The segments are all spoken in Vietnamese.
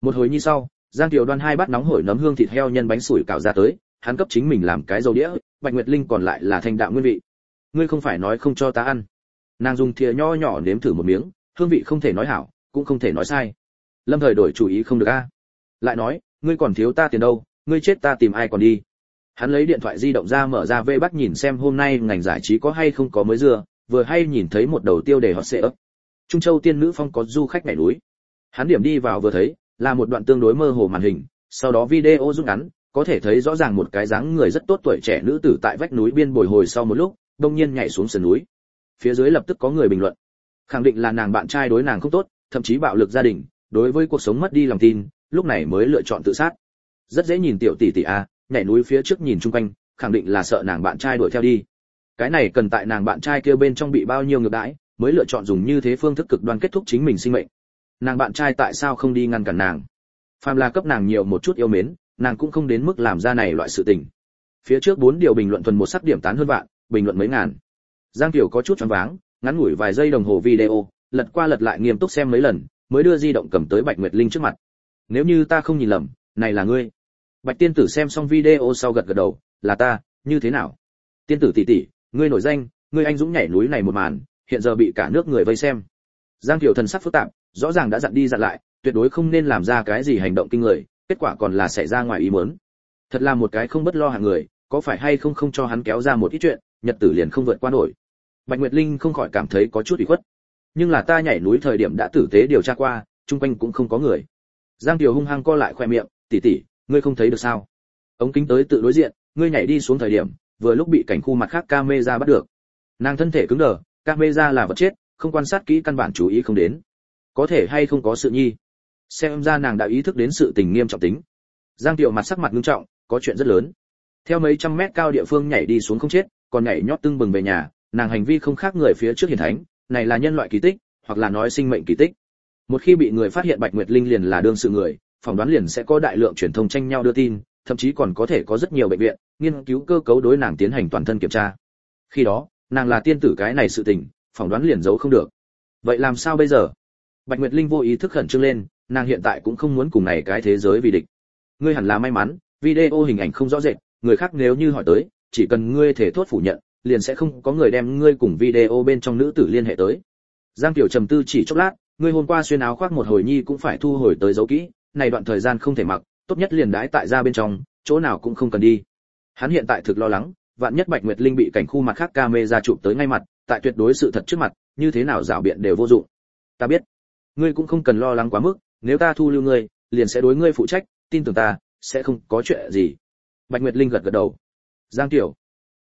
Một hồi như sau, Giang Tiểu Đoan hai bát nóng hổi nấm hương thịt heo nhân bánh sủi cảo ra tới, hắn cấp chính mình làm cái dầu đĩa, Bạch Nguyệt Linh còn lại là thanh đạm nguyên vị. Ngươi không phải nói không cho ta ăn? Nàng dùng thìa nho nhỏ nếm thử một miếng, hương vị không thể nói hảo, cũng không thể nói sai. Lâm Thời đổi chủ ý không được a. Lại nói, ngươi còn thiếu ta tiền đâu, ngươi chết ta tìm ai còn đi. Hắn lấy điện thoại di động ra mở ra Vbắc nhìn xem hôm nay ngành giải trí có hay không có mới dưa, vừa hay nhìn thấy một đầu tiêu đề hot search. Trung Châu tiên nữ phong có du khách nhảy núi. Hắn điểm đi vào vừa thấy, là một đoạn tương đối mơ hồ màn hình, sau đó video rút ngắn, có thể thấy rõ ràng một cái dáng người rất tốt tuổi trẻ nữ tử tại vách núi biên bồi hồi sau một lúc, đông nhiên nhảy xuống sườn núi. Phía dưới lập tức có người bình luận, khẳng định là nàng bạn trai đối nàng không tốt, thậm chí bạo lực gia đình, đối với cuộc sống mất đi lòng tin, lúc này mới lựa chọn tự sát. Rất dễ nhìn tiểu tỷ tỷ a, nhảy núi phía trước nhìn chung quanh, khẳng định là sợ nàng bạn trai đuổi theo đi. Cái này cần tại nàng bạn trai kia bên trong bị bao nhiêu ngược đãi, mới lựa chọn dùng như thế phương thức cực đoan kết thúc chính mình sinh mệnh. Nàng bạn trai tại sao không đi ngăn cản nàng? Phàm là cấp nàng nhiều một chút yêu mến, nàng cũng không đến mức làm ra này loại sự tình. Phía trước 4 điều bình luận thuần một sắc điểm tán hơn vạn, bình luận mấy ngàn. Giang Kiều có chút choáng váng, ngắn ngủi vài giây đồng hồ video, lật qua lật lại nghiêm túc xem mấy lần, mới đưa di động cầm tới Bạch Nguyệt Linh trước mặt. Nếu như ta không nhìn lầm, này là ngươi. Bạch tiên tử xem xong video sau gật gật đầu, là ta, như thế nào? Tiên tử tỷ tỷ, ngươi nổi danh, ngươi anh dũng nhảy núi này một màn, hiện giờ bị cả nước người vây xem. Giang Kiều thần sắc phức tạp, rõ ràng đã dặn đi dặn lại, tuyệt đối không nên làm ra cái gì hành động kinh người, kết quả còn là xảy ra ngoài ý muốn. Thật là một cái không bất lo hạng người, có phải hay không không cho hắn kéo ra một ít chuyện, nhật tử liền không vượt qua nổi. Bạch Nguyệt Linh không khỏi cảm thấy có chút ủy khuất. Nhưng là ta nhảy núi thời điểm đã tử tế điều tra qua, chung quanh cũng không có người. Giang Kiều hung hăng co lại khoe miệng, tỷ tỷ, ngươi không thấy được sao? Ống kính tới tự đối diện, ngươi nhảy đi xuống thời điểm, vừa lúc bị cảnh khu mặt khác camera bắt được. Nàng thân thể cứng đờ, camera là vật chết, không quan sát kỹ căn bản chú ý không đến. Có thể hay không có sự nhi. Xem ra nàng đã ý thức đến sự tình nghiêm trọng tính. Giang Kiều mặt sắc mặt nghiêm trọng, có chuyện rất lớn. Theo mấy trăm mét cao địa phương nhảy đi xuống không chết, còn nhảy nhót tưng bừng về nhà, nàng hành vi không khác người phía trước hiển thánh, này là nhân loại kỳ tích, hoặc là nói sinh mệnh kỳ tích. Một khi bị người phát hiện Bạch Nguyệt Linh liền là đương sự người, phỏng đoán liền sẽ có đại lượng truyền thông tranh nhau đưa tin, thậm chí còn có thể có rất nhiều bệnh viện nghiên cứu cơ cấu đối nàng tiến hành toàn thân kiểm tra. Khi đó, nàng là tiên tử cái này sự tình, phỏng đoán liền giấu không được. Vậy làm sao bây giờ? Bạch Nguyệt Linh vô ý thức khẩn trương lên, nàng hiện tại cũng không muốn cùng này cái thế giới vì địch. Ngươi hẳn là may mắn, video hình ảnh không rõ rệt, người khác nếu như hỏi tới, chỉ cần ngươi thể thốt phủ nhận, liền sẽ không có người đem ngươi cùng video bên trong nữ tử liên hệ tới. Giang Tiểu trầm tư chỉ chốc lát, ngươi hôm qua xuyên áo khoác một hồi nhi cũng phải thu hồi tới giấu kỹ, này đoạn thời gian không thể mặc, tốt nhất liền đãi tại ra bên trong, chỗ nào cũng không cần đi. Hắn hiện tại thực lo lắng, vạn nhất Bạch Nguyệt Linh bị cảnh khu mặt khác camera chụp tới ngay mặt, tại tuyệt đối sự thật trước mặt, như thế nào giảo biện đều vô dụng. Ta biết, ngươi cũng không cần lo lắng quá mức, nếu ta thu lưu ngươi, liền sẽ đối ngươi phụ trách, tin tưởng ta, sẽ không có chuyện gì. Bạch Nguyệt Linh gật gật đầu. Giang Tiểu,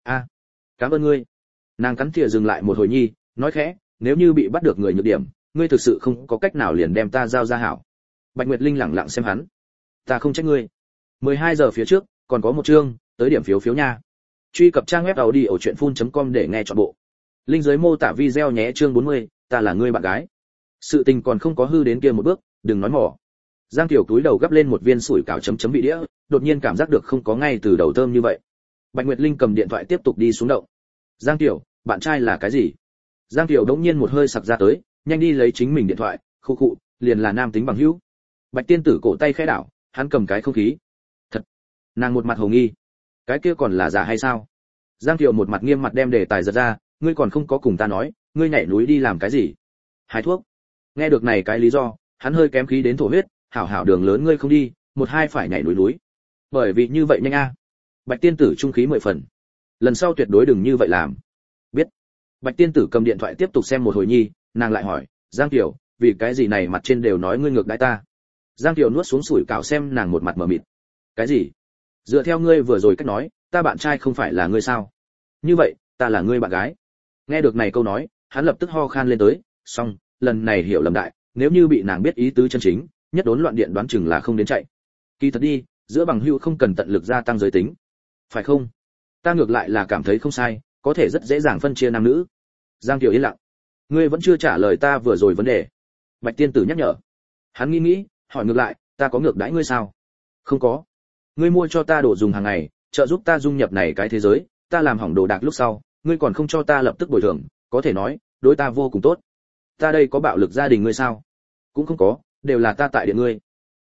cảm ơn ngươi. Nàng cắn thìa dừng lại một hồi nhi, nói khẽ, nếu như bị bắt được người nhược điểm, ngươi thực sự không có cách nào liền đem ta giao ra hảo. Bạch Nguyệt Linh lẳng lặng xem hắn. Ta không trách ngươi. 12 giờ phía trước, còn có một chương, tới điểm phiếu phiếu nha. Truy cập trang web audiochuyenphun.com để nghe trọn bộ. Link dưới mô tả video nhé. Chương 40, ta là ngươi bạn gái. Sự tình còn không có hư đến kia một bước, đừng nói mỏ. Giang Tiểu túi đầu gấp lên một viên sủi cảo chấm chấm bị đĩa, đột nhiên cảm giác được không có ngay từ đầu thơm như vậy. Bạch Nguyệt Linh cầm điện thoại tiếp tục đi xuống động. Giang Tiểu, bạn trai là cái gì? Giang Tiểu đống nhiên một hơi sặc ra tới, nhanh đi lấy chính mình điện thoại, khụ khụ, liền là nam tính bằng hữu. Bạch tiên tử cổ tay khẽ đảo, hắn cầm cái không khí. Thật. Nàng một mặt hồ nghi. Cái kia còn là giả hay sao? Giang Tiểu một mặt nghiêm mặt đem đề tài giật ra, ngươi còn không có cùng ta nói, ngươi nhảy núi đi làm cái gì? Hái thuốc. Nghe được này cái lý do, hắn hơi kém khí đến thổ huyết, hảo hảo đường lớn ngươi không đi, một hai phải nhảy núi. Bởi vì như vậy nhanh a. Bạch tiên tử trung khí 10 phần. Lần sau tuyệt đối đừng như vậy làm. Biết. Bạch tiên tử cầm điện thoại tiếp tục xem một hồi nhi, nàng lại hỏi, Giang Tiểu, vì cái gì này mặt trên đều nói ngươi ngược đãi ta? Giang Tiểu nuốt xuống sủi cảo xem nàng một mặt mờ mịt. Cái gì? Dựa theo ngươi vừa rồi cách nói, ta bạn trai không phải là ngươi sao? Như vậy, ta là ngươi bạn gái. Nghe được này câu nói, hắn lập tức ho khan lên tới, xong, lần này hiểu lầm đại, nếu như bị nàng biết ý tứ chân chính, nhất đốn loạn điện đoán chừng là không đến chạy. Kỳ thật đi, giữa bằng hữu không cần tận lực gia tăng giới tính. Phải không? Ta ngược lại là cảm thấy không sai, có thể rất dễ dàng phân chia nam nữ. Giang Kiều yên lặng. Ngươi vẫn chưa trả lời ta vừa rồi vấn đề. Bạch tiên tử nhắc nhở. Hắn nghĩ, hỏi ngược lại, ta có ngược đãi ngươi sao? Không có. Ngươi mua cho ta đồ dùng hàng ngày, trợ giúp ta dung nhập này cái thế giới, ta làm hỏng đồ đạc lúc sau, ngươi còn không cho ta lập tức bồi thường, có thể nói, đối ta vô cùng tốt. Ta đây có bạo lực gia đình ngươi sao? Cũng không có, đều là ta tại điện ngươi.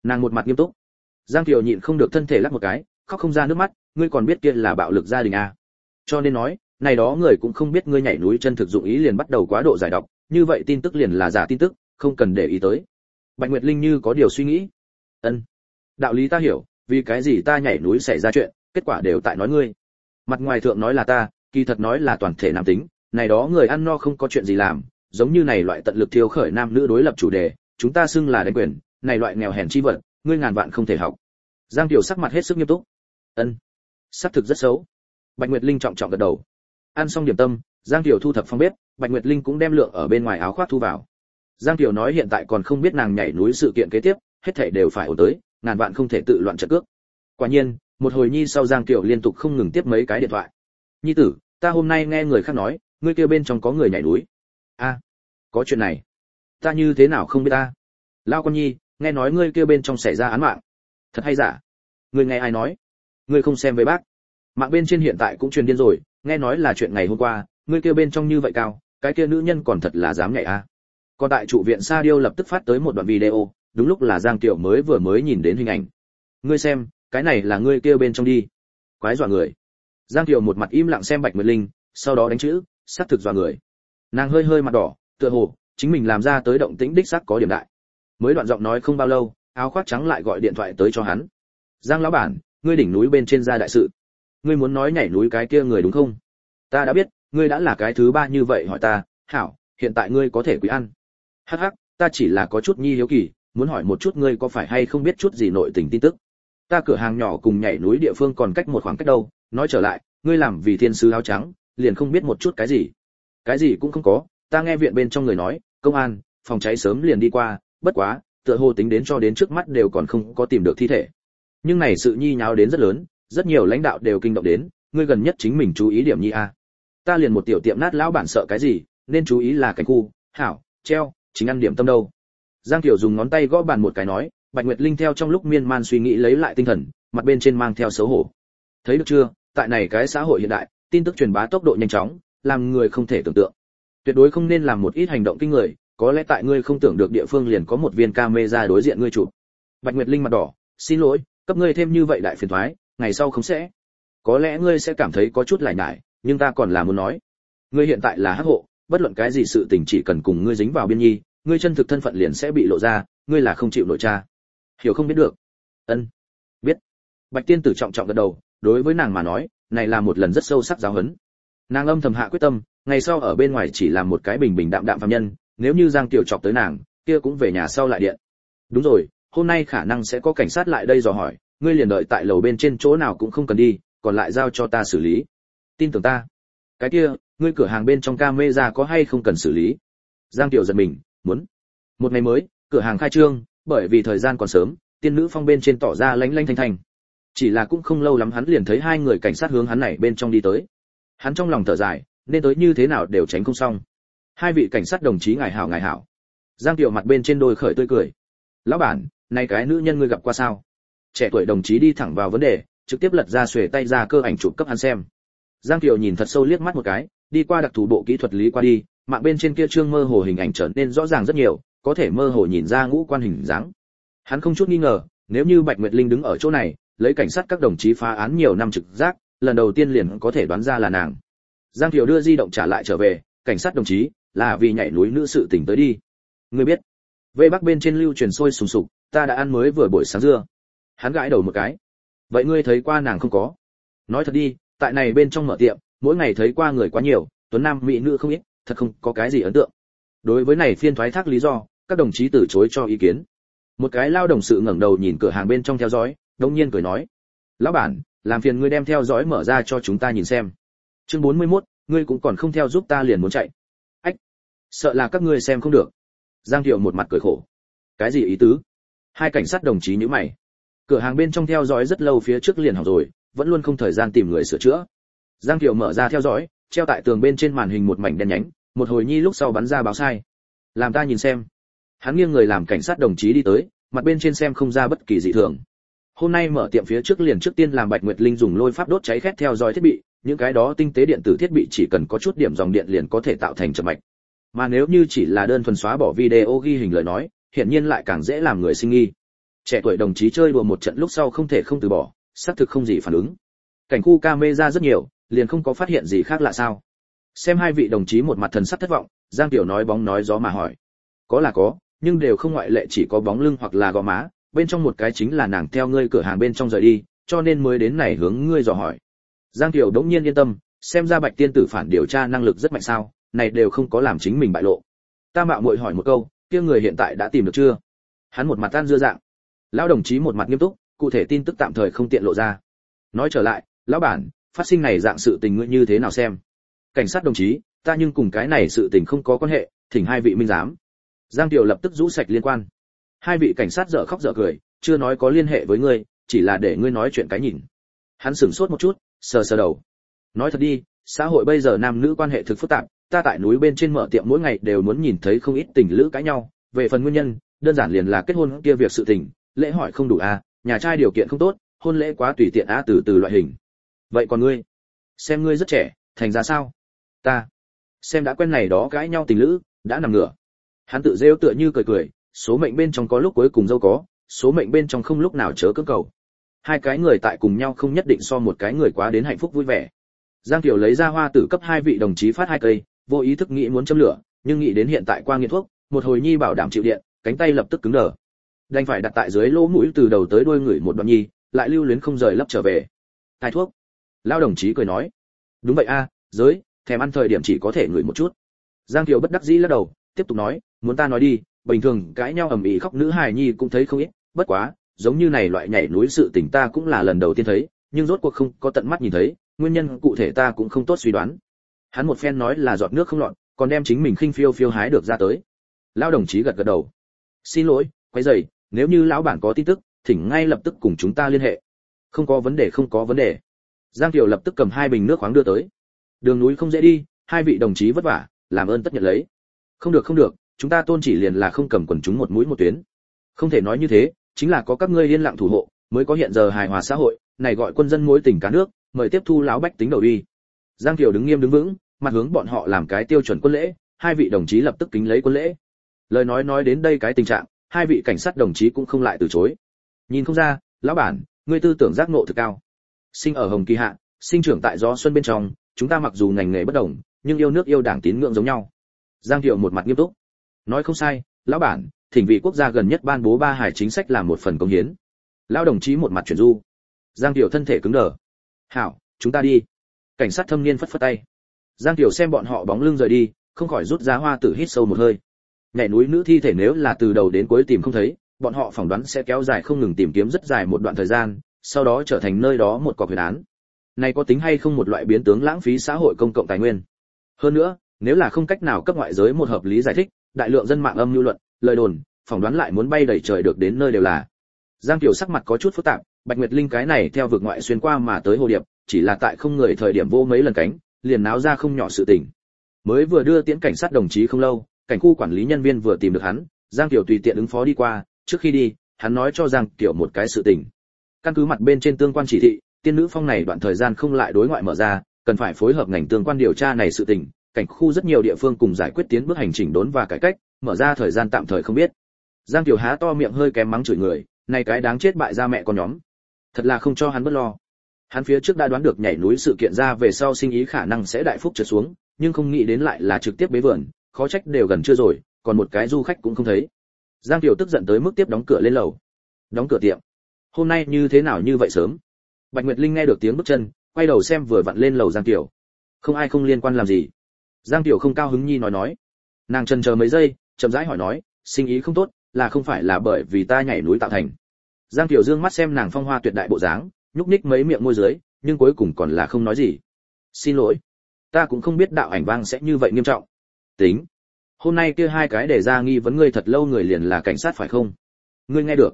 Nàng một mặt nghiêm túc. Giang Kiều nhịn không được thân thể lắc một cái, khóc không ra nước mắt, ngươi còn biết kia là bạo lực gia đình à? Cho nên nói, này đó người cũng không biết ngươi nhảy núi chân thực dụng ý liền bắt đầu quá độ giải độc, như vậy tin tức liền là giả tin tức, không cần để ý tới. Bạch Nguyệt Linh như có điều suy nghĩ. Ân, đạo lý ta hiểu, vì cái gì ta nhảy núi xảy ra chuyện, kết quả đều tại nói ngươi. Mặt ngoài thượng nói là ta, kỳ thật nói là toàn thể nam tính, này đó người ăn no không có chuyện gì làm, giống như này loại tận lực thiêu khởi nam nữ đối lập chủ đề, chúng ta xưng là đánh quyền, này loại nghèo hèn chi vật, ngươi ngàn vạn không thể học. Giang Tiểu sắc mặt hết sức nghiêm túc. Ân, sắc thực rất xấu. Bạch Nguyệt Linh trọng trọng gật đầu. Ăn xong điểm tâm, Giang Tiểu thu thập phòng bếp, Bạch Nguyệt Linh cũng đem lượng ở bên ngoài áo khoác thu vào. Giang Tiểu nói hiện tại còn không biết nàng nhảy núi sự kiện kế tiếp, hết thảy đều phải ổn tới, ngàn vạn không thể tự loạn trận cước. Quả nhiên, một hồi nhi sau Giang Tiểu liên tục không ngừng tiếp mấy cái điện thoại. Nhi tử, ta hôm nay nghe người khác nói, ngươi kia bên trong có người nhảy núi. A, có chuyện này. Ta như thế nào không biết ta. Lao con nhi, nghe nói ngươi kia bên trong xảy ra án mạng. Thật hay giả? Ngươi nghe ai nói? Ngươi không xem với bác. Mạng bên trên hiện tại cũng truyền điên rồi, nghe nói là chuyện ngày hôm qua, ngươi kia bên trong như vậy cao, cái kia nữ nhân còn thật là dám nhảy a. Còn tại trụ viện Sa Điêu lập tức phát tới một đoạn video, đúng lúc là Giang Tiểu vừa mới nhìn đến hình ảnh. Ngươi xem, cái này là ngươi kia bên trong đi. Quái dọa người. Giang Tiểu một mặt im lặng xem Bạch Nguyệt Linh, sau đó đánh chữ, sát thực dọa người. Nàng hơi hơi mặt đỏ, tựa hồ chính mình làm ra tới động tĩnh đích xác có điểm đại. Mới đoạn giọng nói không bao lâu, áo khoác trắng lại gọi điện thoại tới cho hắn. Giang lão bản, ngươi đỉnh núi bên trên ra đại sự. Ngươi muốn nói nhảy núi cái kia người đúng không? Ta đã biết, ngươi đã là cái thứ ba như vậy hỏi ta, hảo, hiện tại ngươi có thể quý ăn. Hắc hắc, ta chỉ là có chút nhi hiếu kỳ, muốn hỏi một chút ngươi có phải hay không biết chút gì nội tình tin tức. Ta cửa hàng nhỏ cùng nhảy núi địa phương còn cách một khoảng cách đâu, nói trở lại, ngươi làm vì thiên sứ áo trắng, liền không biết một chút cái gì. Cái gì cũng không có, ta nghe viện bên trong người nói, công an, phòng cháy sớm liền đi qua, bất quá, tựa hồ tính đến cho đến trước mắt đều còn không có tìm được thi thể. Nhưng này sự nhi nháo đến rất lớn, rất nhiều lãnh đạo đều kinh động đến, ngươi gần nhất chính mình chú ý điểm nhi a. Ta liền một tiểu tiệm nát lão bản sợ cái gì, nên chú ý là cảnh khu, hảo, treo, chính ăn điểm tâm đâu. Giang Tiểu dùng ngón tay gõ bàn một cái nói, Bạch Nguyệt Linh theo trong lúc miên man suy nghĩ lấy lại tinh thần, mặt bên trên mang theo xấu hổ. Thấy được chưa, tại này cái xã hội hiện đại, tin tức truyền bá tốc độ nhanh chóng, làm người không thể tưởng tượng. Tuyệt đối không nên làm một ít hành động kinh người, có lẽ tại ngươi không tưởng được địa phương liền có một viên camera đối diện ngươi chụp. Bạch Nguyệt Linh mặt đỏ, xin lỗi, cấp ngươi thêm như vậy đại phiền toái, ngày sau không sẽ. Có lẽ ngươi sẽ cảm thấy có chút lải nhải, nhưng ta còn là muốn nói, ngươi hiện tại là hắc hộ, bất luận cái gì sự tình chỉ cần cùng ngươi dính vào biên nhi, ngươi chân thực thân phận liền sẽ bị lộ ra, ngươi là không chịu nổi tra. Hiểu không biết được? Ân, biết. Bạch Tiên Tử trọng trọng gật đầu, đối với nàng mà nói, này là một lần rất sâu sắc giáo huấn. Nàng âm thầm hạ quyết tâm, ngày sau ở bên ngoài chỉ làm một cái bình bình đạm đạm phàm nhân, nếu như Giang Tiểu chọc tới nàng, kia cũng về nhà sau lại điện. Đúng rồi, hôm nay khả năng sẽ có cảnh sát lại đây dò hỏi, ngươi liền đợi tại lầu bên trên chỗ nào cũng không cần đi, còn lại giao cho ta xử lý. Tin tưởng ta. Cái kia, ngươi cửa hàng bên trong camera có hay không cần xử lý? Giang Tiểu giật mình, muốn. Một ngày mới, cửa hàng khai trương, bởi vì thời gian còn sớm, tiên nữ phong bên trên tỏ ra lánh lánh thanh thanh. Chỉ là cũng không lâu lắm hắn liền thấy hai người cảnh sát hướng hắn này bên trong đi tới. Hắn trong lòng thở dài, nên tới như thế nào đều tránh không xong. Hai vị cảnh sát đồng chí ngài hảo ngài hảo. Giang Tiểu mặt bên trên đôi khởi tươi cười. Lão bản, này cái nữ nhân ngươi gặp qua sao? Trẻ tuổi đồng chí đi thẳng vào vấn đề, trực tiếp lật ra xuề tay ra cơ ảnh chụp cấp hắn xem. Giang Tiểu nhìn thật sâu liếc mắt một cái, đi qua đặc thù bộ kỹ thuật lý qua đi, mạng bên trên kia trương mơ hồ hình ảnh trở nên rõ ràng rất nhiều, có thể mơ hồ nhìn ra ngũ quan hình dáng. Hắn không chút nghi ngờ, nếu như Bạch Nguyệt Linh đứng ở chỗ này, lấy cảnh sát các đồng chí phá án nhiều năm trực giác, lần đầu tiên liền có thể đoán ra là nàng. Giang Tiểu đưa di động trả lại trở về, cảnh sát đồng chí, là vì nhảy núi nữ sự tình tới đi. Ngươi biết, vây bắc bên trên lưu truyền sôi sùng sục, ta đã ăn mới vừa buổi sáng dưa. Hắn gãi đầu một cái. Vậy ngươi thấy qua nàng không có? Nói thật đi, tại này bên trong mở tiệm, mỗi ngày thấy qua người quá nhiều, tuấn nam mỹ nữ không ít, thật không có cái gì ấn tượng. Đối với này phiên thoái thác lý do, các đồng chí từ chối cho ý kiến. Một cái lao đồng sự ngẩng đầu nhìn cửa hàng bên trong theo dõi, đống nhiên cười nói: "Lão bản, làm phiền ngươi đem theo dõi mở ra cho chúng ta nhìn xem." Chương 41, ngươi cũng còn không theo giúp ta liền muốn chạy. Ách, sợ là các ngươi xem không được. Giang Thiệu một mặt cười khổ. Cái gì ý tứ? Hai cảnh sát đồng chí nhíu mày. Cửa hàng bên trong theo dõi rất lâu phía trước liền hỏng rồi, vẫn luôn không thời gian tìm người sửa chữa. Giang Thiệu mở ra theo dõi, treo tại tường bên trên màn hình một mảnh đen nhánh, một hồi nhi lúc sau bắn ra báo sai. Làm ta nhìn xem. Hắn nghiêng người làm cảnh sát đồng chí đi tới, mặt bên trên xem không ra bất kỳ dị thường. Hôm nay mở tiệm phía trước liền trước tiên làm Bạch Nguyệt Linh dùng lôi pháp đốt cháy khét theo dõi thiết bị, những cái đó tinh tế điện tử thiết bị chỉ cần có chút điểm dòng điện liền có thể tạo thành chập mạch. Mà nếu như chỉ là đơn thuần xóa bỏ video ghi hình lời nói, hiển nhiên lại càng dễ làm người sinh nghi. Trẻ tuổi đồng chí chơi đùa một trận lúc sau không thể không từ bỏ, xác thực không gì phản ứng. Cảnh khu camera rất nhiều, liền không có phát hiện gì khác lạ sao? Xem hai vị đồng chí một mặt thần sắc thất vọng, Giang Tiểu nói bóng nói gió mà hỏi. Có là có, nhưng đều không ngoại lệ, chỉ có bóng lưng hoặc là gò má, bên trong một cái chính là nàng theo ngươi cửa hàng bên trong rời đi, cho nên mới đến này hướng ngươi dò hỏi. Giang Tiểu đống nhiên yên tâm, xem ra Bạch tiên tử phản điều tra năng lực rất mạnh sao, này đều không có làm chính mình bại lộ. Ta mạo muội hỏi một câu, kia người hiện tại đã tìm được chưa? Hắn một mặt tan dưa dạng. Lão đồng chí một mặt nghiêm túc, cụ thể tin tức tạm thời không tiện lộ ra. Nói trở lại, lão bản, phát sinh này dạng sự tình ngươi như thế nào xem? Cảnh sát đồng chí, ta nhưng cùng cái này sự tình không có quan hệ, thỉnh hai vị minh giám. Giang Tiểu lập tức rũ sạch liên quan. Hai vị cảnh sát dở khóc dở cười, chưa nói có liên hệ với ngươi, chỉ là để ngươi nói chuyện cái nhìn. Hắn sửng sốt một chút, sờ sờ đầu. Nói thật đi, xã hội bây giờ nam nữ quan hệ thực phức tạp, ta tại núi bên trên mở tiệm mỗi ngày đều muốn nhìn thấy không ít tình lữ cãi nhau, về phần nguyên nhân, đơn giản liền là kết hôn kia việc sự tình, lễ hỏi không đủ nhà trai điều kiện không tốt, hôn lễ quá tùy tiện từ từ loại hình. Vậy còn ngươi? Xem ngươi rất trẻ, thành ra sao? Ta xem đã quen này đó cãi nhau tình lữ, đã nằm ngửa. Hắn tự rêu tựa như cười cười, số mệnh bên trong có lúc cuối cùng dâu có, số mệnh bên trong không lúc nào chớ cưỡng cầu. Hai cái người tại cùng nhau không nhất định so một cái người quá đến hạnh phúc vui vẻ. Giang Kiều lấy ra hoa tử cấp hai vị đồng chí phát hai cây, vô ý thức nghĩ muốn châm lửa, nhưng nghĩ đến hiện tại qua nghiện thuốc, một hồi nhi bảo đảm chịu điện, cánh tay lập tức cứng đờ. Đành phải đặt tại dưới lỗ mũi từ đầu tới đuôi người một đoạn nhi, lại lưu luyến không rời lấp trở về. Cai thuốc. Lão đồng chí cười nói. Đúng vậy giới, thèm ăn thời điểm chỉ có thể ngửi một chút. Giang Kiều bất đắc dĩ lắc đầu, tiếp tục nói, muốn ta nói đi, bình thường cãi nhau ầm ĩ khóc nữ hài nhi cũng thấy không ít, bất quá, giống như này loại nhảy núi sự tình ta cũng là lần đầu tiên thấy, nhưng rốt cuộc không có tận mắt nhìn thấy, nguyên nhân cụ thể ta cũng không tốt suy đoán. Hắn một phen nói là giọt nước không lọt, còn đem chính mình khinh phiêu phiêu hái được ra tới. Lão đồng chí gật gật đầu. Xin lỗi, quấy rầy, nếu như lão bản có tin tức, thỉnh ngay lập tức cùng chúng ta liên hệ. Không có vấn đề, không có vấn đề. Giang Kiều lập tức cầm hai bình nước khoáng đưa tới. Đường núi không dễ đi, hai vị đồng chí vất vả, làm ơn tất nhận lấy. Không được, chúng ta tôn chỉ liền là không cầm quần chúng một mũi một tuyến. Không thể nói như thế, chính là có các ngươi yên lặng thủ hộ, mới có hiện giờ hài hòa xã hội, này gọi quân dân mối tình cá nước, mời tiếp thu lão bách tính đầu đi. Giang Kiều đứng nghiêm đứng vững, mặt hướng bọn họ làm cái tiêu chuẩn quân lễ, hai vị đồng chí lập tức kính lấy quân lễ. Lời nói đến đây cái tình trạng, hai vị cảnh sát đồng chí cũng không lại từ chối. Nhìn không ra, lão bản, ngươi tư tưởng giác ngộ thực cao. Sinh ở Hồng Kỳ hạ, sinh trưởng tại gió xuân bên trong, chúng ta mặc dù ngành nghề bất đồng, nhưng yêu nước yêu đảng tín ngưỡng giống nhau. Giang Kiều một mặt nghiêm túc. Nói không sai, lão bản, thỉnh vị quốc gia gần nhất ban bố ba hài chính sách làm một phần công hiến. Lão đồng chí một mặt chuyển du. Giang Kiều thân thể cứng đờ. Hảo, chúng ta đi. Cảnh sát thâm niên phất phất tay. Giang Kiều xem bọn họ bóng lưng rời đi, không khỏi rút ra hoa tử hít sâu một hơi. Nhảy núi nữ thi thể nếu là từ đầu đến cuối tìm không thấy, bọn họ phỏng đoán sẽ kéo dài không ngừng tìm kiếm rất dài một đoạn thời gian, sau đó trở thành nơi đó một cọc huyền án. Này có tính hay không một loại biến tướng lãng phí xã hội công cộng tài nguyên? Hơn nữa, nếu là không cách nào cấp ngoại giới một hợp lý giải thích, đại lượng dân mạng âm mưu luận, lời đồn, phỏng đoán lại muốn bay đầy trời được đến nơi đều là. Giang Kiều sắc mặt có chút phức tạp, Bạch Nguyệt Linh cái này theo vực ngoại xuyên qua mà tới hồ điệp, chỉ là tại không người thời điểm vô mấy lần cánh, liền náo ra không nhỏ sự tình. Mới vừa đưa tiễn cảnh sát đồng chí không lâu, cảnh khu quản lý nhân viên vừa tìm được hắn, Giang Kiều tùy tiện ứng phó đi qua, trước khi đi, hắn nói cho Giang Kiều một cái sự tình. Căn cứ mặt bên trên tương quan chỉ thị, tiên nữ phong này đoạn thời gian không lại đối ngoại mở ra, cần phải phối hợp ngành tương quan điều tra này sự tình, cảnh khu rất nhiều địa phương cùng giải quyết tiến bước hành trình đốn và cải cách, mở ra thời gian tạm thời không biết. Giang Kiều há to miệng hơi kém mắng chửi người, này cái đáng chết bại ra mẹ con nhóm. Thật là không cho hắn bớt lo. Hắn phía trước đã đoán được nhảy núi sự kiện ra về sau sinh ý khả năng sẽ đại phúc trượt xuống, nhưng không nghĩ đến lại là trực tiếp bế vườn, khó trách đều gần chưa rồi, còn một cái du khách cũng không thấy. Giang Kiều tức giận tới mức tiếp đóng cửa lên lầu. Đóng cửa tiệm. Hôm nay như thế nào như vậy sớm? Bạch Nguyệt Linh nghe được tiếng bước chân, quay đầu xem vừa vặn lên lầu Giang Kiều. Không ai không liên quan làm gì. Giang Kiều không cao hứng nhi nói. Nàng chần chờ mấy giây, chậm rãi hỏi nói, sinh ý không tốt, là không phải là bởi vì ta nhảy núi tạo thành. Giang Kiều dương mắt xem nàng phong hoa tuyệt đại bộ dáng, nhúc nhích mấy miệng môi dưới, nhưng cuối cùng còn là không nói gì. Xin lỗi, ta cũng không biết đạo ảnh vang sẽ như vậy nghiêm trọng. Tính, hôm nay kia hai cái để ra nghi vấn ngươi thật lâu người liền là cảnh sát phải không? Ngươi nghe được?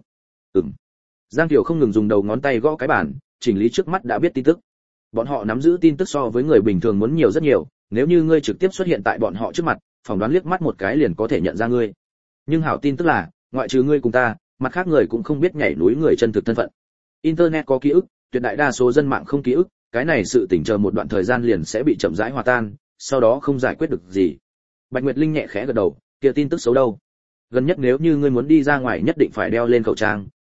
Giang Kiều không ngừng dùng đầu ngón tay gõ cái bàn, chỉnh lý trước mắt đã biết tin tức. Bọn họ nắm giữ tin tức so với người bình thường muốn nhiều rất nhiều, nếu như ngươi trực tiếp xuất hiện tại bọn họ trước mặt, phỏng đoán liếc mắt một cái liền có thể nhận ra ngươi. Nhưng hảo tin tức là, ngoại trừ ngươi cùng ta, mặt khác người cũng không biết nhảy núi người chân thực thân phận. Internet có ký ức, tuyệt đại đa số dân mạng không ký ức, cái này sự tỉnh chờ một đoạn thời gian liền sẽ bị chậm rãi hòa tan, sau đó không giải quyết được gì. Bạch Nguyệt Linh nhẹ khẽ gật đầu, kia tin tức xấu đâu? Gần nhất nếu như ngươi muốn đi ra ngoài nhất định phải đeo lên khẩu trang,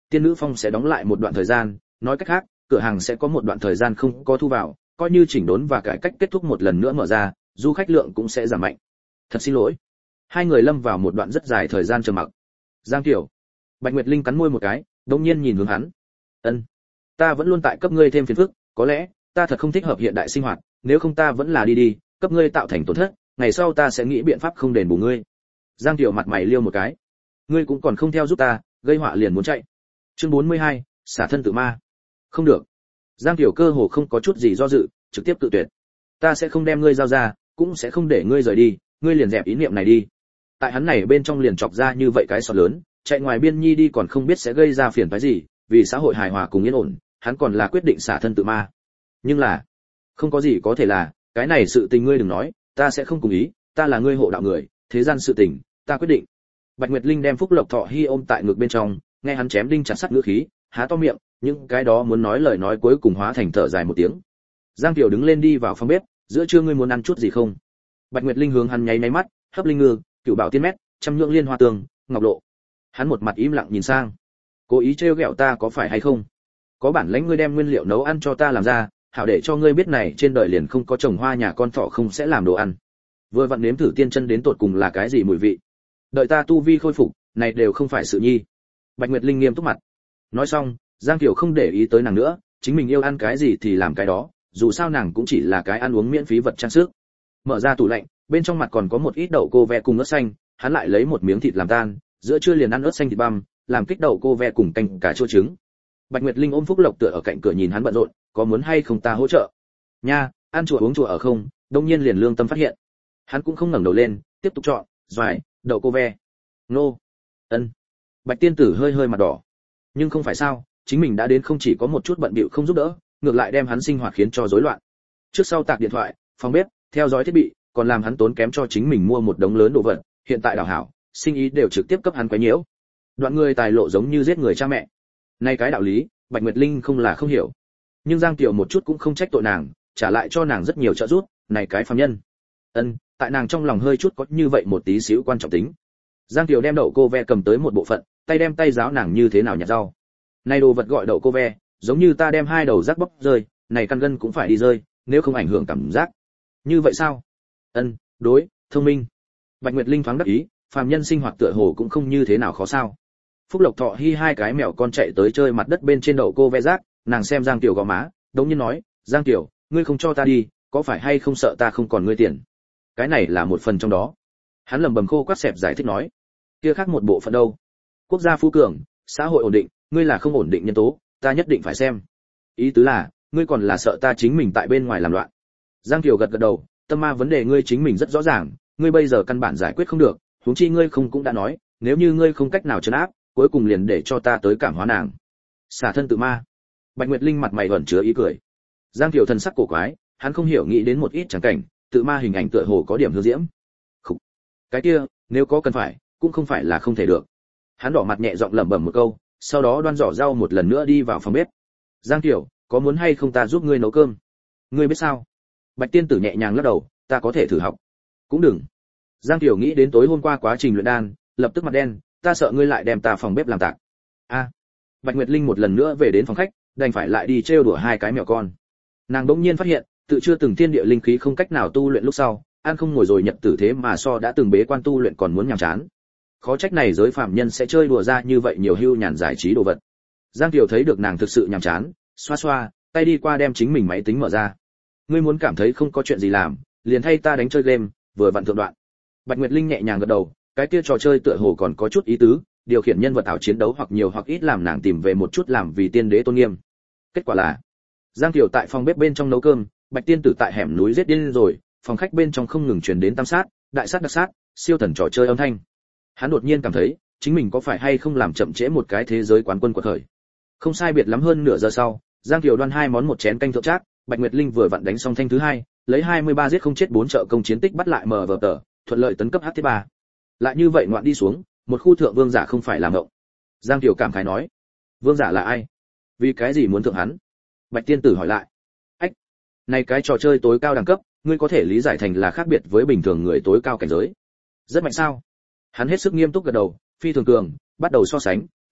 Tiên Nữ Phong sẽ đóng lại một đoạn thời gian, nói cách khác, cửa hàng sẽ có một đoạn thời gian không có thu vào, coi như chỉnh đốn và cải cách kết thúc một lần nữa mở ra, du khách lượng cũng sẽ giảm mạnh. Thật xin lỗi. Hai người lâm vào một đoạn rất dài thời gian trầm mặc. Giang Tiểu. Bạch Nguyệt Linh cắn môi một cái, đột nhiên nhìn hướng hắn. Ân, ta vẫn luôn tại cấp ngươi thêm phiền phức, có lẽ ta thật không thích hợp hiện đại sinh hoạt, nếu không ta vẫn là đi, cấp ngươi tạo thành tổn thất, ngày sau ta sẽ nghĩ biện pháp không đền bù ngươi. Giang Tiểu mặt mày liêu một cái. Ngươi cũng còn không theo giúp ta, gây họa liền muốn chạy. Chương 42, xả thân tự ma. Không được. Giang Tiểu cơ hồ không có chút gì do dự, trực tiếp tự tuyệt. Ta sẽ không đem ngươi giao ra, cũng sẽ không để ngươi rời đi, ngươi liền dẹp ý niệm này đi. Tại hắn này bên trong liền chọc ra như vậy cái sọt lớn, chạy ngoài biên nhi đi còn không biết sẽ gây ra phiền phức gì, vì xã hội hài hòa cùng yên ổn, hắn còn là quyết định xả thân tự ma. Nhưng là, không có gì có thể là, cái này sự tình ngươi đừng nói, ta sẽ không cùng ý, ta là ngươi hộ đạo người, thế gian sự tình, ta quyết định. Bạch Nguyệt Linh đem Phúc Lộc Thọ Hi ôm tại ngực bên trong, nghe hắn chém đinh chặt sắt ngữ khí, há to miệng, những cái đó muốn nói lời nói cuối cùng hóa thành thở dài một tiếng. Giang Tiểu đứng lên đi vào phòng bếp, giữa trưa ngươi muốn ăn chút gì không? Bạch Nguyệt Linh hướng hắn nháy nháy mắt, hấp linh ngư, cửu bảo tiên mét, trăm nhượng liên hoa tường, ngọc lộ. Hắn một mặt im lặng nhìn sang, cố ý trêu ghẹo ta có phải hay không? Có bản lãnh ngươi đem nguyên liệu nấu ăn cho ta làm ra, hảo để cho ngươi biết này trên đời liền không có trồng hoa nhà con thỏ không sẽ làm đồ ăn. Vừa vặn nếm thử tiên chân đến tột cùng là cái gì mùi vị. Đợi ta tu vi khôi phục, này đều không phải sự nhi. Bạch Nguyệt Linh nghiêm túc mặt. Nói xong, Giang Tiểu không để ý tới nàng nữa, chính mình yêu ăn cái gì thì làm cái đó, dù sao nàng cũng chỉ là cái ăn uống miễn phí vật trang sức. Mở ra tủ lạnh, bên trong mặt còn có một ít đậu cô ve cùng ớt xanh, hắn lại lấy một miếng thịt làm tan, giữa trưa liền ăn ớt xanh thịt băm, làm kích đậu cô ve cùng canh cà chua trứng. Bạch Nguyệt Linh ôm Phúc Lộc tựa ở cạnh cửa nhìn hắn bận rộn, có muốn hay không ta hỗ trợ? Nha, ăn chùa uống chùa ở không? Đông nhiên liền lương tâm phát hiện. Hắn cũng không ngẩng đầu lên, tiếp tục chọn, xoài, đậu cô ve. Nô. Ân. Bạch tiên tử hơi hơi mặt đỏ. Nhưng không phải sao, chính mình đã đến không chỉ có một chút bận bịu không giúp đỡ, ngược lại đem hắn sinh hoạt khiến cho rối loạn. Trước sau tạc điện thoại, phòng bếp, theo dõi thiết bị, còn làm hắn tốn kém cho chính mình mua một đống lớn đồ vật, hiện tại đảo hảo, sinh ý đều trực tiếp cấp hắn quấy nhiễu. Đoạn người tài lộ giống như giết người cha mẹ. Nay cái đạo lý, Bạch Nguyệt Linh không là không hiểu. Nhưng Giang Tiểu một chút cũng không trách tội nàng, trả lại cho nàng rất nhiều trợ giúp, này cái phàm nhân. Ân, tại nàng trong lòng hơi chút có như vậy một tí xíu quan trọng tính. Giang Tiểu đem đậu cô ve cầm tới một bộ phận, tay đem tay giáo nàng như thế nào nhặt rau. Này đồ vật gọi đậu cô ve, giống như ta đem hai đầu rác bóc rơi, này căn gân cũng phải đi rơi, nếu không ảnh hưởng cảm giác. Như vậy sao? Ân, đối, thông minh. Bạch Nguyệt Linh thoáng đắc ý, phàm nhân sinh hoạt tựa hồ cũng không như thế nào khó sao. Phúc Lộc Thọ Hi hai cái mèo con chạy tới chơi mặt đất bên trên đậu cô ve rác, nàng xem Giang Tiểu gò má, đống nhiên nói, Giang Tiểu, ngươi không cho ta đi, có phải hay không sợ ta không còn ngươi tiền? Cái này là một phần trong đó. Hắn lẩm bẩm khô quắt xẹp giải thích nói, kia khác một bộ phận đâu? Quốc gia phú cường, xã hội ổn định, ngươi là không ổn định nhân tố, ta nhất định phải xem. Ý tứ là, ngươi còn là sợ ta chính mình tại bên ngoài làm loạn. Giang Tiểu gật gật đầu, tâm ma vấn đề ngươi chính mình rất rõ ràng, ngươi bây giờ căn bản giải quyết không được, huống chi ngươi không cũng đã nói, nếu như ngươi không cách nào trấn áp, cuối cùng liền để cho ta tới cảm hóa nàng. Xả thân tự ma. Bạch Nguyệt Linh mặt mày ẩn chứa ý cười. Giang Tiểu thần sắc cổ quái, hắn không hiểu nghĩ đến một ít chẳng cảnh, tự ma hình ảnh tựa hồ có điểm hư diễm. Khục. Cái kia, nếu có cần phải, cũng không phải là không thể được. Hắn đỏ mặt nhẹ giọng lẩm bẩm một câu, sau đó đoan giỏ rau một lần nữa đi vào phòng bếp. Giang Tiểu, có muốn hay không ta giúp ngươi nấu cơm? Ngươi biết sao? Bạch tiên tử nhẹ nhàng lắc đầu, ta có thể thử học. Cũng đừng. Giang Tiểu nghĩ đến tối hôm qua quá trình luyện đan, lập tức mặt đen, ta sợ ngươi lại đem ta phòng bếp làm tạc. A. Bạch Nguyệt Linh một lần nữa về đến phòng khách, đành phải lại đi trêu đùa hai cái mèo con. Nàng bỗng nhiên phát hiện, tự chưa từng thiên địa linh khí không cách nào tu luyện lúc sau, an không ngồi rồi nhận tử thế mà so đã từng bế quan tu luyện còn muốn nhàm chán. Khó trách này giới phàm nhân sẽ chơi đùa ra như vậy nhiều hưu nhàn giải trí đồ vật. Giang Tiểu thấy được nàng thực sự nhàm chán, xoa xoa, tay đi qua đem chính mình máy tính mở ra. Ngươi muốn cảm thấy không có chuyện gì làm, liền thay ta đánh chơi game, vừa vặn thượng đoạn. Bạch Nguyệt Linh nhẹ nhàng gật đầu, cái kia trò chơi tựa hồ còn có chút ý tứ, điều khiển nhân vật ảo chiến đấu hoặc nhiều hoặc ít làm nàng tìm về một chút làm vì tiên đế tôn nghiêm. Kết quả là, Giang Tiểu tại phòng bếp bên trong nấu cơm, Bạch tiên tử tại hẻm núi giết điên rồi, phòng khách bên trong không ngừng truyền đến tam sát, đại sát đặc sát, siêu thần trò chơi âm thanh. Hắn đột nhiên cảm thấy, chính mình có phải hay không làm chậm trễ một cái thế giới quán quân của thời. Không sai biệt lắm hơn nửa giờ sau, Giang Tiểu đoan hai món một chén canh thượng trác, Bạch Nguyệt Linh vừa vặn đánh xong thanh thứ hai, lấy 23 giết không chết 4 trợ công chiến tích bắt lại mờ vở tờ, thuận lợi tấn cấp HT3. Lại như vậy ngoạn đi xuống, một khu thượng vương giả không phải làm ngộng. Giang Tiểu cảm khái nói, vương giả là ai? Vì cái gì muốn thượng hắn? Bạch tiên tử hỏi lại. Ách, này cái trò chơi tối cao đẳng cấp, ngươi có thể lý giải thành là khác biệt với bình thường người tối cao cảnh giới. Rất mạnh sao? Hắn hết sức nghiêm túc gật đầu, phi thường cường, bắt đầu so sánh,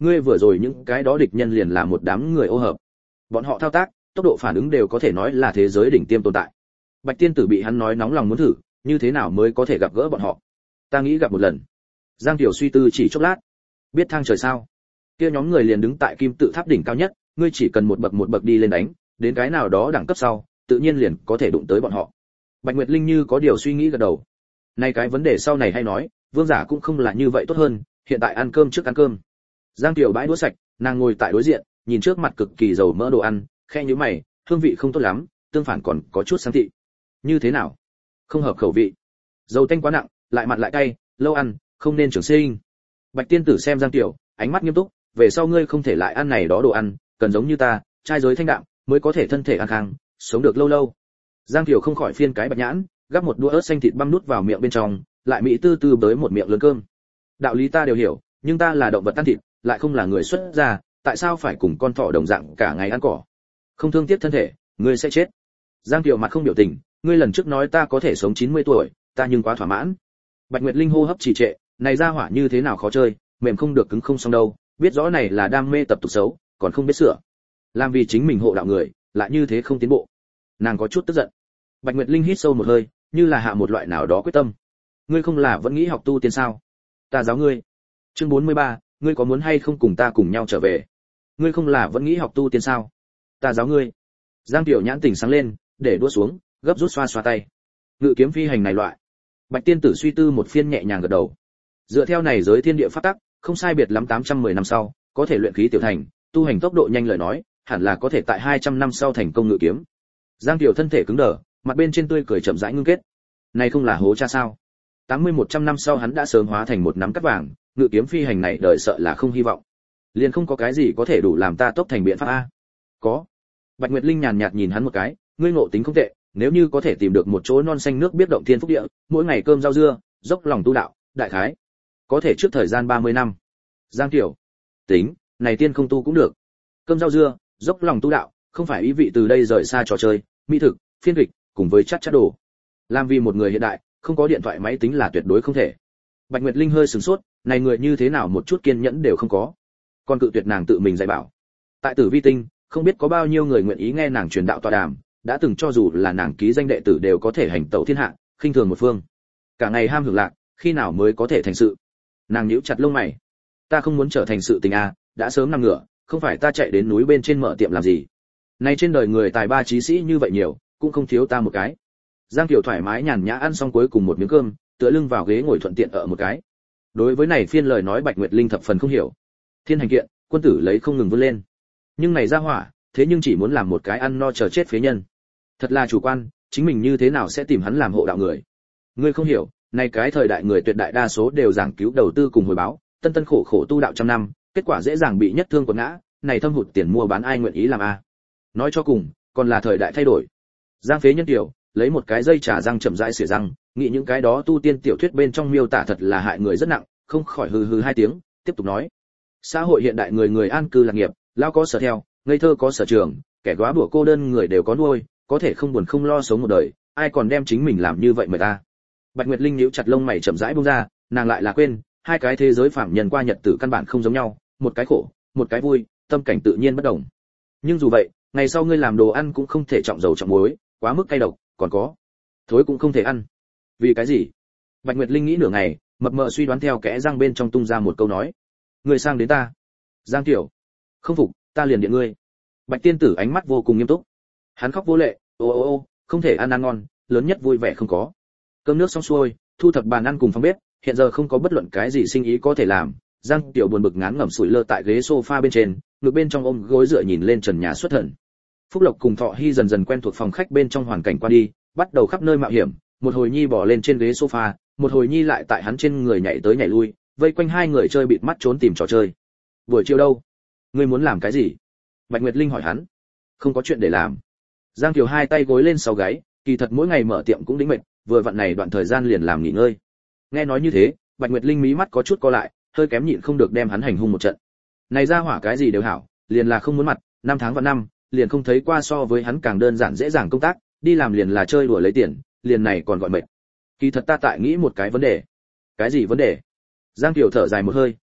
ngươi vừa rồi những cái đó địch nhân liền là một đám người ô hợp. Bọn họ thao tác, tốc độ phản ứng đều có thể nói là thế giới đỉnh tiêm tồn tại. Bạch tiên tử bị hắn nói nóng lòng muốn thử, như thế nào mới có thể gặp gỡ bọn họ. Ta nghĩ gặp một lần. Giang Tiểu suy tư chỉ chốc lát. Biết thang trời sao? Kia nhóm người liền đứng tại kim tự tháp đỉnh cao nhất, ngươi chỉ cần một bậc đi lên đánh, đến cái nào đó đẳng cấp sau, tự nhiên liền có thể đụng tới bọn họ. Bạch Nguyệt Linh như có điều suy nghĩ gật đầu. Này cái vấn đề sau này hay nói, vương giả cũng không là như vậy tốt hơn, hiện tại ăn cơm trước ăn cơm. Giang Tiểu bãi đũa sạch, nàng ngồi tại đối diện, nhìn trước mặt cực kỳ dầu mỡ đồ ăn, khẽ nhíu mày, hương vị không tốt lắm, tương phản còn có chút sáng thị. Như thế nào? Không hợp khẩu vị. Dầu tanh quá nặng, lại mặn lại cay, lâu ăn, không nên trưởng sinh. Bạch tiên tử xem Giang Tiểu, ánh mắt nghiêm túc, về sau ngươi không thể lại ăn này đó đồ ăn, cần giống như ta, trai giới thanh đạm, mới có thể thân thể an khang, sống được lâu lâu. Giang Tiểu không khỏi phiên cái bạch nhãn, gắp một đũa ớt xanh thịt băm nút vào miệng bên trong, lại mỹ tư tư bới một miệng lớn cơm. Đạo lý ta đều hiểu, nhưng ta là động vật ăn thịt, lại không là người xuất gia, tại sao phải cùng con thỏ đồng dạng cả ngày ăn cỏ? Không thương tiếc thân thể, ngươi sẽ chết. Giang Tiểu mặt không biểu tình, ngươi lần trước nói ta có thể sống 90 tuổi, ta nhưng quá thỏa mãn. Bạch Nguyệt Linh hô hấp trì trệ, này ra hỏa như thế nào khó chơi, mềm không được cứng không xong đâu, biết rõ này là đam mê tập tục xấu, còn không biết sửa. Làm vì chính mình hộ đạo người, lại như thế không tiến bộ. Nàng có chút tức giận. Bạch Nguyệt Linh hít sâu một hơi, như là hạ một loại nào đó quyết tâm. Ngươi không là vẫn nghĩ học tu tiên sao? Ta giáo ngươi. Chương 43, ngươi có muốn hay không cùng ta cùng nhau trở về? Ngươi không là vẫn nghĩ học tu tiên sao? Ta giáo ngươi. Giang Tiểu nhãn tỉnh sáng lên, để đũa xuống, gấp rút xoa xoa tay. Ngự kiếm phi hành này loại. Bạch tiên tử suy tư một phiên nhẹ nhàng gật đầu. Dựa theo này giới thiên địa pháp tắc, không sai biệt lắm 810 năm sau, có thể luyện khí tiểu thành, tu hành tốc độ nhanh lời nói, hẳn là có thể tại 200 năm sau thành công ngự kiếm. Giang Tiểu thân thể cứng đờ, mặt bên trên tươi cười chậm rãi ngưng kết. Này không là hố cha sao? 80-100 năm sau hắn đã sớm hóa thành một nắm cát vàng, ngự kiếm phi hành này đời sợ là không hy vọng. Liền không có cái gì có thể đủ làm ta tốc thành biện pháp a. Có. Bạch Nguyệt Linh nhàn nhạt nhìn hắn một cái, ngươi ngộ tính không tệ, nếu như có thể tìm được một chỗ non xanh nước biết động thiên phúc địa, mỗi ngày cơm rau dưa, dốc lòng tu đạo, đại khái có thể trước thời gian 30 năm. Giang Tiểu, tính, này tiên không tu cũng được. Cơm rau dưa, dốc lòng tu đạo, không phải ý vị từ đây rời xa trò chơi, mỹ thực, phiên kịch, cùng với chát chát đồ. Làm vì một người hiện đại, không có điện thoại máy tính là tuyệt đối không thể. Bạch Nguyệt Linh hơi sửng sốt, này người như thế nào một chút kiên nhẫn đều không có. Còn cự tuyệt nàng tự mình dạy bảo. Tại Tử Vi Tinh, không biết có bao nhiêu người nguyện ý nghe nàng truyền đạo tọa đàm, đã từng cho dù là nàng ký danh đệ tử đều có thể hành tẩu thiên hạ, khinh thường một phương. Cả ngày ham hưởng lạc, khi nào mới có thể thành sự? Nàng nhíu chặt lông mày. Ta không muốn trở thành sự tình a, đã sớm nằm ngửa, không phải ta chạy đến núi bên trên mở tiệm làm gì. Nay trên đời người tài ba trí sĩ như vậy nhiều, cũng không thiếu ta một cái. Giang Tiểu thoải mái nhàn nhã ăn xong cuối cùng một miếng cơm, tựa lưng vào ghế ngồi thuận tiện ở một cái. Đối với này phiên lời nói Bạch Nguyệt Linh thập phần không hiểu. Thiên hành kiện, quân tử lấy không ngừng vươn lên. Nhưng này ra hỏa, thế nhưng chỉ muốn làm một cái ăn no chờ chết phế nhân. Thật là chủ quan, chính mình như thế nào sẽ tìm hắn làm hộ đạo người. Ngươi không hiểu, này cái thời đại người tuyệt đại đa số đều giảng cứu đầu tư cùng hồi báo, tân tân khổ khổ tu đạo trăm năm, kết quả dễ dàng bị nhất thương quật ngã, này thâm hụt tiền mua bán ai nguyện ý làm a? Nói cho cùng, còn là thời đại thay đổi. Giang phế nhân tiểu, lấy một cái dây trà răng chậm rãi xỉa răng, nghĩ những cái đó tu tiên tiểu thuyết bên trong miêu tả thật là hại người rất nặng, không khỏi hừ hừ hai tiếng, tiếp tục nói. Xã hội hiện đại người người an cư lạc nghiệp, lao có sở theo, ngây thơ có sở trường, kẻ góa bủa cô đơn người đều có nuôi, có thể không buồn không lo sống một đời, ai còn đem chính mình làm như vậy mà ta. Bạch Nguyệt Linh nhíu chặt lông mày chậm rãi buông ra, nàng lại là quên, hai cái thế giới phạm nhân qua nhật tử căn bản không giống nhau, một cái khổ, một cái vui, tâm cảnh tự nhiên bất đồng. Nhưng dù vậy, ngày sau ngươi làm đồ ăn cũng không thể trọng dầu trọng muối, quá mức cay độc, còn có thối cũng không thể ăn. Vì cái gì? Bạch Nguyệt Linh nghĩ nửa ngày, mập mờ suy đoán theo kẽ răng bên trong tung ra một câu nói. Ngươi sang đến ta. Giang Tiểu, không phục, ta liền điện ngươi. Bạch tiên tử ánh mắt vô cùng nghiêm túc. Hắn khóc vô lệ, ô, không thể ăn ngon, lớn nhất vui vẻ không có. Cơm nước xong xuôi, thu thập bàn ăn cùng phòng bếp, hiện giờ không có bất luận cái gì sinh ý có thể làm. Giang Tiểu buồn bực ngán ngẩm sủi lơ tại ghế sofa bên trên, ngực bên trong ôm gối dựa nhìn lên trần nhà xuất thần. Phúc Lộc cùng Thọ Hy dần dần quen thuộc phòng khách bên trong hoàn cảnh qua đi, bắt đầu khắp nơi mạo hiểm, một hồi nhi bỏ lên trên ghế sofa, một hồi nhi lại tại hắn trên người nhảy tới nhảy lui, vây quanh hai người chơi bịt mắt trốn tìm trò chơi. Buổi chiều đâu? Ngươi muốn làm cái gì? Bạch Nguyệt Linh hỏi hắn. Không có chuyện để làm. Giang Kiều hai tay gối lên sau gáy, kỳ thật mỗi ngày mở tiệm cũng đĩnh mệt, vừa vặn này đoạn thời gian liền làm nghỉ ngơi. Nghe nói như thế, Bạch Nguyệt Linh mí mắt có chút co lại, hơi kém nhịn không được đem hắn hành hung một trận. Này ra hỏa cái gì đều hảo, liền là không muốn mặt, năm tháng và năm, liền không thấy qua so với hắn càng đơn giản dễ dàng công tác, đi làm liền là chơi đùa lấy tiền, liền này còn gọi mệt. Kỳ thật ta tại nghĩ một cái vấn đề. Cái gì vấn đề? Giang Kiều thở dài một hơi,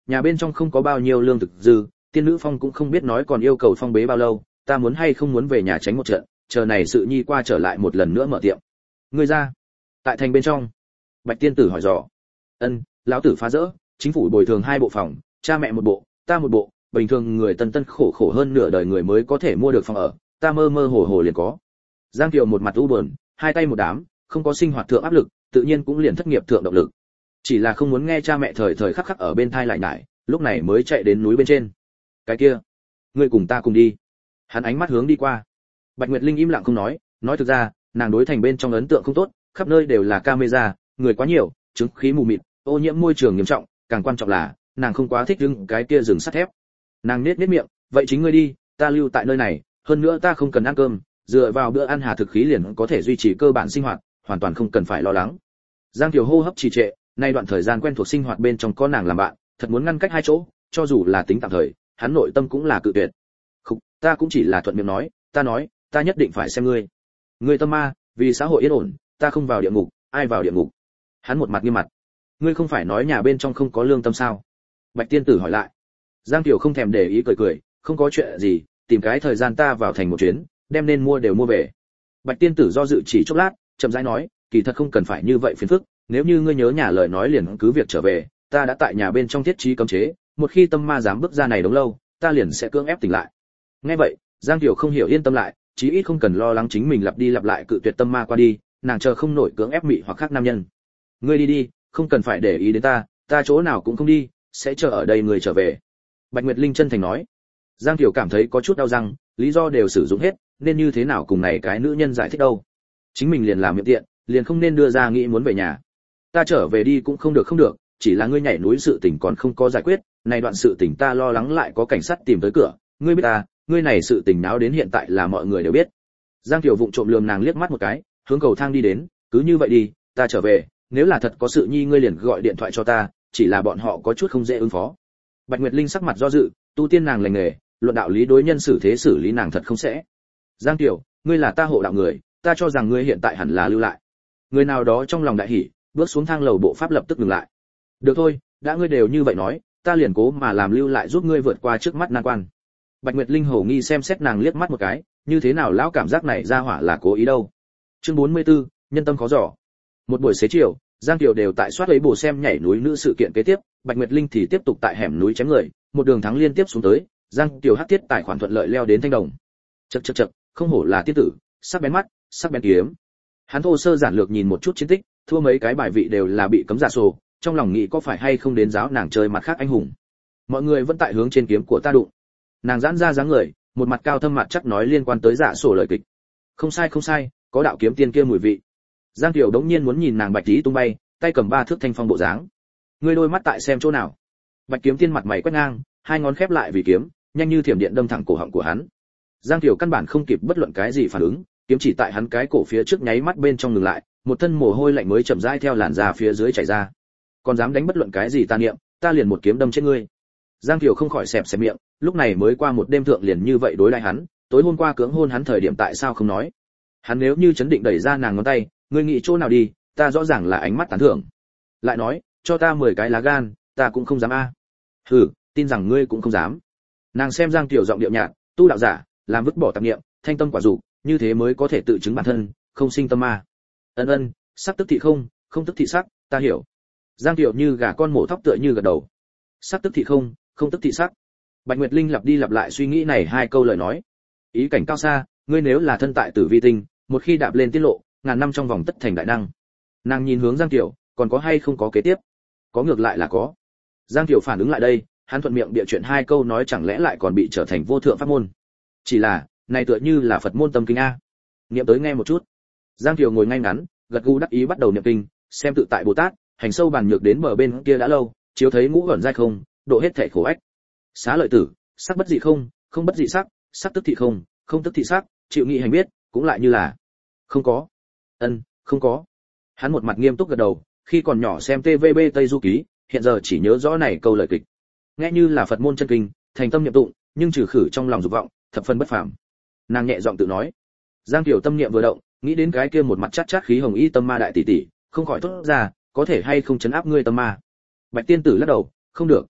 Nhà bên trong không có bao nhiêu lương thực dư, tiên nữ phong cũng không biết nói còn yêu cầu phong bế bao lâu, ta muốn hay không muốn về nhà tránh một trận, chờ này sự nhi qua trở lại một lần nữa mở tiệm. Ngươi ra. Tại thành bên trong. Bạch tiên tử hỏi dò. Ân, lão tử phá rỡ, chính phủ bồi thường 2 bộ phòng, cha mẹ một bộ, ta một bộ, bình thường người tân tân khổ khổ hơn nửa đời người mới có thể mua được phòng ở, ta mơ mơ hồ hồ liền có. Giang Kiều một mặt u buồn, hai tay một đám, không có sinh hoạt thượng áp lực, tự nhiên cũng liền thất nghiệp thượng động lực. Chỉ là không muốn nghe cha mẹ thời thời khắc khắc ở bên thai lại nhải, lúc này mới chạy đến núi bên trên. Cái kia, ngươi cùng ta cùng đi. Hắn ánh mắt hướng đi qua. Bạch Nguyệt Linh im lặng không nói thực ra, nàng đối thành bên trong ấn tượng không tốt, khắp nơi đều là camera, người quá nhiều, chứng khí mù mịt, ô nhiễm môi trường nghiêm trọng, càng quan trọng là, nàng không quá thích đứng cái kia rừng sắt thép. Nàng nhếch miệng, vậy chính ngươi đi, ta lưu tại nơi này, hơn nữa ta không cần ăn cơm, dựa vào bữa ăn hà thực khí liền có thể duy trì cơ bản sinh hoạt, hoàn toàn không cần phải lo lắng. Giang Kiều hô hấp trì trệ, nay đoạn thời gian quen thuộc sinh hoạt bên trong có nàng làm bạn, thật muốn ngăn cách hai chỗ, cho dù là tính tạm thời, hắn nội tâm cũng là cự tuyệt. Khục, ta cũng chỉ là thuận miệng nói, ta nhất định phải xem ngươi. Ngươi tâm ma, vì xã hội yên ổn, ta không vào địa ngục, ai vào địa ngục? Hắn một mặt nghiêm mặt. Ngươi không phải nói nhà bên trong không có lương tâm sao? Bạch tiên tử hỏi lại. Giang Kiều không thèm để ý cười, không có chuyện gì, tìm cái thời gian ta vào thành một chuyến, đem nên mua đều mua về. Bạch tiên tử do dự chỉ chốc lát, chậm rãi nói, kỳ thật không cần phải như vậy phiền phức, nếu như ngươi nhớ nhà lời nói liền cứ việc trở về, ta đã tại nhà bên trong thiết trí cấm chế, một khi tâm ma dám bước ra này đống lâu, ta liền sẽ cưỡng ép tỉnh lại. Nghe vậy, Giang Kiều không hiểu yên tâm lại, chí ít không cần lo lắng chính mình lặp đi lặp lại cự tuyệt tâm ma qua đi, nàng chờ không nổi cưỡng ép mị hoặc khác nam nhân. Ngươi đi, không cần phải để ý đến ta chỗ nào cũng không đi, sẽ chờ ở đây người trở về. Bạch Nguyệt Linh chân thành nói. Giang Kiều cảm thấy có chút đau răng, lý do đều sử dụng hết, nên như thế nào cùng này cái nữ nhân giải thích đâu? Chính mình liền làm miệng tiện, liền không nên đưa ra nghĩ muốn về nhà. Ta trở về đi cũng không được, chỉ là ngươi nhảy núi sự tình còn không có giải quyết, này đoạn sự tình ta lo lắng lại có cảnh sát tìm tới cửa, ngươi biết ta, ngươi này sự tình náo đến hiện tại là mọi người đều biết. Giang Kiều vụng trộm lườm nàng liếc mắt một cái, hướng cầu thang đi đến, cứ như vậy đi, ta trở về, nếu là thật có sự nhi ngươi liền gọi điện thoại cho ta, chỉ là bọn họ có chút không dễ ứng phó. Bạch Nguyệt Linh sắc mặt do dự, tu tiên nàng lành nghề, luận đạo lý đối nhân xử thế xử lý nàng thật không sẽ. Giang Kiều, ngươi là ta hộ đạo người, ta cho rằng ngươi hiện tại hẳn là lưu lại. Người nào đó trong lòng đại hỉ, bước xuống thang lầu bộ pháp lập tức ngừng lại. Được thôi, đã ngươi đều như vậy nói, ta liền cố mà làm lưu lại giúp ngươi vượt qua trước mắt nan quan. Bạch Nguyệt Linh hổ nghi xem xét nàng liếc mắt một cái, như thế nào lão cảm giác này ra hỏa là cố ý đâu. Chương 44, nhân tâm khó dò. Một buổi xế chiều, Giang Kiều đều tại soát lấy bổ xem nhảy núi nữ sự kiện kế tiếp, Bạch Nguyệt Linh thì tiếp tục tại hẻm núi chém người, một đường thắng liên tiếp xuống tới, Giang Kiều hắc tiết tài khoản thuận lợi leo đến Thanh Đồng. Chậc, không hổ là tiên tử, sắc bén mắt, sắc bén kiếm. Hắn thô sơ giản lược nhìn một chút chiến tích, thua mấy cái bài vị đều là bị cấm giả sổ, trong lòng nghĩ có phải hay không đến giáo nàng chơi mặt khác anh hùng. Mọi người vẫn tại hướng trên kiếm của ta đụng. Nàng giãn ra dáng người, một mặt cao thâm mặt chắc nói liên quan tới giả sổ lời kịch. Không sai, có đạo kiếm tiên kia mùi vị. Giang Kiều đống nhiên muốn nhìn nàng bạch tí tung bay, tay cầm 3 thước thanh phong bộ dáng. Ngươi đôi mắt tại xem chỗ nào? Bạch kiếm tiên mặt mày quét ngang, hai ngón khép lại vì kiếm, nhanh như thiểm điện đâm thẳng cổ họng của hắn. Giang Kiều căn bản không kịp bất luận cái gì phản ứng, kiếm chỉ tại hắn cái cổ phía trước nháy mắt bên trong ngừng lại, một thân mồ hôi lạnh mới chậm rãi theo làn da phía dưới chảy ra. Còn dám đánh bất luận cái gì ta niệm, ta liền một kiếm đâm chết ngươi. Giang Kiều không khỏi xẹp xẹp miệng, lúc này mới qua một đêm thượng liền như vậy đối lại hắn, tối hôm qua cưỡng hôn hắn thời điểm tại sao không nói? Hắn nếu như chấn định đẩy ra nàng ngón tay, ngươi nghĩ chỗ nào đi, ta rõ ràng là ánh mắt tán thưởng. Lại nói, cho ta 10 cái lá gan, ta cũng không dám a. Hừ, tin rằng ngươi cũng không dám. Nàng xem Giang Kiều giọng điệu nhạt, tu đạo giả, làm vứt bỏ tạp niệm, thanh tâm quả dục, như thế mới có thể tự chứng bản thân, không sinh tâm ma. Ân, sắc tức thị không, không tức thị sắc, ta hiểu. Giang Kiều như gà con mổ thóc tựa như gật đầu. Sắc tức thị không, không tức thị sắc. Bạch Nguyệt Linh lặp đi lặp lại suy nghĩ này 2 câu lời nói. Ý cảnh cao xa, ngươi nếu là thân tại Tử Vi tinh, một khi đạp lên tiết lộ, ngàn năm trong vòng tất thành đại năng. Nàng nhìn hướng Giang Kiều, còn có hay không có kế tiếp? Có ngược lại là có. Giang Kiều phản ứng lại đây, hắn thuận miệng bịa chuyện 2 câu nói chẳng lẽ lại còn bị trở thành vô thượng pháp môn. Chỉ là, này tựa như là Phật môn tâm kinh a. Niệm tới nghe một chút. Giang Kiều ngồi ngay ngắn, gật gù đắc ý bắt đầu niệm kinh, xem tự tại Bồ Tát, hành sâu bàn nhược đến bờ bên kia đã lâu, chiếu thấy ngũ ẩn giai không, độ hết thể khổ ách. Xá lợi tử, sắc bất dị không, không bất dị sắc, sắc tức thị không, không tức thị sắc, chịu nghị hành biết, cũng lại như là không có. Không có. Hắn một mặt nghiêm túc gật đầu, khi còn nhỏ xem TVB Tây Du Ký, hiện giờ chỉ nhớ rõ này câu lời kịch. Nghe như là Phật môn chân kinh, thành tâm niệm tụng, nhưng trừ khử trong lòng dục vọng, thập phần bất phàm. Nàng nhẹ giọng tự nói. Giang Kiều tâm niệm vừa động, nghĩ đến cái kia một mặt chát khí hồng y tâm ma đại tỷ tỷ, không khỏi thốt ra, có thể hay không chấn áp ngươi tâm ma. Bạch tiên tử lắc đầu, không được.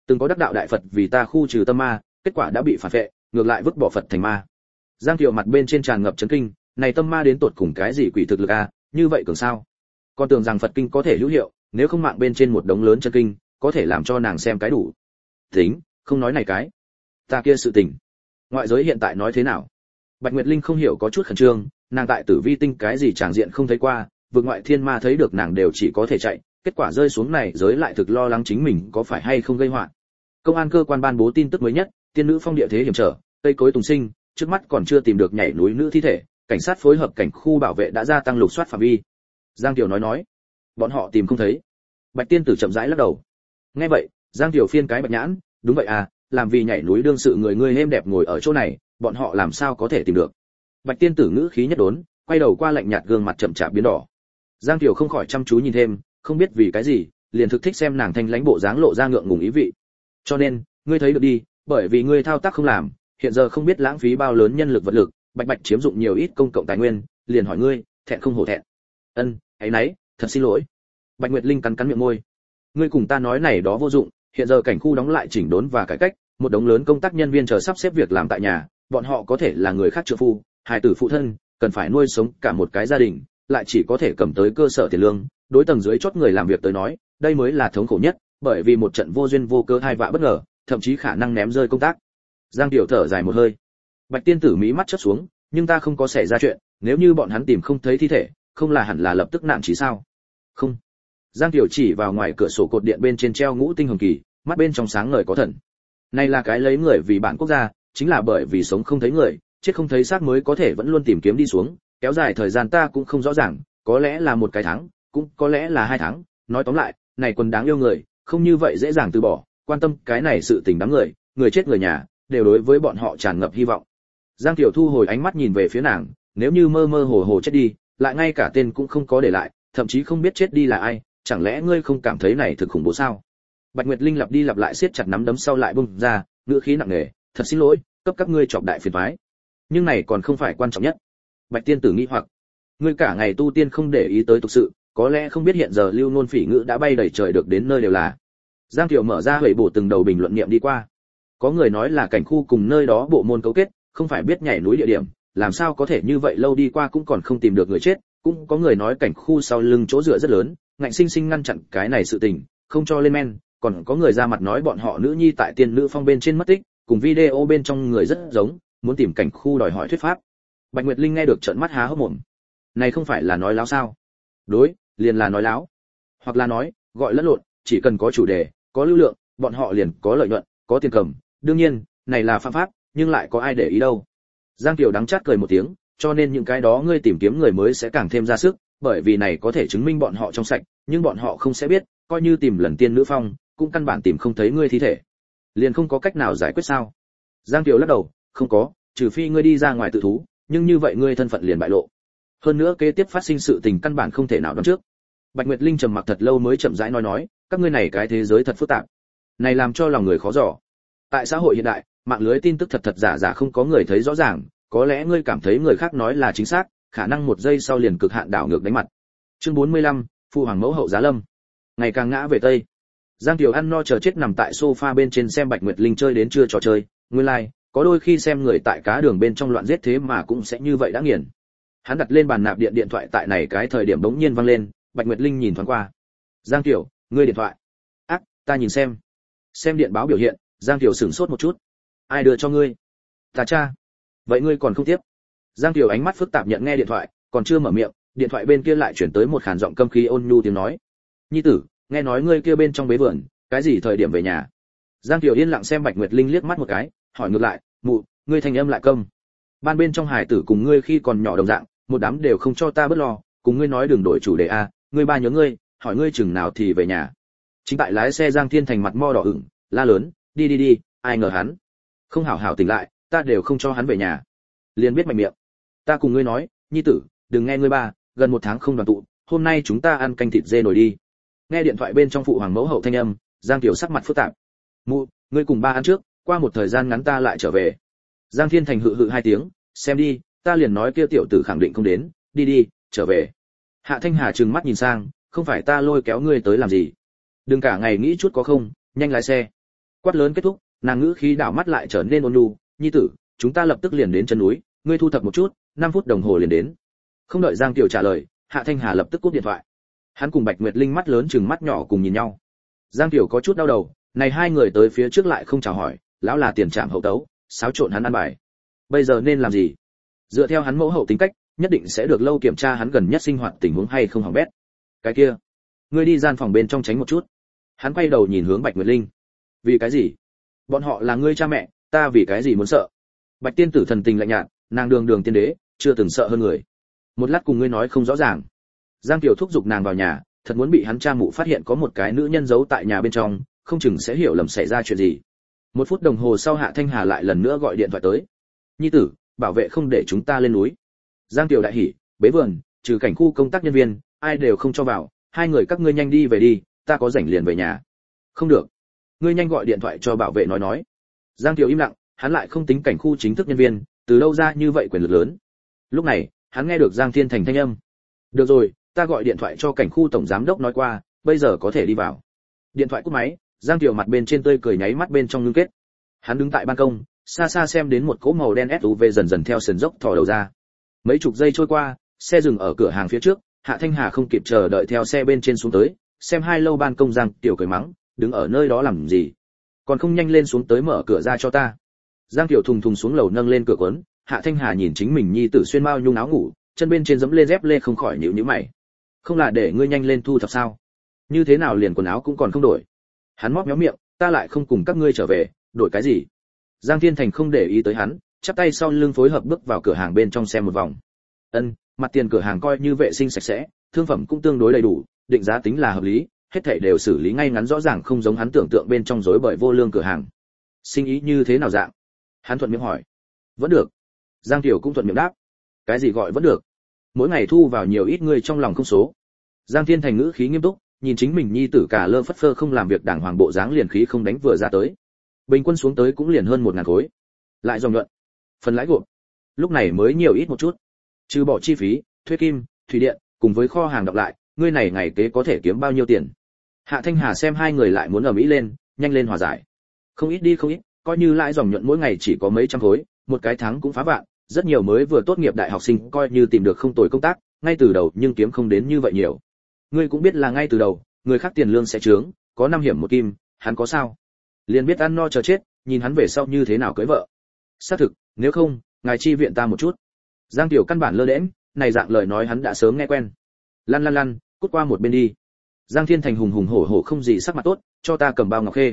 Từng có đắc đạo đại Phật vì ta khu trừ tâm ma, kết quả đã bị phản vệ, ngược lại vứt bỏ Phật thành ma. Giang Kiều mặt bên trên tràn ngập chấn kinh, này tâm ma đến tột cùng cái gì quỷ thực lực a, như vậy cường sao? Con tưởng rằng Phật kinh có thể hữu hiệu, nếu không mạng bên trên một đống lớn chân kinh, có thể làm cho nàng xem cái đủ. Tính, không nói này cái. Ta kia sự tình. Ngoại giới hiện tại nói thế nào? Bạch Nguyệt Linh không hiểu có chút khẩn trương, nàng tại Tử Vi tinh cái gì tràng diện không thấy qua, vực ngoại thiên ma thấy được nàng đều chỉ có thể chạy, kết quả rơi xuống này giới lại thực lo lắng chính mình có phải hay không gây họa. Công an cơ quan ban bố tin tức mới nhất, tiên nữ phong địa thế hiểm trở, cây cối tùng sinh, trước mắt còn chưa tìm được nhảy núi nữ thi thể, cảnh sát phối hợp cảnh khu bảo vệ đã gia tăng lục soát phạm vi. Giang Tiểu nói, bọn họ tìm không thấy. Bạch tiên tử chậm rãi lắc đầu. Nghe vậy, Giang Tiểu phiên cái bạch nhãn, đúng vậy à, làm vì nhảy núi đương sự người ngươi êm đẹp ngồi ở chỗ này, bọn họ làm sao có thể tìm được. Bạch tiên tử ngữ khí nhất đốn, quay đầu qua lạnh nhạt gương mặt chậm chạp biến đỏ. Giang Tiểu không khỏi chăm chú nhìn thêm, không biết vì cái gì, liền thực thích xem nàng thanh lãnh bộ dáng lộ ra ngượng ngùng ý vị. Cho nên, ngươi thấy được đi, bởi vì ngươi thao tác không làm, hiện giờ không biết lãng phí bao lớn nhân lực vật lực, bạch chiếm dụng nhiều ít công cộng tài nguyên, liền hỏi ngươi, thẹn không hổ thẹn. Ấy nấy, thật xin lỗi. Bạch Nguyệt Linh cắn cắn miệng môi. Ngươi cùng ta nói này đó vô dụng, hiện giờ cảnh khu đóng lại chỉnh đốn và cải cách, một đống lớn công tác nhân viên chờ sắp xếp việc làm tại nhà, bọn họ có thể là người khác trợ phu, hài tử phụ thân, cần phải nuôi sống cả một cái gia đình, lại chỉ có thể cầm tới cơ sở tiền lương, đối tầng dưới chót người làm việc tới nói, đây mới là thống khổ nhất, bởi vì một trận vô duyên vô cớ hai vạ bất ngờ, thậm chí khả năng ném rơi công tác. Giang Tiểu thở dài một hơi. Bạch tiên tử mí mắt chớp xuống, nhưng ta không có xảy ra chuyện, nếu như bọn hắn tìm không thấy thi thể, không là hẳn là lập tức nạn chỉ sao? Không. Giang Tiểu chỉ vào ngoài cửa sổ cột điện bên trên treo ngũ tinh hồng kỳ, mắt bên trong sáng ngời có thần. Này là cái lấy người vì bản quốc gia, chính là bởi vì sống không thấy người, chết không thấy xác mới có thể vẫn luôn tìm kiếm đi xuống, kéo dài thời gian ta cũng không rõ ràng, có lẽ là một cái tháng, cũng có lẽ là 2 tháng, nói tóm lại, này quần đáng yêu người, không như vậy dễ dàng từ bỏ, quan tâm cái này sự tình đám người, người chết người nhà, đều đối với bọn họ tràn ngập hy vọng. Giang Tiểu thu hồi ánh mắt nhìn về phía nàng, nếu như mơ mơ hồ hồ chết đi, lại ngay cả tên cũng không có để lại, thậm chí không biết chết đi là ai, chẳng lẽ ngươi không cảm thấy này thực khủng bố sao? Bạch Nguyệt Linh lặp đi lặp lại siết chặt nắm đấm sau lại bung ra, ngữ khí nặng nề, thật xin lỗi, cấp các ngươi chọc đại phiền toái. Nhưng này còn không phải quan trọng nhất. Bạch tiên tử nghi hoặc, ngươi cả ngày tu tiên không để ý tới tục sự, có lẽ không biết hiện giờ lưu ngôn phỉ ngữ đã bay đầy trời được đến nơi đều là. Giang Tiểu mở ra hủy bổ từng đầu bình luận niệm đi qua. Có người nói là cảnh khu cùng nơi đó bộ môn cấu kết, không phải biết nhảy núi địa điểm, làm sao có thể như vậy lâu đi qua cũng còn không tìm được người chết, cũng có người nói cảnh khu sau lưng chỗ dựa rất lớn, ngạnh sinh sinh ngăn chặn cái này sự tình, không cho lên men, còn có người ra mặt nói bọn họ nữ nhi tại tiên nữ phong bên trên mất tích, cùng video bên trong người rất giống, muốn tìm cảnh khu đòi hỏi thuyết pháp. Bạch Nguyệt Linh nghe được trợn mắt há hốc mồm. Này không phải là nói láo sao? Đối, liền là nói láo. Hoặc là nói, gọi lẫn lộn, chỉ cần có chủ đề, có lưu lượng, bọn họ liền có lợi nhuận, có tiền cầm. Đương nhiên, này là phạm pháp, nhưng lại có ai để ý đâu. Giang Kiều đắng chát cười một tiếng, cho nên những cái đó ngươi tìm kiếm người mới sẽ càng thêm ra sức, bởi vì này có thể chứng minh bọn họ trong sạch, nhưng bọn họ không sẽ biết, coi như tìm lần tiên nữ phong, cũng căn bản tìm không thấy ngươi thi thể. Liền không có cách nào giải quyết sao? Giang Kiều lắc đầu, không có, trừ phi ngươi đi ra ngoài tự thú, nhưng như vậy ngươi thân phận liền bại lộ. Hơn nữa kế tiếp phát sinh sự tình căn bản không thể nào đoán trước. Bạch Nguyệt Linh trầm mặc thật lâu mới chậm rãi nói, các ngươi này cái thế giới thật phức tạp. Này làm cho lòng người khó dò. Tại xã hội hiện đại, mạng lưới tin tức thật thật giả giả không có người thấy rõ ràng, có lẽ ngươi cảm thấy người khác nói là chính xác, khả năng một giây sau liền cực hạn đảo ngược đánh mặt. Chương 45, Phu hoàng mẫu hậu giá lâm. Ngày càng ngã về tây. Giang Kiều ăn no chờ chết nằm tại sofa bên trên xem Bạch Nguyệt Linh chơi đến trưa trò chơi, nguyên lai, like, có đôi khi xem người tại cá đường bên trong loạn giết thế mà cũng sẽ như vậy đã nghiền. Hắn đặt lên bàn nạp điện điện thoại tại này cái thời điểm bỗng nhiên vang lên, Bạch Nguyệt Linh nhìn thoáng qua. Giang Kiều, ngươi điện thoại. Ác, ta nhìn xem. Xem điện báo biểu hiện, Giang Kiều sửng sốt một chút. Ai đưa cho ngươi? Ta cha. Vậy ngươi còn không tiếp? Giang Kiều ánh mắt phức tạp nhận nghe điện thoại, còn chưa mở miệng, điện thoại bên kia lại chuyển tới một khàn giọng câm khí ôn nhu tiếng nói. Nhi tử, nghe nói ngươi kia bên trong bế vườn, cái gì thời điểm về nhà? Giang Kiều yên lặng xem Bạch Nguyệt Linh liếc mắt một cái, hỏi ngược lại, mụ, ngươi thành âm lại câm. Ban bên trong hải tử cùng ngươi khi còn nhỏ đồng dạng, một đám đều không cho ta bớt lo, cùng ngươi nói đừng đổi chủ đề a, ngươi ba nhớ ngươi, hỏi ngươi chừng nào thì về nhà. Chính tại lái xe Giang Thiên Thành mặt mo đỏ ửng, la lớn, đi đi đi, ai ngờ hắn không hảo hảo tỉnh lại, ta đều không cho hắn về nhà. Liền biết mạnh miệng. Ta cùng ngươi nói, nhi tử, đừng nghe ngươi ba, gần 1 tháng không đoàn tụ, hôm nay chúng ta ăn canh thịt dê nổi đi. Nghe điện thoại bên trong phụ hoàng mẫu hậu thanh âm, Giang Kiều sắc mặt phức tạp. Mụ, ngươi cùng ba ăn trước, qua một thời gian ngắn ta lại trở về. Giang Thiên Thành hự hự 2 tiếng, xem đi, ta liền nói kia tiểu tử khẳng định không đến, đi đi, trở về. Hạ Thanh Hà trừng mắt nhìn sang, không phải ta lôi kéo ngươi tới làm gì? Đừng cả ngày nghĩ chút có không, nhanh lái xe. Quát lớn kết thúc, nàng ngữ khí đảo mắt lại trở nên ôn nhu, nhi tử, chúng ta lập tức liền đến chân núi, ngươi thu thập một chút, 5 phút đồng hồ liền đến. Không đợi Giang Tiểu trả lời, Hạ Thanh Hà lập tức cúp điện thoại. Hắn cùng Bạch Nguyệt Linh mắt lớn chừng mắt nhỏ cùng nhìn nhau. Giang Tiểu có chút đau đầu, này hai người tới phía trước lại không chào hỏi, lão là tiền trạm hậu tấu, xáo trộn hắn ăn bài. Bây giờ nên làm gì? Dựa theo hắn mẫu hậu tính cách, nhất định sẽ được lâu kiểm tra hắn gần nhất sinh hoạt tình huống hay không hỏng bét. Cái kia, ngươi đi gian phòng bên trong tránh một chút. Hắn quay đầu nhìn hướng Bạch Nguyệt Linh. Vì cái gì? Bọn họ là ngươi cha mẹ, ta vì cái gì muốn sợ? Bạch tiên tử thần tình lạnh nhạt, nàng đường đường tiên đế, chưa từng sợ hơn người. Một lát cùng ngươi nói không rõ ràng. Giang Tiểu thúc giục nàng vào nhà, thật muốn bị hắn cha mụ phát hiện có một cái nữ nhân giấu tại nhà bên trong, không chừng sẽ hiểu lầm xảy ra chuyện gì. 1 phút đồng hồ sau Hạ Thanh Hà lại lần nữa gọi điện thoại tới. Nhi tử, bảo vệ không để chúng ta lên núi. Giang Tiểu đại hỉ, bế vườn, trừ cảnh khu công tác nhân viên, ai đều không cho vào, hai người các ngươi nhanh đi về đi, ta có rảnh liền về nhà. Không được, ngươi nhanh gọi điện thoại cho bảo vệ nói. Giang Tiểu im lặng, hắn lại không tính cảnh khu chính thức nhân viên, từ đâu ra như vậy quyền lực lớn. Lúc này, hắn nghe được Giang Thiên Thành thanh âm. Được rồi, ta gọi điện thoại cho cảnh khu tổng giám đốc nói qua, bây giờ có thể đi vào. Điện thoại cúp máy, Giang Tiểu mặt bên trên tươi cười nháy mắt bên trong ngưng kết. Hắn đứng tại ban công, xa xa xem đến một cỗ màu đen SUV dần dần theo sườn dốc thò đầu ra. Mấy chục giây trôi qua, xe dừng ở cửa hàng phía trước, Hạ Thanh Hà không kịp chờ đợi theo xe bên trên xuống tới, xem hai lâu ban công Giang Tiểu cười mắng, đứng ở nơi đó làm gì? Còn không nhanh lên xuống tới mở cửa ra cho ta. Giang Tiểu thùng thùng xuống lầu nâng lên cửa quấn, Hạ Thanh Hà nhìn chính mình nhi tử xuyên mao nhung áo ngủ, chân bên trên giẫm lên dép lê không khỏi nhíu nhíu mày. Không là để ngươi nhanh lên thu thập sao? Như thế nào liền quần áo cũng còn không đổi? Hắn móc méo miệng, ta lại không cùng các ngươi trở về, đổi cái gì? Giang Thiên Thành không để ý tới hắn, chắp tay sau lưng phối hợp bước vào cửa hàng bên trong xem một vòng. Mặt tiền cửa hàng coi như vệ sinh sạch sẽ, thương phẩm cũng tương đối đầy đủ, định giá tính là hợp lý, hết thảy đều xử lý ngay ngắn rõ ràng, không giống hắn tưởng tượng bên trong rối bời vô lương cửa hàng. Sinh ý như thế nào dạng? Hắn thuận miệng hỏi. Vẫn được. Giang Tiểu cũng thuận miệng đáp. Cái gì gọi vẫn được? Mỗi ngày thu vào nhiều ít người trong lòng không số. Giang Thiên Thành ngữ khí nghiêm túc, nhìn chính mình nhi tử cả lơ phất phơ không làm việc đàng hoàng bộ dáng liền khí không đánh vừa ra tới. Bình quân xuống tới cũng liền hơn 1000 khối. Lại dòng nhuận. Phần lãi gộp. Lúc này mới nhiều ít một chút. Trừ bỏ chi phí, thuê kim, thủy điện, cùng với kho hàng đọc lại, ngươi này ngày kế có thể kiếm bao nhiêu tiền? Hạ Thanh Hà xem hai người lại muốn ầm ĩ lên, nhanh lên hòa giải. Không ít đi không ít, coi như lãi dòng nhuận mỗi ngày chỉ có mấy trăm khối, một cái tháng cũng phá vạn, rất nhiều mới vừa tốt nghiệp đại học sinh coi như tìm được không tồi công tác, ngay từ đầu nhưng kiếm không đến như vậy nhiều. Ngươi cũng biết là ngay từ đầu, người khác tiền lương sẽ trướng, có 5 hiểm một kim, hắn có sao? Liền biết ăn no chờ chết, nhìn hắn về sau như thế nào cưới vợ. Xác thực, nếu không, ngài chi viện ta một chút. Giang Tiểu căn bản lơ đễnh, này dạng lời nói hắn đã sớm nghe quen. Lăn, cút qua một bên đi. Giang Thiên Thành hùng hùng hổ hổ không gì sắc mặt tốt, cho ta cầm bao ngọc khê.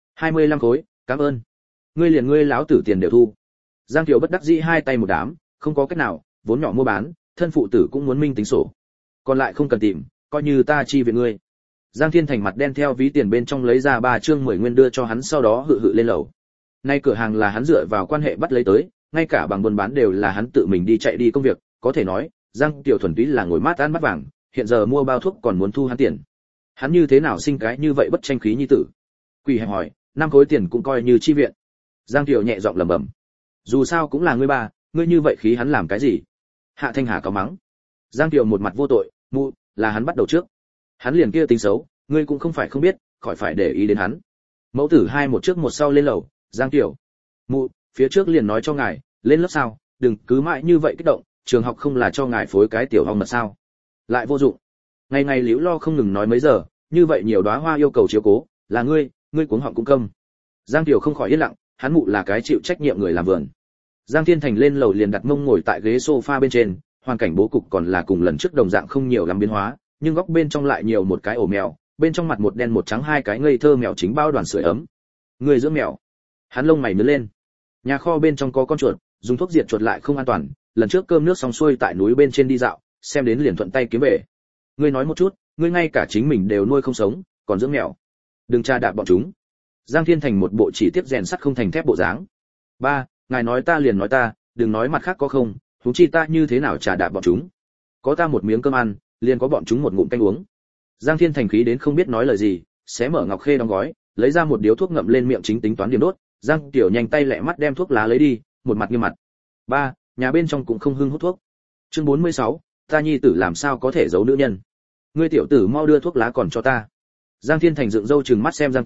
25 khối, cảm ơn. Ngươi liền ngươi láo tử tiền đều thu. Giang Tiểu bất đắc dĩ hai tay một đám, không có cách nào, vốn nhỏ mua bán, thân phụ tử cũng muốn minh tính sổ. Còn lại không cần tìm, coi như ta chi viện ngươi. Giang Thiên Thành mặt đen theo ví tiền bên trong lấy ra 3 trương 10 nguyên đưa cho hắn, sau đó hự lên lầu. Nay cửa hàng là hắn dựa vào quan hệ bắt lấy tới, ngay cả bằng buôn bán đều là hắn tự mình đi chạy đi công việc, có thể nói, Giang Tiểu thuần túy là ngồi mát ăn bắt vàng, hiện giờ mua bao thuốc còn muốn thu hắn tiền. Hắn như thế nào sinh cái như vậy bất tranh khí như tử? Quỷ hẹp hỏi, 5 khối tiền cũng coi như chi viện. Giang Tiểu nhẹ giọng lẩm bẩm. Dù sao cũng là ngươi ba, ngươi như vậy khí hắn làm cái gì? Hạ Thanh Hà có mắng. Giang Tiểu một mặt vô tội, mụ, là hắn bắt đầu trước. Hắn liền kia tính xấu, ngươi cũng không phải không biết, khỏi phải để ý đến hắn. Mẫu tử hai một trước một sau lên lầu, Giang Tiểu. Mụ, phía trước liền nói cho ngài, lên lớp sao, đừng cứ mãi như vậy kích động, trường học không là cho ngài phối cái tiểu hong mật sao? Lại vô dụng. Ngày ngày liễu lo không ngừng nói mấy giờ, như vậy nhiều đóa hoa yêu cầu chiếu cố, là ngươi cuống họng cũng câm. Giang Tiểu không khỏi yên lặng, hắn mụ là cái chịu trách nhiệm người làm vườn. Giang Thiên Thành lên lầu liền đặt mông ngồi tại ghế sofa bên trên, hoàn cảnh bố cục còn là cùng lần trước đồng dạng không nhiều lắm biến hóa, nhưng góc bên trong lại nhiều một cái ổ mèo, bên trong mặt một đen một trắng hai cái ngây thơ mèo chính bao đoàn sưởi ấm. Người dưỡng mèo. Hắn lông mày nhướng lên. Nhà kho bên trong có con chuột, dùng thuốc diệt chuột lại không an toàn, lần trước cơm nước xong xuôi tại núi bên trên đi dạo, xem đến liền thuận tay kiếm về. Ngươi nói một chút, ngươi ngay cả chính mình đều nuôi không sống, còn dưỡng mèo. Đừng tra đạp bọn chúng. Giang Thiên Thành một bộ chỉ tiếp rèn sắt không thành thép bộ dáng. Ba, ngài nói ta liền nói ta, đừng nói mặt khác có không, huống chi ta như thế nào trả đạp bọn chúng. Có ta một miếng cơm ăn, liền có bọn chúng một ngụm canh uống. Giang Thiên Thành khí đến không biết nói lời gì, xé mở ngọc khê đóng gói, lấy ra một điếu thuốc ngậm lên miệng chính tính toán điểm đốt. Giang Tiểu nhanh tay lẹ mắt đem thuốc lá lấy đi, một mặt nghiêm mặt. Ba, nhà bên trong cũng không hưng hút thuốc. Chương 46, ta nhi tử làm sao có thể giấu nữ nhân. Ngươi tiểu tử mau đưa thuốc lá còn cho ta. Giang Thiên Thành dựng râu trừng mắt xem Giang Tiểu,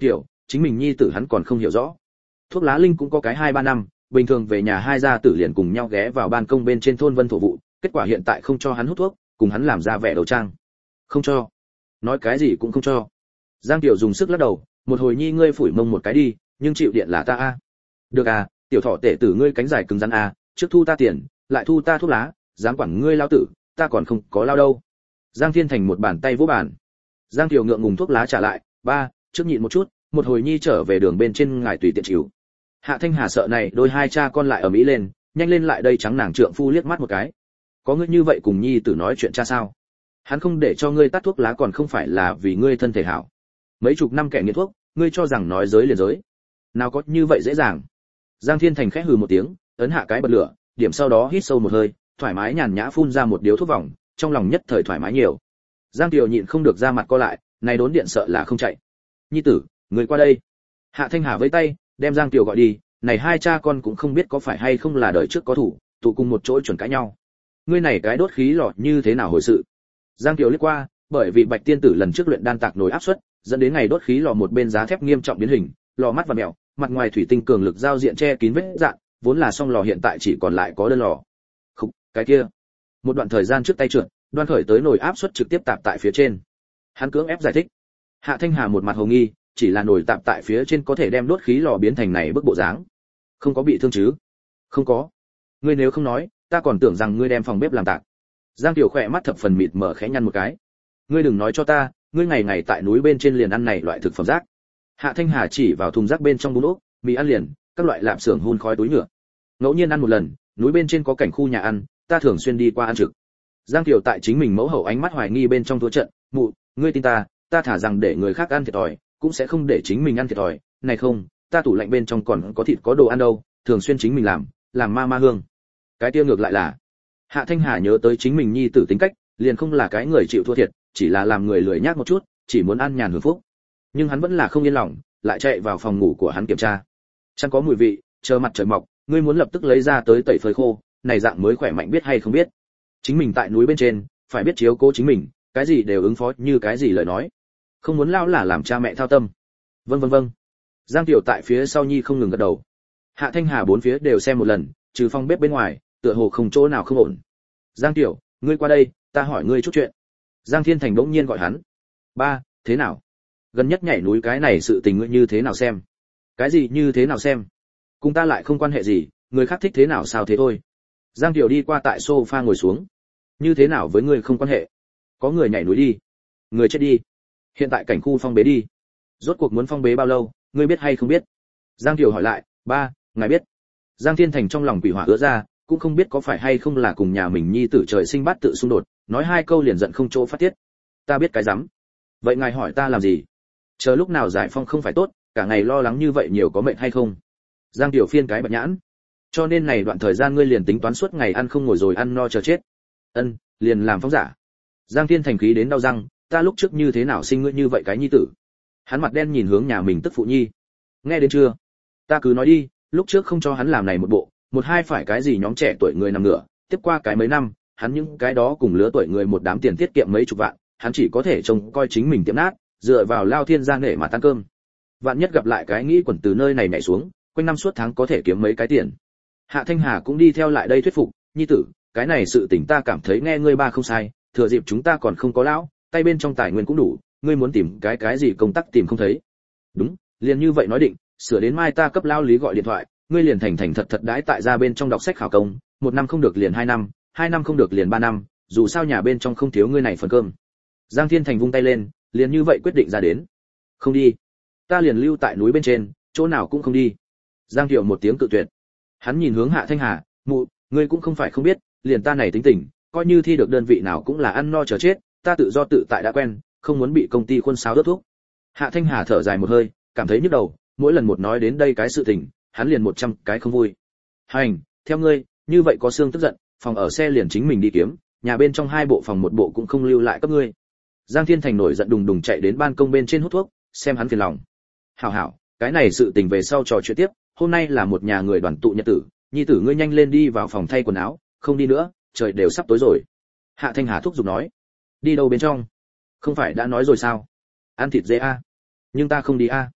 chính mình nhi tử hắn còn không hiểu rõ. Thuốc lá linh cũng có cái 2-3 năm, bình thường về nhà hai gia tử liền cùng nhau ghé vào ban công bên trên thôn Vân thổ vụ, kết quả hiện tại không cho hắn hút thuốc, cùng hắn làm ra vẻ đầu trang. Không cho. Nói cái gì cũng không cho. Giang Tiểu dùng sức lắc đầu, một hồi nhi ngươi phủi mông một cái đi, nhưng chịu điện là ta a. Được à, tiểu thọ tể tử ngươi cánh dài cứng rắn a, trước thu ta tiền, lại thu ta thuốc lá, dám quản ngươi lao tử, ta còn không có lao đâu. Giang Thiên Thành một bàn tay vỗ bàn. Giang Tiểu ngượng ngùng thuốc lá trả lại, ba, trước nhịn một chút, một hồi nhi trở về đường bên trên ngài tùy tiện chịu. Hạ Thanh Hà sợ này đôi hai cha con lại ở mỹ lên, nhanh lên lại đây trắng nàng trượng phu liếc mắt một cái. Có ngươi như vậy cùng nhi tử nói chuyện cha sao? Hắn không để cho ngươi tắt thuốc lá còn không phải là vì ngươi thân thể hảo. Mấy chục năm kẻ nghiện thuốc, ngươi cho rằng nói giới liền giới. Nào có như vậy dễ dàng. Giang Thiên Thành khẽ hừ một tiếng, ấn hạ cái bật lửa, điểm sau đó hít sâu một hơi, thoải mái nhàn nhã phun ra một điếu thuốc vòng, trong lòng nhất thời thoải mái nhiều. Giang Kiều nhịn không được ra mặt co lại, này đốn điện sợ là không chạy. Nhi tử, người qua đây. Hạ Thanh Hà vẫy tay, đem Giang Kiều gọi đi, này hai cha con cũng không biết có phải hay không là đời trước có thủ, tụ cùng một chỗ chuẩn cãi nhau. Ngươi này cái đốt khí lò như thế nào hồi sự? Giang Kiều liếc qua, bởi vì Bạch Tiên tử lần trước luyện đan tạc nổi áp suất, dẫn đến ngày đốt khí lò một bên giá thép nghiêm trọng biến hình, lò mắt và mèo, mặt ngoài thủy tinh cường lực giao diện che kín vết dạn, vốn là xong lò hiện tại chỉ còn lại có đơn lò. Khục, cái kia. Một đoạn thời gian trước tay trượt, đoan khởi tới nồi áp suất trực tiếp tạp tại phía trên. Hắn cưỡng ép giải thích. Hạ Thanh Hà một mặt hồ nghi, chỉ là nồi tạp tại phía trên có thể đem đốt khí lò biến thành này bức bộ dáng. Không có bị thương chứ? Không có. Ngươi nếu không nói, ta còn tưởng rằng ngươi đem phòng bếp làm tạc. Giang Tiểu khỏe mắt thập phần mịt mở khẽ nhăn một cái. Ngươi đừng nói cho ta, ngươi ngày ngày tại núi bên trên liền ăn này loại thực phẩm rác. Hạ Thanh Hà chỉ vào thùng rác bên trong bún ốc, mì ăn liền, các loại lạp xưởng hun khói túi nhựa. Ngẫu nhiên ăn một lần, núi bên trên có cảnh khu nhà ăn, ta thường xuyên đi qua ăn trực. Giang Kiều tại chính mình mẫu hậu ánh mắt hoài nghi bên trong thua trận, mụ, ngươi tin ta, ta thả rằng để người khác ăn thiệt thòi, cũng sẽ không để chính mình ăn thiệt thòi, này không, ta tủ lạnh bên trong còn có thịt có đồ ăn đâu, thường xuyên chính mình làm ma hương. Cái tiêu ngược lại là, Hạ Thanh Hà nhớ tới chính mình nhi tử tính cách, liền không là cái người chịu thua thiệt, chỉ là làm người lười nhác một chút, chỉ muốn ăn nhàn hưởng phúc. Nhưng hắn vẫn là không yên lòng, lại chạy vào phòng ngủ của hắn kiểm tra. Chẳng có mùi vị, chờ mặt trời mọc, ngươi muốn lập tức lấy ra tới tẩy phơi khô, này dạng mới khỏe mạnh biết hay không biết. Chính mình tại núi bên trên, phải biết chiếu cố chính mình, cái gì đều ứng phó như cái gì lời nói. Không muốn lao là làm cha mẹ thao tâm. Vâng. Giang Tiểu tại phía sau nhi không ngừng gật đầu. Hạ Thanh Hà bốn phía đều xem một lần, trừ phòng bếp bên ngoài, tựa hồ không chỗ nào không ổn. Giang Tiểu, ngươi qua đây, ta hỏi ngươi chút chuyện. Giang Thiên Thành bỗng nhiên gọi hắn. Ba, thế nào? Gần nhất nhảy núi cái này sự tình ngươi như thế nào xem? Cái gì như thế nào xem? Cùng ta lại không quan hệ gì, người khác thích thế nào sao thế thôi. Giang Tiểu đi qua tại sofa ngồi xuống. Như thế nào với ngươi không quan hệ? Có người nhảy núi đi, người chết đi. Hiện tại cảnh khu phong bế đi. Rốt cuộc muốn phong bế bao lâu, ngươi biết hay không biết? Giang Tiểu hỏi lại, ba, ngài biết. Giang Thiên Thành trong lòng quỷ hỏa ứa ra, cũng không biết có phải hay không là cùng nhà mình nhi tử trời sinh bát tự xung đột, nói hai câu liền giận không chỗ phát tiết. Ta biết cái rắm. Vậy ngài hỏi ta làm gì? Chờ lúc nào giải phong không phải tốt, cả ngày lo lắng như vậy nhiều có mệnh hay không? Giang Tiểu phiên cái bạch nhãn. Cho nên này đoạn thời gian ngươi liền tính toán suốt ngày ăn không ngồi rồi ăn no chờ chết. Ân, liền làm phóng giả. Giang Thiên Thành khí đến đau răng, ta lúc trước như thế nào sinh ngươi như vậy cái nhi tử? Hắn mặt đen nhìn hướng nhà mình tức phụ nhi. Nghe đến chưa? Ta cứ nói đi, lúc trước không cho hắn làm này một bộ, một hai phải cái gì nhóm trẻ tuổi người nằm ngửa, tiếp qua cái mấy năm, hắn những cái đó cùng lứa tuổi người một đám tiền tiết kiệm mấy chục vạn, hắn chỉ có thể trông coi chính mình tiệm nát, dựa vào lao thiên gia nghệ mà tăng cơm. Vạn nhất gặp lại cái nghĩ quẩn từ nơi này nhảy xuống, quanh năm suốt tháng có thể kiếm mấy cái tiền. Hạ Thanh Hà cũng đi theo lại đây thuyết phục, nhi tử, cái này sự tình ta cảm thấy nghe ngươi ba không sai, thừa dịp chúng ta còn không có lão, tay bên trong tài nguyên cũng đủ, ngươi muốn tìm cái gì công tác tìm không thấy. Đúng, liền như vậy nói định, sửa đến mai ta cấp lao lý gọi điện thoại, ngươi liền thành thành thật thật đãi tại ra bên trong đọc sách khảo công, một năm không được liền 2 năm, 2 năm không được liền 3 năm, dù sao nhà bên trong không thiếu ngươi này phần cơm. Giang Thiên Thành vung tay lên, liền như vậy quyết định ra đến. Không đi, ta liền lưu tại núi bên trên, chỗ nào cũng không đi. Giang Kiều một tiếng cự tuyệt. Hắn nhìn hướng Hạ Thanh Hà, mụ, ngươi cũng không phải không biết, liền ta này tính tình, coi như thi được đơn vị nào cũng là ăn no chờ chết, ta tự do tự tại đã quen, không muốn bị công ty khuôn sáo đốt thuốc. Hạ Thanh Hà thở dài một hơi, cảm thấy nhức đầu, mỗi lần một nói đến đây cái sự tình, hắn liền 100 cái không vui. Hành, theo ngươi, như vậy có xương tức giận, phòng ở xe liền chính mình đi kiếm, nhà bên trong 2 bộ phòng 1 bộ cũng không lưu lại cấp ngươi. Giang Thiên Thành nổi giận đùng đùng chạy đến ban công bên trên hút thuốc, xem hắn phiền lòng. Hảo, cái này sự tình về sau trò chuyện tiếp, hôm nay là một nhà người đoàn tụ nhật tử, nhi tử ngươi nhanh lên đi vào phòng thay quần áo, không đi nữa, trời đều sắp tối rồi. Hạ Thanh Hà thúc giục nói. Đi đâu bên trong? Không phải đã nói rồi sao? Ăn thịt dê a. Nhưng ta không đi a.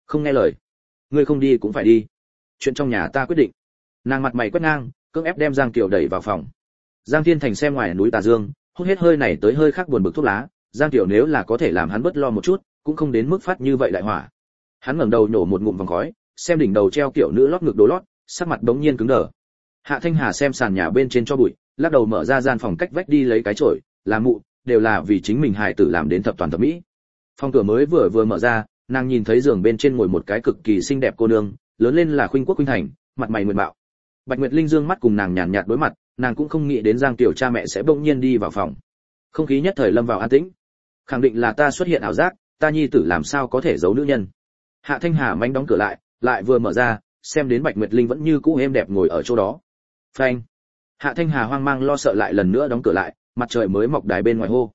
Không nghe lời, ngươi không đi cũng phải đi. Chuyện trong nhà ta quyết định. Nàng mặt mày quét ngang, cưỡng ép đem Giang Kiều đẩy vào phòng. Giang Thiên Thành xem ngoài núi Tà Dương, hút hết hơi này tới hơi khác buồn bực thuốc lá, Giang Kiều nếu là có thể làm hắn bớt lo một chút, cũng không đến mức phát như vậy đại hỏa. Hắn ngẩng đầu nhổ một ngụm vòng khói, xem đỉnh đầu treo kiểu nữ lót ngực đồ lót, sắc mặt bỗng nhiên cứng đờ. Hạ Thanh Hà xem sàn nhà bên trên cho bụi, lắc đầu mở ra gian phòng cách vách đi lấy cái chổi, làm mụ, đều là vì chính mình hài tử làm đến thập toàn thập mỹ. Phòng cửa mới vừa mở ra, nàng nhìn thấy giường bên trên ngồi một cái cực kỳ xinh đẹp cô nương, lớn lên là Khuynh Quốc Khuynh Thành, mặt mày mượt mạo. Bạch Nguyệt Linh dương mắt cùng nàng nhàn nhạt đối mặt, nàng cũng không nghĩ đến Giang Tiểu cha mẹ sẽ bỗng nhiên đi vào phòng. Không khí nhất thời lâm vào an tĩnh. Khẳng định là ta xuất hiện ảo giác, ta nhi tử làm sao có thể giấu nữ nhân. Hạ Thanh Hà manh đóng cửa lại vừa mở ra, xem đến Bạch Nguyệt Linh vẫn như cũ êm đẹp ngồi ở chỗ đó. Phanh. Hạ Thanh Hà hoang mang lo sợ lại lần nữa đóng cửa lại, mặt trời mới mọc đài bên ngoài hô.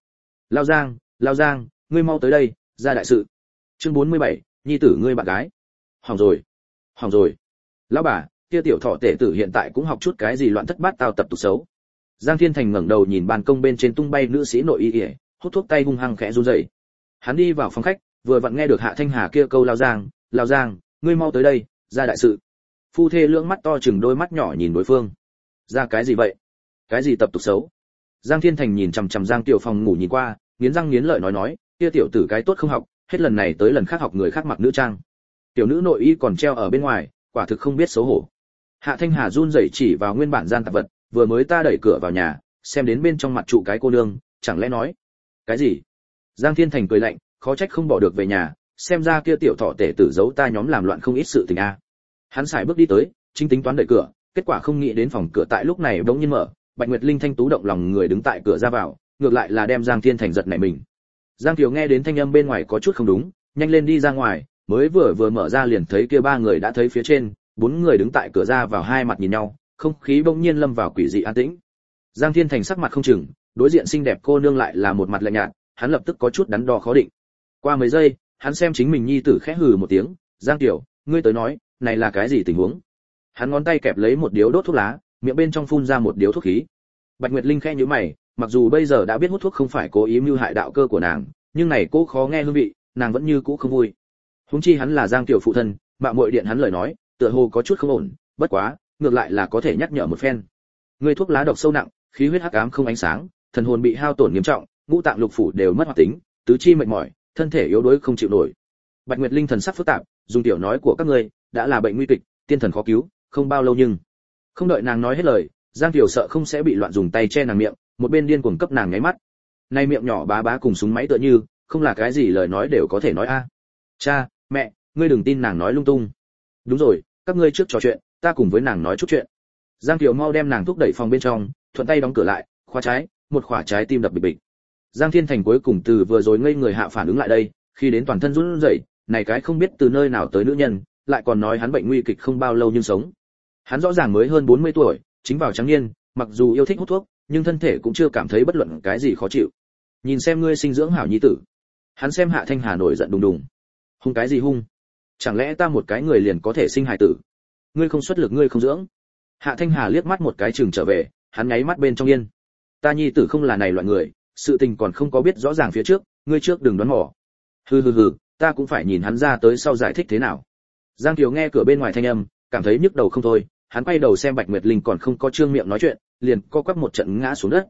Lao Giang, ngươi mau tới đây, ra đại sự. Chương 47, nhi tử ngươi bạn gái. Hỏng rồi. Lão bà, kia tiểu thọ tể tử hiện tại cũng học chút cái gì loạn thất bát tao tập tục xấu. Giang Thiên Thành ngẩng đầu nhìn ban công bên trên tung bay nữ sĩ nội y, hút thuốc tay hung hăng khẽ run rẩy. Hắn đi vào phòng khách, vừa vặn nghe được Hạ Thanh Hà kia câu Lao Giang, ngươi mau tới đây, ra đại sự. Phu thê lưỡng mắt to chừng đôi mắt nhỏ nhìn đối phương. Ra cái gì vậy? Cái gì tập tục xấu? Giang Thiên Thành nhìn chằm chằm Giang Tiểu phòng ngủ nhìn qua, nghiến răng nghiến lợi nói, kia tiểu tử cái tốt không học, hết lần này tới lần khác học người khác mặc nữ trang. Tiểu nữ nội y còn treo ở bên ngoài, quả thực không biết xấu hổ. Hạ Thanh Hà run rẩy chỉ vào nguyên bản gian tạp vật, vừa mới ta đẩy cửa vào nhà, xem đến bên trong mặt trụ cái cô nương, chẳng lẽ nói cái gì? Giang Thiên Thành cười lạnh, khó trách không bỏ được về nhà, xem ra kia tiểu thọ tể tử giấu ta nhóm làm loạn không ít sự tình a. Hắn sải bước đi tới, chính tính toán đẩy cửa, kết quả không nghĩ đến phòng cửa tại lúc này bỗng nhiên mở, Bạch Nguyệt Linh thanh tú động lòng người đứng tại cửa ra vào, ngược lại là đem Giang Thiên Thành giật nảy mình. Giang Kiều nghe đến thanh âm bên ngoài có chút không đúng, nhanh lên đi ra ngoài, mới vừa mở ra liền thấy kia ba người đã thấy phía trên, bốn người đứng tại cửa ra vào hai mặt nhìn nhau, không khí bỗng nhiên lâm vào quỷ dị an tĩnh. Giang Thiên Thành sắc mặt không chừng, đối diện xinh đẹp cô nương lại là một mặt lạnh nhạt, hắn lập tức có chút đắn đo khó định. Qua mấy giây, hắn xem chính mình nhi tử khẽ hừ một tiếng, "Giang Kiều, ngươi tới nói, này là cái gì tình huống?" Hắn ngón tay kẹp lấy một điếu đốt thuốc lá, miệng bên trong phun ra một điếu thuốc khí. Bạch Nguyệt Linh khẽ nhíu mày, mặc dù bây giờ đã biết hút thuốc không phải cố ý mưu hại đạo cơ của nàng, nhưng này cố khó nghe hương vị, nàng vẫn như cũ không vui. Huống chi hắn là Giang Tiểu phụ thân, mạo muội điện hắn lời nói, tựa hồ có chút không ổn, bất quá, ngược lại là có thể nhắc nhở một phen. Người thuốc lá độc sâu nặng, khí huyết hắc ám không ánh sáng, thần hồn bị hao tổn nghiêm trọng, ngũ tạng lục phủ đều mất hoạt tính, tứ chi mệt mỏi, thân thể yếu đuối không chịu nổi. Bạch Nguyệt Linh thần sắc phức tạp, dùng tiểu nói của các ngươi, đã là bệnh nguy kịch, tiên thần khó cứu, không bao lâu nhưng không đợi nàng nói hết lời, Giang Tiểu sợ không sẽ bị loạn dùng tay che nàng miệng, một bên điên cuồng cấp nàng nháy mắt. Nay miệng nhỏ bá bá cùng súng máy tựa như, không là cái gì lời nói đều có thể nói a. Cha, mẹ, ngươi đừng tin nàng nói lung tung. Đúng rồi, các ngươi trước trò chuyện, ta cùng với nàng nói chút chuyện. Giang Tiểu mau đem nàng thúc đẩy phòng bên trong, thuận tay đóng cửa lại, khóa trái, một khỏa trái tim đập bịch bịch. Giang Thiên Thành cuối cùng từ vừa rồi ngây người hạ phản ứng lại đây, khi đến toàn thân run rẩy, này cái không biết từ nơi nào tới nữ nhân, lại còn nói hắn bệnh nguy kịch không bao lâu nhưng sống. Hắn rõ ràng mới hơn 40 tuổi, chính vào trắng niên, mặc dù yêu thích hút thuốc, nhưng thân thể cũng chưa cảm thấy bất luận cái gì khó chịu. Nhìn xem ngươi sinh dưỡng hảo nhi tử. Hắn xem Hạ Thanh Hà nổi giận đùng đùng. Hung cái gì hung? Chẳng lẽ ta một cái người liền có thể sinh hài tử? Ngươi không xuất lực ngươi không dưỡng. Hạ Thanh Hà liếc mắt một cái chừng trở về, hắn nháy mắt bên trong yên. Ta nhi tử không là này loại người, sự tình còn không có biết rõ ràng phía trước, ngươi trước đừng đoán mò. Hừ, ta cũng phải nhìn hắn ra tới sau giải thích thế nào. Giang Kiều nghe cửa bên ngoài thanh âm, cảm thấy nhức đầu không thôi, hắn quay đầu xem Bạch Nguyệt Linh còn không có trương miệng nói chuyện, liền co quắp một trận ngã xuống đất,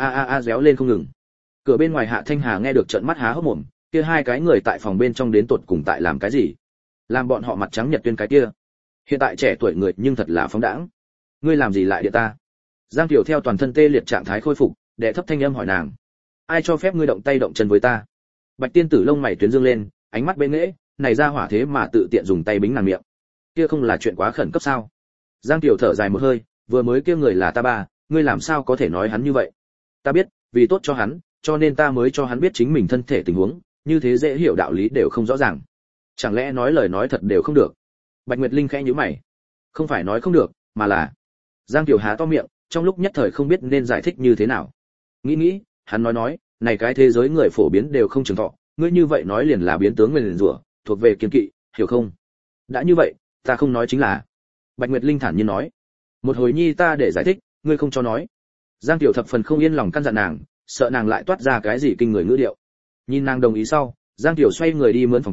a réo lên không ngừng. Cửa bên ngoài Hạ Thanh Hà nghe được trận mắt há hốc mồm, kia hai cái người tại phòng bên trong đến tột cùng tại làm cái gì? Làm bọn họ mặt trắng nhật tuyên cái kia. Hiện tại trẻ tuổi người nhưng thật là phóng đãng. Ngươi làm gì lại điện ta? Giang Kiều theo toàn thân tê liệt trạng thái khôi phục, đệ thấp thanh âm hỏi nàng. Ai cho phép ngươi động tay động chân với ta? Bạch Tiên Tử lông mày tuyến dương lên, ánh mắt bên nghễ, này ra hỏa thế mà tự tiện dùng tay bính nàng miệng. Kia không là chuyện quá khẩn cấp sao? Giang Kiều thở dài một hơi, vừa mới kia người là ta ba, ngươi làm sao có thể nói hắn như vậy? Ta biết, vì tốt cho hắn, cho nên ta mới cho hắn biết chính mình thân thể tình huống, như thế dễ hiểu đạo lý đều không rõ ràng. Chẳng lẽ nói lời nói thật đều không được? Bạch Nguyệt Linh khẽ nhíu mày. Không phải nói không được, mà là Giang Kiều há to miệng, trong lúc nhất thời không biết nên giải thích như thế nào. Nghĩ, hắn nói, này cái thế giới người phổ biến đều không trường thọ, ngươi như vậy nói liền là biến tướng nguyền rủa, thuộc về kiên kỵ, hiểu không? Đã như vậy, ta không nói chính là. Bạch Nguyệt Linh thản nhiên nói. Một hồi nhi ta để giải thích, ngươi không cho nói. Giang Kiều thập phần không yên lòng căn dặn nàng, sợ nàng lại toát ra cái gì kinh người ngữ điệu. Nhìn nàng đồng ý sau, Giang Kiều xoay người đi mướn phòng cửa,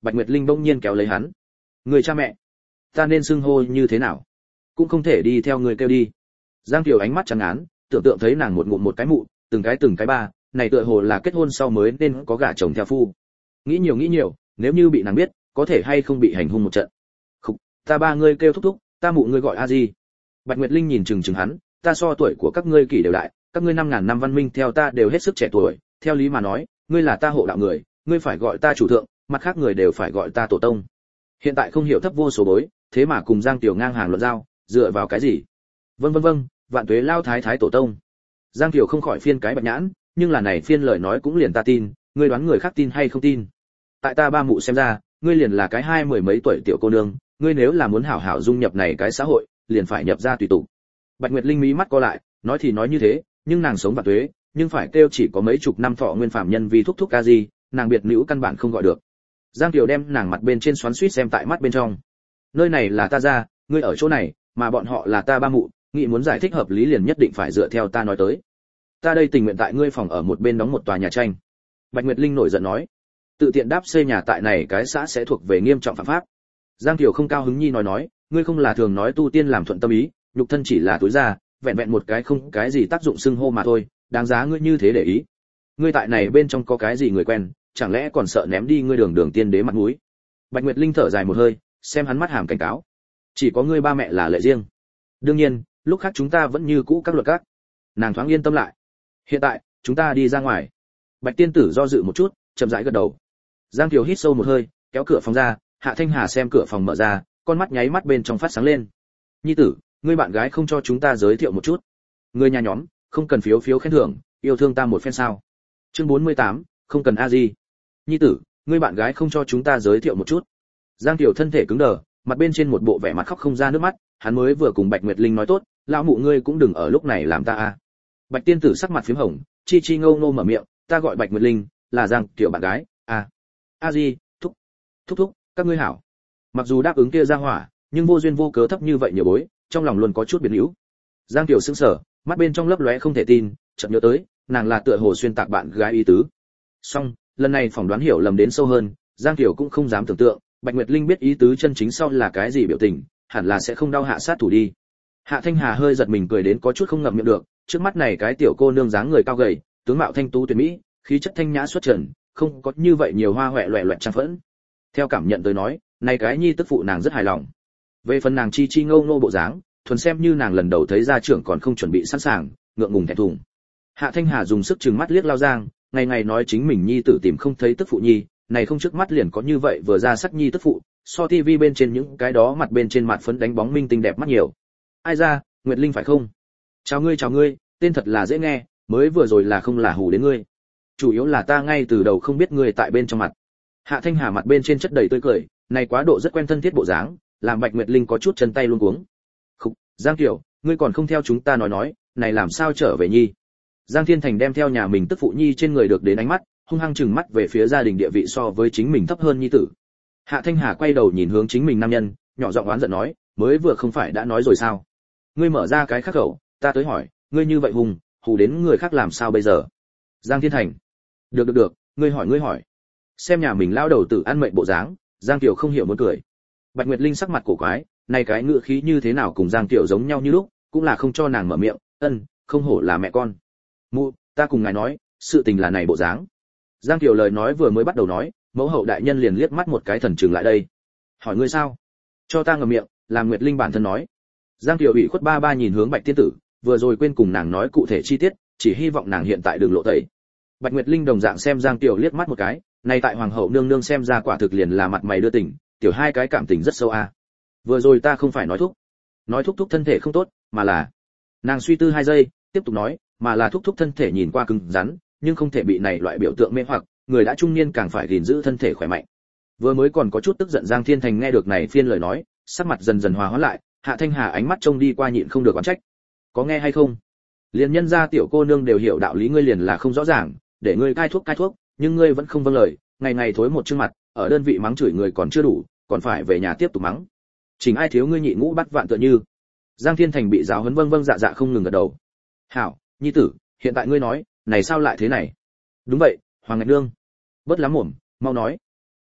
Bạch Nguyệt Linh bỗng nhiên kéo lấy hắn. Người cha mẹ, ta nên xưng hô như thế nào? Cũng không thể đi theo người kêu đi. Giang Kiều ánh mắt trắng án, tưởng tượng thấy nàng một ngụm một cái mụ, từng cái ba, này tựa hồ là kết hôn sau mới nên có gả chồng theo phu. Nghĩ nhiều, nếu như bị nàng biết, có thể hay không bị hành hung một trận. Khục, ta ba ngươi kêu thúc thúc, ta mụ ngươi gọi a di. Bạch Nguyệt Linh nhìn chừng hắn, ta so tuổi của các ngươi kỷ đều đại, các ngươi 5000 năm văn minh theo ta đều hết sức trẻ tuổi, theo lý mà nói, ngươi là ta hộ đạo người, ngươi phải gọi ta chủ thượng, mặt khác người đều phải gọi ta tổ tông. Hiện tại không hiểu thấp vô số bối, thế mà cùng Giang Tiểu ngang hàng luận giao, dựa vào cái gì? Vâng, vạn tuế lao thái thái tổ tông. Giang Tiểu không khỏi phiên cái bạch nhãn, nhưng là này phiên lời nói cũng liền ta tin, ngươi đoán người khác tin hay không tin? Tại ta ba mụ xem ra, ngươi liền là cái 20 mấy tuổi tiểu cô nương, ngươi nếu là muốn hảo hảo dung nhập này cái xã hội, liền phải nhập ra tùy tục. Bạch Nguyệt Linh mí mắt co lại, nói thì nói như thế, nhưng nàng sống vạn tuế, nhưng phải kêu chỉ có mấy chục năm thọ nguyên phàm nhân vì thúc thúc ca gì, nàng biệt nữ căn bản không gọi được. Giang Kiều đem nàng mặt bên trên xoắn xuýt xem tại mắt bên trong. Nơi này là ta ra, ngươi ở chỗ này, mà bọn họ là ta ba mụ, nghĩ muốn giải thích hợp lý liền nhất định phải dựa theo ta nói tới. Ta đây tình nguyện tại ngươi phòng ở một bên đóng một tòa nhà tranh. Bạch Nguyệt Linh nổi giận nói, tự tiện đáp xây nhà tại này cái xã sẽ thuộc về nghiêm trọng phạm pháp. Giang Kiều không cao hứng nhi nói, ngươi không là thường nói tu tiên làm thuận tâm ý, nhục thân chỉ là túi ra, vẹn vẹn một cái không cái gì tác dụng xưng hô mà thôi, đáng giá ngươi như thế để ý. Ngươi tại này bên trong có cái gì người quen, chẳng lẽ còn sợ ném đi ngươi đường tiên đế mặt mũi? Bạch Nguyệt Linh thở dài một hơi, xem hắn mắt hàm cảnh cáo. Chỉ có ngươi ba mẹ là lệ riêng. Đương nhiên, lúc khác chúng ta vẫn như cũ các luật các. Nàng thoáng yên tâm lại. Hiện tại, chúng ta đi ra ngoài. Bạch tiên tử do dự một chút, chậm rãi gật đầu. Giang Kiều hít sâu một hơi, kéo cửa phòng ra, Hạ Thanh Hà xem cửa phòng mở ra, con mắt nháy mắt bên trong phát sáng lên. Nhi tử, ngươi bạn gái không cho chúng ta giới thiệu một chút? Ngươi nhà nhóm, không cần phiếu khen thưởng, yêu thương ta một phen sao? Chương 48, không cần a di. Nhi tử, ngươi bạn gái không cho chúng ta giới thiệu một chút? Giang Kiều thân thể cứng đờ, mặt bên trên một bộ vẻ mặt khóc không ra nước mắt, hắn mới vừa cùng Bạch Nguyệt Linh nói tốt, lão mụ ngươi cũng đừng ở lúc này làm ta a. Bạch tiên tử sắc mặt phím hồng, chi ngâu ngô mở miệng, ta gọi Bạch Nguyệt Linh, là Giang Kiều bạn gái, a di, thúc, các ngươi hảo. Mặc dù đáp ứng kia ra hỏa, nhưng vô duyên vô cớ thấp như vậy nhiều bối, trong lòng luôn có chút biến hữu. Giang Kiều sững sờ, mắt bên trong lấp lóe không thể tin, chợt nhớ tới, nàng là tựa hồ xuyên tạc bạn gái ý tứ. Song, lần này phỏng đoán hiểu lầm đến sâu hơn, Giang Kiều cũng không dám tưởng tượng, Bạch Nguyệt Linh biết ý tứ chân chính sau là cái gì biểu tình, hẳn là sẽ không đau hạ sát thủ đi. Hạ Thanh Hà hơi giật mình cười đến có chút không ngậm miệng được, trước mắt này cái tiểu cô nương dáng người cao gầy, tướng mạo thanh tú tuyệt mỹ, khí chất thanh nhã xuất trần, không có như vậy nhiều hoa hoẹ loẹ loẹt trang phẫn. Theo cảm nhận tới nói, này cái nhi tức phụ nàng rất hài lòng. Về phần nàng chi ngâu ngô bộ dáng, thuần xem như nàng lần đầu thấy gia trưởng còn không chuẩn bị sẵn sàng, ngượng ngùng thẹn thùng. Hạ Thanh Hà dùng sức trừng mắt liếc Lao Giang, ngày nói chính mình nhi tử tìm không thấy tức phụ nhi, này không trước mắt liền có như vậy vừa ra sắc nhi tức phụ, so tivi bên trên những cái đó mặt bên trên mặt phấn đánh bóng minh tinh đẹp mắt nhiều. Ai ra, Nguyệt Linh phải không? Chào ngươi, tên thật là dễ nghe, mới vừa rồi là không là hù đến ngươi. Chủ yếu là ta ngay từ đầu không biết ngươi tại bên trong mặt. Hạ Thanh Hà mặt bên trên chất đầy tươi cười, này quá độ rất quen thân thiết bộ dáng, làm Bạch Nguyệt Linh có chút chân tay luống cuống. Khục, Giang Kiều, ngươi còn không theo chúng ta nói, này làm sao trở về nhi? Giang Thiên Thành đem theo nhà mình tức phụ nhi trên người được đến ánh mắt, hung hăng trừng mắt về phía gia đình địa vị so với chính mình thấp hơn nhi tử. Hạ Thanh Hà quay đầu nhìn hướng chính mình nam nhân, nhỏ giọng oán giận nói, mới vừa không phải đã nói rồi sao? Ngươi mở ra cái khắc khẩu, ta tới hỏi, ngươi như vậy hù đến người khác làm sao bây giờ? Giang Thiên Thành, được, ngươi hỏi. Xem nhà mình lao đầu tử ăn mệnh bộ dáng, Giang Kiều không hiểu muốn cười. Bạch Nguyệt Linh sắc mặt cổ quái, này cái ngựa khí như thế nào cùng Giang Kiều giống nhau như lúc, cũng là không cho nàng mở miệng, không hổ là mẹ con. Mụ, ta cùng ngài nói, sự tình là này bộ dáng. Giang Kiều lời nói vừa mới bắt đầu nói, mẫu hậu đại nhân liền liếc mắt một cái thần trừng lại đây. Hỏi ngươi sao? Cho ta ngậm miệng, làm Nguyệt Linh bản thân nói. Giang Kiều ủy khuất ba nhìn hướng Bạch tiên tử, vừa rồi quên cùng nàng nói cụ thể chi tiết, chỉ hy vọng nàng hiện tại đừng lộ tẩy. Bạch Nguyệt Linh đồng dạng xem Giang Kiều liếc mắt một cái, này tại hoàng hậu nương nương xem ra quả thực liền là mặt mày đưa tình, tiểu hai cái cảm tình rất sâu a. Vừa rồi ta không phải nói thúc thân thể không tốt, mà là. Nàng suy tư 2 giây, tiếp tục nói, mà là thúc thân thể nhìn qua cứng rắn, nhưng không thể bị này loại biểu tượng mê hoặc, người đã trung niên càng phải gìn giữ thân thể khỏe mạnh. Vừa mới còn có chút tức giận Giang Thiên Thành nghe được này phiên lời nói, sắc mặt dần dần hòa hoãn lại, Hạ Thanh Hà ánh mắt trông đi qua nhịn không được oán trách. Có nghe hay không? Liền nhân gia tiểu cô nương đều hiểu đạo lý ngươi liền là không rõ ràng, để ngươi cai thuốc, nhưng ngươi vẫn không vâng lời, ngày thối một chương mặt, ở đơn vị mắng chửi người còn chưa đủ, còn phải về nhà tiếp tục mắng. Chỉnh ai thiếu ngươi nhị ngũ bắt vạn tựa như. Giang Thiên Thành bị giáo huấn vâng dạ không ngừng gật đầu. Hảo, nhi tử, hiện tại ngươi nói, này sao lại thế này? Đúng vậy, Hoàng Ngạch Nương. Bớt lắm mồm, mau nói.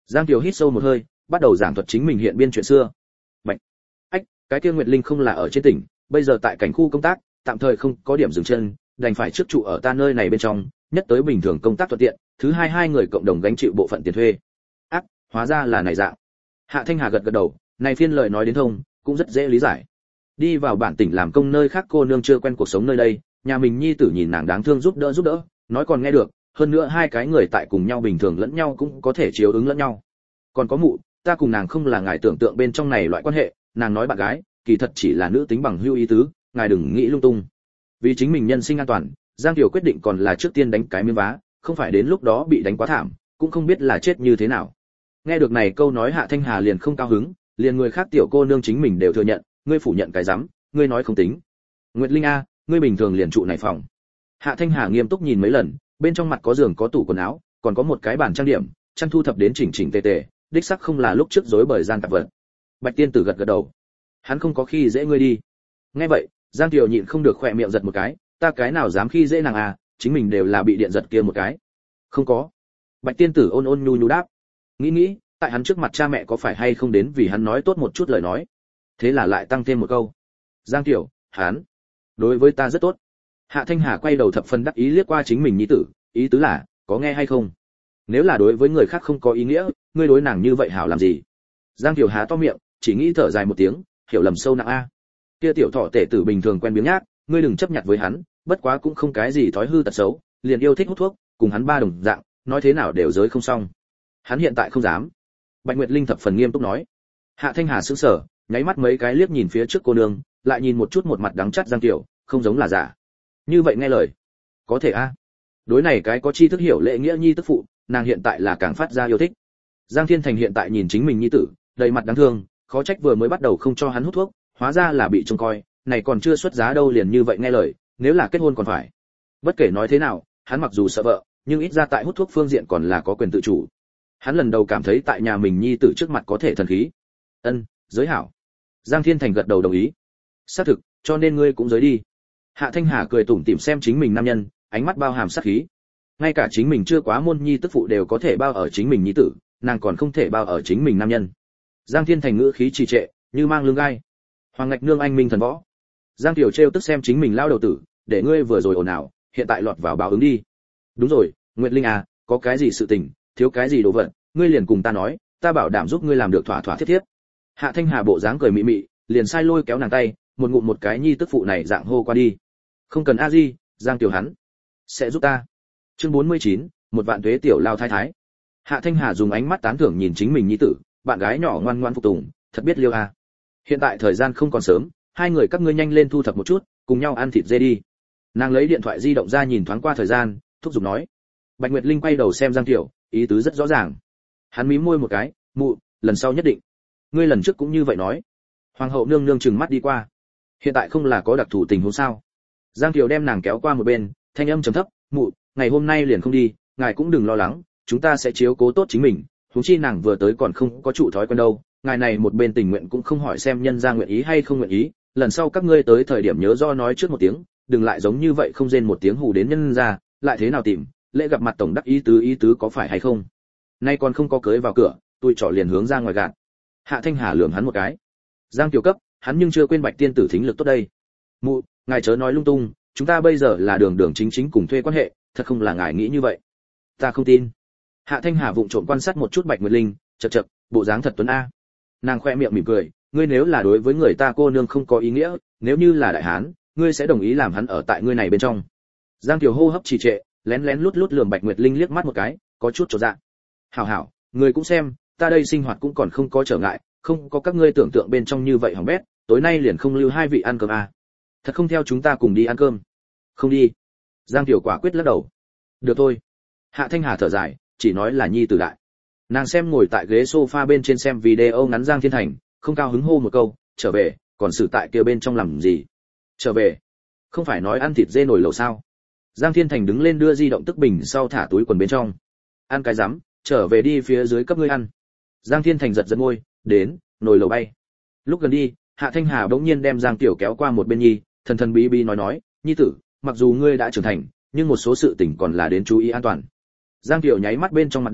Giang Kiều hít sâu một hơi, bắt đầu giảng thuật chính mình hiện biên chuyện xưa. Bạch, ách, cái kia Nguyệt Linh không là ở trên tỉnh, bây giờ tại cảnh khu công tác, tạm thời không có điểm dừng chân, đành phải trước trụ ở ta nơi này bên trong, nhất tới bình thường công tác thuận tiện, thứ hai người cộng đồng gánh chịu bộ phận tiền thuê. Ác, hóa ra là này dạng. Hạ Thanh Hà gật gật đầu, này phiên lời nói đến thông, cũng rất dễ lý giải. Đi vào bản tỉnh làm công nơi khác cô nương chưa quen cuộc sống nơi đây, nhà mình nhi tử nhìn nàng đáng thương giúp đỡ, nói còn nghe được, hơn nữa hai cái người tại cùng nhau bình thường lẫn nhau cũng có thể chiếu ứng lẫn nhau. Còn có mụ, ta cùng nàng không là ngài tưởng tượng bên trong này loại quan hệ, nàng nói bạn gái, kỳ thật chỉ là nữ tính bằng hữu ý tứ, ngài đừng nghĩ lung tung. Vì chính mình nhân sinh an toàn, Giang Kiều quyết định còn là trước tiên đánh cái miếng vá, không phải đến lúc đó bị đánh quá thảm, cũng không biết là chết như thế nào. Nghe được này câu nói Hạ Thanh Hà liền không cao hứng, liền người khác tiểu cô nương chính mình đều thừa nhận, ngươi phủ nhận cái rắm, ngươi nói không tính. Nguyệt Linh a, ngươi bình thường liền trụ này phòng. Hạ Thanh Hà nghiêm túc nhìn mấy lần, bên trong mặt có giường có tủ quần áo, còn có một cái bàn trang điểm, chăn thu thập đến chỉnh chỉnh tề tề, đích xác không là lúc trước rối bời gian tạp vật. Bạch Tiên Tử gật gật đầu. Hắn không có khi dễ ngươi đi. Nghe vậy, Giang Kiều nhịn không được khỏe miệng giật một cái, ta cái nào dám khi dễ nàng à, chính mình đều là bị điện giật kia một cái. Không có. Bạch Tiên Tử ôn ôn nhu nhu đáp. Nghĩ, tại hắn trước mặt cha mẹ có phải hay không đến vì hắn nói tốt một chút lời nói. Thế là lại tăng thêm một câu. Giang Kiều, hắn đối với ta rất tốt. Hạ Thanh Hà quay đầu thập phần đắc ý liếc qua chính mình nhi tử, ý tứ là, có nghe hay không? Nếu là đối với người khác không có ý nghĩa, ngươi đối nàng như vậy hảo làm gì? Giang Kiều há to miệng, chỉ nghĩ thở dài một tiếng, hiểu lầm sâu nặng a. Kia tiểu thọ tể tử bình thường quen biếng nhác, ngươi đừng chấp nhặt với hắn, bất quá cũng không cái gì thói hư tật xấu, liền yêu thích hút thuốc, cùng hắn ba đồng dạng, nói thế nào đều giới không xong. Hắn hiện tại không dám. Bạch Nguyệt Linh thập phần nghiêm túc nói. Hạ Thanh Hà sững sờ, nháy mắt mấy cái liếc nhìn phía trước cô nương, lại nhìn một chút một mặt đắng chát Giang Kiều, không giống là giả. Như vậy nghe lời, có thể a. Đối này cái có tri thức hiểu lễ nghĩa nhi tức phụ, nàng hiện tại là càng phát ra yêu thích. Giang Thiên Thành hiện tại nhìn chính mình nhi tử, đầy mặt đáng thương, khó trách vừa mới bắt đầu không cho hắn hút thuốc, hóa ra là bị trông coi, này còn chưa xuất giá đâu liền như vậy nghe lời, nếu là kết hôn còn phải. Bất kể nói thế nào, hắn mặc dù sợ vợ, nhưng ít ra tại hút thuốc phương diện còn là có quyền tự chủ. Hắn lần đầu cảm thấy tại nhà mình nhi tử trước mặt có thể thần khí. Ân, giới hảo. Giang Thiên Thành gật đầu đồng ý. Xác thực, cho nên ngươi cũng giới đi. Hạ Thanh Hà cười tủm tỉm xem chính mình nam nhân, ánh mắt bao hàm sát khí. Ngay cả chính mình chưa quá môn nhi tức phụ đều có thể bao ở chính mình nhi tử, nàng còn không thể bao ở chính mình nam nhân. Giang Thiên Thành ngữ khí trì trệ, như mang lưng gai. Hoàng Ngạch Nương anh minh thần võ. Giang Tiểu trêu tức xem chính mình lao đầu tử, để ngươi vừa rồi ồn ào, hiện tại lọt vào báo ứng đi. Đúng rồi, Nguyệt Linh à, có cái gì sự tình, thiếu cái gì đồ vật, ngươi liền cùng ta nói, ta bảo đảm giúp ngươi làm được thỏa thỏa thiết thiết. Hạ Thanh Hà bộ dáng cười mị mị, liền sai lôi kéo nàng tay, một ngụm một cái nhi tức phụ này dạng hô qua đi. Không cần a di, Giang Tiểu hắn sẽ giúp ta. Chương 49, một vạn tuế tiểu lao thái thái. Hạ Thanh Hà dùng ánh mắt tán thưởng nhìn chính mình nhi tử, bạn gái nhỏ ngoan ngoan phục tùng, thật biết liêu a. Hiện tại thời gian không còn sớm, hai người các ngươi nhanh lên thu thập một chút, cùng nhau ăn thịt dê đi. Nàng lấy điện thoại di động ra nhìn thoáng qua thời gian, thúc giục nói. Bạch Nguyệt Linh quay đầu xem Giang Tiểu, ý tứ rất rõ ràng. Hắn mím môi một cái, mụ, lần sau nhất định. Ngươi lần trước cũng như vậy nói. Hoàng hậu nương nương trừng mắt đi qua. Hiện tại không là có đặc thù tình huống sao? Giang Tiểu đem nàng kéo qua một bên, thanh âm trầm thấp, mụ, ngày hôm nay liền không đi, ngài cũng đừng lo lắng, chúng ta sẽ chiếu cố tốt chính mình. Huống chi nàng vừa tới còn không có trụ thói quen đâu, ngài này một bên tình nguyện cũng không hỏi xem nhân gia nguyện ý hay không nguyện ý, lần sau các ngươi tới thời điểm nhớ do nói trước một tiếng, đừng lại giống như vậy không rên một tiếng hù đến nhân gia, lại thế nào tìm, lễ gặp mặt tổng đắc ý tứ có phải hay không? Nay còn không có cưới vào cửa, tôi trỏ liền hướng ra ngoài gạt. Hạ Thanh Hà lườm hắn một cái. Giang Tiểu cấp, hắn nhưng chưa quên Bạch tiên tử thính lực tốt đây. Mụ, ngài chớ nói lung tung, chúng ta bây giờ là đường chính cùng thuê quan hệ, thật không là ngài nghĩ như vậy. Ta không tin. Hạ Thanh Hà vụng trộm quan sát một chút Bạch Nguyệt Linh, chậc, bộ dáng thật tuấn a. Nàng khoe miệng mỉm cười, ngươi nếu là đối với người ta cô nương không có ý nghĩa, nếu như là đại hán, ngươi sẽ đồng ý làm hắn ở tại ngươi này bên trong. Giang Tiểu hô hấp trì trệ, lén lút lườm Bạch Nguyệt Linh liếc mắt một cái, có chút chột dạ. Hảo, ngươi cũng xem, ta đây sinh hoạt cũng còn không có trở ngại, không có các ngươi tưởng tượng bên trong như vậy hỏng bét, tối nay liền không lưu hai vị ăn cơm à. Thật không theo chúng ta cùng đi ăn cơm? Không đi. Giang Tiểu quả quyết lắc đầu. Được thôi. Hạ Thanh Hà thở dài, chỉ nói là nhi tử đại. Nàng xem ngồi tại ghế sofa bên trên xem video ngắn Giang Thiên Thành, không cao hứng hô một câu, trở về, còn xử tại kia bên trong làm gì? Trở về? Không phải nói ăn thịt dê nồi lẩu sao? Giang Thiên Thành đứng lên đưa di động tức bình sau thả túi quần bên trong. Ăn cái rắm, trở về đi phía dưới cấp ngươi ăn. Giang Thiên Thành giật giật môi, đến, nồi lẩu bay. Lúc gần đi, Hạ Thanh Hà bỗng nhiên đem Giang Tiểu kéo qua một bên nhi, thần bí nói, nhi tử, mặc dù ngươi đã trưởng thành, nhưng một số sự tình còn là đến chú ý an toàn. Giang Tiểu nháy mắt bên trong mặt đen,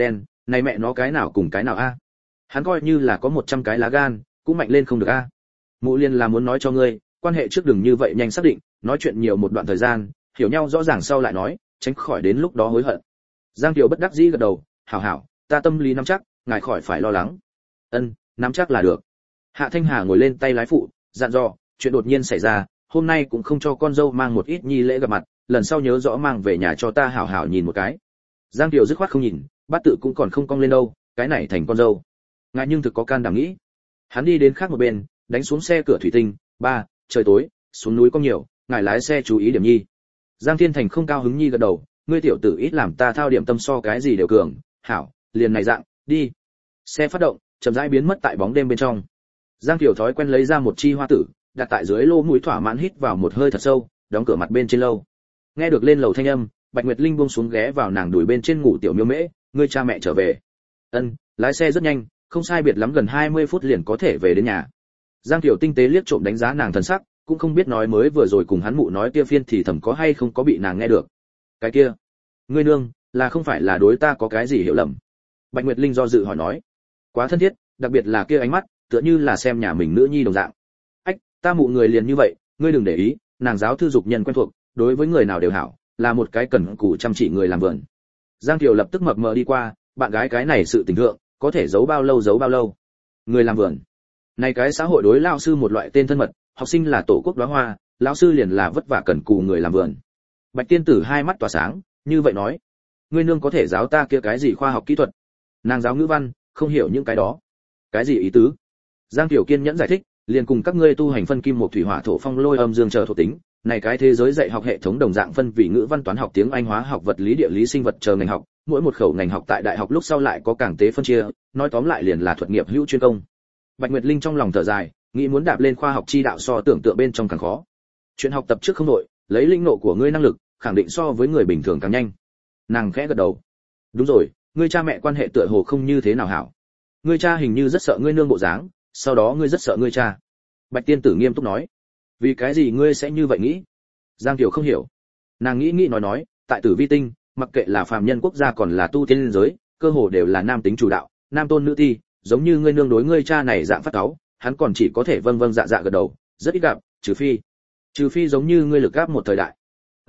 này mẹ nó cái nào cùng cái nào a? Hắn coi như là có 100 cái lá gan, cũng mạnh lên không được a. Mụ Liên là muốn nói cho ngươi, quan hệ trước đừng như vậy nhanh xác định, nói chuyện nhiều một đoạn thời gian, hiểu nhau rõ ràng sau lại nói, tránh khỏi đến lúc đó hối hận. Giang Kiều bất đắc dĩ gật đầu, hảo hảo, ta tâm lý nắm chắc, ngài khỏi phải lo lắng. Ân, nắm chắc là được. Hạ Thanh Hà ngồi lên tay lái phụ, dặn dò, chuyện đột nhiên xảy ra, hôm nay cũng không cho con dâu mang một ít nhi lễ gặp mặt, lần sau nhớ rõ mang về nhà cho ta hảo hảo nhìn một cái. Giang Kiều dứt khoát không nhìn, bát tự cũng còn không cong lên đâu, cái này thành con dâu. Ngài nhưng thực có can đảm nghĩ. Hắn đi đến khác một bên, đánh xuống xe cửa thủy tinh, ba, trời tối, xuống núi có nhiều, ngài lái xe chú ý điểm nhi. Giang Thiên Thành không cao hứng nhi gật đầu, ngươi tiểu tử ít làm ta thao điểm tâm so cái gì đều cường, hảo, liền này dạng, đi. Xe phát động, chậm rãi biến mất tại bóng đêm bên trong. Giang Kiều thói quen lấy ra một chi hoa tử, đặt tại dưới lỗ mũi thỏa mãn hít vào một hơi thật sâu, đóng cửa mặt bên trên lâu. Nghe được lên lầu thanh âm, Bạch Nguyệt Linh buông xuống ghé vào nàng đùi bên trên ngủ tiểu Miêu Mễ, ngươi cha mẹ trở về. Ân, lái xe rất nhanh, không sai biệt lắm gần 20 phút liền có thể về đến nhà. Giang Kiều tinh tế liếc trộm đánh giá nàng thần sắc, cũng không biết nói mới vừa rồi cùng hắn mụ nói kia phiên thì thầm có hay không có bị nàng nghe được. Cái kia, ngươi nương, là không phải là đối ta có cái gì hiểu lầm? Bạch Nguyệt Linh do dự hỏi nói. Quá thân thiết, đặc biệt là kia ánh mắt, tựa như là xem nhà mình nữ nhi đồng dạng. Ách, ta mụ người liền như vậy, ngươi đừng để ý, nàng giáo thư dục nhân quen thuộc, đối với người nào đều hảo, là một cái cần cù chăm chỉ người làm vườn. Giang Kiều lập tức mập mờ đi qua, bạn gái cái này sự tình thượng, có thể giấu bao lâu giấu bao lâu. Người làm vườn. Này cái xã hội đối lão sư một loại tên thân mật, học sinh là tổ quốc đóa hoa, lão sư liền là vất vả cần cù người làm vườn. Bạch tiên tử hai mắt tỏa sáng, như vậy nói, ngươi nương có thể giáo ta kia cái gì khoa học kỹ thuật? Nàng giáo ngữ văn, không hiểu những cái đó. Cái gì ý tứ? Giang Kiều kiên nhẫn giải thích, liền cùng các ngươi tu hành phân kim một thủy hỏa thổ phong lôi âm dương chờ thuộc tính, này cái thế giới dạy học hệ thống đồng dạng phân vì ngữ văn toán học tiếng Anh hóa học vật lý địa lý sinh vật chờ ngành học, mỗi một khẩu ngành học tại đại học lúc sau lại có càng tế phân chia, nói tóm lại liền là thuật nghiệp hữu chuyên công. Bạch Nguyệt Linh trong lòng thở dài, nghĩ muốn đạp lên khoa học chi đạo so tưởng tượng bên trong càng khó. Chuyện học tập trước không nội, lấy linh nộ của ngươi năng lực, khẳng định so với người bình thường càng nhanh. Nàng khẽ gật đầu. Đúng rồi, ngươi cha mẹ quan hệ tựa hồ không như thế nào hảo. Ngươi cha hình như rất sợ ngươi nương bộ dáng, sau đó ngươi rất sợ ngươi cha. Bạch tiên tử nghiêm túc nói. Vì cái gì ngươi sẽ như vậy nghĩ? Giang Kiều không hiểu. Nàng nghĩ nói, tại Tử Vi tinh, mặc kệ là phàm nhân quốc gia còn là tu tiên giới, cơ hồ đều là nam tính chủ đạo, nam tôn nữ thi, giống như ngươi nương đối ngươi cha này dạng phát cáu, hắn còn chỉ có thể vâng vâng dạ dạ gật đầu, rất ít gặp, trừ phi giống như ngươi lực gáp một thời đại.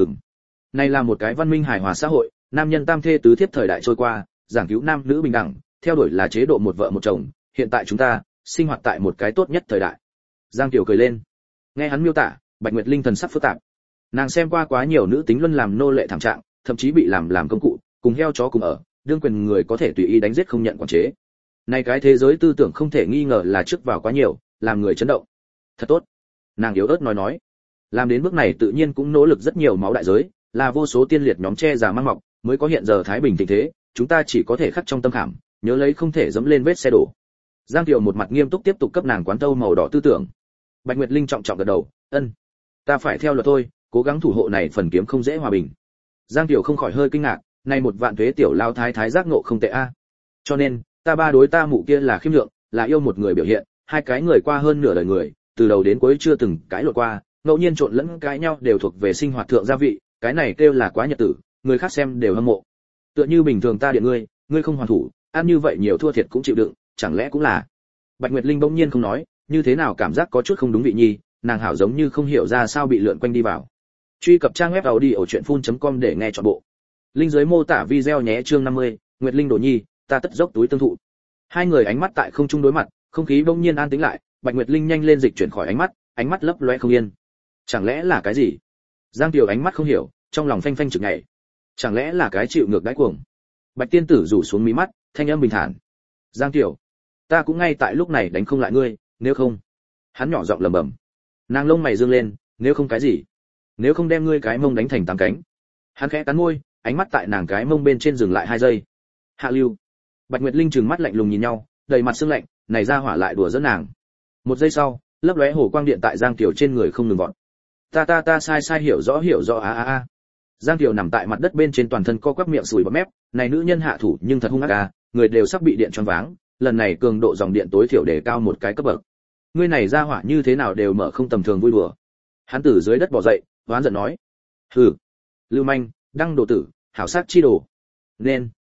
Này là một cái văn minh hài hòa xã hội, nam nhân tam thê tứ thiếp thời đại trôi qua, giảng cứu nam nữ bình đẳng, theo đuổi là chế độ một vợ một chồng, hiện tại chúng ta sinh hoạt tại một cái tốt nhất thời đại. Giang Kiều cười lên. Nghe hắn miêu tả, Bạch Nguyệt Linh thần sắc phức tạp. Nàng xem qua quá nhiều nữ tính luân làm nô lệ thảm trạng, thậm chí bị làm công cụ, cùng heo chó cùng ở, đương quyền người có thể tùy ý đánh giết không nhận quản chế. Này cái thế giới tư tưởng không thể nghi ngờ là trước vào quá nhiều, làm người chấn động. Thật tốt. Nàng yếu ớt nói. Làm đến bước này tự nhiên cũng nỗ lực rất nhiều máu đại giới, là vô số tiên liệt nhóm che già mang mọc, mới có hiện giờ thái bình tình thế, chúng ta chỉ có thể khắc trong tâm khảm, nhớ lấy không thể dẫm lên vết xe đổ. Giang Kiều một mặt nghiêm túc tiếp tục cấp nàng quán tâu màu đỏ tư tưởng. Bạch Nguyệt Linh trọng trọng gật đầu, ân, ta phải theo luật thôi, cố gắng thủ hộ này phần kiếm không dễ hòa bình. Giang Kiều không khỏi hơi kinh ngạc, này một vạn thuế tiểu lao thái thái giác ngộ không tệ a. Cho nên, ta ba đối ta mụ kia là khiêm lượng, là yêu một người biểu hiện, hai cái người qua hơn nửa đời người, từ đầu đến cuối chưa từng cãi lộn qua, ngẫu nhiên trộn lẫn cãi nhau đều thuộc về sinh hoạt thượng gia vị, cái này kêu là quá nhật tử, người khác xem đều hâm mộ. Tựa như bình thường ta điện ngươi không hoàn thủ, ăn như vậy nhiều thua thiệt cũng chịu đựng, chẳng lẽ cũng là. Bạch Nguyệt Linh bỗng nhiên không nói, như thế nào cảm giác có chút không đúng vị nhi, nàng hảo giống như không hiểu ra sao bị lượn quanh đi vào. Truy cập trang web audiochuyenphun.com để nghe trọn bộ. Link dưới mô tả video nhé. Chương 50, Nguyệt Linh Đồ Nhi, ta tất dốc túi tương thụ. Hai người ánh mắt tại không trung đối mặt, không khí bỗng nhiên an tĩnh lại, Bạch Nguyệt Linh nhanh lên dịch chuyển khỏi ánh mắt lấp loé không yên. Chẳng lẽ là cái gì? Giang Kiều ánh mắt không hiểu, trong lòng phanh phanh trực nhảy. Chẳng lẽ là cái chịu ngược đãi cuồng? Bạch tiên tử rủ xuống mí mắt, thanh âm bình thản. Giang Kiều, ta cũng ngay tại lúc này đánh không lại ngươi, nếu không. Hắn nhỏ giọng lẩm bẩm. Nàng lông mày dương lên, nếu không cái gì? Nếu không đem ngươi cái mông đánh thành tám cánh. Hắn khẽ cắn môi, ánh mắt tại nàng cái mông bên trên dừng lại 2 giây. Hạ lưu. Bạch Nguyệt Linh trừng mắt lạnh lùng nhìn nhau, đầy mặt sương lạnh, này ra hỏa lại đùa giỡn nàng. 1 giây sau, lấp lóe hồ quang điện tại Giang Kiều trên người không ngừng vọt. Ta sai hiểu rõ a. Giang Kiều nằm tại mặt đất bên trên toàn thân co quắp miệng sùi bọt mép, này nữ nhân hạ thủ nhưng thật hung ác a, người đều sắp bị điện choáng váng, lần này cường độ dòng điện tối thiểu đề cao một cái cấp bậc. Ngươi này ra hỏa như thế nào đều mở không tầm thường vui đùa. Hắn từ dưới đất bò dậy, oán giận nói: "Hừ, lưu manh, đăng đồ tử, hảo sát chi đồ. Nên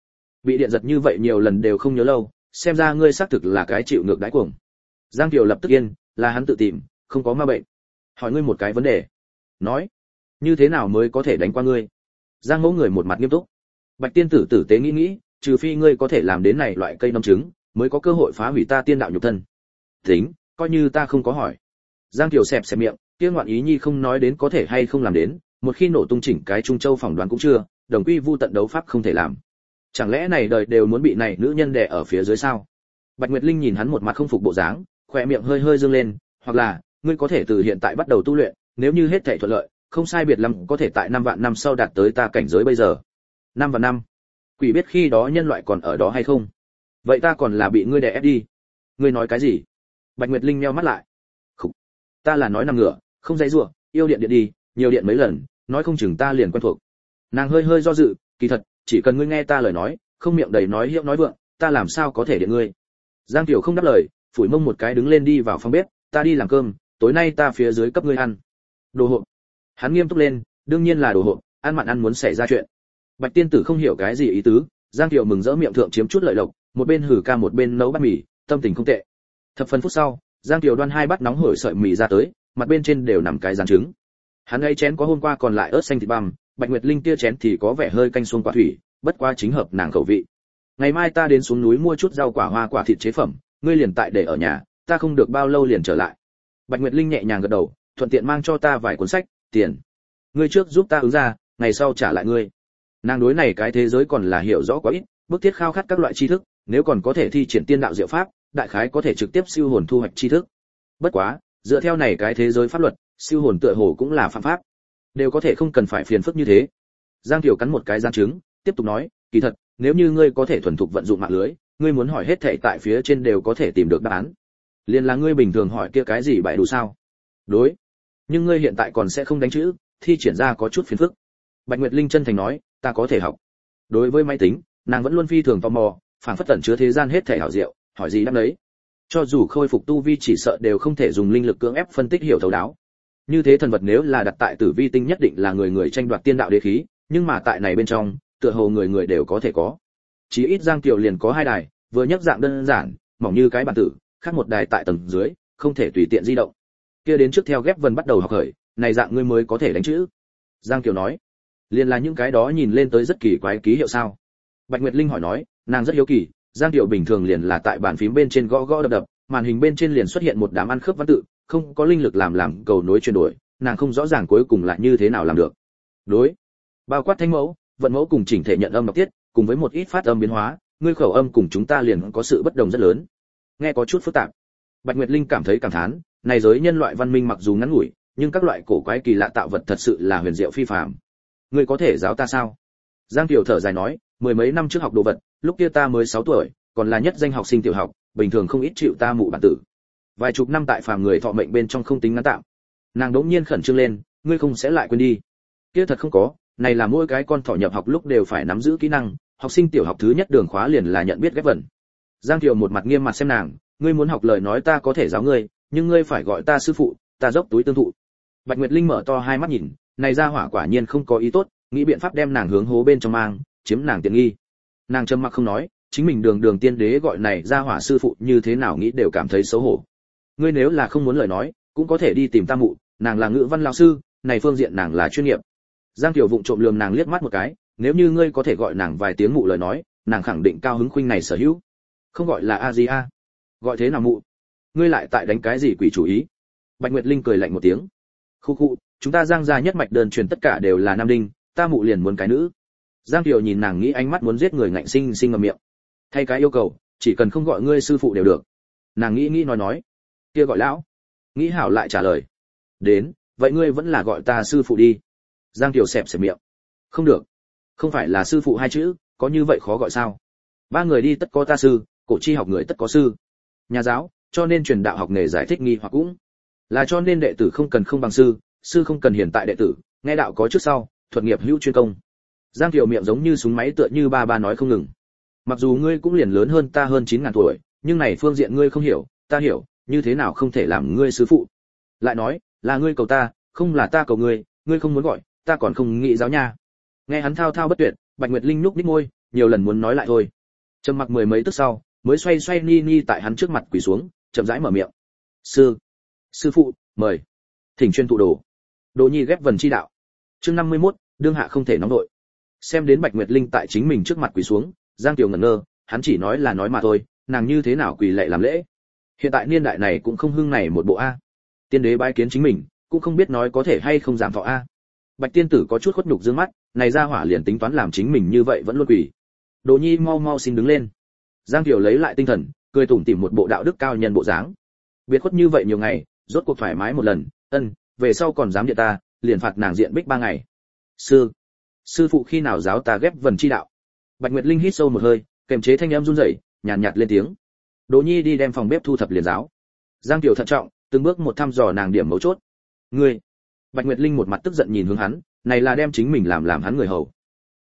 Bị điện giật như vậy nhiều lần đều không nhớ lâu, xem ra ngươi xác thực là cái chịu ngược đãi cuồng. Giang Kiều lập tức yên, là hắn tự tìm, không có ma bệnh. Hỏi ngươi một cái vấn đề. Nói, như thế nào mới có thể đánh qua ngươi? Giang Mẫu người một mặt nghiêm túc. Bạch tiên tử tử tế nghĩ nghĩ, trừ phi ngươi có thể làm đến này loại cây nấm trứng, mới có cơ hội phá hủy ta tiên đạo nhục thân. Tính, coi như ta không có hỏi. Giang Kiều xẹp xẹp miệng, kia ngoạn ý nhi không nói đến có thể hay không làm đến, một khi nổ tung chỉnh cái Trung Châu phỏng đoán cũng chưa, đồng quy vu tận đấu pháp không thể làm. Chẳng lẽ này đời đều muốn bị này nữ nhân đè ở phía dưới sao? Bạch Nguyệt Linh nhìn hắn một mặt không phục bộ dáng, khóe miệng hơi hơi dương lên, hoặc là, ngươi có thể từ hiện tại bắt đầu tu luyện, nếu như hết thảy thuận lợi, không sai biệt lắm có thể tại 5 vạn năm sau đạt tới ta cảnh giới bây giờ. 5 vạn năm. Quỷ biết khi đó nhân loại còn ở đó hay không? Vậy ta còn là bị ngươi đè ép đi. Ngươi nói cái gì? Bạch Nguyệt Linh nheo mắt lại. Khục. Ta là nói nằm ngửa, không dãy rủa, yêu điện điện đi, nhiều điện mấy lần, nói không chừng ta liền quen thuộc. Nàng hơi hơi do dự, kỳ thật, chỉ cần ngươi nghe ta lời nói, không miệng đầy nói hiệu nói vượng, ta làm sao có thể điện ngươi. Giang Tiểu không đáp lời, phủi mông một cái đứng lên đi vào phòng bếp, ta đi làm cơm, tối nay ta phía dưới cấp ngươi ăn. Đồ hộp. Hắn nghiêm túc lên, đương nhiên là đồ hộp, ăn mặn ăn muốn xảy ra chuyện. Bạch tiên tử không hiểu cái gì ý tứ, Giang Tiểu mừng rỡ miệng thượng chiếm chút lợi lộc, một bên hử ca một bên nấu bát mì, tâm tình không tệ. Thập phần phút sau, Giang Tiểu đoan 2 bát nóng hổi sợi mì ra tới, mặt bên trên đều nằm cái rán trứng. Hắn ấy chén có hôm qua còn lại ớt xanh thịt băm, Bạch Nguyệt Linh kia chén thì có vẻ hơi canh xuông quả thủy, bất quá chính hợp nàng khẩu vị. Ngày mai ta đến xuống núi mua chút rau quả hoa quả thịt chế phẩm, ngươi liền tại để ở nhà, ta không được bao lâu liền trở lại. Bạch Nguyệt Linh nhẹ nhàng gật đầu, thuận tiện mang cho ta vài cuốn sách, tiền. Ngươi trước giúp ta ứng ra, ngày sau trả lại ngươi. Nàng đối này cái thế giới còn là hiểu rõ quá ít, bức thiết khao khát các loại tri thức, nếu còn có thể thi triển tiên đạo diệu pháp, đại khái có thể trực tiếp siêu hồn thu hoạch tri thức. Bất quá, dựa theo này cái thế giới pháp luật, siêu hồn tựa hồ cũng là phạm pháp, đều có thể không cần phải phiền phức như thế. Giang Tiểu cắn một cái răng trứng, tiếp tục nói, kỳ thật, nếu như ngươi có thể thuần thục vận dụng mạng lưới, ngươi muốn hỏi hết thảy tại phía trên đều có thể tìm được đáp án. Liên là ngươi bình thường hỏi kia cái gì bại đủ sao? Đối. Nhưng ngươi hiện tại còn sẽ không đánh chữ, thi triển ra có chút phiền phức. Bạch Nguyệt Linh chân thành nói, ta có thể học. Đối với máy tính, nàng vẫn luôn phi thường tò mò, phảng phất tẩn chứa thế gian hết thảy hảo diệu, hỏi gì đáp đấy. Cho dù khôi phục tu vi chỉ sợ đều không thể dùng linh lực cưỡng ép phân tích hiểu thấu đáo. Như thế thần vật nếu là đặt tại Tử Vi tinh nhất định là người người tranh đoạt tiên đạo đế khí, nhưng mà tại này bên trong, tựa hồ người người đều có thể có. Chỉ ít Giang Kiều liền có 2 đài, vừa nhấc dạng đơn giản, mỏng như cái bàn tử, khác một đài tại tầng dưới, không thể tùy tiện di động. Kia đến trước theo ghép vần bắt đầu học khởi, này dạng ngươi mới có thể đánh chữ. Giang Kiều nói, liền là những cái đó nhìn lên tới rất kỳ quái ký hiệu sao? Bạch Nguyệt Linh hỏi nói, nàng rất hiếu kỳ, Giang Kiều bình thường liền là tại bàn phím bên trên gõ gõ đập đập, màn hình bên trên liền xuất hiện một đám ăn khớp văn tự, không có linh lực làm cầu nối chuyển đổi, nàng không rõ ràng cuối cùng là như thế nào làm được. Đối, bao quát thanh mẫu, vận mẫu cùng chỉnh thể nhận âm đọc tiết, cùng với một ít phát âm biến hóa, ngươi khẩu âm cùng chúng ta liền có sự bất đồng rất lớn. Nghe có chút phức tạp. Bạch Nguyệt Linh cảm thấy cảm thán, này giới nhân loại văn minh mặc dù ngắn ngủi, nhưng các loại cổ quái kỳ lạ tạo vật thật sự là huyền diệu phi phàm. Ngươi có thể giáo ta sao? Giang Kiều thở dài nói, 10 mấy năm trước học đồ vật, lúc kia ta mới 6 tuổi, còn là nhất danh học sinh tiểu học, bình thường không ít chịu ta mụ bản tử. Vài chục năm tại phàm người thọ mệnh bên trong không tính ngắn tạm. Nàng đống nhiên khẩn trương lên, ngươi không sẽ lại quên đi? Kia thật không có, này là mỗi cái con thỏ nhập học lúc đều phải nắm giữ kỹ năng, học sinh tiểu học thứ nhất đường khóa liền là nhận biết ghép vần. Giang Kiều một mặt nghiêm mặt xem nàng, ngươi muốn học lời nói ta có thể giáo ngươi, nhưng ngươi phải gọi ta sư phụ, ta dốc túi tương thụ. Bạch Nguyệt Linh mở to 2 mắt nhìn, này ra hỏa quả nhiên không có ý tốt, nghĩ biện pháp đem nàng hướng hố bên trong mang, chiếm nàng tiện nghi. Nàng trầm mặc không nói, chính mình đường tiên đế gọi này ra hỏa sư phụ như thế nào nghĩ đều cảm thấy xấu hổ. Ngươi nếu là không muốn lời nói, cũng có thể đi tìm ta mụ, nàng là ngữ văn lão sư, này phương diện nàng là chuyên nghiệp. Giang Kiều vụng trộm lườm nàng liếc mắt một cái, nếu như ngươi có thể gọi nàng vài tiếng mụ lời nói, nàng khẳng định cao hứng khuynh này sở hữu. Không gọi là a gì a, gọi thế nào mụ? Ngươi lại tại đánh cái gì quỷ chủ ý? Bạch Nguyệt Linh cười lạnh một tiếng. Khu khu, chúng ta Giang gia nhất mạch đơn truyền tất cả đều là nam đinh, ta mụ liền muốn cái nữ. Giang Kiều nhìn nàng nghĩ ánh mắt muốn giết người ngạnh sinh ngậm miệng. Thay cái yêu cầu, chỉ cần không gọi ngươi sư phụ đều được. Nàng nghĩ nói, kia gọi lão. Nghĩ hảo lại trả lời. Đến, vậy ngươi vẫn là gọi ta sư phụ đi. Giang Kiều xẹp miệng. Không được, không phải là sư phụ 2 chữ, có như vậy khó gọi sao? 3 người đi tất có ta sư, cổ chi học người tất có sư. Nhà giáo, cho nên truyền đạo học nghề giải thích nghi hoặc cũng là cho nên đệ tử không cần không bằng sư, sư không cần hiện tại đệ tử, nghe đạo có trước sau, thuật nghiệp hữu chuyên công. Giang Kiều miệng giống như súng máy tựa như ba nói không ngừng. Mặc dù ngươi cũng liền lớn hơn ta hơn 9.000 tuổi, nhưng này phương diện ngươi không hiểu, ta hiểu, như thế nào không thể làm ngươi sư phụ. Lại nói, là ngươi cầu ta, không là ta cầu ngươi, ngươi không muốn gọi, ta còn không nghĩ giáo nha. Nghe hắn thao thao bất tuyệt, Bạch Nguyệt Linh nhúc nhích môi, nhiều lần muốn nói lại thôi. Trầm mặc mười mấy tức sau, mới xoay xoay ni ni tại hắn trước mặt quỳ xuống, chậm rãi mở miệng. Sư phụ, mời. Thỉnh chuyên tụ đồ. Đỗ Nhi ghép vần chi đạo. Chương 51, đương hạ không thể nóng đội. Xem đến Bạch Nguyệt Linh tại chính mình trước mặt quỳ xuống, Giang Kiều ngẩn ngơ, hắn chỉ nói là nói mà thôi, nàng như thế nào quỳ lạy làm lễ? Hiện tại niên đại này cũng không hưng này một bộ a. Tiên đế bái kiến chính mình, cũng không biết nói có thể hay không giảm thọ a. Bạch tiên tử có chút khuất nhục dương mắt, này ra hỏa liền tính toán làm chính mình như vậy vẫn luôn quỳ. Đỗ Nhi mau mau xin đứng lên. Giang Kiều lấy lại tinh thần, cười tủm tỉm một bộ đạo đức cao nhân bộ dáng. Biệt khuất như vậy nhiều ngày, rốt cuộc thoải mái một lần, về sau còn dám điện ta, liền phạt nàng diện bích 3 ngày. Sư phụ khi nào giáo ta ghép vần chi đạo? Bạch Nguyệt Linh hít sâu một hơi, kềm chế thanh âm run rẩy, nhàn nhạt lên tiếng. Đỗ Nhi đi đem phòng bếp thu thập liền giáo. Giang Kiều thận trọng, từng bước một thăm dò nàng điểm mấu chốt. Ngươi? Bạch Nguyệt Linh một mặt tức giận nhìn hướng hắn, này là đem chính mình làm hắn người hầu.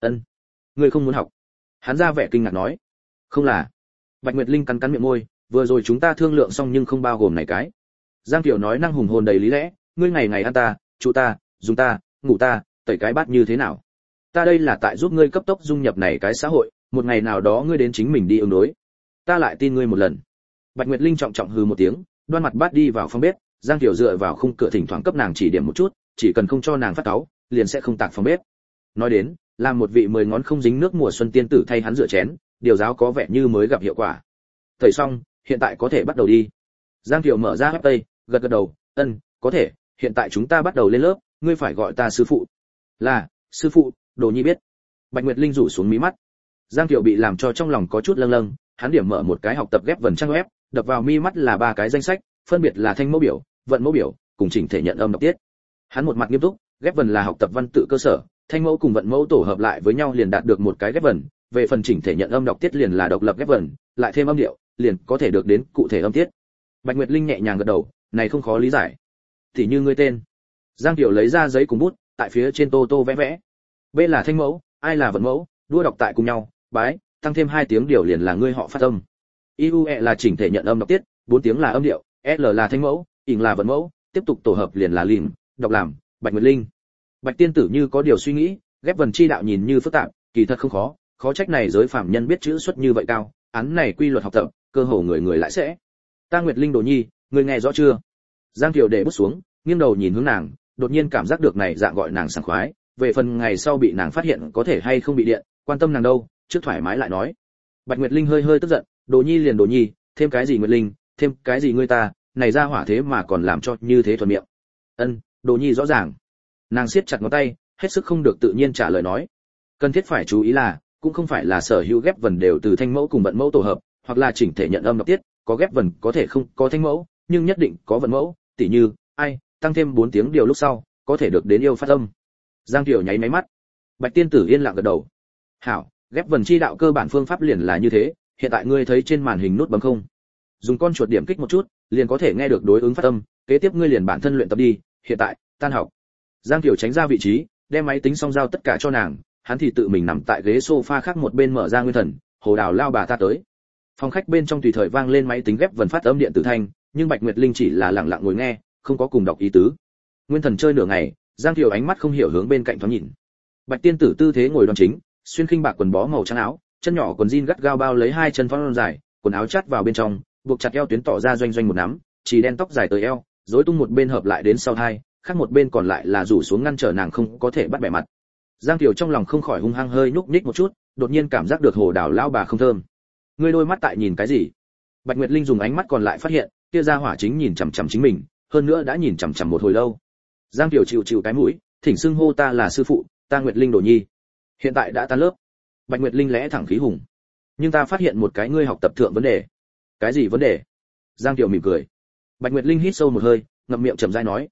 Ngươi không muốn học? Hắn ra vẻ kinh ngạc nói. Không là. Bạch Nguyệt Linh cắn cắn miệng môi, vừa rồi chúng ta thương lượng xong nhưng không bao gồm này cái. Giang Kiều nói năng hùng hồn đầy lý lẽ, ngươi ngày ngày ăn ta, trụ ta, dùng ta, ngủ ta, tẩy cái bát như thế nào? Ta đây là tại giúp ngươi cấp tốc dung nhập này cái xã hội, một ngày nào đó ngươi đến chính mình đi ứng đối. Ta lại tin ngươi một lần. Bạch Nguyệt Linh trọng trọng hừ một tiếng, đoan mặt bát đi vào phòng bếp, Giang Kiều dựa vào khung cửa thỉnh thoảng cấp nàng chỉ điểm một chút, chỉ cần không cho nàng phát cáu, liền sẽ không tạc phòng bếp. Nói đến, làm một vị 10 ngón không dính nước mùa xuân tiên tử thay hắn rửa chén, điều giáo có vẻ như mới gặp hiệu quả. Tẩy xong, hiện tại có thể bắt đầu đi. Giang Kiều mở ra web tây, gật gật đầu, có thể, hiện tại chúng ta bắt đầu lên lớp, ngươi phải gọi ta sư phụ. Là, sư phụ, Đồ Nhi biết. Bạch Nguyệt Linh rủ xuống mí mắt. Giang Kiều bị làm cho trong lòng có chút lâng lâng, hắn điểm mở một cái học tập ghép vần trang web, đập vào mi mắt là 3 cái danh sách, phân biệt là thanh mẫu biểu, vận mẫu biểu, cùng chỉnh thể nhận âm đọc tiết. Hắn một mặt nghiêm túc, ghép vần là học tập văn tự cơ sở, thanh mẫu cùng vận mẫu tổ hợp lại với nhau liền đạt được một cái ghép vần, về phần chỉnh thể nhận âm đọc tiết liền là độc lập ghép vần, lại thêm âm điệu, liền có thể được đến cụ thể âm tiết. Bạch Nguyệt Linh nhẹ nhàng gật đầu, này không khó lý giải. Thì như ngươi tên. Giang Kiều lấy ra giấy cùng bút, tại phía trên tô tô vẽ vẽ. B là thanh mẫu, ai là vận mẫu, đua đọc tại cùng nhau, bái, tăng thêm 2 tiếng điều liền là ngươi họ phát âm. IUE là chỉnh thể nhận âm đọc tiết, 4 tiếng là âm điệu, L là thanh mẫu, ing là vận mẫu, tiếp tục tổ hợp liền là lìn, đọc làm, Bạch Nguyệt Linh. Bạch tiên tử như có điều suy nghĩ, ghép vần chi đạo nhìn như phức tạp, kỳ thật không khó, khó trách này giới phàm nhân biết chữ xuất như vậy cao, án này quy luật học tập, cơ hồ người người lại sẽ. Ta Nguyệt Linh Đồ Nhi, ngươi nghe rõ chưa? Giang Kiều để bút xuống, nghiêng đầu nhìn hướng nàng, đột nhiên cảm giác được này dạng gọi nàng sảng khoái, về phần ngày sau bị nàng phát hiện có thể hay không bị điện, quan tâm nàng đâu, trước thoải mái lại nói. Bạch Nguyệt Linh hơi hơi tức giận, Đồ Nhi liền Đồ Nhi, thêm cái gì Nguyệt Linh, thêm cái gì ngươi ta, này ra hỏa thế mà còn làm cho như thế thuần miệng. Đồ Nhi rõ ràng. Nàng siết chặt ngón tay, hết sức không được tự nhiên trả lời nói. Cần thiết phải chú ý là, cũng không phải là sở hữu ghép vần đều từ thanh mẫu cùng vận mẫu tổ hợp, hoặc là chỉnh thể nhận âm đọc tiết, có ghép vần có thể không có thanh mẫu, nhưng nhất định có vận mẫu, tỉ như ai tăng thêm 4 tiếng điều lúc sau, có thể được đến yêu phát âm. Giang Kiều nháy máy mắt. Bạch tiên tử yên lặng gật đầu. Hảo, ghép vần chi đạo cơ bản phương pháp liền là như thế, hiện tại ngươi thấy trên màn hình nút bấm không? Dùng con chuột điểm kích một chút, liền có thể nghe được đối ứng phát âm, kế tiếp ngươi liền bản thân luyện tập đi, hiện tại, tan học. Giang Kiều tránh ra vị trí, đem máy tính xong giao tất cả cho nàng, hắn thì tự mình nằm tại ghế sofa khác một bên mở ra nguyên thần, Hồ Đào lao bà ta tới. Phòng khách bên trong tùy thời vang lên máy tính ghép vần phát âm điện tử thanh, nhưng Bạch Nguyệt Linh chỉ là lặng lặng ngồi nghe, không có cùng đọc ý tứ. Nguyên thần chơi nửa ngày, Giang Kiều ánh mắt không hiểu hướng bên cạnh thoáng nhìn. Bạch tiên tử tư thế ngồi đoan chính, xuyên khinh bạc quần bó màu trắng áo, chân nhỏ quần jean gắt gao bao lấy 2 chân thon dài, quần áo chát vào bên trong, buộc chặt eo tuyến tỏ ra doanh doanh một nắm, chỉ đen tóc dài tới eo, rối tung một bên hợp lại đến sau hai, khác một bên còn lại là rủ xuống ngăn trở nàng không có thể bắt bẻ mặt. Giang Kiều trong lòng không khỏi hung hăng hơi nhúc nhích một chút, đột nhiên cảm giác được Hồ Đào lão bà không thơm. Ngươi đôi mắt tại nhìn cái gì? Bạch Nguyệt Linh dùng ánh mắt còn lại phát hiện, kia ra hỏa chính nhìn chằm chằm chính mình, hơn nữa đã nhìn chằm chằm một hồi lâu. Giang Kiều chịu chịu cái mũi, thỉnh xưng hô ta là sư phụ, ta Nguyệt Linh Đồ Nhi. Hiện tại đã tan lớp. Bạch Nguyệt Linh lẽ thẳng khí hùng. Nhưng ta phát hiện một cái ngươi học tập thượng vấn đề. Cái gì vấn đề? Giang Kiều mỉm cười. Bạch Nguyệt Linh hít sâu một hơi, ngậm miệng chậm rãi nói,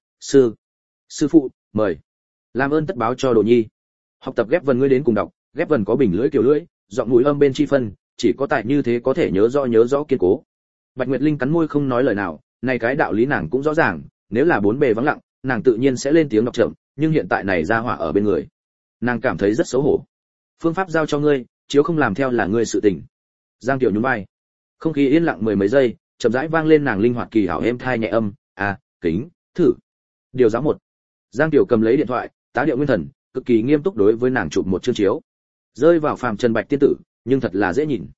sư phụ, mời. Làm ơn tất báo cho Đồ Nhi. Học tập ghép vần ngươi đến cùng đọc, ghép vần có bình lưỡi kiểu lưỡi, giọng mũi âm bên chi phân, chỉ có tại như thế có thể nhớ rõ kiên cố. Bạch Nguyệt Linh cắn môi không nói lời nào, này cái đạo lý nàng cũng rõ ràng, nếu là bốn bề vắng lặng, nàng tự nhiên sẽ lên tiếng đọc chậm, nhưng hiện tại này ra hỏa ở bên người, nàng cảm thấy rất xấu hổ. Phương pháp giao cho ngươi, chiếu không làm theo là ngươi sự tình. Giang Tiểu nhún vai. Không khí yên lặng mười mấy giây, chậm rãi vang lên nàng linh hoạt kỳ hảo êm thai nhẹ âm, kính, thử. Điều giáo 1. Giang Tiểu cầm lấy điện thoại, tá điệu nguyên thần, cực kỳ nghiêm túc đối với nàng chụp một chương chiếu. Rơi vào phàm trần bạch tiên tử, nhưng thật là dễ nhìn.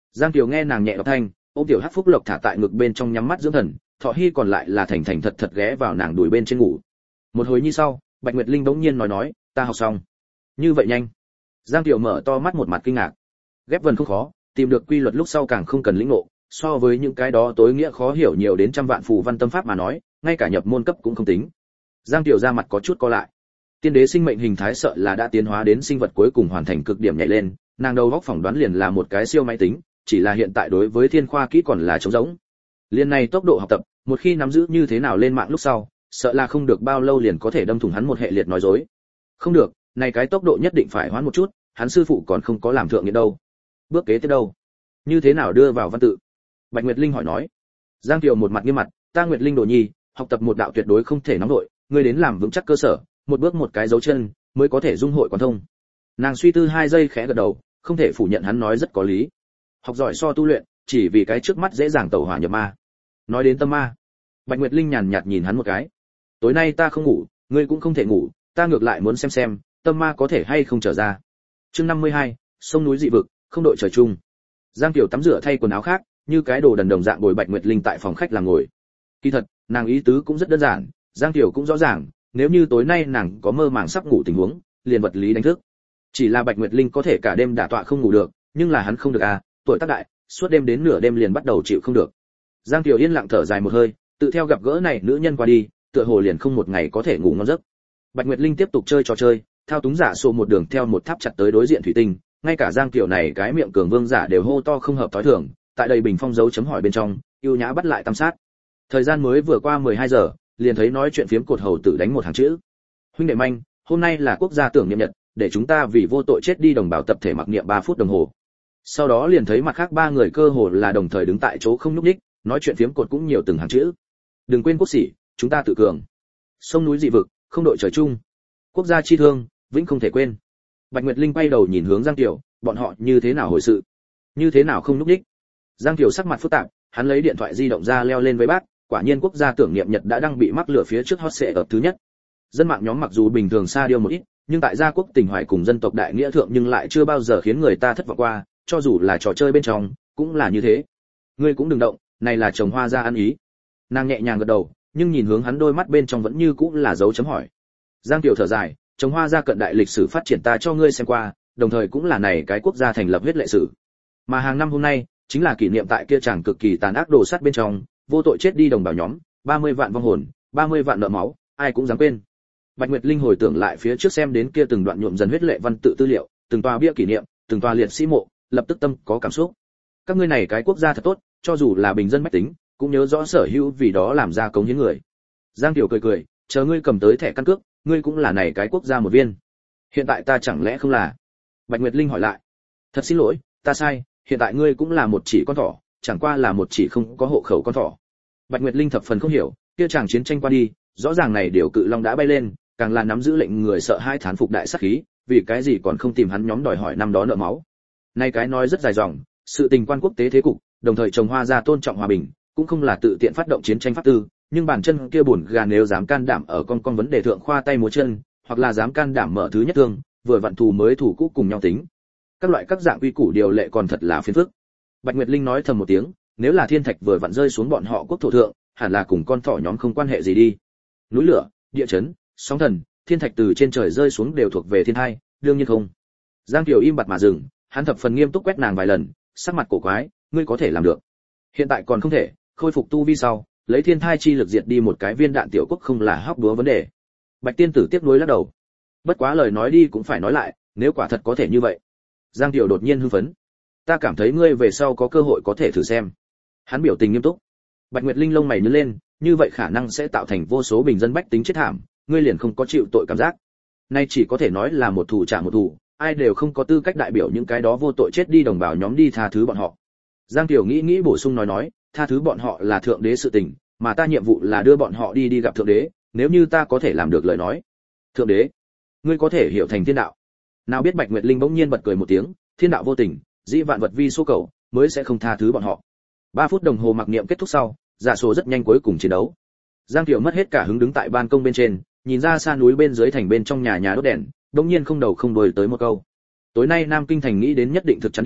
Giang Kiều nghe nàng nhẹ đọc thanh, ôm tiểu Hắc Phúc Lộc thả tại ngực bên trong nhắm mắt dưỡng thần, Thọ Hi còn lại là thành thành thật thật ghé vào nàng đùi bên trên ngủ. Một hồi như sau, Bạch Nguyệt Linh bỗng nhiên nói, ta học xong. Như vậy nhanh? Giang Kiều mở to mắt một mặt kinh ngạc. Ghép vần không khó, tìm được quy luật lúc sau càng không cần lĩnh ngộ, so với những cái đó tối nghĩa khó hiểu nhiều đến trăm vạn phù văn tâm pháp mà nói, ngay cả nhập môn cấp cũng không tính. Giang Kiều ra mặt có chút co lại. Tiên đế sinh mệnh hình thái sợ là đã tiến hóa đến sinh vật cuối cùng hoàn thành cực điểm nhảy lên, nàng đầu góc phỏng đoán liền là một cái siêu máy tính, chỉ là hiện tại đối với thiên khoa kỹ còn là trống rỗng. Liên này tốc độ học tập, một khi nắm giữ như thế nào lên mạng lúc sau, sợ là không được bao lâu liền có thể đâm thủng hắn một hệ liệt nói dối. Không được, này cái tốc độ nhất định phải hoãn một chút, hắn sư phụ còn không có làm thượng nghĩa đâu. Bước kế tiếp đâu? Như thế nào đưa vào văn tự? Bạch Nguyệt Linh hỏi nói. Giang Kiều một mặt nghiêm mặt, ta Nguyệt Linh đồ nhi, học tập một đạo tuyệt đối không thể nóng nổi, ngươi đến làm vững chắc cơ sở, một bước một cái dấu chân, mới có thể dung hội quán thông. Nàng suy tư 2 giây khẽ gật đầu, không thể phủ nhận hắn nói rất có lý. Học giỏi so tu luyện, chỉ vì cái trước mắt dễ dàng tẩu hỏa nhập ma. Nói đến tâm ma, Bạch Nguyệt Linh nhàn nhạt nhìn hắn một cái. Tối nay ta không ngủ, ngươi cũng không thể ngủ, ta ngược lại muốn xem tâm ma có thể hay không trở ra. Chương 52, sông núi dị vực, không đội trời chung. Giang Kiều tắm rửa thay quần áo khác, như cái đồ đần đồng dạng bồi Bạch Nguyệt Linh tại phòng khách làm ngồi. Kỳ thật, nàng ý tứ cũng rất đơn giản, Giang Kiều cũng rõ ràng, nếu như tối nay nàng có mơ màng sắp ngủ tình huống, liền vật lý đánh thức. Chỉ là Bạch Nguyệt Linh có thể cả đêm đả tọa không ngủ được, nhưng là hắn không được à, tuổi tác đại, suốt đêm đến nửa đêm liền bắt đầu chịu không được. Giang Kiều yên lặng thở dài một hơi, tự theo gặp gỡ này nữ nhân qua đi, tựa hồ liền không một ngày có thể ngủ ngon giấc. Bạch Nguyệt Linh tiếp tục chơi trò chơi, thao túng giả sổ một đường theo một tháp chặt tới đối diện thủy tinh, ngay cả Giang Kiều này cái miệng cường vương giả đều hô to không hợp thói thường, tại đây bình phong dấu chấm hỏi bên trong, yêu nhã bắt lại tam sát. Thời gian mới vừa qua 12 giờ, liền thấy nói chuyện phiếm cột hầu tử đánh một hàng chữ. Huynh đệ manh, hôm nay là quốc gia tưởng niệm nhật, để chúng ta vì vô tội chết đi đồng bào tập thể mặc niệm 3 phút đồng hồ. Sau đó liền thấy mặt khác 3 người cơ hồ là đồng thời đứng tại chỗ không nhúc nhích, nói chuyện phiếm cột cũng nhiều từng hàng chữ. Đừng quên quốc sĩ, chúng ta tự cường. Sông núi dị vực, không đội trời chung. Quốc gia chi thương, vĩnh không thể quên. Bạch Nguyệt Linh quay đầu nhìn hướng Giang Kiều, bọn họ như thế nào hồi sự? Như thế nào không nhúc nhích? Giang Kiều sắc mặt phức tạp, hắn lấy điện thoại di động ra leo lên với bác, quả nhiên quốc gia tưởng niệm nhật đã đang bị mắc lửa phía trước hot search ở thứ nhất. Dân mạng nhóm mặc dù bình thường xa điêu một ít, nhưng tại gia quốc tình hoài cùng dân tộc đại nghĩa thượng nhưng lại chưa bao giờ khiến người ta thất vọng qua, cho dù là trò chơi bên trong, cũng là như thế. Ngươi cũng đừng động, này là trồng hoa ra ăn ý. Nàng nhẹ nhàng gật đầu, nhưng nhìn hướng hắn đôi mắt bên trong vẫn như cũ là dấu chấm hỏi. Giang Kiều thở dài, trồng hoa ra cận đại lịch sử phát triển ta cho ngươi xem qua, đồng thời cũng là này cái quốc gia thành lập huyết lệ sử. Mà hàng năm hôm nay, chính là kỷ niệm tại kia chàng cực kỳ tàn ác đồ sắt bên trong, vô tội chết đi đồng bào nhóm, 30 vạn vong hồn, 30 vạn nợ máu, ai cũng dám quên. Bạch Nguyệt Linh hồi tưởng lại phía trước xem đến kia từng đoạn nhuộm dần huyết lệ văn tự tư liệu, từng tòa bia kỷ niệm, từng tòa liệt sĩ mộ, lập tức tâm có cảm xúc. Các ngươi này cái quốc gia thật tốt, cho dù là bình dân bách tính, cũng nhớ rõ sở hữu vì đó làm ra cống hiến người. Giang Tiểu cười cười, chờ ngươi cầm tới thẻ căn cước, ngươi cũng là này cái quốc gia một viên. Hiện tại ta chẳng lẽ không là? Bạch Nguyệt Linh hỏi lại. Thật xin lỗi, ta sai, hiện tại ngươi cũng là một chỉ con thỏ, chẳng qua là một chỉ không có hộ khẩu con thỏ. Bạch Nguyệt Linh thập phần không hiểu, kia chàng chiến tranh qua đi, rõ ràng này điều cự long đã bay lên, càng là nắm giữ lệnh người sợ hai thán phục đại sát khí, vì cái gì còn không tìm hắn nhóm đòi hỏi năm đó nợ máu. Này cái nói rất dài dòng, sự tình quan quốc tế thế cục, đồng thời trồng hoa ra tôn trọng hòa bình, cũng không là tự tiện phát động chiến tranh pháp tư, nhưng bản chân kia buồn gà nếu dám can đảm ở con vấn đề thượng khoa tay múa chân, hoặc là dám can đảm mở thứ nhất thương, vừa vặn thù mới thủ cũ cùng nhau tính. Các loại các dạng quy củ điều lệ còn thật là phiền phức. Bạch Nguyệt Linh nói thầm một tiếng, nếu là thiên thạch vừa vặn rơi xuống bọn họ quốc thổ thượng, hẳn là cùng con thỏ nhóm không quan hệ gì đi. Núi lửa, địa chấn, sóng thần, thiên thạch từ trên trời rơi xuống đều thuộc về thiên hai, đương nhiên không. Giang Kiều im bặt mà dừng, hắn thập phần nghiêm túc quét nàng vài lần, sắc mặt cổ quái, ngươi có thể làm được. Hiện tại còn không thể, khôi phục tu vi sau, lấy thiên thai chi lực diệt đi một cái viên đạn tiểu quốc không là hóc búa vấn đề. Bạch tiên tử tiếp nối lắc đầu. Bất quá lời nói đi cũng phải nói lại, nếu quả thật có thể như vậy. Giang Kiều đột nhiên hưng phấn. Ta cảm thấy ngươi về sau có cơ hội có thể thử xem. Hắn biểu tình nghiêm túc. Bạch Nguyệt Linh lông mày nhướng lên, như vậy khả năng sẽ tạo thành vô số bình dân bách tính chết thảm, ngươi liền không có chịu tội cảm giác. Nay chỉ có thể nói là một thủ trả một thủ, ai đều không có tư cách đại biểu những cái đó vô tội chết đi đồng bào nhóm đi tha thứ bọn họ. Giang Kiều nghĩ bổ sung nói, tha thứ bọn họ là thượng đế sự tình, mà ta nhiệm vụ là đưa bọn họ đi gặp thượng đế, nếu như ta có thể làm được lời nói. Thượng đế? Ngươi có thể hiểu thành thiên đạo. Nào biết Bạch Nguyệt Linh bỗng nhiên bật cười một tiếng, thiên đạo vô tình, dĩ vạn vật vi số cầu, mới sẽ không tha thứ bọn họ. 3 phút đồng hồ mặc niệm kết thúc sau, giả số rất nhanh cuối cùng chiến đấu. Giang Kiều mất hết cả hứng đứng tại ban công bên trên, nhìn ra xa núi bên dưới thành bên trong nhà đốt đèn, bỗng nhiên không đầu không đuôi tới một câu. Tối nay Nam Kinh thành nghĩ đến nhất định thực chắn đi,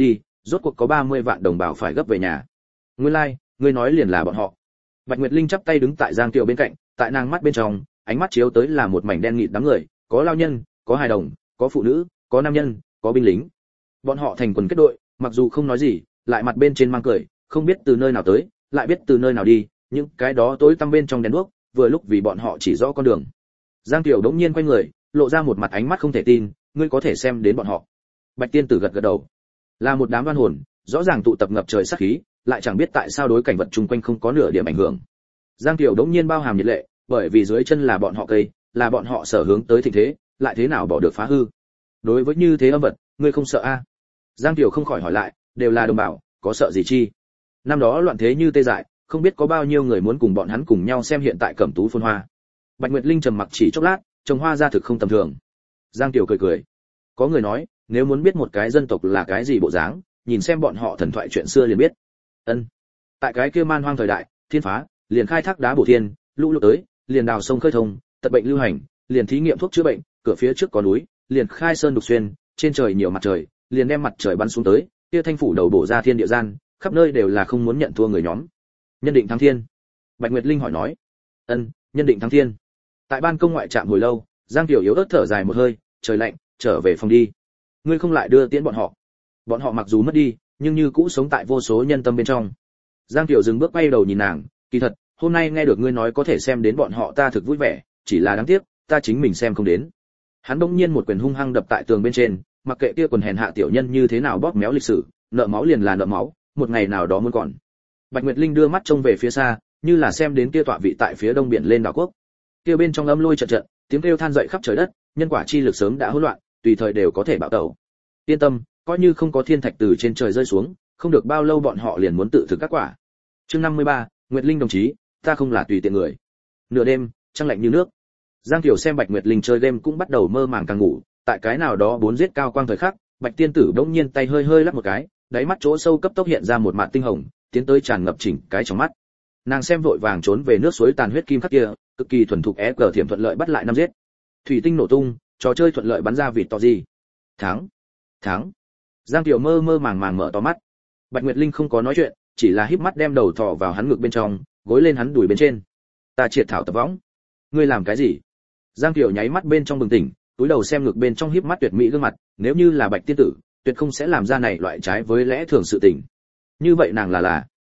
rốt cuộc có 30 vạn đồng bào phải gấp về nhà. Nguyên lai, ngươi nói liền là bọn họ. Bạch Nguyệt Linh chắp tay đứng tại Giang Kiều bên cạnh, tại nàng mắt bên trong, ánh mắt chiếu tới là một mảnh đen nghịt đám người, có lao nhân, có hài đồng, có phụ nữ, có nam nhân, có binh lính. Bọn họ thành quần kết đội, mặc dù không nói gì, lại mặt bên trên mang cười, không biết từ nơi nào tới, lại biết từ nơi nào đi, những cái đó tối tăm bên trong đèn đuốc, vừa lúc vì bọn họ chỉ rõ con đường. Giang Kiều đống nhiên quay người, lộ ra một mặt ánh mắt không thể tin, ngươi có thể xem đến bọn họ. Bạch Tiên Tử gật gật đầu. Là một đám oan hồn, rõ ràng tụ tập ngập trời sát khí, lại chẳng biết tại sao đối cảnh vật chung quanh không có nửa điểm ảnh hưởng. Giang Kiều đống nhiên bao hàm nhiệt lệ, bởi vì dưới chân là bọn họ cây, là bọn họ sở hướng tới thịnh thế, lại thế nào bỏ được phá hư. Đối với như thế âm vật, ngươi không sợ a? Giang Kiều không khỏi hỏi lại, đều là đồng bào, có sợ gì chi? Năm đó loạn thế như tê dại, không biết có bao nhiêu người muốn cùng bọn hắn cùng nhau xem hiện tại Cẩm Tú phồn hoa. Bạch Nguyệt Linh trầm mặc chỉ chốc lát, trồng hoa ra thực không tầm thường. Giang Kiều cười cười. Có người nói, nếu muốn biết một cái dân tộc là cái gì bộ dáng, nhìn xem bọn họ thần thoại chuyện xưa liền biết. Ân. Tại cái kia man hoang thời đại, thiên phá, liền khai thác đá bổ thiên, lũ lụt tới, liền đào sông khơi thông, tật bệnh lưu hành, liền thí nghiệm thuốc chữa bệnh, cửa phía trước có núi, liền khai sơn đục xuyên, trên trời nhiều mặt trời, liền đem mặt trời bắn xuống tới, kia thanh phủ đầu bổ ra thiên địa gian, khắp nơi đều là không muốn nhận thua người nhóm. Nhân định thắng thiên. Bạch Nguyệt Linh hỏi nói. Ân, nhân định thắng thiên. Tại ban công ngoại trạm hồi lâu, Giang Tiểu yếu ớt thở dài một hơi, trời lạnh, trở về phòng đi. Ngươi không lại đưa tiễn bọn họ. Bọn họ mặc dù mất đi, nhưng như cũ sống tại vô số nhân tâm bên trong. Giang Tiểu dừng bước quay đầu nhìn nàng, kỳ thật, hôm nay nghe được ngươi nói có thể xem đến bọn họ ta thực vui vẻ, chỉ là đáng tiếc, ta chính mình xem không đến. Hắn bỗng nhiên một quyền hung hăng đập tại tường bên trên, mặc kệ kia quần hèn hạ tiểu nhân như thế nào bóp méo lịch sử, nợ máu liền là nợ máu, một ngày nào đó muốn còn. Bạch Nguyệt Linh đưa mắt trông về phía xa, như là xem đến kia tọa vị tại phía đông biển lên đảo quốc. Kia bên trong âm lôi trận trận, tiếng kêu than dậy khắp trời đất, nhân quả chi lực sớm đã hỗn loạn, tùy thời đều có thể bạo tẩu. Yên tâm, coi như không có thiên thạch từ trên trời rơi xuống, không được bao lâu bọn họ liền muốn tự thực các quả. Chương 53, Nguyệt Linh đồng chí, ta không là tùy tiện người. Nửa đêm, trăng lạnh như nước. Giang Kiều xem Bạch Nguyệt Linh chơi game cũng bắt đầu mơ màng càng ngủ, tại cái nào đó bốn giết cao quang thời khắc, Bạch Tiên Tử bỗng nhiên tay hơi hơi lắc một cái, đáy mắt chỗ sâu cấp tốc hiện ra một mạt tinh hồng, tiến tới tràn ngập chỉnh cái trong mắt. Nàng xem vội vàng trốn về nước suối tàn huyết kim khắc kia, cực kỳ thuần thục cờ thiểm thuận lợi bắt lại năm giết. Thủy tinh nổ tung, trò chơi thuận lợi bắn ra vịt to gì. Thắng. Giang Kiều mơ mơ màng màng mở to mắt. Bạch Nguyệt Linh không có nói chuyện, chỉ là híp mắt đem đầu thò vào hắn ngực bên trong, gối lên hắn đùi bên trên. Ta triệt thảo tập võng. Ngươi làm cái gì? Giang Kiều nháy mắt bên trong bừng tỉnh, túi đầu xem ngực bên trong híp mắt tuyệt mỹ gương mặt, nếu như là Bạch Tiên Tử, tuyệt không sẽ làm ra này loại trái với lẽ thường sự tình. Như vậy nàng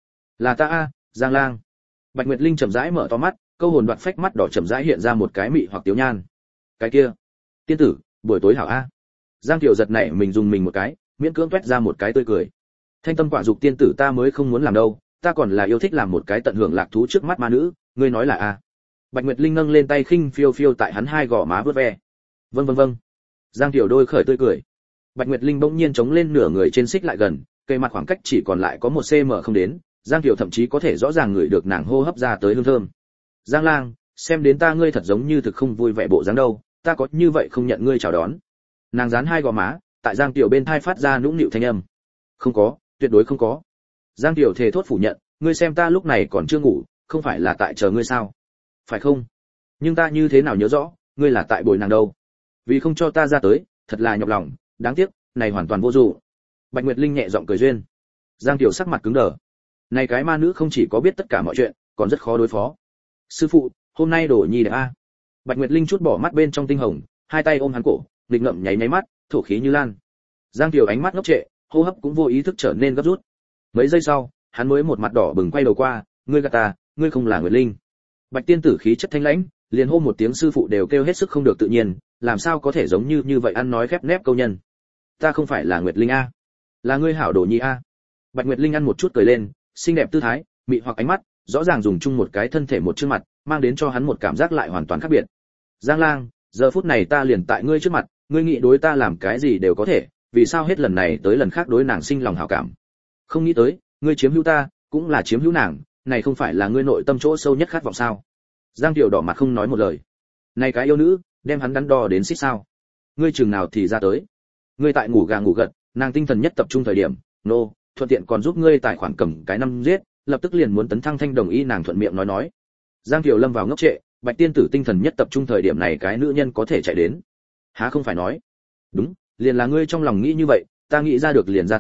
là ta a, Giang Lang. Bạch Nguyệt Linh chậm rãi mở to mắt, câu hồn đoạt phách mắt đỏ chậm rãi hiện ra một cái mị hoặc tiếu nhan. Cái kia, Tiên Tử, buổi tối hảo a. Giang Kiều giật nảy mình dùng mình một cái, miễn cưỡng toét ra một cái tươi cười. Thanh tâm quả dục tiên tử ta mới không muốn làm đâu, ta còn là yêu thích làm một cái tận hưởng lạc thú trước mắt ma nữ, ngươi nói là a? Bạch Nguyệt Linh nâng lên tay khinh phiêu phiêu tại hắn hai gò má vớt ve. Vâng. Giang Kiều đôi khởi tươi cười. Bạch Nguyệt Linh bỗng nhiên chống lên nửa người trên xích lại gần, cây mặt khoảng cách chỉ còn lại có 1 cm không đến, Giang Kiều thậm chí có thể rõ ràng ngửi được nàng hô hấp ra tới hương thơm. Giang Lang, xem đến ta ngươi thật giống như thực không vui vẻ bộ dáng đâu, ta có như vậy không nhận ngươi chào đón. Nàng dán hai gò má, tại Giang Kiều bên thai phát ra nũng nịu thanh âm. Không có, tuyệt đối không có. Giang Kiều thề thốt phủ nhận, ngươi xem ta lúc này còn chưa ngủ, không phải là tại chờ ngươi sao? Phải không? Nhưng ta như thế nào nhớ rõ, ngươi là tại bồi nàng đâu? Vì không cho ta ra tới, thật là nhọc lòng, đáng tiếc, này hoàn toàn vô dụng. Bạch Nguyệt Linh nhẹ giọng cười duyên. Giang Kiều sắc mặt cứng đờ. Này cái ma nữ không chỉ có biết tất cả mọi chuyện, còn rất khó đối phó. Sư phụ, hôm nay đổ nhi đẹp a. Bạch Nguyệt Linh chút bỏ mắt bên trong tinh hồng, hai tay ôm hắn cổ, nghịch ngậm nháy mắt, thổ khí như lan. Giang Kiều ánh mắt ngốc trệ, hô hấp cũng vô ý thức trở nên gấp rút. Mấy giây sau, hắn mới một mặt đỏ bừng quay đầu qua, ngươi gạt ta, ngươi không là Nguyệt Linh. Bạch Tiên Tử khí chất thanh lãnh, liền hô một tiếng sư phụ đều kêu hết sức không được tự nhiên, làm sao có thể giống như vậy ăn nói khép nép câu nhân. Ta không phải là Nguyệt Linh a, là ngươi hảo đồ nhi a. Bạch Nguyệt Linh ăn một chút cười lên, xinh đẹp tư thái, mị hoặc ánh mắt, rõ ràng dùng chung một cái thân thể một chương mặt, mang đến cho hắn một cảm giác lại hoàn toàn khác biệt. Giang Lang, giờ phút này ta liền tại ngươi trước mặt, ngươi nghĩ đối ta làm cái gì đều có thể, vì sao hết lần này tới lần khác đối nàng sinh lòng hảo cảm? Không nghĩ tới, ngươi chiếm hữu ta, cũng là chiếm hữu nàng, này không phải là ngươi nội tâm chỗ sâu nhất khát vọng sao? Giang Kiều đỏ mặt không nói một lời. Này cái yêu nữ, đem hắn đắn đo đến xích sao? Ngươi chừng nào thì ra tới? Ngươi tại ngủ gà ngủ gật, nàng tinh thần nhất tập trung thời điểm, thuận tiện còn giúp ngươi tài khoản cầm cái năm giết, lập tức liền muốn tấn thăng thanh đồng ý nàng thuận miệng nói. Giang Kiều lâm vào ngốc trệ, Bạch Tiên Tử tinh thần nhất tập trung thời điểm này cái nữ nhân có thể chạy đến. Há không phải nói? Đúng, liền là ngươi trong lòng nghĩ như vậy, ta nghĩ ra được liền ra tới,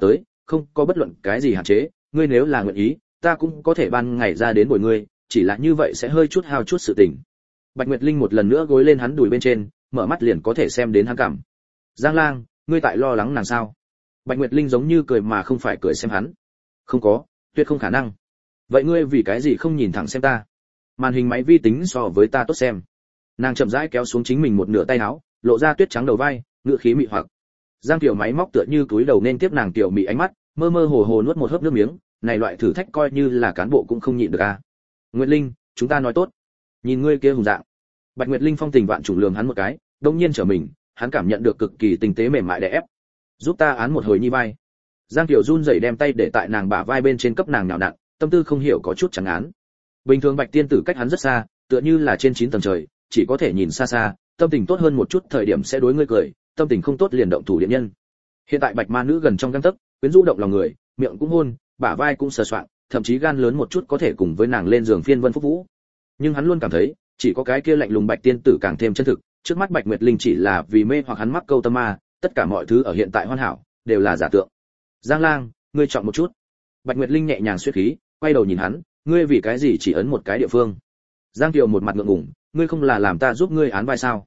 không có bất luận cái gì hạn chế, ngươi nếu là nguyện ý, ta cũng có thể ban ngày ra đến bồi ngươi, chỉ là như vậy sẽ hơi chút hao chút sự tình. Bạch Nguyệt Linh một lần nữa gối lên hắn đùi bên trên, mở mắt liền có thể xem đến hắn cảm. Giang Lang, ngươi tại lo lắng nàng sao? Bạch Nguyệt Linh giống như cười mà không phải cười xem hắn. Không có, tuyệt không khả năng. Vậy ngươi vì cái gì không nhìn thẳng xem ta? Màn hình máy vi tính so với ta tốt xem. Nàng chậm rãi kéo xuống chính mình một nửa tay áo, lộ ra tuyết trắng đầu vai, ngựa khí mị hoặc. Giang Tiểu máy móc tựa như túi đầu nên tiếp nàng tiểu mị ánh mắt, mơ mơ hồ hồ nuốt một hớp nước miếng, này loại thử thách coi như là cán bộ cũng không nhịn được a. Nguyệt Linh, chúng ta nói tốt. Nhìn ngươi kia hùng dạng. Bạch Nguyệt Linh phong tình vạn trùng lườm hắn một cái, đột nhiên trở mình, hắn cảm nhận được cực kỳ tinh tế mềm mại đè ép. Giúp ta án một hồi nhi vai. Giang Tiểu run rẩy đem tay để tại nàng bả vai bên trên cấp nàng nhào nặn, tâm tư không hiểu có chút chẳng án. Bình thường Bạch tiên tử cách hắn rất xa, tựa như là trên 9 tầng trời, chỉ có thể nhìn xa xa, tâm tình tốt hơn một chút thời điểm sẽ đối ngươi cười, tâm tình không tốt liền động thủ điện nhân. Hiện tại Bạch ma nữ gần trong gang tấc, quyến rũ động lòng người, miệng cũng hôn, bả vai cũng sờ soạng, thậm chí gan lớn một chút có thể cùng với nàng lên giường phiên vân phúc vũ. Nhưng hắn luôn cảm thấy, chỉ có cái kia lạnh lùng Bạch tiên tử càng thêm chân thực, trước mắt Bạch Nguyệt Linh chỉ là vì mê hoặc hắn mắc câu tâm ma, tất cả mọi thứ ở hiện tại hoàn hảo đều là giả tượng. Giang Lang, ngươi chọn một chút. Bạch Nguyệt Linh nhẹ nhàng xuyết khí, quay đầu nhìn hắn, ngươi vì cái gì chỉ ấn một cái địa phương? Giang Kiều một mặt ngượng ngùng, ngươi không là làm ta giúp ngươi án vai sao?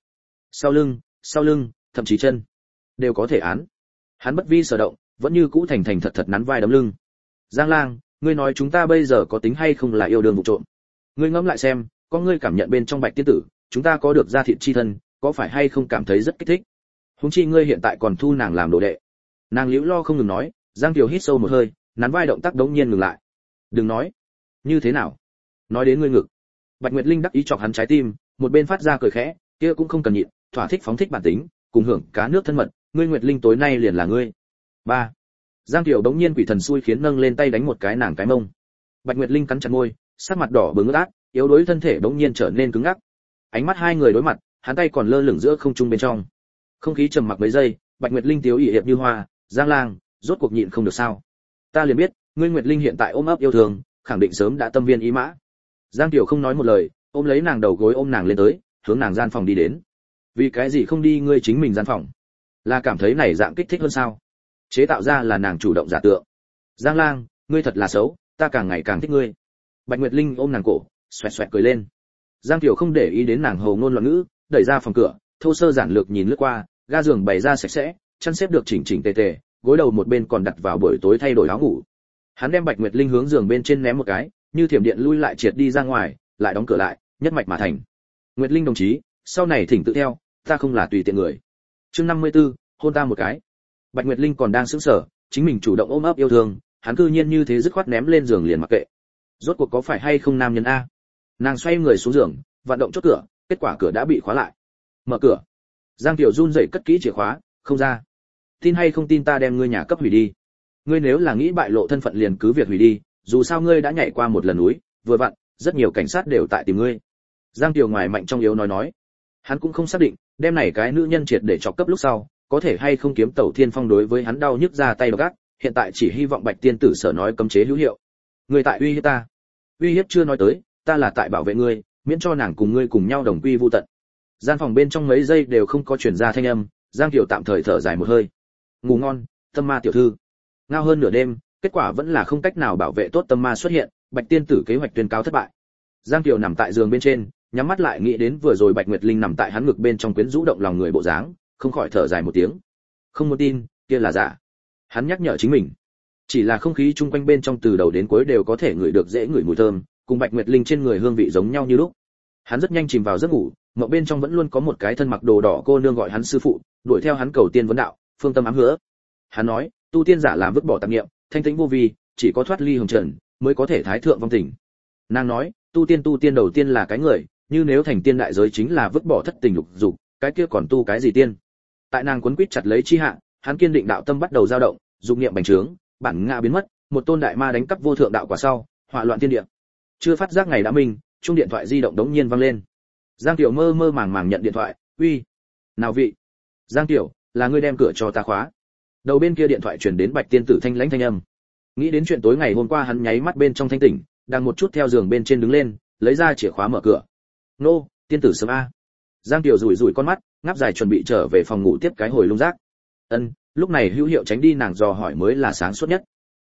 Sau lưng, thậm chí chân đều có thể án. Hắn bất vi sở động, vẫn như cũ thành thành thật thật nắn vai đấm lưng. Giang Lang, ngươi nói chúng ta bây giờ có tính hay không là yêu đương vụ trộm? Ngươi ngẫm lại xem, có ngươi cảm nhận bên trong Bạch tiên tử, chúng ta có được gia thịt chi thân, có phải hay không cảm thấy rất kích thích? Huống chi ngươi hiện tại còn thu nàng làm đồ đệ. Nàng liễu lo không ngừng nói, Giang Kiều hít sâu một hơi, nắn vai động tác đống nhiên ngừng lại. Đừng nói. Như thế nào? Nói đến ngươi ngực. Bạch Nguyệt Linh đắc ý chọc hắn trái tim, một bên phát ra cười khẽ, kia cũng không cần nhịn, thỏa thích phóng thích bản tính, cùng hưởng cá nước thân mật, ngươi Nguyệt Linh tối nay liền là ngươi. 3. Giang Kiều đống nhiên quỷ thần xui khiến nâng lên tay đánh một cái nàng cái mông. Bạch Nguyệt Linh cắn chặt môi, sắc mặt đỏ bừng ướt át, yếu đuối thân thể đống nhiên trở nên cứng ngắc. Ánh mắt hai người đối mặt, hắn tay còn lơ lửng giữa không trung bên trong. Không khí trầm mặc mấy giây, Bạch Nguyệt Linh tiếu ỉ hiệp như hoa, Giang Lang, rốt cuộc nhịn không được sao? Ta liền biết, ngươi Nguyệt Linh hiện tại ôm ấp yêu thương, khẳng định sớm đã tâm viên ý mã. Giang Tiểu không nói một lời, ôm lấy nàng đầu gối ôm nàng lên tới, hướng nàng gian phòng đi đến. Vì cái gì không đi ngươi chính mình gian phòng? Là cảm thấy này dạng kích thích hơn sao? Chế tạo ra là nàng chủ động giả tượng. Giang Lang, ngươi thật là xấu, ta càng ngày càng thích ngươi. Bạch Nguyệt Linh ôm nàng cổ, xoẹt xoẹt cười lên. Giang Tiểu không để ý đến nàng hồ ngôn loạn ngữ, đẩy ra phòng cửa, thô sơ giản lược nhìn lướt qua, ga giường bày ra sạch sẽ, chăn xếp được chỉnh chỉnh tề tề, gối đầu một bên còn đặt vào buổi tối thay đổi áo ngủ. Hắn đem Bạch Nguyệt Linh hướng giường bên trên ném một cái, như thiểm điện lui lại triệt đi ra ngoài, lại đóng cửa lại, nhất mạch mà thành. Nguyệt Linh đồng chí, sau này thỉnh tự theo, ta không là tùy tiện người. Chương 54, hôn ta một cái. Bạch Nguyệt Linh còn đang sững sờ, chính mình chủ động ôm ấp yêu thương, hắn cư nhiên như thế dứt khoát ném lên giường liền mặc kệ. Rốt cuộc có phải hay không nam nhân a? Nàng xoay người xuống giường, vận động chốt cửa, kết quả cửa đã bị khóa lại. Mở cửa. Giang Tiểu run rẩy cất kỹ chìa khóa, không ra. Tin hay không tin ta đem ngươi nhà cấp hủy đi. Ngươi nếu là nghĩ bại lộ thân phận liền cứ việc hủy đi, dù sao ngươi đã nhảy qua một lần núi, vừa vặn, rất nhiều cảnh sát đều tại tìm ngươi. Giang Tiểu ngoài mạnh trong yếu nói. Hắn cũng không xác định, đem này cái nữ nhân triệt để chọc cấp lúc sau, có thể hay không kiếm Tẩu Thiên Phong đối với hắn đau nhức ra tay độc ác, hiện tại chỉ hy vọng Bạch tiên tử sở nói cấm chế hữu hiệu. Ngươi tại uy hiếp ta. Uy hiếp chưa nói tới, ta là tại bảo vệ ngươi, miễn cho nàng cùng ngươi cùng nhau đồng quy vu tận. Gian phòng bên trong mấy giây đều không có truyền ra thanh âm, Giang Tiểu tạm thời thở dài một hơi. Ngủ ngon, Tâm Ma tiểu thư. Ngao hơn nửa đêm, kết quả vẫn là không cách nào bảo vệ tốt Tâm Ma xuất hiện, Bạch tiên tử kế hoạch tuyên cáo thất bại. Giang Tiểu nằm tại giường bên trên, nhắm mắt lại nghĩ đến vừa rồi Bạch Nguyệt Linh nằm tại hắn ngực bên trong quyến rũ động lòng người bộ dáng, không khỏi thở dài một tiếng. Không muốn tin, kia là giả. Hắn nhắc nhở chính mình. Chỉ là không khí chung quanh bên trong từ đầu đến cuối đều có thể ngửi được dễ ngửi mùi thơm, cùng Bạch Nguyệt Linh trên người hương vị giống nhau như lúc. Hắn rất nhanh chìm vào giấc ngủ, mộng bên trong vẫn luôn có một cái thân mặc đồ đỏ cô nương gọi hắn sư phụ, đuổi theo hắn cầu tiên vấn đạo, phương tâm ám hứa. Hắn nói, tu tiên giả làm vứt bỏ tạp niệm, thanh tĩnh vô vi, chỉ có thoát ly hồng trần mới có thể thái thượng vong tình. Nàng nói, tu tiên đầu tiên là cái người, như nếu thành tiên đại giới chính là vứt bỏ thất tình lục dục, cái kia còn tu cái gì tiên? Tại nàng quấn quýt chặt lấy chi hạ, hắn kiên định đạo tâm bắt đầu dao động, dục niệm bành trướng, bản ngã biến mất, một tôn đại ma đánh cắp vô thượng đạo quả sau, hỏa loạn thiên địa. Chưa phát giác ngày đã minh, chuông điện thoại di động đống nhiên vang lên. Giang Tiểu mơ mơ màng màng nhận điện thoại, "Uy, nào vị?" "Giang Tiểu, là ngươi đem cửa cho ta khóa." Đầu bên kia điện thoại truyền đến Bạch tiên tử thanh lãnh thanh âm. Nghĩ đến chuyện tối ngày hôm qua hắn nháy mắt bên trong thanh tỉnh, đang một chút theo giường bên trên đứng lên, lấy ra chìa khóa mở cửa. "Nô, tiên tử sớm a." Giang Tiểu rủi rủi con mắt, ngáp dài chuẩn bị trở về phòng ngủ tiếp cái hồi lung rác. Lúc này hữu hiệu tránh đi nàng dò hỏi mới là sáng suốt nhất.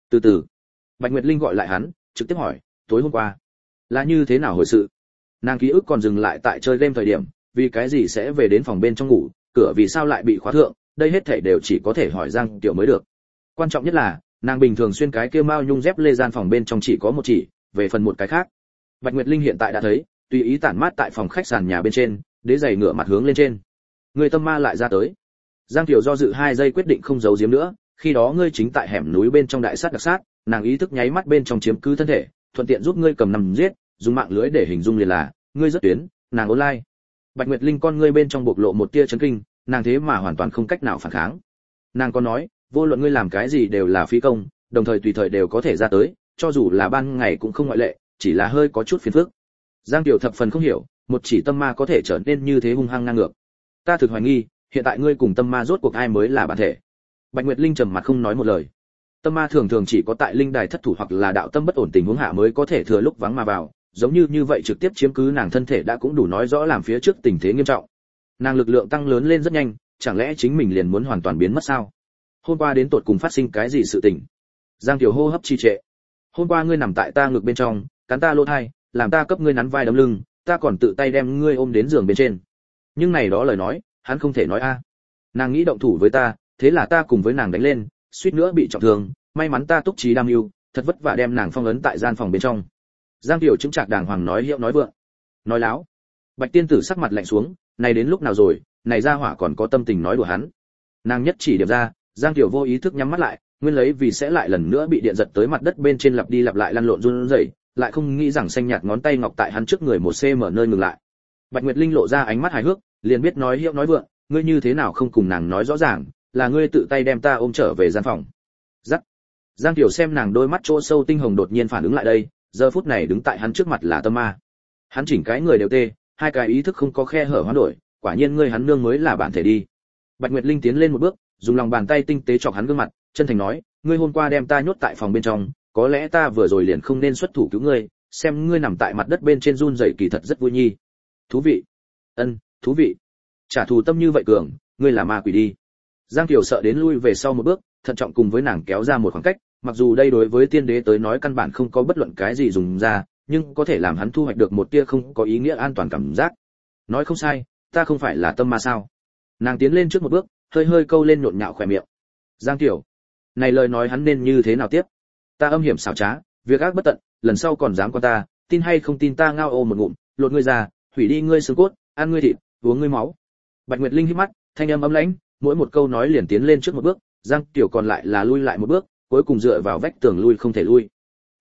Từ từ. Bạch Nguyệt Linh gọi lại hắn, trực tiếp hỏi, tối hôm qua là như thế nào hồi sự? Nàng ký ức còn dừng lại tại chơi game thời điểm, vì cái gì sẽ về đến phòng bên trong ngủ, cửa vì sao lại bị khóa thượng, đây hết thảy đều chỉ có thể hỏi Giang Tiểu mới được. Quan trọng nhất là, nàng bình thường xuyên cái kia mao nhung dép lê gian phòng bên trong chỉ có một chỉ, về phần một cái khác. Bạch Nguyệt Linh hiện tại đã thấy, tùy ý tản mát tại phòng khách sàn nhà bên trên, đế giày ngửa mặt hướng lên trên. Người tâm ma lại ra tới. Giang Tiểu do dự 2 giây quyết định không giấu giếm nữa, khi đó ngươi chính tại hẻm núi bên trong đại sát đặc sát, nàng ý thức nháy mắt bên trong chiếm cứ thân thể, thuận tiện giúp ngươi cầm nằm giết, dùng mạng lưới để hình dung liền là, ngươi rất tuyến, nàng online. Bạch Nguyệt Linh con ngươi bên trong bộc lộ một tia chấn kinh, nàng thế mà hoàn toàn không cách nào phản kháng. Nàng có nói, vô luận ngươi làm cái gì đều là phí công, đồng thời tùy thời đều có thể ra tới, cho dù là ban ngày cũng không ngoại lệ, chỉ là hơi có chút phiền phức. Giang Tiểu thập phần không hiểu, một chỉ tâm ma có thể trở nên như thế hung hăng ngang ngược. Ta thực hoài nghi, hiện tại ngươi cùng tâm ma rốt cuộc ai mới là bản thể? Bạch Nguyệt Linh trầm mặt không nói một lời. Tâm ma thường thường chỉ có tại linh đài thất thủ hoặc là đạo tâm bất ổn tình huống hạ mới có thể thừa lúc vắng mà vào, giống như vậy trực tiếp chiếm cứ nàng thân thể đã cũng đủ nói rõ làm phía trước tình thế nghiêm trọng. Nàng lực lượng tăng lớn lên rất nhanh, chẳng lẽ chính mình liền muốn hoàn toàn biến mất sao? Hôm qua đến tột cùng phát sinh cái gì sự tình? Giang Tiểu hô hấp trì trệ. Hôm qua ngươi nằm tại ta ngực bên trong, cắn ta lỗ tai, làm ta cấp ngươi nắn vai đấm lưng, ta còn tự tay đem ngươi ôm đến giường bên trên. Nhưng này đó lời nói, hắn không thể nói a. Nàng nghĩ động thủ với ta, thế là ta cùng với nàng đánh lên, suýt nữa bị trọng thương, may mắn ta túc trí đam mưu, thật vất vả đem nàng phong ấn tại gian phòng bên trong. Giang Tiểu chứng trạc đàng hoàng nói hiệu nói vượng. Nói láo. Bạch tiên tử sắc mặt lạnh xuống, này đến lúc nào rồi, này ra hỏa còn có tâm tình nói đùa hắn. Nàng nhất chỉ điểm ra, Giang Tiểu vô ý thức nhắm mắt lại, nguyên lấy vì sẽ lại lần nữa bị điện giật tới mặt đất bên trên lặp đi lặp lại lăn lộn run rẩy, lại không nghĩ rằng xanh nhạt ngón tay ngọc tại hắn trước người 1cm nơi ngừng lại. Bạch Nguyệt Linh lộ ra ánh mắt hài hước, liền biết nói hiệu nói vượng, ngươi như thế nào không cùng nàng nói rõ ràng, là ngươi tự tay đem ta ôm trở về gian phòng. Dắt. Giang Tiểu xem nàng đôi mắt chỗ sâu tinh hồng đột nhiên phản ứng lại đây, giờ phút này đứng tại hắn trước mặt là tâm ma. Hắn chỉnh cái người đều tê, 2 cái ý thức không có khe hở hoán đổi, quả nhiên ngươi hắn nương mới là bản thể đi. Bạch Nguyệt Linh tiến lên một bước, dùng lòng bàn tay tinh tế chọc hắn gương mặt, chân thành nói, ngươi hôm qua đem ta nhốt tại phòng bên trong, có lẽ ta vừa rồi liền không nên xuất thủ cứu ngươi, xem ngươi nằm tại mặt đất bên trên run rẩy kỳ thật rất vui nhi. Thú vị. Ân, thú vị. Trả thù tâm như vậy cường, ngươi là ma quỷ đi. Giang Kiều sợ đến lui về sau một bước, thận trọng cùng với nàng kéo ra một khoảng cách, mặc dù đây đối với tiên đế tới nói căn bản không có bất luận cái gì dùng ra, nhưng có thể làm hắn thu hoạch được một tia không có ý nghĩa an toàn cảm giác. Nói không sai, ta không phải là tâm ma sao? Nàng tiến lên trước một bước, hơi hơi câu lên nhộn nhạo khỏe miệng. Giang Kiều, này lời nói hắn nên như thế nào tiếp? Ta âm hiểm xảo trá, việc ác bất tận, lần sau còn dám qua ta, tin hay không tin ta ngao ô một ngụm, lột ngươi ra, hủy đi ngươi xương cốt, ăn ngươi thịt, uống ngươi máu. Bạch Nguyệt Linh hít mắt, thanh âm ấm lãnh, mỗi một câu nói liền tiến lên trước một bước, Giang Kiều còn lại là lui lại một bước, cuối cùng dựa vào vách tường lui không thể lui.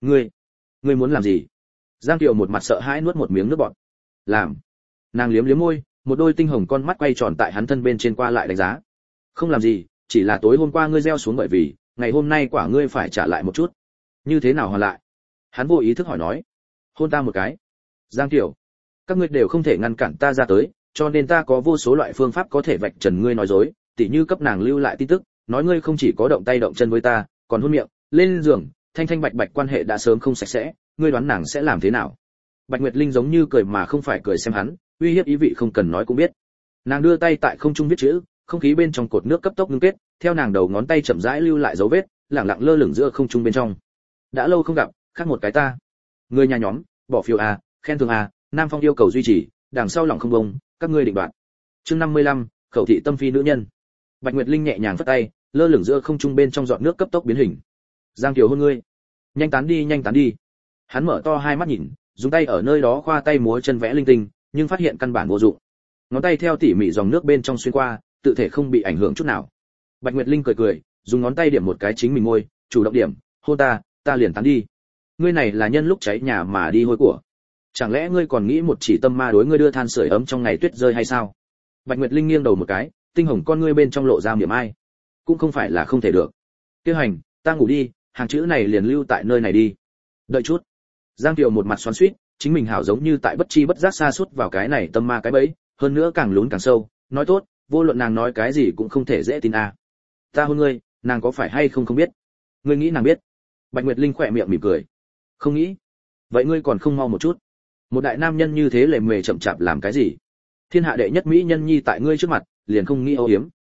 Ngươi muốn làm gì? Giang Kiều một mặt sợ hãi nuốt một miếng nước bọt. Làm. Nàng liếm liếm môi, một đôi tinh hồng con mắt quay tròn tại hắn thân bên trên qua lại đánh giá. Không làm gì, chỉ là tối hôm qua ngươi gieo xuống bởi vì, ngày hôm nay quả ngươi phải trả lại một chút. Như thế nào hoàn lại? Hắn vô ý thức hỏi nói. Hôn ta một cái. Giang Kiều, các ngươi đều không thể ngăn cản ta ra tới, cho nên ta có vô số loại phương pháp có thể vạch trần ngươi nói dối, tỉ như cấp nàng lưu lại tin tức, nói ngươi không chỉ có động tay động chân với ta, còn hôn miệng, lên giường, thanh thanh bạch bạch quan hệ đã sớm không sạch sẽ, ngươi đoán nàng sẽ làm thế nào? Bạch Nguyệt Linh giống như cười mà không phải cười xem hắn, uy hiếp ý vị không cần nói cũng biết. Nàng đưa tay tại không trung viết chữ, không khí bên trong cột nước cấp tốc ngưng kết, theo nàng đầu ngón tay chậm rãi lưu lại dấu vết, lẳng lặng lơ lửng giữa không trung bên trong. Đã lâu không gặp, khác một cái ta. Người nhà nhóm, bỏ phiếu a, khen thưởng a, Nam Phong yêu cầu duy trì, đằng sau lòng không bông, các ngươi định đoạt. Chương 55, khẩu thị tâm phi nữ nhân. Bạch Nguyệt Linh nhẹ nhàng phất tay, lơ lửng giữa không trung bên trong giọt nước cấp tốc biến hình. Giang Kiều hôn ngươi, nhanh tán đi, nhanh tán đi. Hắn mở to hai mắt nhìn, dùng tay ở nơi đó khoa tay múa chân vẽ linh tinh, nhưng phát hiện căn bản vô dụng. Ngón tay theo tỉ mỉ dòng nước bên trong xuyên qua, tự thể không bị ảnh hưởng chút nào. Bạch Nguyệt Linh cười cười, dùng ngón tay điểm một cái chính mình môi, chủ động điểm, hôn ta liền tán đi. Ngươi này là nhân lúc cháy nhà mà đi hôi của. Chẳng lẽ ngươi còn nghĩ một chỉ tâm ma đối ngươi đưa than sưởi ấm trong ngày tuyết rơi hay sao? Bạch Nguyệt Linh nghiêng đầu một cái, tinh hồng con ngươi bên trong lộ ra miệng ai. Cũng không phải là không thể được. Tiêu hành, ta ngủ đi, hàng chữ này liền lưu tại nơi này đi. Đợi chút. Giang Kiều một mặt xoắn xuýt, chính mình hảo giống như tại bất chi bất giác sa sút vào cái này tâm ma cái bẫy, hơn nữa càng lún càng sâu, nói tốt, vô luận nàng nói cái gì cũng không thể dễ tin a. Ta hôn ngươi, nàng có phải hay không không biết? Ngươi nghĩ nàng biết? Bạch Nguyệt Linh khỏe miệng mỉm cười. Không nghĩ. Vậy ngươi còn không mau một chút? Một đại nam nhân như thế lề mề chậm chạp làm cái gì? Thiên hạ đệ nhất mỹ nhân nhi tại ngươi trước mặt, liền không nghĩ âu yếm.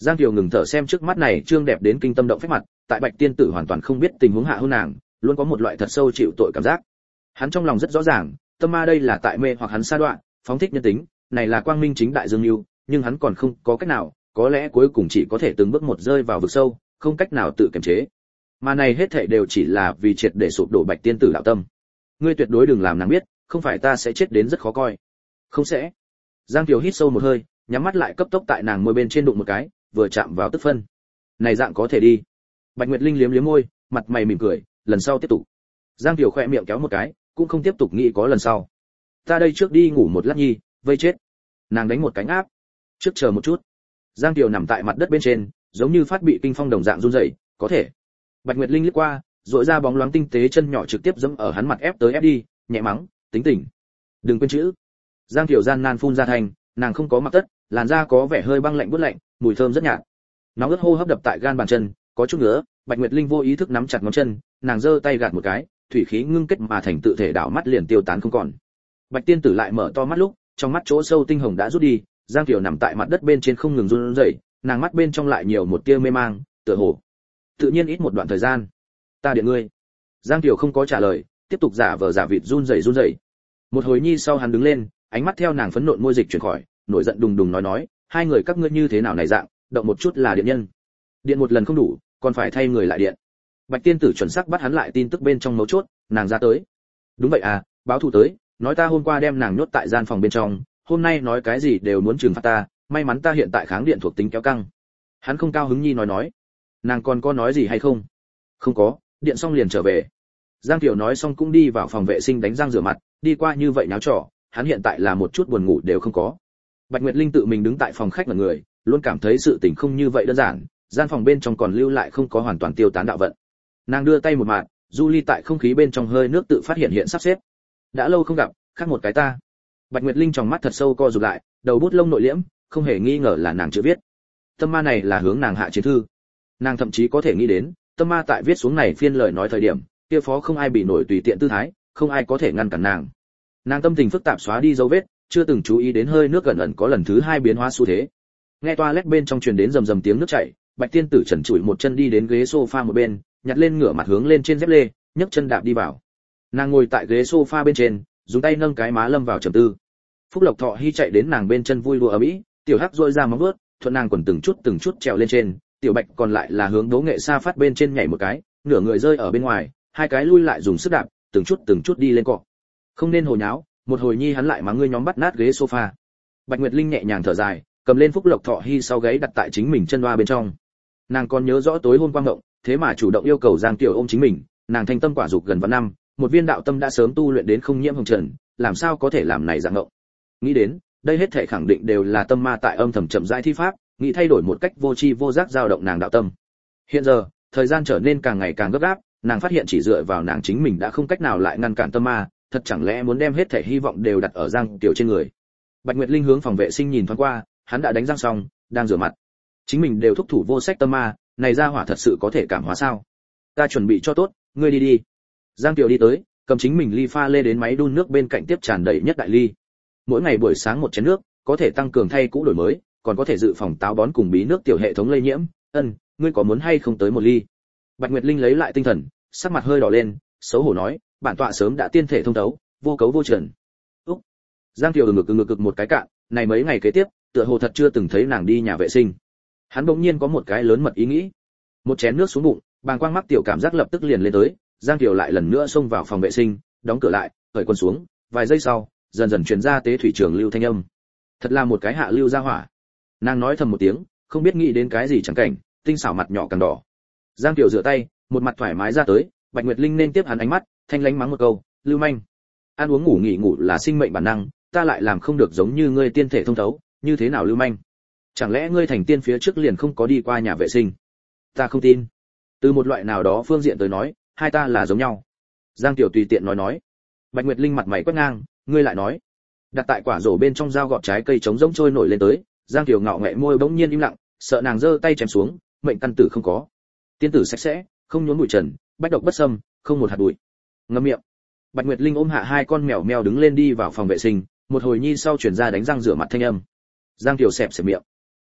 Giang Kiều ngừng thở xem trước mắt này trương đẹp đến kinh tâm động phách mặt, tại Bạch tiên tử hoàn toàn không biết tình huống hạ hôn nàng, luôn có một loại thật sâu chịu tội cảm giác. Hắn trong lòng rất rõ ràng, tâm ma đây là tại mê hoặc hắn sa đoạn, phóng thích nhân tính, này là quang minh chính đại dương lưu, nhưng hắn còn không có cách nào, có lẽ cuối cùng chỉ có thể từng bước một rơi vào vực sâu, không cách nào tự kiềm chế. Mà này hết thảy đều chỉ là vì triệt để sụp đổ Bạch tiên tử đạo tâm. Ngươi tuyệt đối đừng làm nàng biết, không phải ta sẽ chết đến rất khó coi. Không sẽ. Giang Kiều hít sâu một hơi, nhắm mắt lại cấp tốc tại nàng môi bên trên đụng một cái, vừa chạm vào tức phân. Này dạng có thể đi. Bạch Nguyệt Linh liếm liếm môi, mặt mày mỉm cười, lần sau tiếp tục. Giang Kiều khẽ miệng kéo một cái, cũng không tiếp tục nghĩ có lần sau. Ta đây trước đi ngủ một lát nhi, vây chết. Nàng đánh một cánh áp. Trước chờ một chút. Giang Kiều nằm tại mặt đất bên trên, giống như phát bị kinh phong đồng dạng run rẩy, có thể. Bạch Nguyệt Linh liếc qua, duỗi ra bóng loáng tinh tế chân nhỏ trực tiếp giẫm ở hắn mặt ép tới ép đi, nhẹ mắng, tính tỉnh. Đừng quên chữ. Giang Kiều gian nan phun ra thành, nàng không có mặc tất, làn da có vẻ hơi băng lạnh buốt lạnh, mùi thơm rất nhạt. Nóng ướt hô hấp đập tại gan bàn chân, có chút nữa, Bạch Nguyệt Linh vô ý thức nắm chặt ngón chân, nàng giơ tay gạt một cái, thủy khí ngưng kết mà thành tự thể đảo mắt liền tiêu tán không còn. Bạch tiên tử lại mở to mắt lúc, trong mắt chỗ sâu tinh hồng đã rút đi, Giang Kiều nằm tại mặt đất bên trên không ngừng run rẩy, nàng mắt bên trong lại nhiều một tia mê mang, tựa hồ. Tự nhiên ít một đoạn thời gian. Ta điện ngươi. Giang Kiều không có trả lời, tiếp tục giả vờ giả vịt run rẩy. Một hồi nhi sau hắn đứng lên, ánh mắt theo nàng phấn nộn môi dịch chuyển khỏi, nổi giận đùng đùng nói, hai người các ngươi như thế nào này dạng, động một chút là điện nhân. Điện một lần không đủ, còn phải thay người lại điện. Bạch tiên tử chuẩn xác bắt hắn lại tin tức bên trong mấu chốt, nàng ra tới. Đúng vậy à, báo thù tới, nói ta hôm qua đem nàng nhốt tại gian phòng bên trong, hôm nay nói cái gì đều muốn trừng phạt ta, may mắn ta hiện tại kháng điện thuộc tính kéo căng. Hắn không cao hứng nhi nói. Nàng còn có nói gì hay không? Không có, điện xong liền trở về. Giang Kiều nói xong cũng đi vào phòng vệ sinh đánh răng rửa mặt, đi qua như vậy náo trò, hắn hiện tại là một chút buồn ngủ đều không có. Bạch Nguyệt Linh tự mình đứng tại phòng khách mà người, luôn cảm thấy sự tình không như vậy đơn giản, gian phòng bên trong còn lưu lại không có hoàn toàn tiêu tán đạo vận. Nàng đưa tay một mạt, du ly tại không khí bên trong hơi nước tự phát hiện sắp xếp. Đã lâu không gặp, khác một cái ta. Bạch Nguyệt Linh trong mắt thật sâu co rụt lại, đầu bút lông nội liễm, không hề nghi ngờ là nàng chữ viết. Tâm ma này là hướng nàng hạ chiến thư. Nàng thậm chí có thể nghĩ đến, tâm ma tại viết xuống này phiên lời nói thời điểm, kia phó không ai bị nổi tùy tiện tư thái, không ai có thể ngăn cản nàng. Nàng tâm tình phức tạp xóa đi dấu vết, chưa từng chú ý đến hơi nước gần ẩn có lần thứ hai biến hóa xu thế. Nghe toilet bên trong truyền đến rầm rầm tiếng nước chảy, Bạch tiên tử trần trụi một chân đi đến ghế sofa một bên, nhặt lên ngửa mặt hướng lên trên dép lê, nhấc chân đạp đi vào. Nàng ngồi tại ghế sofa bên trên, dùng tay nâng cái má lâm vào trầm tư. Phúc Lộc Thọ Hi chạy đến nàng bên chân vui đùa ở mỹ, tiểu hắc rôi ra móng vuốt, thuận nàng quần từng chút trèo lên trên, tiểu Bạch còn lại là hướng Đỗ Nghệ Sa phát bên trên nhảy một cái, nửa người rơi ở bên ngoài, hai cái lui lại dùng sức đạp, từng chút đi lên cọ. Không nên hồ nháo, một hồi nhi hắn lại mắng ngươi nhóm bắt nát ghế sofa. Bạch Nguyệt Linh nhẹ nhàng thở dài, cầm lên Phúc Lộc Thọ Hi sau gáy đặt tại chính mình chân loa bên trong. Nàng còn nhớ rõ tối hôm qua ngộng, thế mà chủ động yêu cầu Giang Tiểu ôm chính mình, nàng thanh tâm quả dục gần vạn năm, một viên đạo tâm đã sớm tu luyện đến không nhiễm hồng trần, làm sao có thể làm này dạng ngộng. Nghĩ đến, đây hết thể khẳng định đều là tâm ma tại âm thầm chậm rãi thi pháp, nghĩ thay đổi một cách vô tri vô giác dao động nàng đạo tâm. Hiện giờ, thời gian trở nên càng ngày càng gấp gáp, nàng phát hiện chỉ dựa vào nàng chính mình đã không cách nào lại ngăn cản tâm ma, thật chẳng lẽ muốn đem hết thể hy vọng đều đặt ở Giang Tiểu trên người. Bạch Nguyệt Linh hướng phòng vệ sinh nhìn thoáng qua, hắn đã đánh răng xong, đang rửa mặt. Chính mình đều thúc thủ vô sách tâm ma, này ra hỏa thật sự có thể cảm hóa sao? Ta chuẩn bị cho tốt, ngươi đi đi. Giang Tiểu đi tới, cầm chính mình ly pha lê đến máy đun nước bên cạnh tiếp tràn đầy nhất đại ly. Mỗi ngày buổi sáng một chén nước, có thể tăng cường thay cũ đổi mới, còn có thể dự phòng táo bón cùng bí nước tiểu hệ thống lây nhiễm. Ngươi có muốn hay không tới một ly? Bạch Nguyệt Linh lấy lại tinh thần, sắc mặt hơi đỏ lên, xấu hổ nói, bản tọa sớm đã tiên thể thông thấu, vô cấu vô trần. Úc. Giang Kiều ngực một cái cạn, này mấy ngày kế tiếp, tựa hồ thật chưa từng thấy nàng đi nhà vệ sinh. Hắn bỗng nhiên có một cái lớn mật ý nghĩ. Một chén nước xuống bụng, bàng quang mắc tiểu cảm giác lập tức liền lên tới, Giang Kiều lại lần nữa xông vào phòng vệ sinh, đóng cửa lại, cởi quần xuống, vài giây sau, dần dần truyền ra tế thủy trường lưu thanh âm. Thật là một cái hạ lưu ra hỏa. Nàng nói thầm một tiếng, không biết nghĩ đến cái gì chẳng cảnh, tinh xảo mặt nhỏ càng đỏ. Giang Kiều rửa tay, một mặt thoải mái ra tới, Bạch Nguyệt Linh nên tiếp hắn ánh mắt, thanh lánh mắng một câu, lưu manh. Ăn uống ngủ nghỉ ngủ là sinh mệnh bản năng, ta lại làm không được giống như ngươi tiên thể thông thấu, như thế nào lưu manh? Chẳng lẽ ngươi thành tiên phía trước liền không có đi qua nhà vệ sinh? Ta không tin. Từ một loại nào đó phương diện tới nói, hai ta là giống nhau. Giang Tiểu tùy tiện nói. Bạch Nguyệt Linh mặt mày quét ngang, ngươi lại nói. Đặt tại quả rổ bên trong dao gọt trái cây trống rỗng trôi nổi lên tới, Giang Tiểu ngạo nghễ môi bỗng nhiên im lặng, sợ nàng giơ tay chém xuống, mệnh căn tử không có. Tiên tử sạch sẽ, không nhốn bụi trần, bách độc bất xâm, không một hạt bụi. Ngậm miệng. Bạch Nguyệt Linh ôm hạ hai con mèo mèo đứng lên đi vào phòng vệ sinh, một hồi nhi sau chuyển ra đánh răng rửa mặt thanh âm. Giang Tiểu xẹp miệng. Hừ,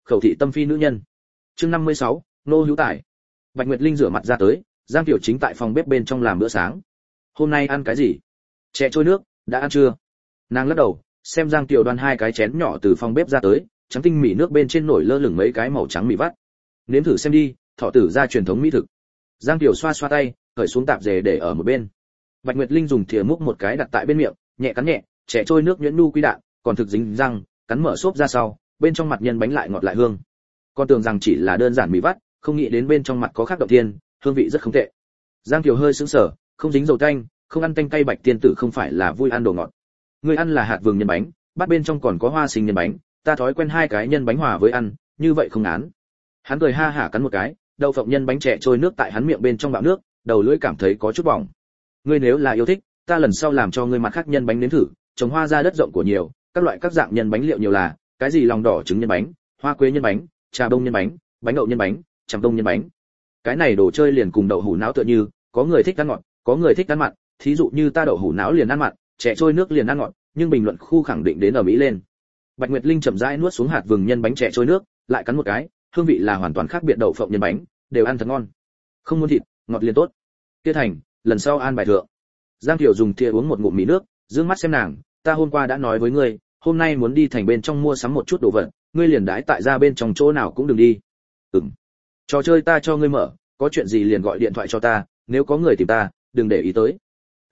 khẩu thị tâm phi nữ nhân. Chương 56, Nô Hữu Tài. Bạch Nguyệt Linh rửa mặt ra tới, Giang Tiểu chính tại phòng bếp bên trong làm bữa sáng. Hôm nay ăn cái gì? Chè trôi nước, đã ăn chưa? Nàng lắc đầu, xem Giang Tiểu đoan hai cái chén nhỏ từ phòng bếp ra tới, trắng tinh mì nước bên trên nổi lơ lửng mấy cái màu trắng mì vắt. Nếm thử xem đi, thọ tử ra truyền thống mỹ thực. Giang Tiểu xoa xoa tay, cởi xuống tạp dề để ở một bên. Bạch Nguyệt Linh dùng thìa múc một cái đặt tại bên miệng, nhẹ cắn nhẹ, chè trôi nước nhuyễn nu quy đạn, còn thực dính răng, cắn mở xốp ra sau, bên trong mặt nhân bánh lại ngọt lại hương. Con tưởng rằng chỉ là đơn giản mì vắt, không nghĩ đến bên trong mặt có khác động tiên, hương vị rất không tệ. Giang Kiều hơi sững sờ, không dính dầu tanh, không ăn tanh cay Bạch tiên tử không phải là vui ăn đồ ngọt. Ngươi ăn là hạt vừng nhân bánh, bát bên trong còn có hoa sinh nhân bánh, ta thói quen hai cái nhân bánh hòa với ăn, như vậy không án. Hắn cười ha hả cắn một cái, đậu phộng nhân bánh chè trôi nước tại hắn miệng bên trong bạo nước, đầu lưỡi cảm thấy có chút bỏng. Ngươi nếu là yêu thích, ta lần sau làm cho ngươi mặt khác nhân bánh nếm thử, trồng hoa ra đất rộng của nhiều, các loại các dạng nhân bánh liệu nhiều là, cái gì lòng đỏ trứng nhân bánh, hoa quế nhân bánh, trà bông nhân bánh, bánh đậu nhân bánh, chằm đông nhân bánh. Cái này đồ chơi liền cùng đậu hũ não tựa như, có người thích ăn ngọt, có người thích ăn mặn, thí dụ như ta đậu hũ não liền ăn mặn, chè trôi nước liền ăn ngọt, nhưng bình luận khu khẳng định đến ở Mỹ lên. Bạch Nguyệt Linh chậm rãi nuốt xuống hạt vừng nhân bánh chè trôi nước, lại cắn một cái, hương vị là hoàn toàn khác biệt đậu phộng nhân bánh, đều ăn thật ngon. Không muốn thịt, ngọt liền tốt. Kia thành, lần sau an bài thượng. Giang Kiều dùng thìa uống một ngụm mì nước, dương mắt xem nàng, ta hôm qua đã nói với ngươi, hôm nay muốn đi thành bên trong mua sắm một chút đồ vật, ngươi liền đãi tại ra bên trong chỗ nào cũng đừng đi. Trò chơi ta cho ngươi mở, có chuyện gì liền gọi điện thoại cho ta, nếu có người tìm ta, đừng để ý tới.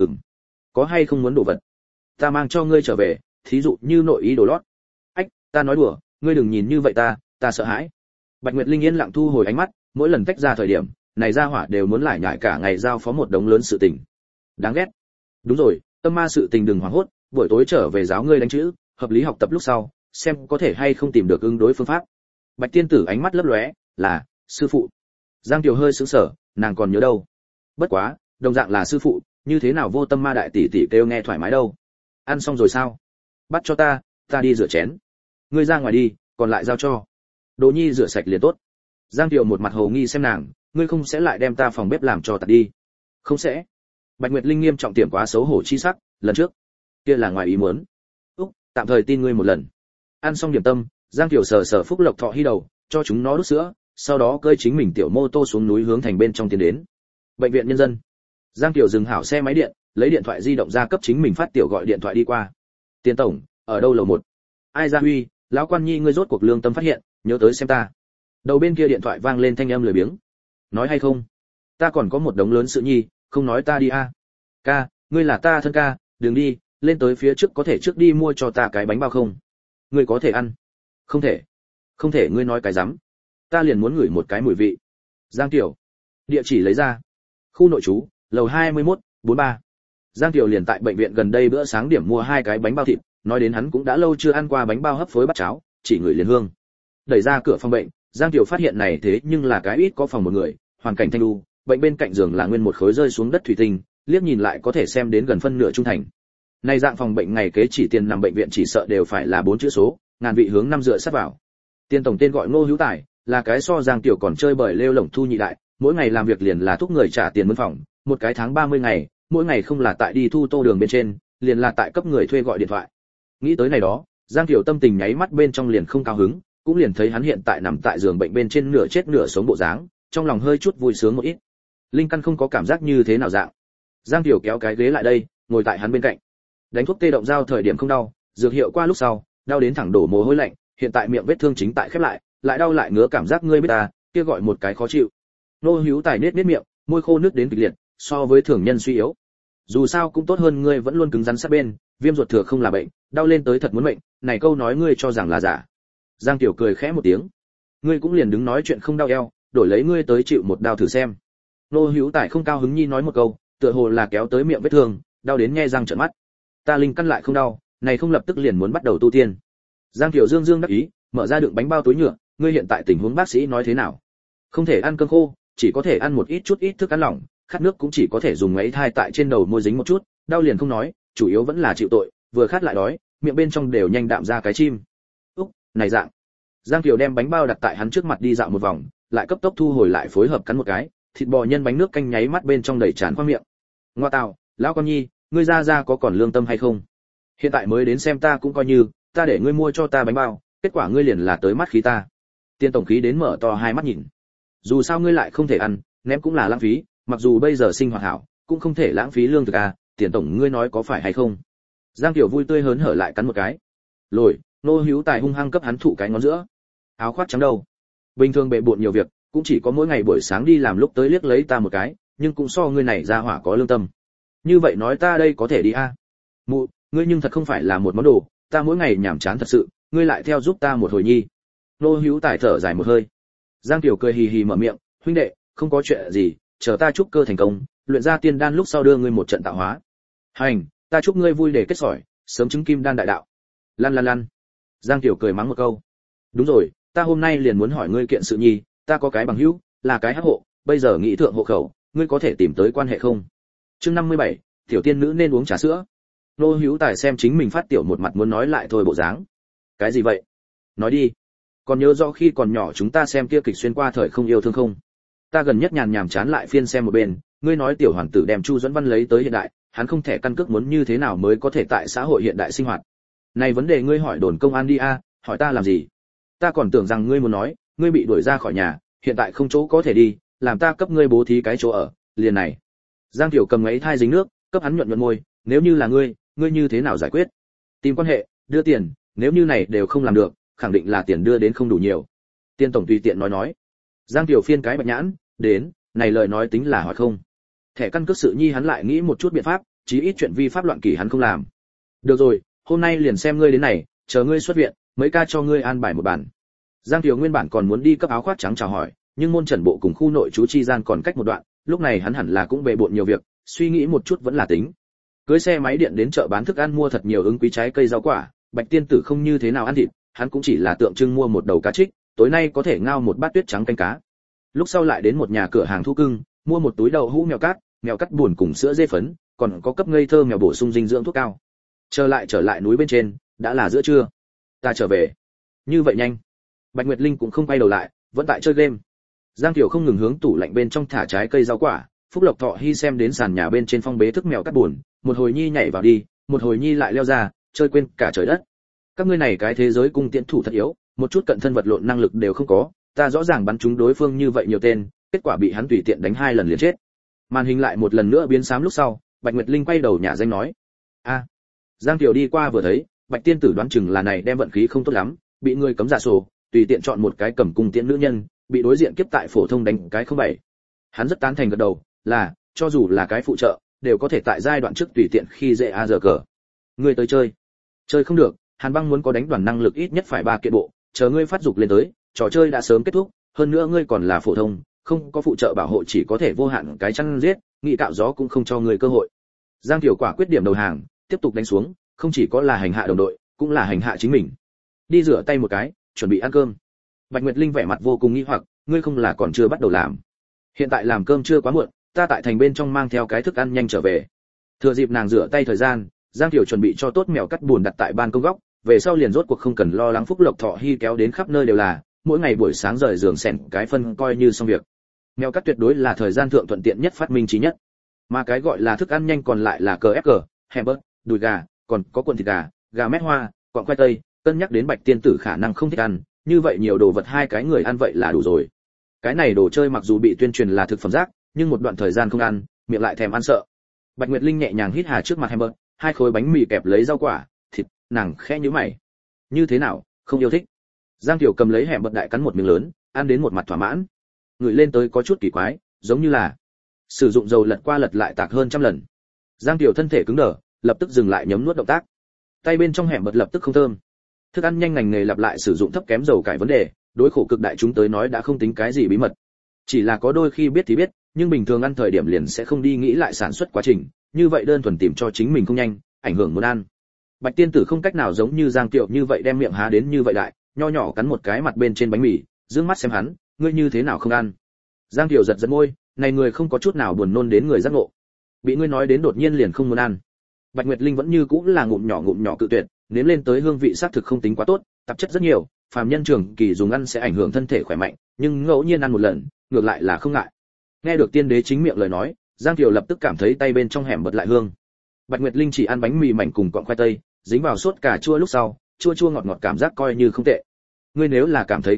Có hay không muốn đồ vật? Ta mang cho ngươi trở về, thí dụ như nội ý đồ lót. Ách, ta nói đùa, ngươi đừng nhìn như vậy ta sợ hãi. Bạch Nguyệt Linh yên lặng thu hồi ánh mắt, mỗi lần tách ra thời điểm, này ra hỏa đều muốn lải nhải cả ngày giao phó một đống lớn sự tình. Đáng ghét. Đúng rồi, tâm ma sự tình đừng hoảng hốt, buổi tối trở về giáo ngươi đánh chữ, hợp lý học tập lúc sau, xem có thể hay không tìm được ứng đối phương pháp. Bạch tiên tử ánh mắt lấp lóe, là sư phụ. Giang Kiều hơi sững sờ, nàng còn nhớ đâu. Bất quá, đồng dạng là sư phụ, như thế nào vô tâm ma đại tỷ tỷ kêu nghe thoải mái đâu. Ăn xong rồi sao? Bắt cho ta đi rửa chén. Ngươi ra ngoài đi, còn lại giao cho. Đồ Nhi rửa sạch liền tốt. Giang Kiều một mặt hồ nghi xem nàng, ngươi không sẽ lại đem ta phòng bếp làm cho ta đi? Không sẽ. Bạch Nguyệt Linh nghiêm trọng tiệm quá xấu hổ chi sắc, lần trước kia là ngoài ý muốn. Tạm thời tin ngươi một lần. Ăn xong điểm tâm, Giang Kiều sờ Phúc Lộc Thọ hy đầu, cho chúng nó đút sữa, sau đó cơi chính mình tiểu mô tô xuống núi hướng thành bên trong tiến đến. Bệnh viện nhân dân. Giang Kiều dừng hảo xe máy điện, lấy điện thoại di động ra cấp chính mình phát tiểu gọi điện thoại đi qua. Tiền tổng, ở đâu lầu 1? Ai Gia Huy, lão quan nhi ngươi rốt cuộc lương tâm phát hiện, nhớ tới xem ta. Đầu bên kia điện thoại vang lên thanh âm lười biếng. Nói hay không? Ta còn có một đống lớn sự nhi, không nói ta đi a. Ca, ngươi là ta thân ca, đừng đi, lên tới phía trước có thể trước đi mua cho ta cái bánh bao không? Ngươi có thể ăn? Không thể. Không thể ngươi nói cái rắm. Ta liền muốn ngửi một cái mùi vị. Giang Kiều. Địa chỉ lấy ra. Khu nội trú, lầu 21, 43. Giang Kiều liền tại bệnh viện gần đây bữa sáng điểm mua hai cái bánh bao thịt, nói đến hắn cũng đã lâu chưa ăn qua bánh bao hấp phối bát cháo, chỉ ngửi liền hương. Đẩy ra cửa phòng bệnh, Giang Kiều phát hiện này thế nhưng là cái ít có phòng một người, hoàn cảnh thanh lưu, bệnh bên cạnh giường là nguyên một khối rơi xuống đất thủy tinh, liếc nhìn lại có thể xem đến gần phân nửa trung thành. Này dạng phòng bệnh ngày kế chỉ tiền nằm bệnh viện chỉ sợ đều phải là 4 chữ số, ngàn vị hướng năm dựa sát vào. Tiên tổng tên gọi Ngô Hữu Tài, là cái so Giang Tiểu còn chơi bời lêu lổng thu nhị đại, mỗi ngày làm việc liền là thúc người trả tiền mướn phòng, một cái tháng 30 ngày, mỗi ngày không là tại đi thu tô đường bên trên, liền là tại cấp người thuê gọi điện thoại. Nghĩ tới này đó, Giang Tiểu tâm tình nháy mắt bên trong liền không cao hứng, cũng liền thấy hắn hiện tại nằm tại giường bệnh bên trên nửa chết nửa sống bộ dáng, trong lòng hơi chút vui sướng một ít. Linh căn không có cảm giác như thế nào dạng. Giang Tiểu kéo cái ghế lại đây, ngồi tại hắn bên cạnh. Đánh thuốc tê động dao thời điểm không đau, dược hiệu qua lúc sau, đau đến thẳng đổ mồ hôi lạnh, hiện tại miệng vết thương chính tại khép lại đau lại ngứa cảm giác ngươi biết ta, kia gọi một cái khó chịu. Nô Hữu Tài nết miệng, môi khô nước đến kịch liệt, so với thường nhân suy yếu. Dù sao cũng tốt hơn ngươi vẫn luôn cứng rắn sát bên, viêm ruột thừa không là bệnh, đau lên tới thật muốn mệnh, này câu nói ngươi cho rằng là giả. Giang Tiểu cười khẽ một tiếng. Ngươi cũng liền đứng nói chuyện không đau eo, đổi lấy ngươi tới chịu một đau thử xem. Nô Hữu Tài không cao hứng nhi nói một câu, tựa hồ là kéo tới miệng vết thương, đau đến nhe răng trợn mắt. Ta linh căn lại không đau, này không lập tức liền muốn bắt đầu tu tiên. Giang Tiểu Dương Dương đắc ý, mở ra đựng bánh bao túi nhựa, ngươi hiện tại tình huống bác sĩ nói thế nào? Không thể ăn cơm khô, chỉ có thể ăn một chút ít thức ăn lỏng, khát nước cũng chỉ có thể dùng ấy thai tại trên đầu môi dính một chút, đau liền không nói, chủ yếu vẫn là chịu tội, vừa khát lại đói, miệng bên trong đều nhanh đạm ra cái chim. Này dạng. Giang Kiều đem bánh bao đặt tại hắn trước mặt đi dạo một vòng, lại cấp tốc thu hồi lại phối hợp cắn một cái, thịt bò nhân bánh nước canh nháy mắt bên trong đầy tràn qua miệng. Ngoa tào, lão con nhi, ngươi ra có còn lương tâm hay không? Hiện tại mới đến xem ta cũng coi như, ta để ngươi mua cho ta bánh bao, kết quả ngươi liền là tới mắt khí ta. Tiền tổng khí đến mở to hai mắt nhìn. Dù sao ngươi lại không thể ăn, ném cũng là lãng phí, mặc dù bây giờ sinh hoạt hảo, cũng không thể lãng phí lương thực à, Tiền tổng ngươi nói có phải hay không? Giang Tiểu vui tươi hớn hở lại cắn một cái. Lồi, Nô Hữu Tài hung hăng cấp hắn thụ cái ngón giữa. Áo khoác trắng đâu? Bình thường bệ bội nhiều việc, cũng chỉ có mỗi ngày buổi sáng đi làm lúc tới liếc lấy ta một cái, nhưng cũng so ngươi này ra hỏa có lương tâm. Như vậy nói ta đây có thể đi a? Mụ, ngươi nhưng thật không phải là một món đồ, ta mỗi ngày nhảm chán thật sự, ngươi lại theo giúp ta một hồi nhi. Nô Hữu Tài thở dài một hơi. Giang Tiểu cười hì hì mở miệng, huynh đệ, không có chuyện gì, chờ ta chúc cơ thành công, luyện ra tiên đan lúc sau đưa ngươi một trận tạo hóa. Hành, ta chúc ngươi vui để kết sỏi, sớm chứng kim đan đại đạo. Lăn lăn lăn. Giang Tiểu cười mắng một câu. Đúng rồi, ta hôm nay liền muốn hỏi ngươi kiện sự nhi, ta có cái bằng hữu, là cái hắc hộ, bây giờ nghĩ thượng hộ khẩu, ngươi có thể tìm tới quan hệ không? Chương 57, tiểu tiên nữ nên uống trà sữa. Nô Hữu Tài xem chính mình phát tiểu một mặt muốn nói lại thôi bộ dáng. Cái gì vậy? Nói đi. Còn nhớ rõ khi còn nhỏ chúng ta xem kia kịch xuyên qua thời không yêu thương không? Ta gần nhất nhàn nhảm chán lại phiên xem một bên, ngươi nói tiểu hoàn tử đem Chu Duẫn Văn lấy tới hiện đại, hắn không thể căn cước muốn như thế nào mới có thể tại xã hội hiện đại sinh hoạt. Này vấn đề ngươi hỏi đồn công an đi a, hỏi ta làm gì? Ta còn tưởng rằng ngươi muốn nói, ngươi bị đuổi ra khỏi nhà, hiện tại không chỗ có thể đi, làm ta cấp ngươi bố thí cái chỗ ở, liền này. Giang Tiểu cầm ấy thai dính nước, cấp hắn nhuận nhuận môi, nếu như là ngươi như thế nào giải quyết? Tìm quan hệ, đưa tiền, nếu như này đều không làm được, khẳng định là tiền đưa đến không đủ nhiều. Tiên tổng tùy tiện nói. Giang Tiểu phiên cái bạch nhãn, đến, này lời nói tính là hỏi không? Thẻ căn cước sự nhi hắn lại nghĩ một chút biện pháp, chí ít chuyện vi pháp loạn kỷ hắn không làm. Được rồi, hôm nay liền xem ngươi đến này, chờ ngươi xuất viện, mấy ca cho ngươi an bài một bản. Giang Tiểu nguyên bản còn muốn đi cấp áo khoác trắng chào hỏi, nhưng môn trần bộ cùng khu nội trú chi gian còn cách một đoạn, lúc này hắn hẳn là cũng bệ bội nhiều việc, suy nghĩ một chút vẫn là tính. Cưới xe máy điện đến chợ bán thức ăn mua thật nhiều ứng quý trái cây rau quả, Bạch Tiên Tử không như thế nào ăn thịt, hắn cũng chỉ là tượng trưng mua một đầu cá trích, tối nay có thể ngao một bát tuyết trắng canh cá. Lúc sau lại đến một nhà cửa hàng thu cưng, mua một túi đậu hũ mèo cắt buồn cùng sữa dê phấn, còn có cấp ngây thơ mèo bổ sung dinh dưỡng thuốc cao. Trở lại núi bên trên, đã là giữa trưa. Ta trở về. Như vậy nhanh. Bạch Nguyệt Linh cũng không quay đầu lại, vẫn tại chơi game. Giang Tiểu không ngừng hướng tủ lạnh bên trong thả trái cây rau quả, Phúc Lộc Thọ Hi xem đến sàn nhà bên trên phong bế thức mèo cắt buồn, một hồi nhi nhảy vào đi, một hồi nhi lại leo ra, chơi quên cả trời đất. Các ngươi này cái thế giới cung tiễn thủ thật yếu, một chút cận thân vật lộn năng lực đều không có, ta rõ ràng bắn trúng đối phương như vậy nhiều tên, kết quả bị hắn tùy tiện đánh 2 lần liền chết. Màn hình lại một lần nữa biến xám lúc sau, Bạch Nguyệt Linh quay đầu nhả danh nói: "A." Giang Tiểu đi qua vừa thấy, Bạch Tiên Tử đoán chừng là này đem vận khí không tốt lắm, bị người cấm giả sổ, tùy tiện chọn một cái cầm cung tiễn nữ nhân, bị đối diện kiếp tại phổ thông đánh cái không bảy. Hắn rất tán thành gật đầu, là, cho dù là cái phụ trợ, đều có thể tại giai đoạn trước tùy tiện khi dễ a giờ cờ. Ngươi tới chơi. Chơi không được, Hàn Băng muốn có đánh đoàn năng lực ít nhất phải 3 kiện bộ, chờ ngươi phát dục lên tới, trò chơi đã sớm kết thúc, hơn nữa ngươi còn là phổ thông, không có phụ trợ bảo hộ chỉ có thể vô hạn cái chăn giết, nghị cạo gió cũng không cho ngươi cơ hội. Giang Tiểu quả quyết điểm đầu hàng, tiếp tục đánh xuống, không chỉ có là hành hạ đồng đội, cũng là hành hạ chính mình. Đi rửa tay một cái, chuẩn bị ăn cơm. Bạch Nguyệt Linh vẻ mặt vô cùng nghi hoặc, ngươi không là còn chưa bắt đầu làm? Hiện tại làm cơm chưa quá muộn, ta tại thành bên trong mang theo cái thức ăn nhanh trở về. Thừa dịp nàng rửa tay thời gian, Giang Tiểu chuẩn bị cho tốt mèo cắt buồn đặt tại ban công góc, về sau liền rốt cuộc không cần lo lắng Phúc Lộc Thọ Hi kéo đến khắp nơi đều là, mỗi ngày buổi sáng rời giường xẻn cái phân coi như xong việc. Mèo cắt tuyệt đối là thời gian thượng thuận tiện nhất phát minh trí nhất. Mà cái gọi là thức ăn nhanh còn lại là KFC, hamburger, đùi gà, còn có cuộn thịt gà mét hoa, còn khoai tây, cân nhắc đến Bạch Tiên Tử khả năng không thích ăn, như vậy nhiều đồ vật 2 cái người ăn vậy là đủ rồi. Cái này đồ chơi mặc dù bị tuyên truyền là thực phẩm rác, nhưng một đoạn thời gian không ăn, miệng lại thèm ăn sợ. Bạch Nguyệt Linh nhẹ nhàng hít hà trước mặt hamburger, 2 khối bánh mì kẹp lấy rau quả, thịt, nàng khẽ nhíu mày. Như thế nào, không yêu thích? Giang Tiểu cầm lấy hamburger đại cắn một miếng lớn, ăn đến một mặt thỏa mãn. Người lên tới có chút kỳ quái, giống như là sử dụng dầu lật qua lật lại tạc hơn trăm lần. Giang Tiểu thân thể cứng đờ, lập tức dừng lại nhấm nuốt động tác. Tay bên trong hamburger lập tức không thơm. Thức ăn nhanh ngành nghề lặp lại sử dụng thấp kém dầu cải vấn đề, đối khổ cực đại chúng tới nói đã không tính cái gì bí mật. Chỉ là có đôi khi biết thì biết, nhưng bình thường ăn thời điểm liền sẽ không đi nghĩ lại sản xuất quá trình, như vậy đơn thuần tìm cho chính mình không nhanh, ảnh hưởng muốn ăn. Bạch Tiên Tử không cách nào giống như Giang Tiểu như vậy đem miệng há đến như vậy đại, nho nhỏ cắn một cái mặt bên trên bánh mì, dương mắt xem hắn, ngươi như thế nào không ăn? Giang Tiểu giật giật môi, này người không có chút nào buồn nôn đến người giác ngộ. Bị ngươi nói đến đột nhiên liền không muốn ăn. Bạch Nguyệt Linh vẫn như cũ là ngụm nhỏ cự tuyệt, nếm lên tới hương vị xác thực không tính quá tốt, tạp chất rất nhiều, phàm nhân trường kỳ dùng ăn sẽ ảnh hưởng thân thể khỏe mạnh, nhưng ngẫu nhiên ăn một lần, ngược lại là không ngại. Nghe được tiên đế chính miệng lời nói, Giang Kiều lập tức cảm thấy tay bên trong hẻm bật lại hương. Bạch Nguyệt Linh chỉ ăn bánh mì mảnh cùng cọng khoai tây, dính vào sốt cà chua lúc sau, chua ngọt cảm giác coi như không tệ. Ngươi nếu là cảm thấy quá nhị,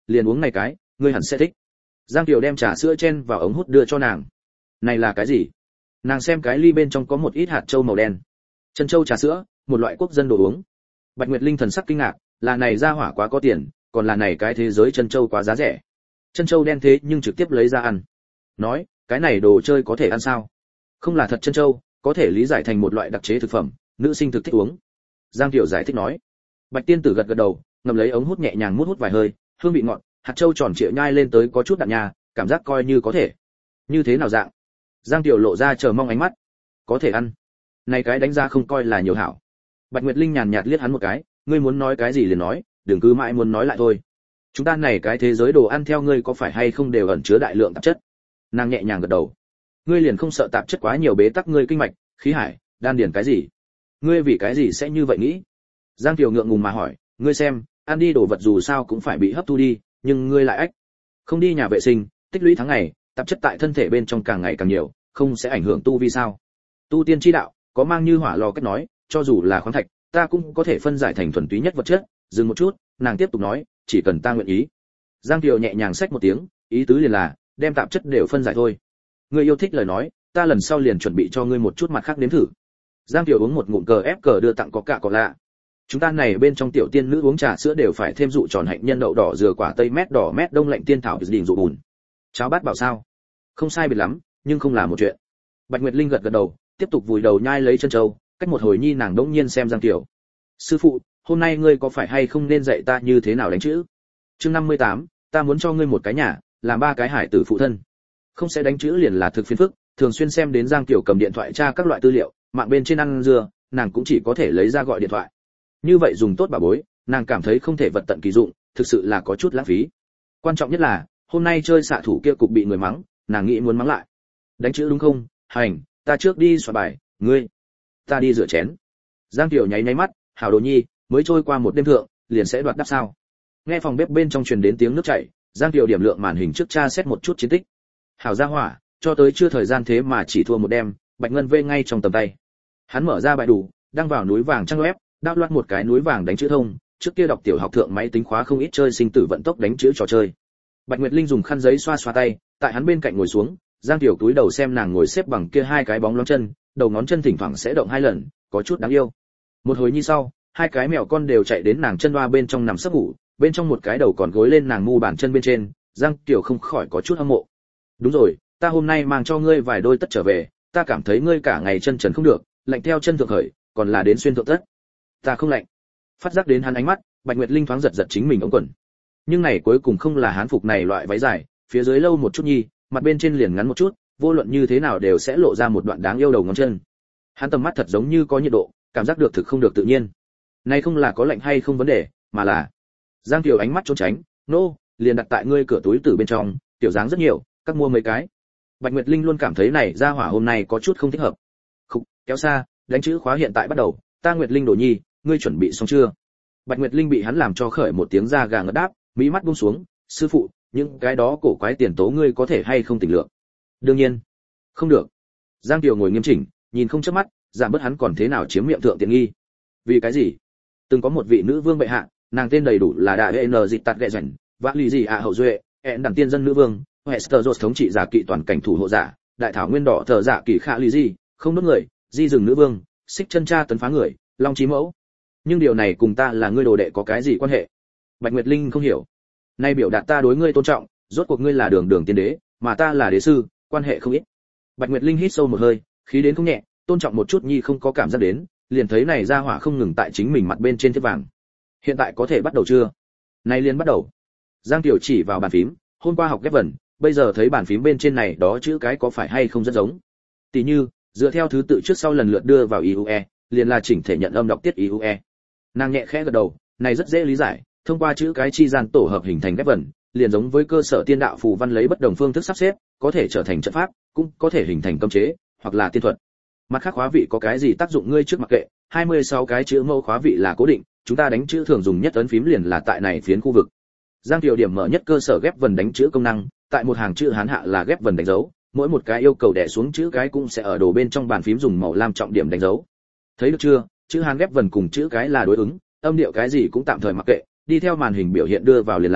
liền uống này cái, ngươi hẳn sẽ thích. Giang Tiểu đem trà sữa chen vào ống hút đưa cho nàng. Này là cái gì? Nàng xem cái ly bên trong có một ít hạt châu màu đen. Chân châu trà sữa, một loại quốc dân đồ uống. Bạch Nguyệt Linh thần sắc kinh ngạc, là này ra hỏa quá có tiền, còn là này cái thế giới chân châu quá giá rẻ. Chân châu đen thế nhưng trực tiếp lấy ra ăn. Nói, cái này đồ chơi có thể ăn sao? Không là thật chân châu, có thể lý giải thành một loại đặc chế thực phẩm, nữ sinh thực thích uống. Giang Tiểu giải thích nói. Bạch Tiên Tử gật gật đầu, ngậm lấy ống hút nhẹ nhàng mút hút vài hơi, hương vị ngọt, hạt châu tròn trịa nhai lên tới có chút đạm nha, cảm giác coi như có thể. Như thế nào dạng? Giang Tiểu lộ ra chờ mong ánh mắt. Có thể ăn. Này cái đánh ra không coi là nhiều hảo. Bạch Nguyệt Linh nhàn nhạt liếc hắn một cái, ngươi muốn nói cái gì liền nói, đừng cứ mãi muốn nói lại thôi. Chúng ta này cái thế giới đồ ăn theo ngươi có phải hay không đều ẩn chứa đại lượng tạp chất. Nàng nhẹ nhàng gật đầu. Ngươi liền không sợ tạp chất quá nhiều bế tắc ngươi kinh mạch, khí hải, đan điền cái gì? Ngươi vì cái gì sẽ như vậy nghĩ? Giang Tiểu ngượng ngùng mà hỏi, ngươi xem, ăn đi đồ vật dù sao cũng phải bị hấp thu đi, nhưng ngươi lại ách. Không đi nhà vệ sinh, tích lũy tháng ngày, tạp chất tại thân thể bên trong càng ngày càng nhiều, không sẽ ảnh hưởng tu vi sao? Tu tiên chi đạo, có mang như hỏa lò cách nói, cho dù là khoáng thạch, ta cũng có thể phân giải thành thuần túy nhất vật chất. Dừng một chút, nàng tiếp tục nói, chỉ cần ta nguyện ý. Giang Kiều nhẹ nhàng xách một tiếng, ý tứ liền là đem tạp chất đều phân giải thôi. Ngươi yêu thích lời nói, ta lần sau liền chuẩn bị cho ngươi một chút mặt khác nếm thử. Giang Kiều uống một ngụm cờ ép cờ đưa tặng có cả có lạ. Chúng ta này bên trong tiểu tiên nữ uống trà sữa đều phải thêm dụ tròn hạnh nhân đậu đỏ dừa quả tây mét đỏ mét đông lạnh tiên thảo đỉnh dụ bùn. Cháo bát bảo sao? Không sai biệt lắm, nhưng không là một chuyện. Bạch Nguyệt Linh gật gật đầu, tiếp tục vùi đầu nhai lấy chân châu, cách một hồi nhi nàng đỗng nhiên xem Giang Kiều. Sư phụ, hôm nay ngươi có phải hay không nên dạy ta như thế nào đánh chữ? Chương 58, ta muốn cho ngươi một cái nhà, làm ba cái hải tử phụ thân. Không sẽ đánh chữ liền là thực phiền phức, thường xuyên xem đến Giang Kiều cầm điện thoại tra các loại tư liệu, mạng bên trên ăn dưa, nàng cũng chỉ có thể lấy ra gọi điện thoại. Như vậy dùng tốt bà bối, nàng cảm thấy không thể vật tận kỳ dụng, thực sự là có chút lãng phí. Quan trọng nhất là, hôm nay chơi xạ thủ kia cục bị người mắng, nàng nghĩ muốn mắng lại. Đánh chữ đúng không? Hành, ta trước đi soạn bài, ngươi, ta đi rửa chén. Giang Kiều nháy nháy mắt, hảo đồ nhi, mới trôi qua một đêm thượng, liền sẽ đoạt đáp sao? Nghe phòng bếp bên trong truyền đến tiếng nước chảy, Giang Kiều điểm lượng màn hình trước tra xét một chút chiến tích. Hảo gia hỏa, cho tới chưa thời gian thế mà chỉ thua một đêm, Bạch Ngân vê ngay trong tầm tay. Hắn mở ra bài đủ, đăng vào núi vàng trang web, đao loạt một cái núi vàng đánh chữ thông, trước kia đọc tiểu học thượng máy tính khóa không ít chơi sinh tử vận tốc đánh chữ trò chơi. Bạch Nguyệt Linh dùng khăn giấy xoa xoa tay, tại hắn bên cạnh ngồi xuống, Giang Tiểu túi đầu xem nàng ngồi xếp bằng kia hai cái bóng loáng chân, đầu ngón chân thỉnh thoảng sẽ động hai lần, có chút đáng yêu. Một hồi như sau, hai cái mèo con đều chạy đến nàng chân đoa bên trong nằm sấp ngủ, bên trong một cái đầu còn gối lên nàng mu bàn chân bên trên, Giang Tiểu không khỏi có chút hâm mộ. Đúng rồi, ta hôm nay mang cho ngươi vài đôi tất trở về, ta cảm thấy ngươi cả ngày chân trần không được, lạnh theo chân thượng khởi, còn là đến xuyên thượng tất. Ta không lạnh. Phát giác đến hắn ánh mắt, Bạch Nguyệt Linh thoáng giật giật chính mình ống quần. Nhưng này cuối cùng không là hán phục này loại váy dài, phía dưới lâu một chút nhi, mặt bên trên liền ngắn một chút, vô luận như thế nào đều sẽ lộ ra một đoạn đáng yêu đầu ngón chân. Hắn tầm mắt thật giống như có nhiệt độ, cảm giác được thực không được tự nhiên. Này không là có lạnh hay không vấn đề, mà là Giang Kiều ánh mắt trốn tránh, nô, liền đặt tại ngươi cửa túi từ bên trong, tiểu dáng rất nhiều, các mua mấy cái. Bạch Nguyệt Linh luôn cảm thấy này ra hỏa hôm nay có chút không thích hợp. Khục, kéo xa, đánh chữ khóa hiện tại bắt đầu, ta Nguyệt Linh đồ nhi, ngươi chuẩn bị xong chưa? Bạch Nguyệt Linh bị hắn làm cho khởi một tiếng da gà ngất đáp, mỹ mắt buông xuống, sư phụ, những cái đó cổ quái tiền tố ngươi có thể hay không tỉnh lượng? Đương nhiên, không được. Giang Kiều ngồi nghiêm chỉnh, nhìn không chớp mắt, giảm bớt hắn còn thế nào chiếm miệng thượng tiện nghi. Vì cái gì? Từng có một vị nữ vương bệ hạ, nàng tên đầy đủ là Đại N Dịch Tạt Gệ Rảnh, Vã Lì Gì ạ hậu duệ, hẹn đẳng tiên dân nữ vương, Westeros thống trị giả kỵ toàn cảnh thủ hộ giả, đại thảo nguyên đỏ thờ giả kỵ Khả Lì Gì, không đốt người, di rừng nữ vương, xích chân cha tấn phá người, long chí mẫu. Nhưng điều này cùng ta là ngươi đồ đệ có cái gì quan hệ? Bạch Nguyệt Linh không hiểu. Nay biểu đạt ta đối ngươi tôn trọng, rốt cuộc ngươi là đường đường tiên đế, mà ta là đế sư, quan hệ không ít. Bạch Nguyệt Linh hít sâu một hơi, khí đến không nhẹ, tôn trọng một chút nhi không có cảm giác đến, liền thấy này ra hỏa không ngừng tại chính mình mặt bên trên thiếp vàng. Hiện tại có thể bắt đầu chưa? Nay liền bắt đầu. Giang Tiểu chỉ vào bàn phím, hôm qua học ghép vần, bây giờ thấy bàn phím bên trên này đó chữ cái có phải hay không rất giống. Tỷ như, dựa theo thứ tự trước sau lần lượt đưa vào IUE, liền là chỉnh thể nhận âm đọc tiết IUE. Nàng nhẹ khẽ gật đầu, này rất dễ lý giải, thông qua chữ cái chi gian tổ hợp hình thành ghép vần, liền giống với cơ sở tiên đạo phù văn lấy bất đồng phương thức sắp xếp, có thể trở thành trận pháp, cũng có thể hình thành cấm chế, hoặc là tiên thuật. Mặt khác khóa vị có cái gì tác dụng ngươi trước mặc kệ, 26 cái chữ mẫu khóa vị là cố định, chúng ta đánh chữ thường dùng nhất ấn phím liền là tại này phiến khu vực. Giang Kiều điểm mở nhất cơ sở ghép vần đánh chữ công năng, tại một hàng chữ Hán hạ là ghép vần đánh dấu, mỗi một cái yêu cầu đè xuống chữ cái cũng sẽ ở đồ bên trong bàn phím dùng màu lam trọng điểm đánh dấu. Thấy được chưa? Chữ Hán ghép vần cùng chữ cái là đối ứng, âm điệu cái gì cũng tạm thời mặc kệ, đi theo màn hình biểu hiện đưa vào liền là,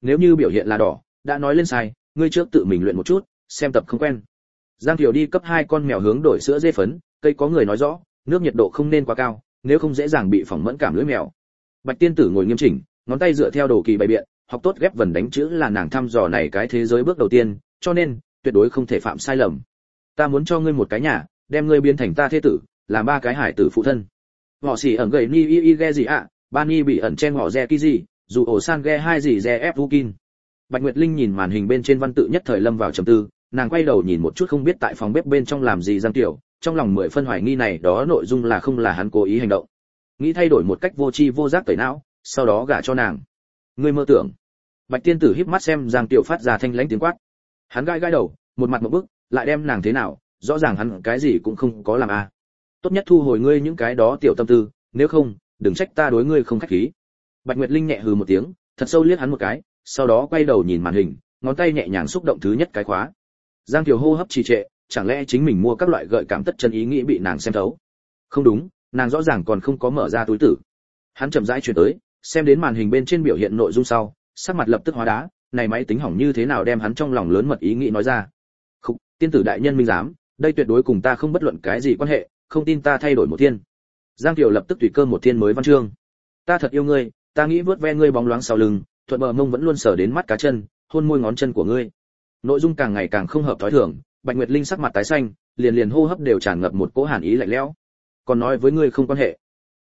Nếu như biểu hiện là đỏ, đã nói lên sai, ngươi trước tự mình luyện một chút, xem tập không quen. Giang Kiều đi cấp 2 con mèo hướng đổi sữa dê phấn, cây có người nói rõ, nước nhiệt độ không nên quá cao, nếu không dễ dàng bị phỏng mẫn cảm lưỡi mèo. Bạch tiên tử ngồi nghiêm chỉnh, ngón tay dựa theo đồ kỳ bày biện, học tốt ghép vần đánh chữ là nàng thăm dò này cái thế giới bước đầu tiên, cho nên tuyệt đối không thể phạm sai lầm. Ta muốn cho ngươi một cái nhà, đem ngươi biến thành ta thế tử, làm 3 cái hải tử phụ thân. Họ xỉ ẩn gầy ni y ge gì ạ, ba ni bị ẩn chen họ ge ki gì, dù ổ san ge hai gì ge ép vukin. Bạch Nguyệt Linh nhìn màn hình bên trên văn tự nhất thời lâm vào trầm tư, nàng quay đầu nhìn một chút không biết tại phòng bếp bên trong làm gì Giang Tiểu, trong lòng 10 phân hoài nghi này đó nội dung là không là hắn cố ý hành động. Nghĩ thay đổi một cách vô tri vô giác tẩy não, sau đó gả cho nàng. Ngươi mơ tưởng. Bạch tiên tử híp mắt xem Giang Tiểu phát ra thanh lãnh tiếng quát. Hắn gãi gãi đầu, một mặt ngộp bức, lại đem nàng thế nào, rõ ràng hắn cái gì cũng không có làm à. Tốt nhất thu hồi ngươi những cái đó tiểu tâm tư, nếu không, đừng trách ta đối ngươi không khách khí. Bạch Nguyệt Linh nhẹ hừ một tiếng, thật sâu liếc hắn một cái, sau đó quay đầu nhìn màn hình, ngón tay nhẹ nhàng xúc động thứ nhất cái khóa. Giang Kiều hô hấp trì trệ, chẳng lẽ chính mình mua các loại gợi cảm tất chân ý nghĩ bị nàng xem thấu? Không đúng, nàng rõ ràng còn không có mở ra túi tử. Hắn chậm rãi chuyển tới, xem đến màn hình bên trên biểu hiện nội dung sau, sắc mặt lập tức hóa đá, này máy tính hỏng như thế nào đem hắn trong lòng lớn mật ý nghĩ nói ra. Khục, tiên tử đại nhân minh giám, đây tuyệt đối cùng ta không bất luận cái gì quan hệ, không tin ta thay đổi một thiên. Giang Kiều lập tức tùy cơ một thiên mới văn chương. Ta thật yêu ngươi, ta nghĩ vớt ve ngươi bóng loáng sau lưng, thuận bờ mông vẫn luôn sờ đến mắt cá chân, hôn môi ngón chân của ngươi. Nội dung càng ngày càng không hợp thói thường, Bạch Nguyệt Linh sắc mặt tái xanh, liền hô hấp đều tràn ngập một cỗ hàn ý lạnh lẽo. Còn nói với ngươi không quan hệ.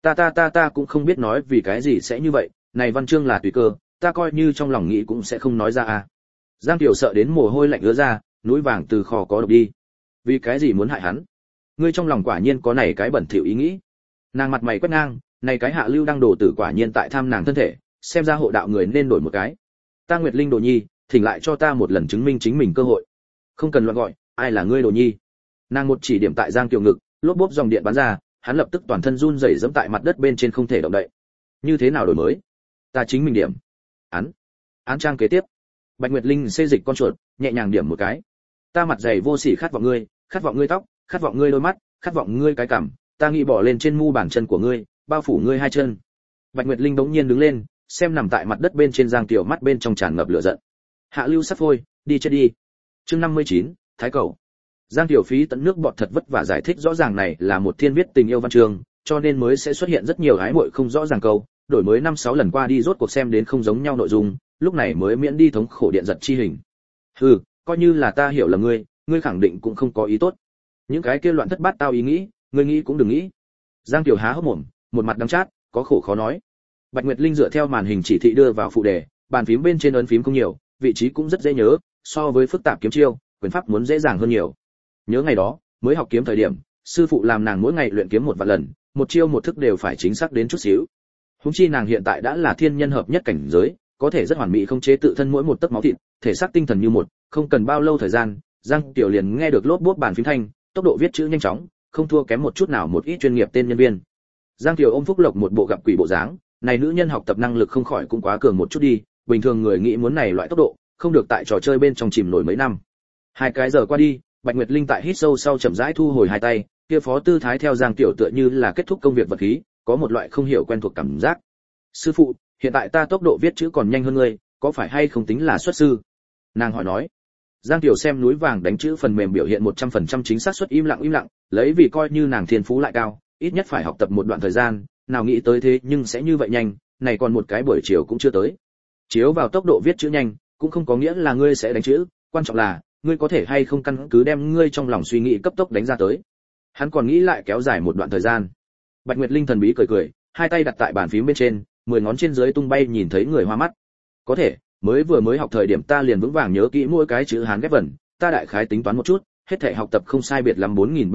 Ta cũng không biết nói vì cái gì sẽ như vậy, này văn chương là tùy cơ, ta coi như trong lòng nghĩ cũng sẽ không nói ra à. Giang Kiều sợ đến mồ hôi lạnh ứa ra, núi vàng từ kho có độc đi. Vì cái gì muốn hại hắn? Ngươi trong lòng quả nhiên có này cái bẩn thỉu ý nghĩ. Nàng mặt mày quét ngang, này cái hạ lưu đang đổ tử quả nhiên tại tham nàng thân thể, xem ra hộ đạo người nên đổi một cái. Ta Nguyệt Linh Đồ Nhi, thỉnh lại cho ta một lần chứng minh chính mình cơ hội. Không cần loạn gọi, ai là ngươi Đồ Nhi? Nàng một chỉ điểm tại Giang Kiều ngực, lốp bốp dòng điện bắn ra, hắn lập tức toàn thân run rẩy giẫm tại mặt đất bên trên không thể động đậy. Như thế nào đổi mới? Ta chính mình điểm. Án trang kế tiếp. Bạch Nguyệt Linh xê dịch con chuột, nhẹ nhàng điểm một cái. Ta mặt dày vô sỉ khát vọng ngươi tóc, khát vọng ngươi đôi mắt, khát vọng ngươi cái cằm, ta nghĩ bỏ lên trên mu bàn chân của ngươi, bao phủ ngươi hai chân. Bạch Nguyệt Linh bỗng nhiên đứng lên, xem nằm tại mặt đất bên trên Giang Kiều mắt bên trong tràn ngập lửa giận. Hạ lưu sắp phôi, đi chết đi. Chương 59, Thái Cầu. Giang Kiều phí tận nước bọt thật vất vả giải thích rõ ràng này là một thiên viết tình yêu văn chương, cho nên mới sẽ xuất hiện rất nhiều ái muội không rõ ràng câu, đổi mới 5-6 lần qua đi rốt cuộc xem đến không giống nhau nội dung, lúc này mới miễn đi thống khổ điện giật chi hình. Hừ, coi như là ta hiểu là ngươi khẳng định cũng không có ý tốt. Những cái kia loạn thất bát tao ý nghĩ, ngươi nghĩ cũng đừng nghĩ. Giang Kiều há hốc mồm, một mặt đắng chát, có khổ khó nói. Bạch Nguyệt Linh dựa theo màn hình chỉ thị đưa vào phụ đề, bàn phím bên trên ấn phím không nhiều, vị trí cũng rất dễ nhớ, so với phức tạp kiếm chiêu, quyền pháp muốn dễ dàng hơn nhiều. Nhớ ngày đó, mới học kiếm thời điểm, sư phụ làm nàng mỗi ngày luyện kiếm một vạn lần, một chiêu một thức đều phải chính xác đến chút xíu. Huống chi nàng hiện tại đã là thiên nhân hợp nhất cảnh giới, có thể rất hoàn mỹ không chế tự thân mỗi một tấc máu thịt, thể xác tinh thần như một, không cần bao lâu thời gian, Giang Tiểu liền nghe được lốp bốp bàn phím thanh, tốc độ viết chữ nhanh chóng, không thua kém một chút nào một ít chuyên nghiệp tên nhân viên. Giang Tiểu ôm Phúc Lộc một bộ gặp quỷ bộ dáng, này nữ nhân học tập năng lực không khỏi cũng quá cường một chút đi, bình thường người nghĩ muốn này loại tốc độ, không được tại trò chơi bên trong chìm nổi mấy năm. 2 cái giờ qua đi, Bạch Nguyệt Linh tại hít sâu sau chậm rãi thu hồi hai tay, kia phó tư thái theo Giang Tiểu tựa như là kết thúc công việc vật khí, có một loại không hiểu quen thuộc cảm giác. Sư phụ, hiện tại ta tốc độ viết chữ còn nhanh hơn ngươi, có phải hay không tính là xuất sư? Nàng hỏi nói. Giang Tiểu xem núi vàng đánh chữ phần mềm biểu hiện 100% chính xác suất im lặng, lấy vì coi như nàng thiên phú lại cao, ít nhất phải học tập một đoạn thời gian, nào nghĩ tới thế nhưng sẽ như vậy nhanh, này còn một cái buổi chiều cũng chưa tới. Chiếu vào tốc độ viết chữ nhanh, cũng không có nghĩa là ngươi sẽ đánh chữ, quan trọng là ngươi có thể hay không căn cứ đem ngươi trong lòng suy nghĩ cấp tốc đánh ra tới. Hắn còn nghĩ lại kéo dài một đoạn thời gian. Bạch Nguyệt Linh thần bí cười, hai tay đặt tại bàn phím bên trên, 10 ngón trên dưới tung bay nhìn thấy người hoa mắt. Có thể, vừa mới học thời điểm ta liền vững vàng nhớ kỹ mỗi cái chữ Hán ghép vần, ta đại khái tính toán một chút, hết thảy học tập không sai biệt lắm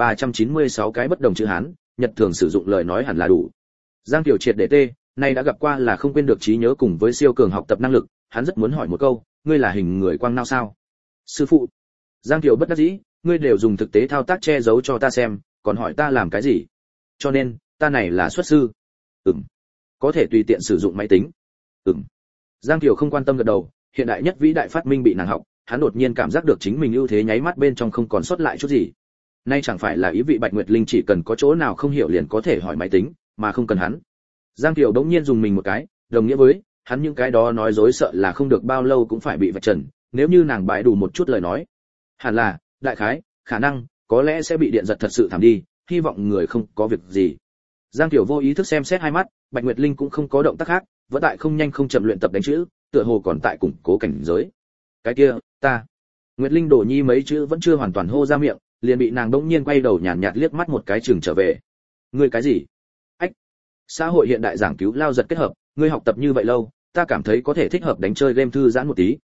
4396 cái bất đồng chữ Hán, nhật thường sử dụng lời nói hẳn là đủ. Giang Tiểu triệt để tê, này đã gặp qua là không quên được trí nhớ cùng với siêu cường học tập năng lực, hắn rất muốn hỏi một câu, ngươi là hình người quang não sao? Sư phụ. Giang Tiểu bất đắc dĩ, ngươi đều dùng thực tế thao tác che giấu cho ta xem, còn hỏi ta làm cái gì? Cho nên, ta này là xuất sư. Có thể tùy tiện sử dụng máy tính. Giang Tiểu không quan tâm gật đầu, hiện đại nhất vĩ đại phát minh bị nàng học, hắn đột nhiên cảm giác được chính mình ưu thế nháy mắt bên trong không còn sót lại chút gì. Nay chẳng phải là ý vị Bạch Nguyệt Linh chỉ cần có chỗ nào không hiểu liền có thể hỏi máy tính, mà không cần hắn. Giang Tiểu đống nhiên dùng mình một cái, đồng nghĩa với hắn những cái đó nói dối sợ là không được bao lâu cũng phải bị vạch trần, nếu như nàng bãi đủ một chút lời nói. Hẳn là, đại khái, khả năng, có lẽ sẽ bị điện giật thật sự thảm đi, hy vọng người không có việc gì. Giang Tiểu vô ý thức xem xét hai mắt, Bạch Nguyệt Linh cũng không có động tác khác, vẫn tại không nhanh không chậm luyện tập đánh chữ, tựa hồ còn tại củng cố cảnh giới. Cái kia, ta. Nguyệt Linh đổ nhi mấy chữ vẫn chưa hoàn toàn hô ra miệng, liền bị nàng đống nhiên quay đầu nhàn nhạt liếc mắt một cái chừng trở về. Ngươi cái gì? Ách. Xã hội hiện đại giảng cứu lao giật kết hợp, ngươi học tập như vậy lâu, ta cảm thấy có thể thích hợp đánh chơi game thư giãn một tí.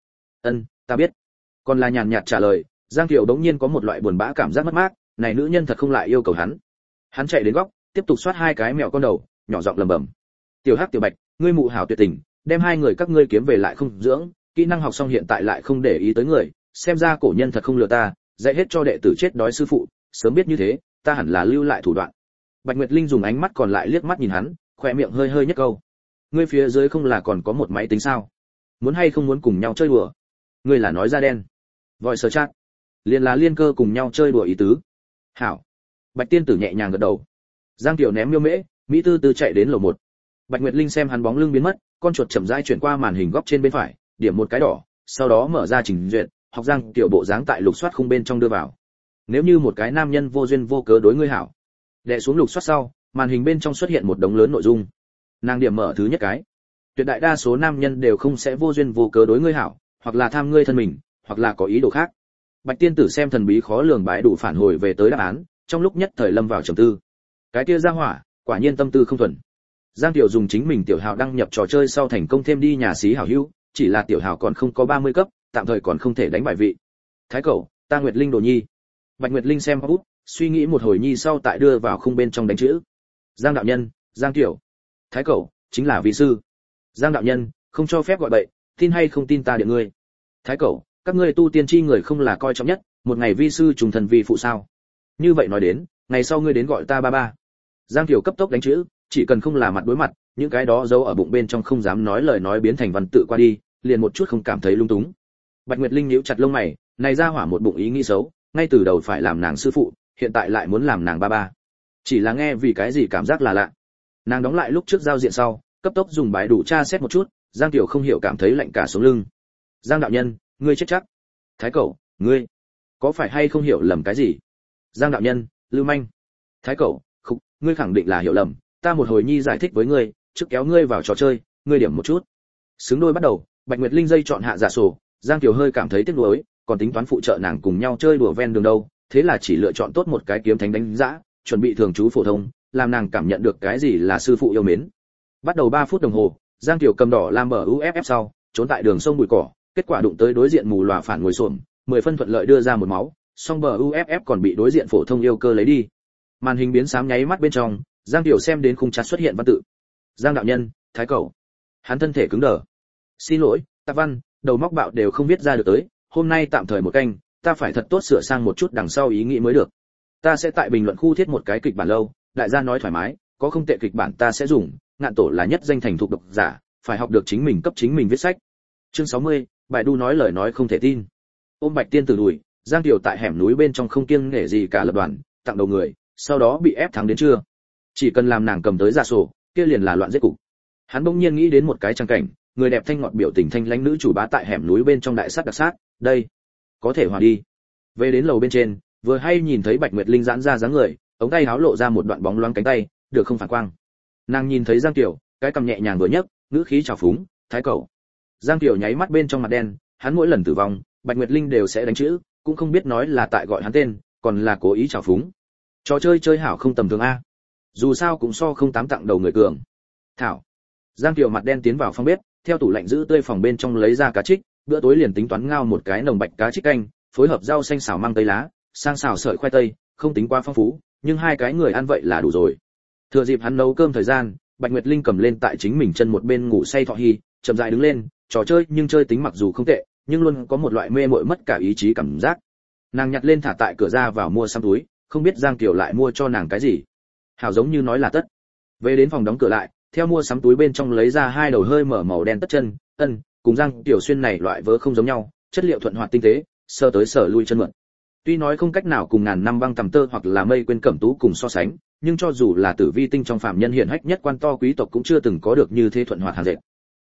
Ta biết. Còn là nhàn nhạt trả lời, Giang Tiểu đống nhiên có một loại buồn bã cảm giác mất mát, này nữ nhân thật không lại yêu cầu hắn. Hắn chạy đến góc, tiếp tục soát hai cái mèo con đầu, nhỏ giọng lẩm bẩm. Tiểu Hắc Tiểu Bạch, ngươi mụ hảo tuyệt tình, đem hai người các ngươi kiếm về lại không dưỡng, kỹ năng học xong hiện tại lại không để ý tới người, xem ra cổ nhân thật không lừa ta, dạy hết cho đệ tử chết đói sư phụ, sớm biết như thế, ta hẳn là lưu lại thủ đoạn. Bạch Nguyệt Linh dùng ánh mắt còn lại liếc mắt nhìn hắn, khóe miệng hơi hơi nhếch câu. Ngươi phía dưới không là còn có một máy tính sao? Muốn hay không muốn cùng nhau chơi đùa? Ngươi là nói da đen. Voice chat. Liên là liên cơ cùng nhau chơi đùa ý tứ. Hảo. Bạch Tiên Tử nhẹ nhàng gật đầu. Giang Tiểu ném miêu mễ, mỹ tư tư chạy đến lầu 1. Bạch Nguyệt Linh xem hắn bóng lưng biến mất, con chuột chậm rãi chuyển qua màn hình góc trên bên phải, điểm một cái đỏ, sau đó mở ra trình duyệt, học Giang Tiểu bộ dáng tại lục soát khung bên trong đưa vào. Nếu như một cái nam nhân vô duyên vô cớ đối ngươi hảo. Đè xuống lục soát sau, màn hình bên trong xuất hiện một đống lớn nội dung. Nàng điểm mở thứ nhất cái. Tuyệt đại đa số nam nhân đều không sẽ vô duyên vô cớ đối ngươi hảo, hoặc là tham ngươi thân mình, hoặc là có ý đồ khác. Bạch Tiên Tử xem thần bí khó lường bãi đủ phản hồi về tới đáp án, trong lúc nhất thời lâm vào trầm tư. Cái kia ra hỏa, quả nhiên tâm tư không thuần. Giang Tiểu dùng chính mình tiểu hào đăng nhập trò chơi sau thành công thêm đi nhà xí hảo hữu, chỉ là tiểu hào còn không có 30 cấp, tạm thời còn không thể đánh bại vị. Thái cẩu, ta Nguyệt Linh đồ nhi. Bạch Nguyệt Linh xem bút, suy nghĩ một hồi nhi sau tại đưa vào khung bên trong đánh chữ. Giang đạo nhân, Giang Tiểu. Thái cẩu, chính là vị sư. Giang đạo nhân, không cho phép gọi bậy, tin hay không tin ta điện ngươi. Thái cẩu, các ngươi tu tiên chi người không là coi trọng nhất, một ngày vi sư trùng thần vi phụ sao? Như vậy nói đến, ngày sau ngươi đến gọi ta ba ba. Giang Tiểu cấp tốc đánh chữ, chỉ cần không là mặt đối mặt, những cái đó giấu ở bụng bên trong không dám nói lời nói biến thành văn tự qua đi, liền một chút không cảm thấy lung túng. Bạch Nguyệt Linh nhíu chặt lông mày, này ra hỏa một bụng ý nghĩ xấu, ngay từ đầu phải làm nàng sư phụ, hiện tại lại muốn làm nàng ba ba. Chỉ là nghe vì cái gì cảm giác là lạ. Nàng đóng lại lúc trước giao diện sau, cấp tốc dùng bài đủ tra xét một chút, Giang Tiểu không hiểu cảm thấy lạnh cả sống lưng. Giang đạo nhân, ngươi chết chắc. Thái cẩu, ngươi có phải hay không hiểu lầm cái gì? Giang đạo nhân, lưu manh. Thái cẩu, không, ngươi khẳng định là hiểu lầm, ta một hồi nhi giải thích với ngươi, trước kéo ngươi vào trò chơi, ngươi điểm một chút. Xứng đôi bắt đầu, Bạch Nguyệt Linh dây chọn hạ giả sổ, Giang Tiểu hơi cảm thấy tiếc nuối, còn tính toán phụ trợ nàng cùng nhau chơi đùa ven đường đâu, thế là chỉ lựa chọn tốt một cái kiếm thánh đánh dã, chuẩn bị thường trú phổ thông, làm nàng cảm nhận được cái gì là sư phụ yêu mến. Bắt đầu 3 phút đồng hồ, Giang Tiểu cầm đỏ làm bờ UFF sau, trốn tại đường sông bụi cỏ, kết quả đụng tới đối diện mù lòa phản ngồi xổm, 10 phân thuận lợi đưa ra một máu, song bờ UFF còn bị đối diện phổ thông yêu cơ lấy đi. Màn hình biến xám nháy mắt bên trong, Giang Tiểu xem đến khung chặt xuất hiện văn tự. Giang đạo nhân, Thái cẩu. Hắn thân thể cứng đờ. Xin lỗi, Tạp Văn, đầu móc bạo đều không viết ra được tới, hôm nay tạm thời một canh, ta phải thật tốt sửa sang một chút đằng sau ý nghĩ mới được. Ta sẽ tại bình luận khu thiết một cái kịch bản lâu, đại gia nói thoải mái, có không tệ kịch bản ta sẽ dùng, Ngạn Tổ là nhất danh thành thục độc giả, phải học được chính mình cấp chính mình viết sách. Chương 60, bài đu nói lời nói không thể tin. Ôm Bạch Tiên Tử đùi, Giang Tiểu tại hẻm núi bên trong không kiêng nể gì cả lập đoàn, tặng đầu người, sau đó bị ép thắng đến trưa. Chỉ cần làm nàng cầm tới giả sổ, kia liền là loạn giết cục. Hắn bỗng nhiên nghĩ đến một cái trang cảnh, người đẹp thanh ngọt biểu tình thanh lãnh nữ chủ bá tại hẻm núi bên trong đại sát đặc sát, đây, có thể hòa đi. Về đến lầu bên trên, vừa hay nhìn thấy Bạch Nguyệt Linh giãn ra dáng người, ống tay háo lộ ra một đoạn bóng loáng cánh tay, được không phản quang. Nàng nhìn thấy Giang Tiểu, cái cằm nhẹ nhàng vừa nhấc, ngữ khí trào phúng, Thái cẩu. Giang Tiểu nháy mắt bên trong mặt đen, hắn mỗi lần tử vong, Bạch Nguyệt Linh đều sẽ đánh chữ, cũng không biết nói là tại gọi hắn tên, còn là cố ý trào phúng. Trò chơi chơi hảo không tầm thường a. Dù sao cũng so không tám tặng đầu người cường. Thảo. Giang Tiểu mặt đen tiến vào phòng bếp, theo tủ lạnh giữ tươi phòng bên trong lấy ra cá trích, bữa tối liền tính toán ngao một cái nồng bạch cá trích canh, phối hợp rau xanh xào măng tây lá, sang xào sợi khoai tây, không tính quá phong phú, nhưng hai cái người ăn vậy là đủ rồi. Thừa dịp hắn nấu cơm thời gian, Bạch Nguyệt Linh cầm lên tại chính mình chân một bên ngủ say thọ hy, chậm rãi đứng lên, trò chơi nhưng chơi tính mặc dù không tệ, nhưng luôn có một loại mê muội mất cả ý chí cảm giác. Nàng nhặt lên thả tại cửa ra vào mua xăm túi, không biết Giang Kiều lại mua cho nàng cái gì. Hảo giống như nói là tất. Về đến phòng đóng cửa lại, theo mua sắm túi bên trong lấy ra hai đầu hơi mở màu đen tất chân, cùng Giang Kiều xuyên này loại vớ không giống nhau, chất liệu thuận hoạt tinh tế, sờ tới sờ lui chân mượn. Tuy nói không cách nào cùng ngàn năm băng tầm tơ hoặc là mây quên cẩm tú cùng so sánh, nhưng cho dù là tử vi tinh trong phàm nhân hiển hách nhất quan to quý tộc cũng chưa từng có được như thế thuận hoạt hàng dệt.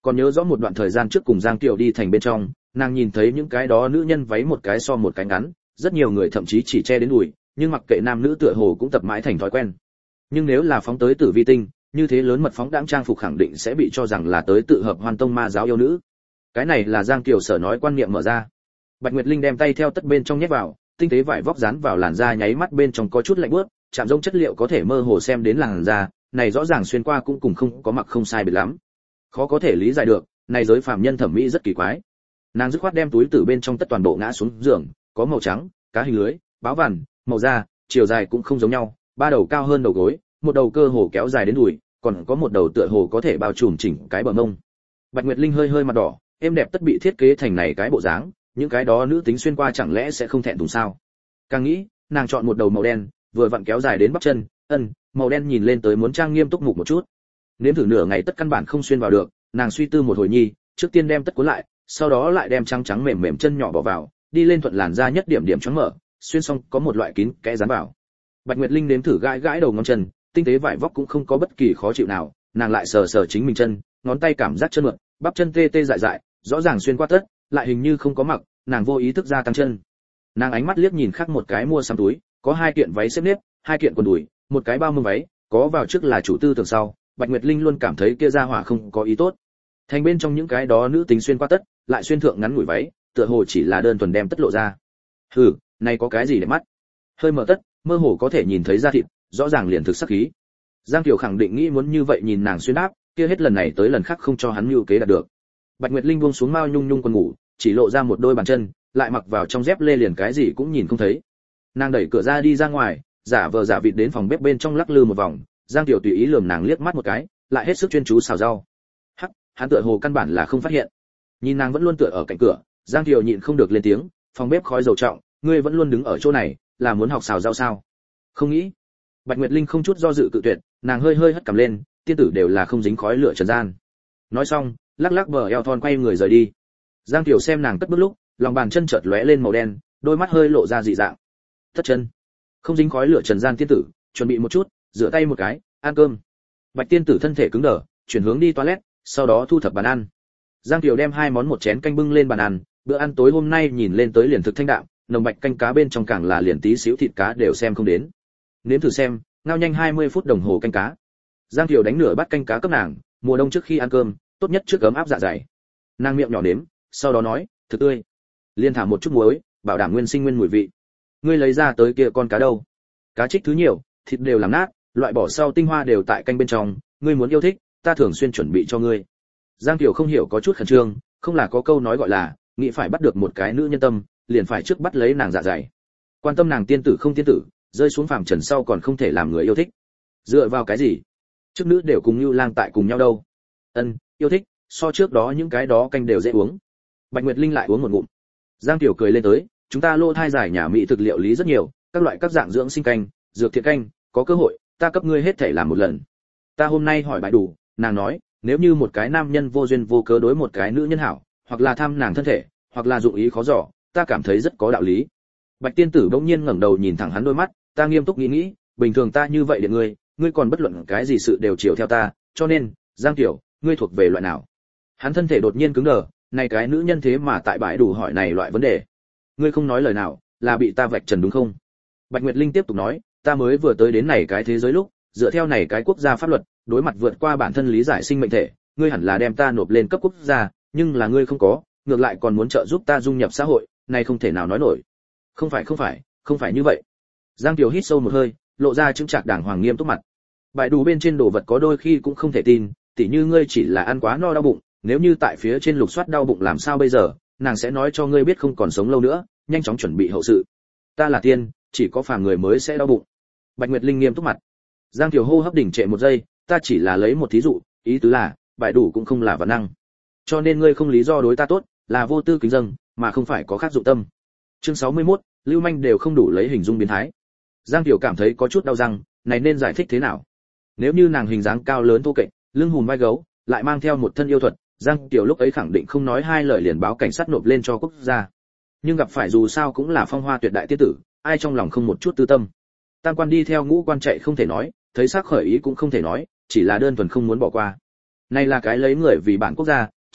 còn nhớ rõ một đoạn thời gian trước cùng Giang Kiều đi thành bên trong, nàng nhìn thấy những cái đó nữ nhân váy một cái so một cái ngắn, rất nhiều người thậm chí chỉ che đến đùi, nhưng mặc kệ nam nữ tựa hồ cũng tập mãi thành thói quen. Nhưng nếu là phóng tới Tử Vi Tinh, như thế lớn mật phóng đãng trang phục khẳng định sẽ bị cho rằng là tới tự hợp Hoan Tông ma giáo yêu nữ. Cái này là Giang Kiều sở nói quan niệm mở ra. Bạch Nguyệt Linh đem tay theo tất bên trong nhét vào, tinh tế vải vóc dán vào làn da nháy mắt bên trong có chút lạnh buốt, chạm rông chất liệu có thể mơ hồ xem đến làn da, này rõ ràng xuyên qua cũng cùng không có mặc không sai biệt lắm. Khó có thể lý giải được, này giới phàm nhân thẩm mỹ rất kỳ quái. Nàng dứt khoát đem túi từ bên trong tất toàn bộ ngã xuống giường, có màu trắng, cá hình lưới, báo vằn, màu da, chiều dài cũng không giống nhau, ba đầu cao hơn đầu gối, một đầu cơ hồ kéo dài đến đùi, còn có một đầu tựa hồ có thể bao trùm chỉnh cái bờ mông. Bạch Nguyệt Linh hơi hơi mặt đỏ, êm đẹp tất bị thiết kế thành này cái bộ dáng, những cái đó nữ tính xuyên qua chẳng lẽ sẽ không thẹn thùng sao? Càng nghĩ, nàng chọn một đầu màu đen, vừa vặn kéo dài đến bắp chân, màu đen nhìn lên tới muốn trang nghiêm túc mục một chút. Nếm thử nửa ngày tất căn bản không xuyên vào được, nàng suy tư một hồi nhi, trước tiên đem tất cuốn lại, sau đó lại đem trắng trắng mềm mềm chân nhỏ bỏ vào, đi lên thuận làn da nhất điểm điểm choáng mở, xuyên xong có một loại kín kẽ dán vào. Bạch Nguyệt Linh nếm thử gãi gãi đầu ngón chân, tinh tế vải vóc cũng không có bất kỳ khó chịu nào, nàng lại sờ sờ chính mình chân, ngón tay cảm giác chân mượt, bắp chân tê tê dại dại, rõ ràng xuyên qua tất, lại hình như không có mặc, nàng vô ý thức ra tăng chân. Nàng ánh mắt liếc nhìn khác một cái mua sắm túi, có hai kiện váy xếp nếp, hai kiện quần đùi, một cái bao mông váy, có vào trước là chủ tư tưởng sau, Bạch Nguyệt Linh luôn cảm thấy kia ra hỏa không có ý tốt. Thành bên trong những cái đó nữ tính xuyên qua tất, lại xuyên thượng ngắn ngủi váy, tựa hồ chỉ là đơn thuần đem tất lộ ra. Hừ, này có cái gì để mắt? Hơi mở tất, mơ hồ có thể nhìn thấy da thịt, rõ ràng liền thực sắc khí. Giang Kiều khẳng định nghĩ muốn như vậy nhìn nàng xuyên đáp, kia hết lần này tới lần khác không cho hắn mưu kế đạt được. Bạch Nguyệt Linh buông xuống mao nhung nhung quần ngủ, chỉ lộ ra một đôi bàn chân, lại mặc vào trong dép lê liền cái gì cũng nhìn không thấy. Nàng đẩy cửa ra đi ra ngoài, giả vờ giả vịt đến phòng bếp bên trong lắc lư một vòng, Giang Kiều tùy ý lườm nàng liếc mắt một cái, lại hết sức chuyên chú xào rau. Hắc, hắn tựa hồ căn bản là không phát hiện. Nhìn nàng vẫn luôn tựa ở cạnh cửa, Giang Kiều nhịn không được lên tiếng, phòng bếp khói dầu trọng, ngươi vẫn luôn đứng ở chỗ này, là muốn học xào rau sao? Không nghĩ. Bạch Nguyệt Linh không chút do dự cự tuyệt, nàng hơi hơi hất cằm lên, tiên tử đều là không dính khói lửa trần gian. Nói xong, lắc lắc bờ eo thon quay người rời đi. Giang Kiều xem nàng cất bước lúc, lòng bàn chân chợt lóe lên màu đen, đôi mắt hơi lộ ra dị dạng. Thất chân, không dính khói lửa trần gian tiên tử, chuẩn bị một chút, rửa tay một cái, ăn cơm. Bạch tiên tử thân thể cứng đờ, chuyển hướng đi toilet, sau đó thu thập bàn ăn. Giang Kiều đem hai món một chén canh bưng lên bàn ăn, bữa ăn tối hôm nay nhìn lên tới liền thực thanh đạm, nồng bạch canh cá bên trong càng là liền tí xíu thịt cá đều xem không đến. Nếm thử xem, ngao nhanh 20 phút đồng hồ canh cá. Giang Kiều đánh nửa bát canh cá cấp nàng, mùa đông trước khi ăn cơm, tốt nhất trước ấm áp dạ dày. Nàng miệng nhỏ nếm, sau đó nói, thực tươi. Liên thả một chút muối, bảo đảm nguyên sinh nguyên mùi vị. Ngươi lấy ra tới kia con cá đâu? Cá trích thứ nhiều, thịt đều làm nát, loại bỏ sau tinh hoa đều tại canh bên trong, ngươi muốn yêu thích, ta thường xuyên chuẩn bị cho ngươi. Giang Kiều không hiểu có chút khẩn trương, không là có câu nói gọi là, nghĩ phải bắt được một cái nữ nhân tâm, liền phải trước bắt lấy nàng dạ dày. Quan tâm nàng tiên tử không tiên tử, rơi xuống phàm trần sau còn không thể làm người yêu thích. Dựa vào cái gì? Trước nữ đều cùng Nưu Lang tại cùng nhau đâu. Yêu thích, so trước đó những cái đó canh đều dễ uống. Bạch Nguyệt Linh lại uống một ngụm. Giang Tiểu cười lên tới, chúng ta lô thai giải nhà mỹ thực liệu lý rất nhiều, các loại các dạng dưỡng sinh canh, dược thiện canh, có cơ hội, ta cấp ngươi hết thể làm một lần. Ta hôm nay hỏi bài đủ, nàng nói, nếu như một cái nam nhân vô duyên vô cớ đối một cái nữ nhân hảo, hoặc là tham nàng thân thể, hoặc là dụng ý khó dò, ta cảm thấy rất có đạo lý. Bạch tiên tử bỗng nhiên ngẩng đầu nhìn thẳng hắn đôi mắt, ta nghiêm túc nghĩ, bình thường ta như vậy để ngươi còn bất luận cái gì sự đều chiều theo ta, cho nên, Giang Tiểu, ngươi thuộc về loại nào? Hắn thân thể đột nhiên cứng đờ, này cái nữ nhân thế mà tại bãi đủ hỏi này loại vấn đề. Ngươi không nói lời nào, là bị ta vạch trần đúng không? Bạch Nguyệt Linh tiếp tục nói, ta mới vừa tới đến này cái thế giới lúc, dựa theo này cái quốc gia pháp luật, đối mặt vượt qua bản thân lý giải sinh mệnh thể, ngươi hẳn là đem ta nộp lên cấp quốc gia, nhưng là ngươi không có, ngược lại còn muốn trợ giúp ta dung nhập xã hội, này không thể nào nói nổi. Không phải như vậy. Giang Kiều hít sâu một hơi, lộ ra chứng trạc đàng hoàng nghiêm túc mặt. Bãi đủ bên trên đồ vật có đôi khi cũng không thể tin, tỉ như ngươi chỉ là ăn quá no đau bụng, nếu như tại phía trên lục soát đau bụng làm sao bây giờ, nàng sẽ nói cho ngươi biết không còn sống lâu nữa, nhanh chóng chuẩn bị hậu sự. Ta là tiên, chỉ có phàm người mới sẽ đau bụng. Bạch Nguyệt Linh nghiêm túc mặt. Giang Kiều hô hấp đỉnh trệ một giây, ta chỉ là lấy một thí dụ, ý tứ là, bãi đủ cũng không là vật năng. Cho nên ngươi không lý do đối ta tốt, là vô tư kính dâng, mà không phải có khác dụng tâm. Chương 61, lưu manh đều không đủ lấy hình dung biến thái. Giang Kiều cảm thấy có chút đau răng, này nên giải thích thế nào? Nếu như nàng hình dáng cao lớn thô kệch, lưng hùm vai gấu, lại mang theo một thân yêu thuật, Giang Kiều lúc ấy khẳng định không nói hai lời liền báo cảnh sát nộp lên cho quốc gia. Nhưng gặp phải dù sao cũng là phong hoa tuyệt đại tiên tử, ai trong lòng không một chút tư tâm. Tam quan đi theo ngũ quan chạy không thể nói, thấy sắc khởi ý cũng không thể nói, chỉ là đơn thuần không muốn bỏ qua. Này là cái lấy người vì bản quốc gia,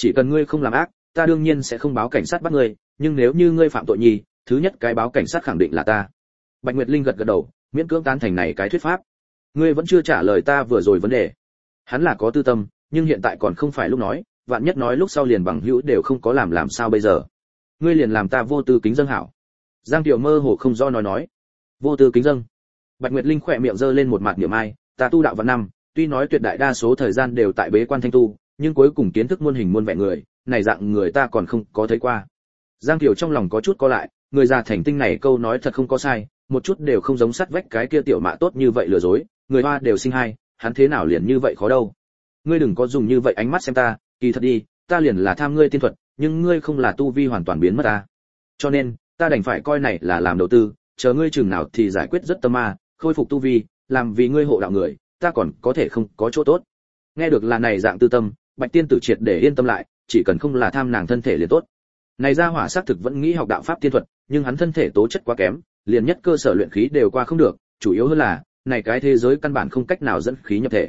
chỉ cần ngươi không làm ác, ta đương nhiên sẽ không báo cảnh sát bắt ngươi, nhưng nếu như ngươi phạm tội nhi, thứ nhất cái báo cảnh sát khẳng định là ta. Bạch Nguyệt Linh gật gật đầu, miễn cưỡng tán thành này cái thuyết pháp. Ngươi vẫn chưa trả lời ta vừa rồi vấn đề. Hắn là có tư tâm, nhưng hiện tại còn không phải lúc nói, vạn nhất nói lúc sau liền bằng hữu đều không có làm sao bây giờ. Ngươi liền làm ta vô tư kính dâng hảo. Giang Tiểu mơ hồ không do nói. Vô tư kính dâng. Bạch Nguyệt Linh khỏe miệng giơ lên một mặt niệm ai, ta tu đạo vạn năm, tuy nói tuyệt đại đa số thời gian đều tại bế quan thanh tu, nhưng cuối cùng kiến thức muôn hình muôn vẻ người, này dạng người ta còn không có thấy qua. Giang Tiểu trong lòng có chút co lại, người già thành tinh này câu nói thật không có sai, một chút đều không giống sắt vách cái kia tiểu mạ tốt như vậy lừa dối, người hoa đều sinh hai, hắn thế nào liền như vậy khó đâu. Ngươi đừng có dùng như vậy ánh mắt xem ta, kỳ thật đi, ta liền là tham ngươi tiên thuật, nhưng ngươi không là tu vi hoàn toàn biến mất ta. Cho nên, ta đành phải coi này là làm đầu tư, chờ ngươi chừng nào thì giải quyết rất tâm ma, khôi phục tu vi, làm vì ngươi hộ đạo người, ta còn có thể không có chỗ tốt. Nghe được là này dạng tư tâm, Bạch tiên tử triệt để yên tâm lại, chỉ cần không là tham nàng thân thể liền tốt. Này ra hỏa xác thực vẫn nghĩ học đạo pháp tiên thuật, nhưng hắn thân thể tố chất quá kém, liền nhất cơ sở luyện khí đều qua không được, chủ yếu hơn là, này cái thế giới căn bản không cách nào dẫn khí nhập thể.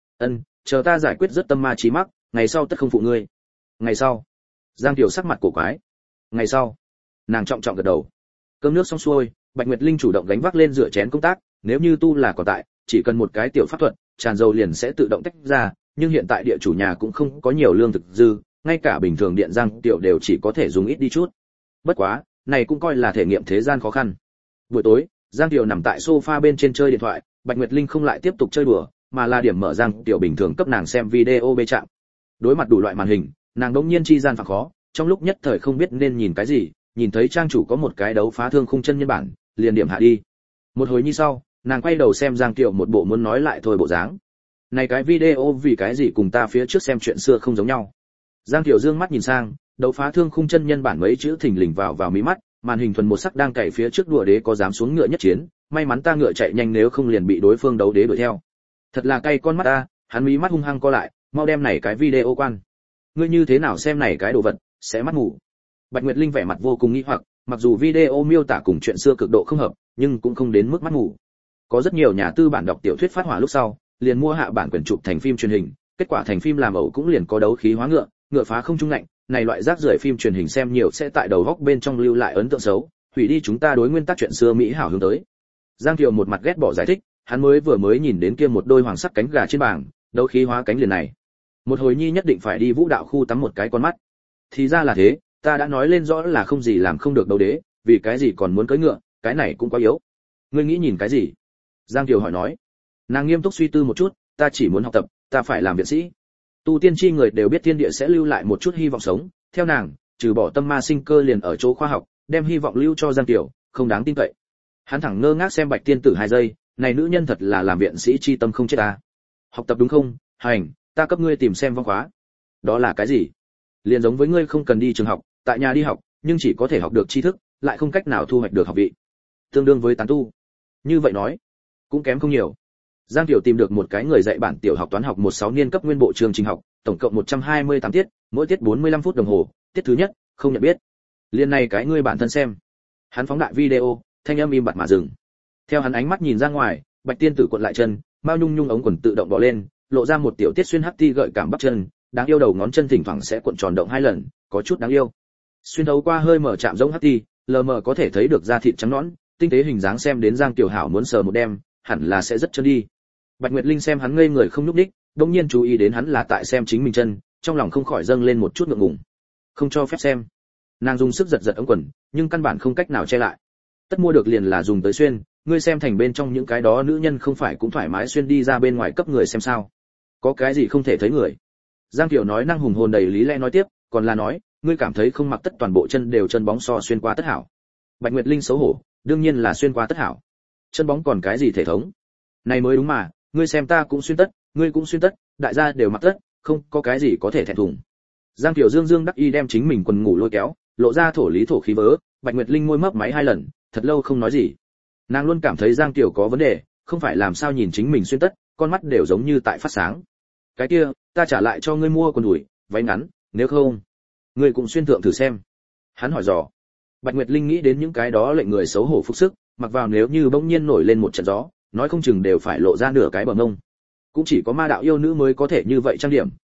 Chờ ta giải quyết rất tâm ma trí mắc, ngày sau tất không phụ ngươi. Ngày sau? Giang Tiểu sắc mặt cổ quái. Ngày sau? Nàng trọng trọng gật đầu. Cơm nước xong xuôi, Bạch Nguyệt Linh chủ động gánh vác lên rửa chén công tác, nếu như tu là còn tại, chỉ cần một cái tiểu pháp thuật, tràn dầu liền sẽ tự động tách ra, nhưng hiện tại địa chủ nhà cũng không có nhiều lương thực dư, ngay cả bình thường điện Giang Tiểu đều chỉ có thể dùng ít đi chút. Bất quá, này cũng coi là thể nghiệm thế gian khó khăn. Buổi tối, Giang Tiểu nằm tại sofa bên trên chơi điện thoại, Bạch Nguyệt Linh không lại tiếp tục chơi đùa, mà là điểm mở Giang Tiểu bình thường cấp nàng xem video bê trạm. Đối mặt đủ loại màn hình, nàng đống nhiên chi gian phẳng khó, trong lúc nhất thời không biết nên nhìn cái gì, nhìn thấy trang chủ có một cái đấu phá thương khung chân nhân bản, liền điểm hạ đi. Một hồi như sau, nàng quay đầu xem Giang Tiểu một bộ muốn nói lại thôi bộ dáng. Này cái video vì cái gì cùng ta phía trước xem chuyện xưa không giống nhau. Giang Tiểu dương mắt nhìn sang, đấu phá thương khung chân nhân bản mấy chữ thình lình vào mí mắt, màn hình thuần một sắc đang cày phía trước đùa đế có dám xuống ngựa nhất chiến, may mắn ta ngựa chạy nhanh nếu không liền bị đối phương đấu đế đuổi theo. Thật là cay con mắt ta, hắn mí mắt hung hăng co lại, mau đem này cái video quan. Ngươi như thế nào xem này cái đồ vật, sẽ mắt ngủ. Bạch Nguyệt Linh vẻ mặt vô cùng nghi hoặc, mặc dù video miêu tả cùng chuyện xưa cực độ không hợp, nhưng cũng không đến mức mắt ngủ. Có rất nhiều nhà tư bản đọc tiểu thuyết phát hỏa lúc sau, liền mua hạ bản quyền chụp thành phim truyền hình, kết quả thành phim làm ẩu cũng liền có đấu khí hóa ngựa, ngựa phá không trung lạnh, này loại rác rưởi phim truyền hình xem nhiều sẽ tại đầu góc bên trong lưu lại ấn tượng xấu, hủy đi chúng ta đối nguyên tắc chuyện xưa mỹ hảo hướng tới. Giang Kiều một mặt ghét bỏ giải thích, hắn vừa mới nhìn đến kia một đôi hoàng sắc cánh gà trên bảng, đấu khí hóa cánh liền này. Một hồi nhi nhất định phải đi vũ đạo khu tắm một cái con mắt. Thì ra là thế, ta đã nói lên rõ là không gì làm không được đấu đế, vì cái gì còn muốn cưỡi ngựa, cái này cũng quá yếu. Ngươi nghĩ nhìn cái gì? Giang Kiều hỏi nói. Nàng nghiêm túc suy tư một chút, ta chỉ muốn học tập, ta phải làm viện sĩ. Tu tiên chi người đều biết thiên địa sẽ lưu lại một chút hy vọng sống, theo nàng, trừ bỏ tâm ma sinh cơ liền ở chỗ khoa học, đem hy vọng lưu cho Giang Kiều, không đáng tin cậy. Hắn thẳng ngơ ngác xem Bạch tiên tử 2 giây, này nữ nhân thật là làm viện sĩ chi tâm không chết ta. Học tập đúng không? Hành, ta cấp ngươi tìm xem văn khóa. Đó là cái gì? Liền giống với ngươi không cần đi trường học, tại nhà đi học, nhưng chỉ có thể học được tri thức, lại không cách nào thu hoạch được học vị. Tương đương với tán tu. Như vậy nói, cũng kém không nhiều. Giang Tiểu tìm được một cái người dạy bản tiểu học toán học 16 niên cấp nguyên bộ chương trình học, tổng cộng 128 tiết, mỗi tiết 45 phút đồng hồ, tiết thứ nhất, không nhận biết. Liên này cái ngươi bản thân xem. Hắn phóng đại video, thanh âm im bặt mà dừng. Theo hắn ánh mắt nhìn ra ngoài, Bạch tiên tử cuộn lại chân, Mao Nhung Nhung ống quần tự động bò lên, lộ ra một tiểu tiết xuyên hắc ti gợi cảm bắp chân, đáng yêu đầu ngón chân thỉnh thoảng sẽ cuộn tròn động 2 lần, có chút đáng yêu. Xuyên thấu qua hơi mở chạm giống hắc ti, lờ mờ có thể thấy được da thịt trắng nõn, tinh tế hình dáng xem đến Giang Tiểu Hảo muốn sờ một đêm, hẳn là sẽ rất chân đi. Bạch Nguyệt Linh xem hắn ngây người không nhúc nhích, đột nhiên chú ý đến hắn là tại xem chính mình chân, trong lòng không khỏi dâng lên một chút ngượng ngùng. Không cho phép xem. Nàng dùng sức giật giật ống quần, nhưng căn bản không cách nào che lại. Tất mua được liền là dùng tới xuyên, ngươi xem thành bên trong những cái đó nữ nhân không phải cũng thoải mái xuyên đi ra bên ngoài cấp người xem sao? Có cái gì không thể thấy người? Giang Kiều nói năng hùng hồn đầy lý lẽ nói tiếp, còn là nói, ngươi cảm thấy không mặc tất toàn bộ chân đều chân bóng so xuyên qua tất hảo. Bạch Nguyệt Linh xấu hổ, đương nhiên là xuyên qua tất hảo. Chân bóng còn cái gì thể thống? Này mới đúng mà, ngươi xem ta cũng xuyên tất, ngươi cũng xuyên tất, đại gia đều mặc tất, không có cái gì có thể thẹn thùng. Giang Kiều dương dương đắc y đem chính mình quần ngủ lôi kéo, lộ ra thổ lý thổ khí vớ, Bạch Nguyệt Linh môi mấp máy 2 lần, thật lâu không nói gì. Nàng luôn cảm thấy Giang Kiều có vấn đề, không phải làm sao nhìn chính mình xuyên tất, con mắt đều giống như tại phát sáng. Cái kia, ta trả lại cho ngươi mua quần đùi, váy ngắn, nếu không, ngươi cũng xuyên thượng thử xem. Hắn hỏi dò. Bạch Nguyệt Linh nghĩ đến những cái đó lệnh người xấu hổ phục sức, mặc vào nếu như bỗng nhiên nổi lên một trận gió, nói không chừng đều phải lộ ra nửa cái bờ mông. Cũng chỉ có ma đạo yêu nữ mới có thể như vậy trang điểm,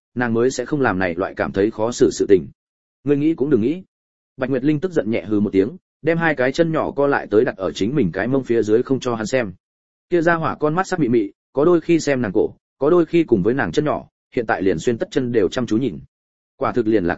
nàng mới sẽ không làm này loại cảm thấy khó xử sự tình. Ngươi nghĩ cũng đừng nghĩ. Bạch Nguyệt Linh tức giận nhẹ hừ một tiếng, đem hai cái chân nhỏ co lại tới đặt ở chính mình cái mông phía dưới không cho hắn xem. Kia ra hỏa con mắt sắc mị mị, có đôi khi xem nàng cổ, có đôi khi cùng với nàng chân nhỏ, hiện tại liền xuyên tất chân đều chăm chú nhìn. Quả thực liền là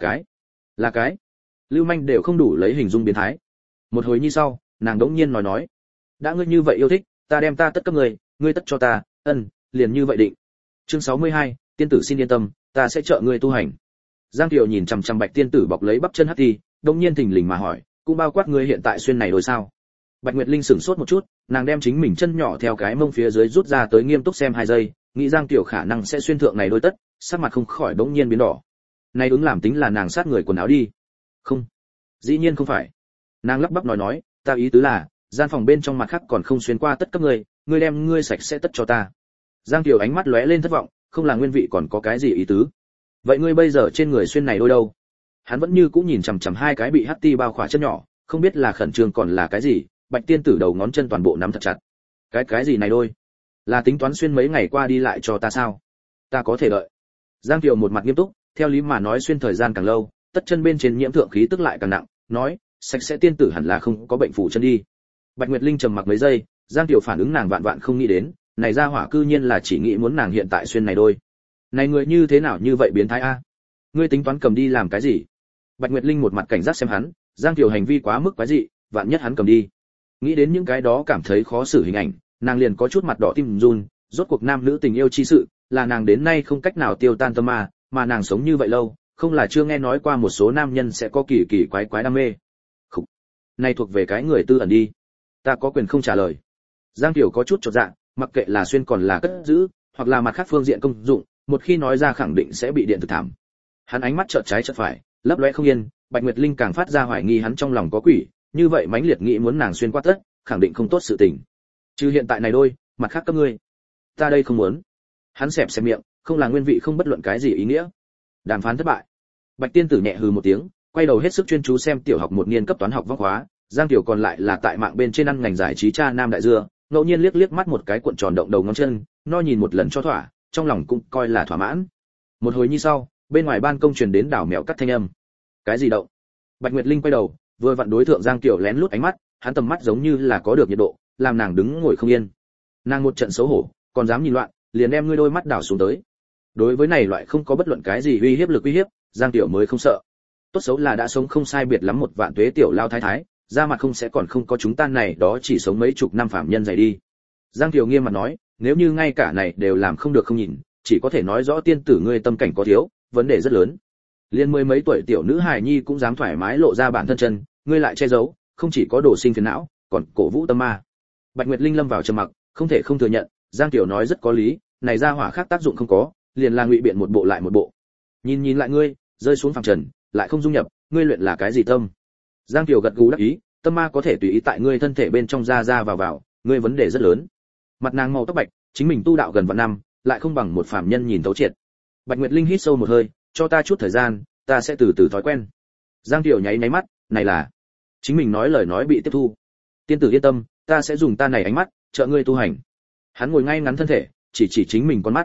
cái lưu manh đều không đủ lấy hình dung biến thái. Một hồi như sau, nàng đống nhiên nói, đã ngươi như vậy yêu thích, ta đem ta tất cấp ngươi tất cho ta, liền như vậy định. Chương 62, tiên tử xin yên tâm, ta sẽ trợ ngươi tu hành. Giang Kiều nhìn chằm chằm Bạch tiên tử bọc lấy bắp chân hắt đi, đống nhiên thình lình mà hỏi, cũng bao quát ngươi hiện tại xuyên này đôi sao? Bạch Nguyệt Linh sửng sốt một chút, nàng đem chính mình chân nhỏ theo cái mông phía dưới rút ra tới nghiêm túc xem 2 giây, nghĩ Giang Kiều khả năng sẽ xuyên thượng này đôi tất, sắc mặt không khỏi đống nhiên biến đỏ. Này ứng làm tính là nàng sát người quần áo đi. Không, dĩ nhiên không phải. Nàng lắp bắp nói, ta ý tứ là, gian phòng bên trong mặt khác còn không xuyên qua tất cấp ngươi đem ngươi sạch sẽ tất cho ta. Giang Kiều ánh mắt lóe lên thất vọng, không là nguyên vị còn có cái gì ý tứ? Vậy ngươi bây giờ trên người xuyên này đôi đâu? Hắn vẫn như cũ nhìn chằm chằm hai cái bị hắc ti bao khỏa chân nhỏ, không biết là khẩn trương còn là cái gì. Bạch tiên tử đầu ngón chân toàn bộ nắm thật chặt. Cái gì này đôi? Là tính toán xuyên mấy ngày qua đi lại cho ta sao? Ta có thể đợi. Giang Kiều một mặt nghiêm túc, theo lý mà nói xuyên thời gian càng lâu, tất chân bên trên nhiễm thượng khí tức lại càng nặng, nói, sạch sẽ tiên tử hẳn là không có bệnh phủ chân đi. Bạch Nguyệt Linh trầm mặc mấy giây, Giang Kiều phản ứng nàng vạn vạn không nghĩ đến, này ra hỏa cư nhiên là chỉ nghĩ muốn nàng hiện tại xuyên này đôi. Này người như thế nào như vậy biến thái a? Ngươi tính toán cầm đi làm cái gì? Bạch Nguyệt Linh một mặt cảnh giác xem hắn, Giang Kiều hành vi quá mức quái dị, vạn nhất hắn cầm đi. Nghĩ đến những cái đó cảm thấy khó xử hình ảnh, nàng liền có chút mặt đỏ tim run, rốt cuộc nam nữ tình yêu chi sự, là nàng đến nay không cách nào tiêu tan tâm mà nàng sống như vậy lâu, không là chưa nghe nói qua một số nam nhân sẽ có kỳ kỳ quái quái đam mê. Khúc. Này thuộc về cái người tư ẩn đi. Ta có quyền không trả lời. Giang Kiều có chút chột dạ, mặc kệ là xuyên còn là cất giữ, hoặc là mặt khác phương diện công dụng, một khi nói ra khẳng định sẽ bị điện thực thảm. Hắn ánh mắt chợt trái chợt phải, lấp lóe không yên, Bạch Nguyệt Linh càng phát ra hoài nghi hắn trong lòng có quỷ, như vậy mãnh liệt nghĩ muốn nàng xuyên qua tất, khẳng định không tốt sự tình. Chứ hiện tại này đôi, mặt khác các ngươi. Ta đây không muốn. Hắn xẹp miệng, không là nguyên vị không bất luận cái gì ý nghĩa. Đàm phán thất bại. Bạch tiên tử nhẹ hừ một tiếng, quay đầu hết sức chuyên chú xem tiểu học 1 niên cấp toán học vóc khóa, Giang Tiểu còn lại là tại mạng bên trên ăn ngành giải trí cha nam đại dưa, ngẫu nhiên liếc mắt một cái cuộn tròn động đầu ngón chân, no nhìn một lần cho thỏa, trong lòng cũng coi là thỏa mãn. Một hồi như sau, bên ngoài ban công truyền đến đảo mèo cắt thanh âm. Cái gì động? Bạch Nguyệt Linh quay đầu, vừa vặn đối thượng Giang Tiểu lén lút ánh mắt, hắn tầm mắt giống như là có được nhiệt độ, làm nàng đứng ngồi không yên. Nàng một trận xấu hổ, còn dám nhìn loạn, liền đem ngươi đôi mắt đảo xuống tới. Đối với này loại không có bất luận cái gì uy hiếp, Giang Tiểu mới không sợ. Tốt xấu là đã sống không sai biệt lắm một vạn tuế tiểu lao thái thái, ra mặt không sẽ còn không có chúng ta này đó chỉ sống mấy chục năm phạm nhân dày đi. Giang Tiểu nghiêm mặt nói, nếu như ngay cả này đều làm không được không nhìn, chỉ có thể nói rõ tiên tử ngươi tâm cảnh có thiếu, vấn đề rất lớn. Liên 10 mấy tuổi tiểu nữ hài nhi cũng dám thoải mái lộ ra bản thân chân, ngươi lại che giấu, không chỉ có đổ sinh phiền não, còn cổ vũ tâm ma. Bạch Nguyệt Linh lâm vào trầm mặc, không thể không thừa nhận, Giang Tiểu nói rất có lý, này ra hỏa khác tác dụng không có, liền là ngụy biện một bộ lại một bộ. Nhìn lại ngươi, rơi xuống phàm trần, lại không dung nhập, ngươi luyện là cái gì tâm? Giang Tiểu gật gù đáp ý, tâm ma có thể tùy ý tại ngươi thân thể bên trong ra vào, ngươi vấn đề rất lớn. Mặt nàng màu tóc bạch, chính mình tu đạo gần vạn năm, lại không bằng một phàm nhân nhìn thấu triệt. Bạch Nguyệt Linh hít sâu một hơi, cho ta chút thời gian, ta sẽ từ từ thói quen. Giang Tiểu nháy mắt, này là chính mình nói lời nói bị tiếp thu. Tiên tử yên tâm, ta sẽ dùng ta này ánh mắt trợ ngươi tu hành. Hắn ngồi ngay ngắn thân thể, chỉ chính mình con mắt.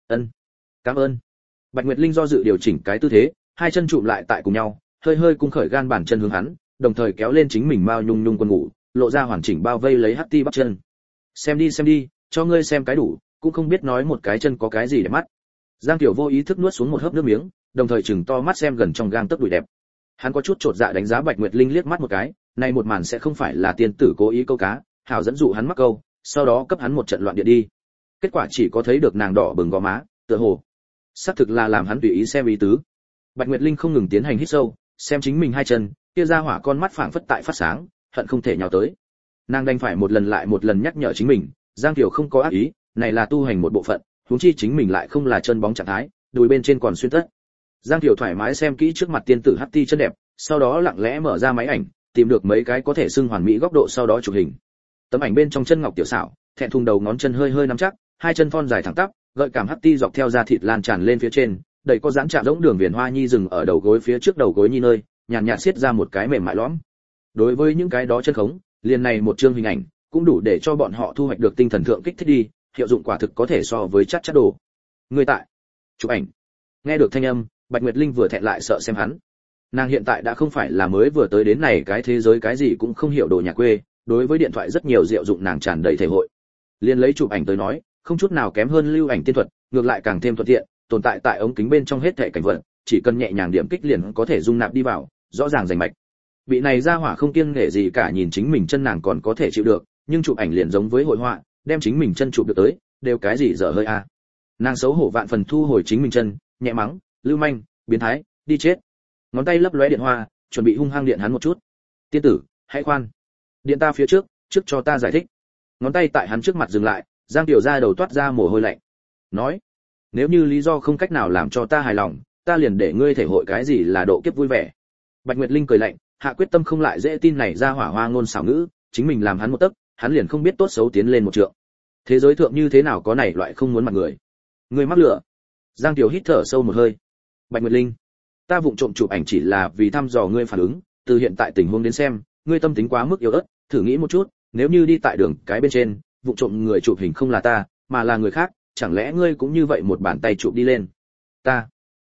Cảm ơn. Bạch Nguyệt Linh do dự điều chỉnh cái tư thế, hai chân chụm lại tại cùng nhau, hơi cung khởi gan bàn chân hướng hắn, đồng thời kéo lên chính mình mao nhung quần ngủ, lộ ra hoàn chỉnh bao vây lấy hắc ti bắp chân. Xem đi, cho ngươi xem cái đủ, cũng không biết nói một cái chân có cái gì để mắt. Giang Tiểu vô ý thức nuốt xuống một hớp nước miếng, đồng thời chừng to mắt xem gần trong gang tấc đùi đẹp. Hắn có chút chột dạ đánh giá Bạch Nguyệt Linh liếc mắt một cái, này một màn sẽ không phải là tiên tử cố ý câu cá, hảo dẫn dụ hắn mắc câu, sau đó cấp hắn một trận loạn điện đi. Kết quả chỉ có thấy được nàng đỏ bừng gò má, tựa hồ xác thực là làm hắn tùy ý xem ý tứ. Bạch Nguyệt Linh không ngừng tiến hành hít sâu, xem chính mình hai chân, kia ra hỏa con mắt phảng phất tại phát sáng, hận không thể nhào tới. Nàng đành phải một lần lại một lần nhắc nhở chính mình, Giang Tiểu không có ác ý, này là tu hành một bộ phận, huống chi chính mình lại không là chân bóng trạng thái, đùi bên trên còn xuyên tất. Giang Tiểu thoải mái xem kỹ trước mặt tiên tử hắc ti chân đẹp, sau đó lặng lẽ mở ra máy ảnh, tìm được mấy cái có thể xưng hoàn mỹ góc độ sau đó chụp hình. Tấm ảnh bên trong chân ngọc tiểu xảo, thẹn thùng đầu ngón chân hơi nắm chắc, hai chân thon dài thẳng tắp, gợi cảm hắc ti dọc theo da thịt lan tràn lên phía trên, đầy có dáng chạm giống đường viền hoa nhi dừng ở đầu gối phía trước đầu gối nhi nơi, nhàn nhạt xiết ra một cái mềm mại lõm. Đối với những cái đó chân khống, liền này một chương hình ảnh, cũng đủ để cho bọn họ thu hoạch được tinh thần thượng kích thích đi, hiệu dụng quả thực có thể so với chát đồ. Người tại chụp ảnh. Nghe được thanh âm, Bạch Nguyệt Linh vừa thẹn lại sợ xem hắn. Nàng hiện tại đã không phải là mới vừa tới đến này cái thế giới cái gì cũng không hiểu đồ nhà quê, đối với điện thoại rất nhiều diệu dụng nàng tràn đầy thể hội. Liên lấy chụp ảnh tới nói, không chút nào kém hơn lưu ảnh tiên thuật, ngược lại càng thêm thuận tiện, tồn tại tại ống kính bên trong hết thảy cảnh vật, chỉ cần nhẹ nhàng điểm kích liền có thể dung nạp đi vào, rõ ràng rành mạch. Bị này ra hỏa không kiêng nể gì cả, nhìn chính mình chân nàng còn có thể chịu được, nhưng chụp ảnh liền giống với hội họa, đem chính mình chân chụp được tới, đều cái gì dở hơi a. Nàng xấu hổ vạn phần thu hồi chính mình chân, nhẹ mắng, lưu manh, biến thái, đi chết. Ngón tay lấp lóe điện hoa, chuẩn bị hung hăng điện hắn một chút. Tiên tử, hãy khoan, điện ta phía trước cho ta giải thích. Ngón tay tại hắn trước mặt dừng lại, Giang Tiểu ra đầu toát ra mồ hôi lạnh. Nói, nếu như lý do không cách nào làm cho ta hài lòng, ta liền để ngươi thể hội cái gì là độ kiếp vui vẻ. Bạch Nguyệt Linh cười lạnh, hạ quyết tâm không lại dễ tin này ra hỏa hoa ngôn xảo ngữ, chính mình làm hắn một tấc, hắn liền không biết tốt xấu tiến lên một trượng. Thế giới thượng như thế nào có này loại không muốn mặt người. Ngươi mắc lửa. Giang Tiểu hít thở sâu một hơi. Bạch Nguyệt Linh, ta vụng trộm chụp ảnh chỉ là vì thăm dò ngươi phản ứng, từ hiện tại tình huống đến xem, ngươi tâm tính quá mức yếu ớt, thử nghĩ một chút, nếu như đi tại đường cái bên trên, vụng trộm người chụp hình không là ta, mà là người khác, chẳng lẽ ngươi cũng như vậy một bàn tay chụp đi lên? Ta.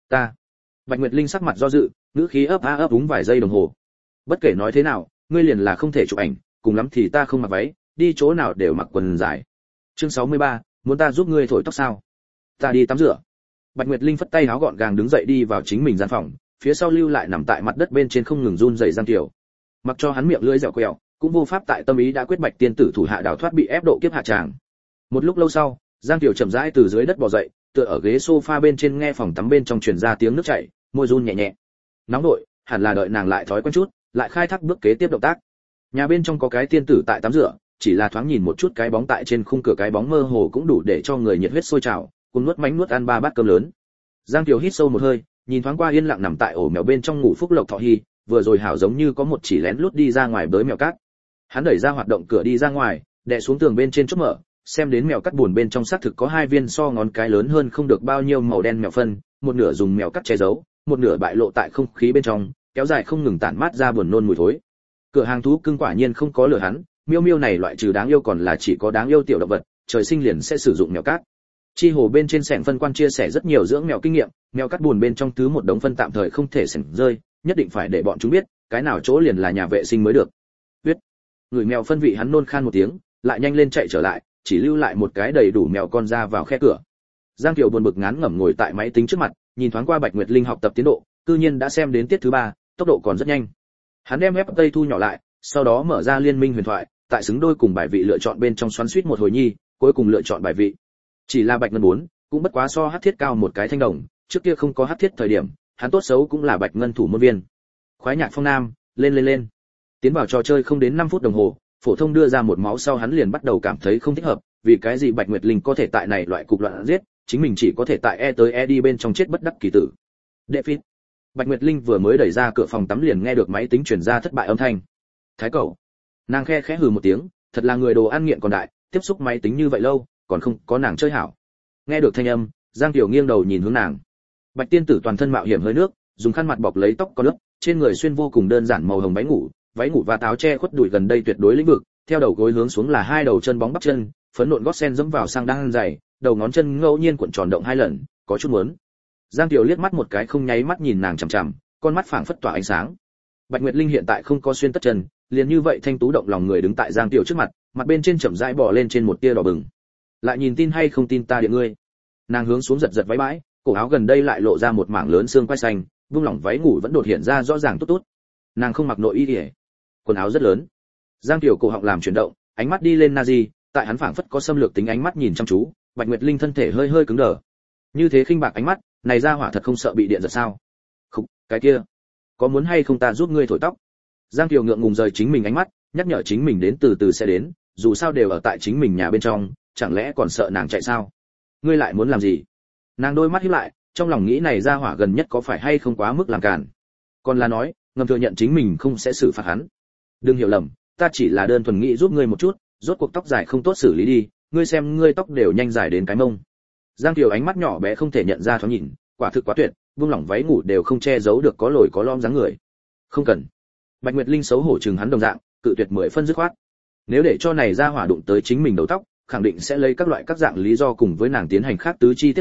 Bạch Nguyệt Linh sắc mặt do dự, ngữ khí ấp a ấp úng vài giây đồng hồ. Bất kể nói thế nào, ngươi liền là không thể chụp ảnh, cùng lắm thì ta không mặc váy, đi chỗ nào đều mặc quần dài. Chương 63, muốn ta giúp ngươi thổi tóc sao? Ta đi tắm rửa. Bạch Nguyệt Linh phất tay áo gọn gàng đứng dậy đi vào chính mình gian phòng, phía sau lưu lại nằm tại mặt đất bên trên không ngừng run rẩy Giang Tiểu. Mặc cho hắn miệng lưỡi dẻo quẹo, cũng vô pháp tại tâm ý đã quyết Bạch tiên tử thủ hạ đào thoát bị ép độ kiếp hạ tràng. Một lúc lâu sau, Giang Tiểu chậm rãi từ dưới đất bò dậy, tựa ở ghế sofa bên trên nghe phòng tắm bên trong truyền ra tiếng nước chảy, môi run nhẹ nhẹ. Nóng nội, hẳn là đợi nàng lại thói quen chút, lại khai thác bước kế tiếp động tác. Nhà bên trong có cái tiên tử tại tắm rửa, chỉ là thoáng nhìn một chút cái bóng tại trên khung cửa, cái bóng mơ hồ cũng đủ để cho người nhiệt huyết sôi trào, cùng nuốt mánh nuốt ăn 3 bát cơm lớn. Giang Tiểu hít sâu một hơi, nhìn thoáng qua yên lặng nằm tại ổ mèo bên trong ngủ Phúc Lộc Thọ Hy, vừa rồi hảo giống như có một chỉ lén lút đi ra ngoài bới mèo cát. Hắn đẩy ra hoạt động cửa đi ra ngoài, đè xuống tường bên trên chốt mở, xem đến mèo cắt buồn bên trong xác thực có 2 viên so ngón cái lớn hơn không được bao nhiêu màu đen mèo phân, một nửa dùng mèo cắt che giấu, một nửa bại lộ tại không khí bên trong, kéo dài không ngừng tản mát ra buồn nôn mùi thối. Cửa hàng thú cưng quả nhiên không có lừa hắn, miêu miêu này loại trừ đáng yêu còn là chỉ có đáng yêu tiểu động vật, trời sinh liền sẽ sử dụng mèo cát. Chi hồ bên trên sảnh phân quan chia sẻ rất nhiều dưỡng mèo kinh nghiệm, mèo cắt buồn bên trong thứ một đống phân tạm thời không thể sảnh rơi, nhất định phải để bọn chúng biết, cái nào chỗ liền là nhà vệ sinh mới được. Huyết. Người mèo phân vị hắn nôn khan một tiếng, lại nhanh lên chạy trở lại, chỉ lưu lại một cái đầy đủ mèo con ra vào khe cửa. Giang Kiều buồn bực ngán ngẩm ngồi tại máy tính trước mặt, nhìn thoáng qua Bạch Nguyệt Linh học tập tiến độ, cư nhiên đã xem đến tiết thứ 3, tốc độ còn rất nhanh. Hắn đem web tây thu nhỏ lại, sau đó mở ra liên minh huyền thoại, tại xứng đôi cùng bài vị lựa chọn bên trong xoắn xuýt một hồi nhi, cuối cùng lựa chọn bài vị. Chỉ là Bạch Ngân 4, cũng bất quá so hắc thiết cao một cái thanh đồng, trước kia không có hắc thiết thời điểm, hắn tốt xấu cũng là Bạch Ngân thủ môn viên. Khoái nhạc phong nam, lên. Tiến vào trò chơi không đến 5 phút đồng hồ, phổ thông đưa ra một máu sau hắn liền bắt đầu cảm thấy không thích hợp, vì cái gì Bạch Nguyệt Linh có thể tại này loại cục loạn giết, chính mình chỉ có thể tại E tới E đi bên trong chết bất đắc kỳ tử. Đệ phít. Bạch Nguyệt Linh vừa mới đẩy ra cửa phòng tắm liền nghe được máy tính truyền ra thất bại âm thanh. Thái cẩu. Nàng khẽ hừ một tiếng, thật là người đồ ăn nghiện còn đại, tiếp xúc máy tính như vậy lâu, còn không có nàng chơi hảo. Nghe được thanh âm, Giang Tiểu nghiêng đầu nhìn hướng nàng. Bạch tiên tử toàn thân mạo hiểm hơi nước, dùng khăn mặt bọc lấy tóc có lớp, trên người xuyên vô cùng đơn giản màu hồng váy ngủ và áo che khuất đùi gần đây tuyệt đối lĩnh vực, theo đầu gối hướng xuống là 2 đầu chân bóng bắp chân, phấn nộn gót sen dẫm vào sang đan dày, đầu ngón chân ngẫu nhiên cuộn tròn động 2 lần, có chút muốn. Giang Tiểu liếc mắt một cái không nháy mắt nhìn nàng chằm chằm, con mắt phảng phất tỏa ánh sáng. Bạch Nguyệt Linh hiện tại không có xuyên tất chân, liền như vậy thanh tú động lòng người đứng tại Giang Tiểu trước mặt, mặt bên trên chậm rãi bò lên trên một tia đỏ bừng. Lại nhìn tin hay không tin ta điện ngươi. Nàng hướng xuống giật váy bãi, cổ áo gần đây lại lộ ra một mảng lớn xương quai xanh, vung lỏng váy ngủ vẫn đột hiện ra rõ ràng tốt. Nàng không mặc nội y, quần áo rất lớn. Giang Tiểu cổ họng làm chuyển động, ánh mắt đi lên Nazi, tại hắn phảng phất có xâm lược tính ánh mắt nhìn chăm chú, Bạch Nguyệt Linh thân thể hơi cứng đờ. Như thế khinh bạc ánh mắt, này ra hỏa thật không sợ bị điện giật sao? Khục, cái kia, có muốn hay không ta giúp ngươi thổi tóc? Giang Tiểu ngượng ngùng rời chính mình ánh mắt, nhắc nhở chính mình đến từ từ sẽ đến, dù sao đều ở tại chính mình nhà bên trong, chẳng lẽ còn sợ nàng chạy sao? Ngươi lại muốn làm gì? Nàng đôi mắt híp lại, trong lòng nghĩ này ra hỏa gần nhất có phải hay không quá mức làm cản. Còn là nói, ngầm thừa nhận chính mình không sẽ xử phạt hắn. Đừng hiểu lầm, ta chỉ là đơn thuần nghĩ giúp ngươi một chút, rốt cuộc tóc dài không tốt xử lý đi, ngươi xem ngươi tóc đều nhanh dài đến cái mông. Giang Kiều ánh mắt nhỏ bé không thể nhận ra thoáng nhìn, quả thực quá tuyệt, buông lỏng váy ngủ đều không che giấu được có lồi có lõm dáng người. Không cần. Bạch Nguyệt Linh xấu hổ chừng hắn đồng dạng, cự tuyệt 10 phân dứt khoát. Nếu để cho này ra hỏa đụng tới chính mình đầu tóc, khẳng định sẽ lấy các loại các dạng lý do cùng với nàng tiến hành khác tứ chi tiếp xúc,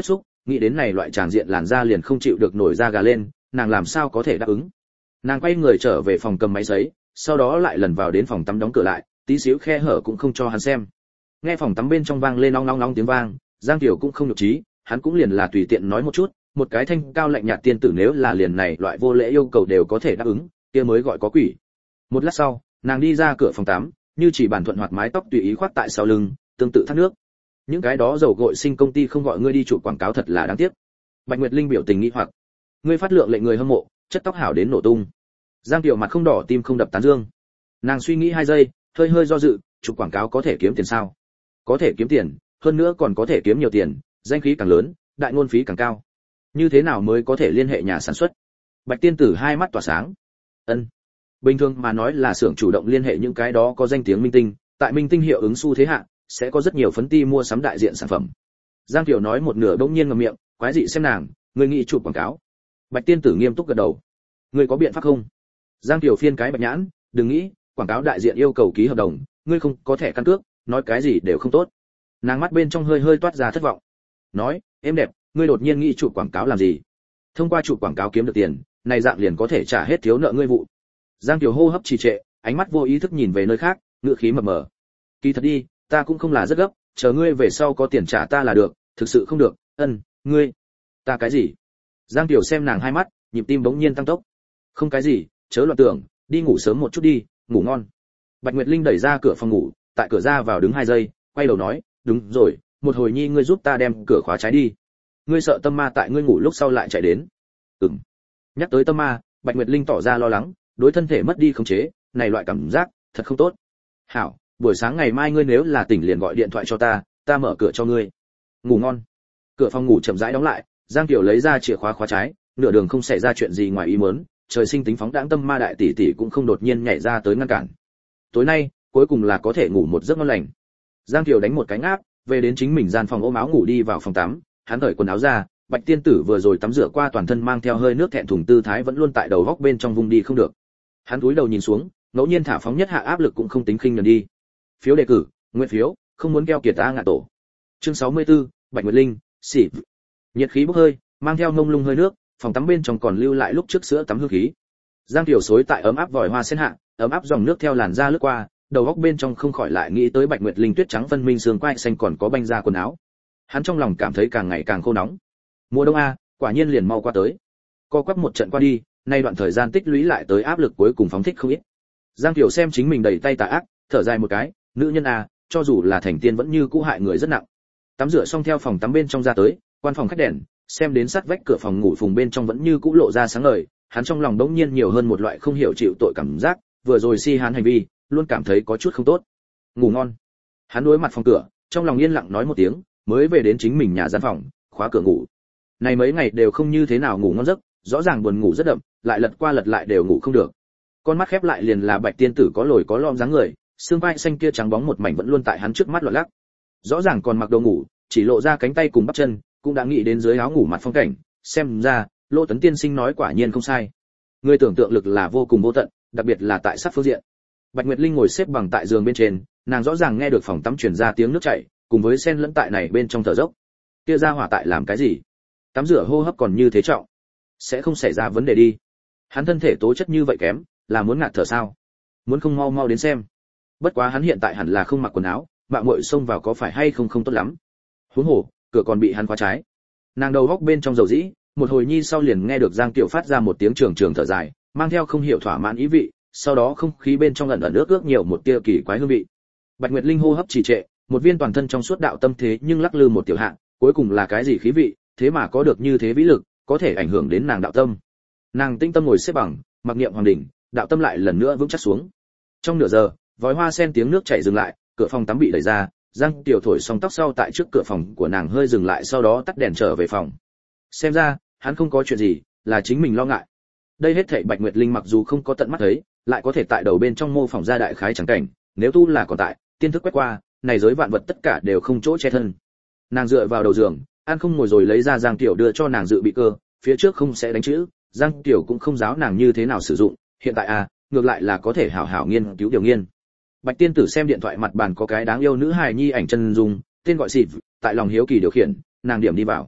nghĩ đến này loại tràng diện làn da liền không chịu được nổi da gà lên, nàng làm sao có thể đáp ứng. Nàng quay người trở về phòng cầm máy sấy, sau đó lại lần vào đến phòng tắm đóng cửa lại, tí xíu khe hở cũng không cho hắn xem. Nghe phòng tắm bên trong vang lên ong ong ong tiếng vang, Giang Tiểu cũng không nhục trí, hắn cũng liền là tùy tiện nói một chút, một cái thanh cao lạnh nhạt tiên tử nếu là liền này loại vô lễ yêu cầu đều có thể đáp ứng, kia mới gọi có quỷ. Một lát sau, nàng đi ra cửa phòng tắm, như chỉ bàn thuận hoạt mái tóc tùy ý khoác tại sau lưng, tương tự thác nước. Những cái đó dầu gội sinh công ty không gọi ngươi đi chụp quảng cáo thật là đáng tiếc. Bạch Nguyệt Linh biểu tình nghi hoặc, ngươi phát lượng lệnh người hâm mộ, chất tóc hảo đến nổ tung. Giang Tiểu mặt không đỏ tim không đập tán dương. Nàng suy nghĩ 2 giây, hơi hơi do dự, chụp quảng cáo có thể kiếm tiền sao? Có thể kiếm tiền, hơn nữa còn có thể kiếm nhiều tiền, danh khí càng lớn, đại ngôn phí càng cao. Như thế nào mới có thể liên hệ nhà sản xuất? Bạch tiên tử hai mắt tỏa sáng. Ân. Bình thường mà nói là xưởng chủ động liên hệ những cái đó có danh tiếng minh tinh, tại minh tinh hiệu ứng xu thế hạ, sẽ có rất nhiều phấn ti mua sắm đại diện sản phẩm. Giang Tiểu nói một nửa bỗng nhiên ngậm miệng, quái dị xem nàng, ngươi nghĩ chụp quảng cáo. Bạch tiên tử nghiêm túc gật đầu. Ngươi có biện pháp không? Giang Tiểu phiên cái bạch nhãn, đừng nghĩ, quảng cáo đại diện yêu cầu ký hợp đồng, ngươi không có thẻ căn cước, nói cái gì đều không tốt. Nàng mắt bên trong hơi hơi toát ra thất vọng. Nói, em đẹp, ngươi đột nhiên nghĩ chụp quảng cáo làm gì? Thông qua chụp quảng cáo kiếm được tiền, này dạng liền có thể trả hết thiếu nợ ngươi vụ. Giang Tiểu hô hấp trì trệ, ánh mắt vô ý thức nhìn về nơi khác, ngựa khí mập mờ. Kỳ thật đi, ta cũng không là rất gấp, chờ ngươi về sau có tiền trả ta là được, thực sự không được, ngươi, ta cái gì? Giang Tiểu xem nàng hai mắt, nhịp tim bỗng nhiên tăng tốc. Không cái gì, chớ loạn tưởng, đi ngủ sớm một chút đi, ngủ ngon. Bạch Nguyệt Linh đẩy ra cửa phòng ngủ, tại cửa ra vào đứng 2 giây, quay đầu nói, đúng rồi, một hồi nhi ngươi giúp ta đem cửa khóa trái đi. Ngươi sợ tâm ma tại ngươi ngủ lúc sau lại chạy đến. Ừm. Nhắc tới tâm ma, Bạch Nguyệt Linh tỏ ra lo lắng, đối thân thể mất đi khống chế, này loại cảm giác thật không tốt. Hảo, buổi sáng ngày mai ngươi nếu là tỉnh liền gọi điện thoại cho ta mở cửa cho ngươi. Ngủ ngon. Cửa phòng ngủ chậm rãi đóng lại, Giang Kiều lấy ra chìa khóa khóa trái, nửa đường không xảy ra chuyện gì ngoài ý muốn, trời sinh tính phóng đãng tâm ma đại tỷ tỷ cũng không đột nhiên nhảy ra tới ngăn cản. Tối nay, cuối cùng là có thể ngủ một giấc ngon lành. Giang Kiều đánh một cái ngáp, về đến chính mình gian phòng ôm áo ngủ đi vào phòng tắm, hắn cởi quần áo ra, Bạch tiên tử vừa rồi tắm rửa qua toàn thân mang theo hơi nước thẹn thùng tư thái vẫn luôn tại đầu góc bên trong vùng đi không được. Hắn cúi đầu nhìn xuống, ngẫu nhiên thả phóng nhất hạ áp lực cũng không tính khinh nhẫn đi. Phiếu đề cử, nguyện phiếu, không muốn keo kiệt ta ngạ tổ. Chương 64, Bạch Nguyệt Linh, xỉ. Nhiệt khí bốc hơi, mang theo ngông lung hơi nước, phòng tắm bên trong còn lưu lại lúc trước sữa tắm hương khí. Giang Tiểu xối tại ấm áp vòi hoa sen hạ, ấm áp dòng nước theo làn da lướt qua, đầu góc bên trong không khỏi lại nghĩ tới Bạch Nguyệt Linh tuyết trắng phân minh xương quai xanh còn có banh da quần áo. Hắn trong lòng cảm thấy càng ngày càng khô nóng. Mùa đông a, quả nhiên liền mau qua tới. Co quắp một trận qua đi, nay đoạn thời gian tích lũy lại tới áp lực cuối cùng phóng thích không ít. Giang Tiểu xem chính mình đầy tay tà ác, thở dài một cái, nữ nhân a, cho dù là thành tiên vẫn như cũ hại người rất nặng. Tắm rửa xong theo phòng tắm bên trong ra tới, quan phòng khách đèn, xem đến sát vách cửa phòng ngủ phùng bên trong vẫn như cũ lộ ra sáng ngời, hắn trong lòng đống nhiên nhiều hơn một loại không hiểu chịu tội cảm giác, vừa rồi si hắn hành vi, luôn cảm thấy có chút không tốt. Ngủ ngon. Hắn đối mặt phòng cửa, trong lòng yên lặng nói một tiếng, mới về đến chính mình nhà gian phòng, khóa cửa ngủ. Này mấy ngày đều không như thế nào ngủ ngon giấc, rõ ràng buồn ngủ rất đậm, lại lật qua lật lại đều ngủ không được. Con mắt khép lại liền là Bạch tiên tử có lồi có lõm dáng người, xương vai xanh kia trắng bóng một mảnh vẫn luôn tại hắn trước mắt loạn lắc. Rõ ràng còn mặc đồ ngủ, chỉ lộ ra cánh tay cùng bắp chân, cũng đã nghĩ đến dưới áo ngủ mặt phong cảnh, xem ra, Lô Tấn tiên sinh nói quả nhiên không sai. Người tưởng tượng lực là vô cùng vô tận, đặc biệt là tại sắc phương diện. Bạch Nguyệt Linh ngồi xếp bằng tại giường bên trên, nàng rõ ràng nghe được phòng tắm truyền ra tiếng nước chảy, cùng với xen lẫn tại này bên trong thở dốc. Kia ra hỏa tại làm cái gì? Tắm rửa hô hấp còn như thế trọng, sẽ không xảy ra vấn đề đi. Hắn thân thể tố chất như vậy kém, là muốn ngạt thở sao? Muốn không mau mau đến xem. Bất quá hắn hiện tại hẳn là không mặc quần áo, mạo muội xông vào có phải hay không tốt lắm. Huống hồ, cửa còn bị hắn khóa trái. Nàng đầu góc bên trong dầu dĩ, một hồi nhi sau liền nghe được Giang Tiểu phát ra một tiếng trường trường thở dài, mang theo không hiểu thỏa mãn ý vị, sau đó không khí bên trong ẩn ẩn ước nhiều một tia kỳ quái hương vị. Bạch Nguyệt Linh hô hấp trì trệ, một viên toàn thân trong suốt đạo tâm thế nhưng lắc lư một tiểu hạng, cuối cùng là cái gì khí vị, thế mà có được như thế vĩ lực, có thể ảnh hưởng đến nàng đạo tâm. Nàng tinh tâm ngồi xếp bằng, mặc niệm hoàng đỉnh, đạo tâm lại lần nữa vững chắc xuống. Trong nửa giờ, vòi hoa sen tiếng nước chảy dừng lại, cửa phòng tắm bị đẩy ra, Giang Tiểu thổi xong tóc sau tại trước cửa phòng của nàng hơi dừng lại, sau đó tắt đèn trở về phòng. Xem ra, hắn không có chuyện gì, là chính mình lo ngại. Đây hết thảy Bạch Nguyệt Linh mặc dù không có tận mắt thấy, lại có thể tại đầu bên trong mô phỏng ra đại khái chẳng cảnh, nếu tu là còn tại, tiên thức quét qua, này giới vạn vật tất cả đều không chỗ che thân. Nàng dựa vào đầu giường, an không ngồi rồi lấy ra Giang Tiểu đưa cho nàng dự bị cơ, phía trước không sẽ đánh chữ, Giang Tiểu cũng không giáo nàng như thế nào sử dụng, hiện tại ngược lại là có thể hảo hảo nghiên cứu điều nghiên. Bạch tiên tử xem điện thoại mặt bàn có cái đáng yêu nữ hài nhi ảnh chân dung, tên gọi xịt, tại lòng hiếu kỳ điều khiển, nàng điểm đi vào.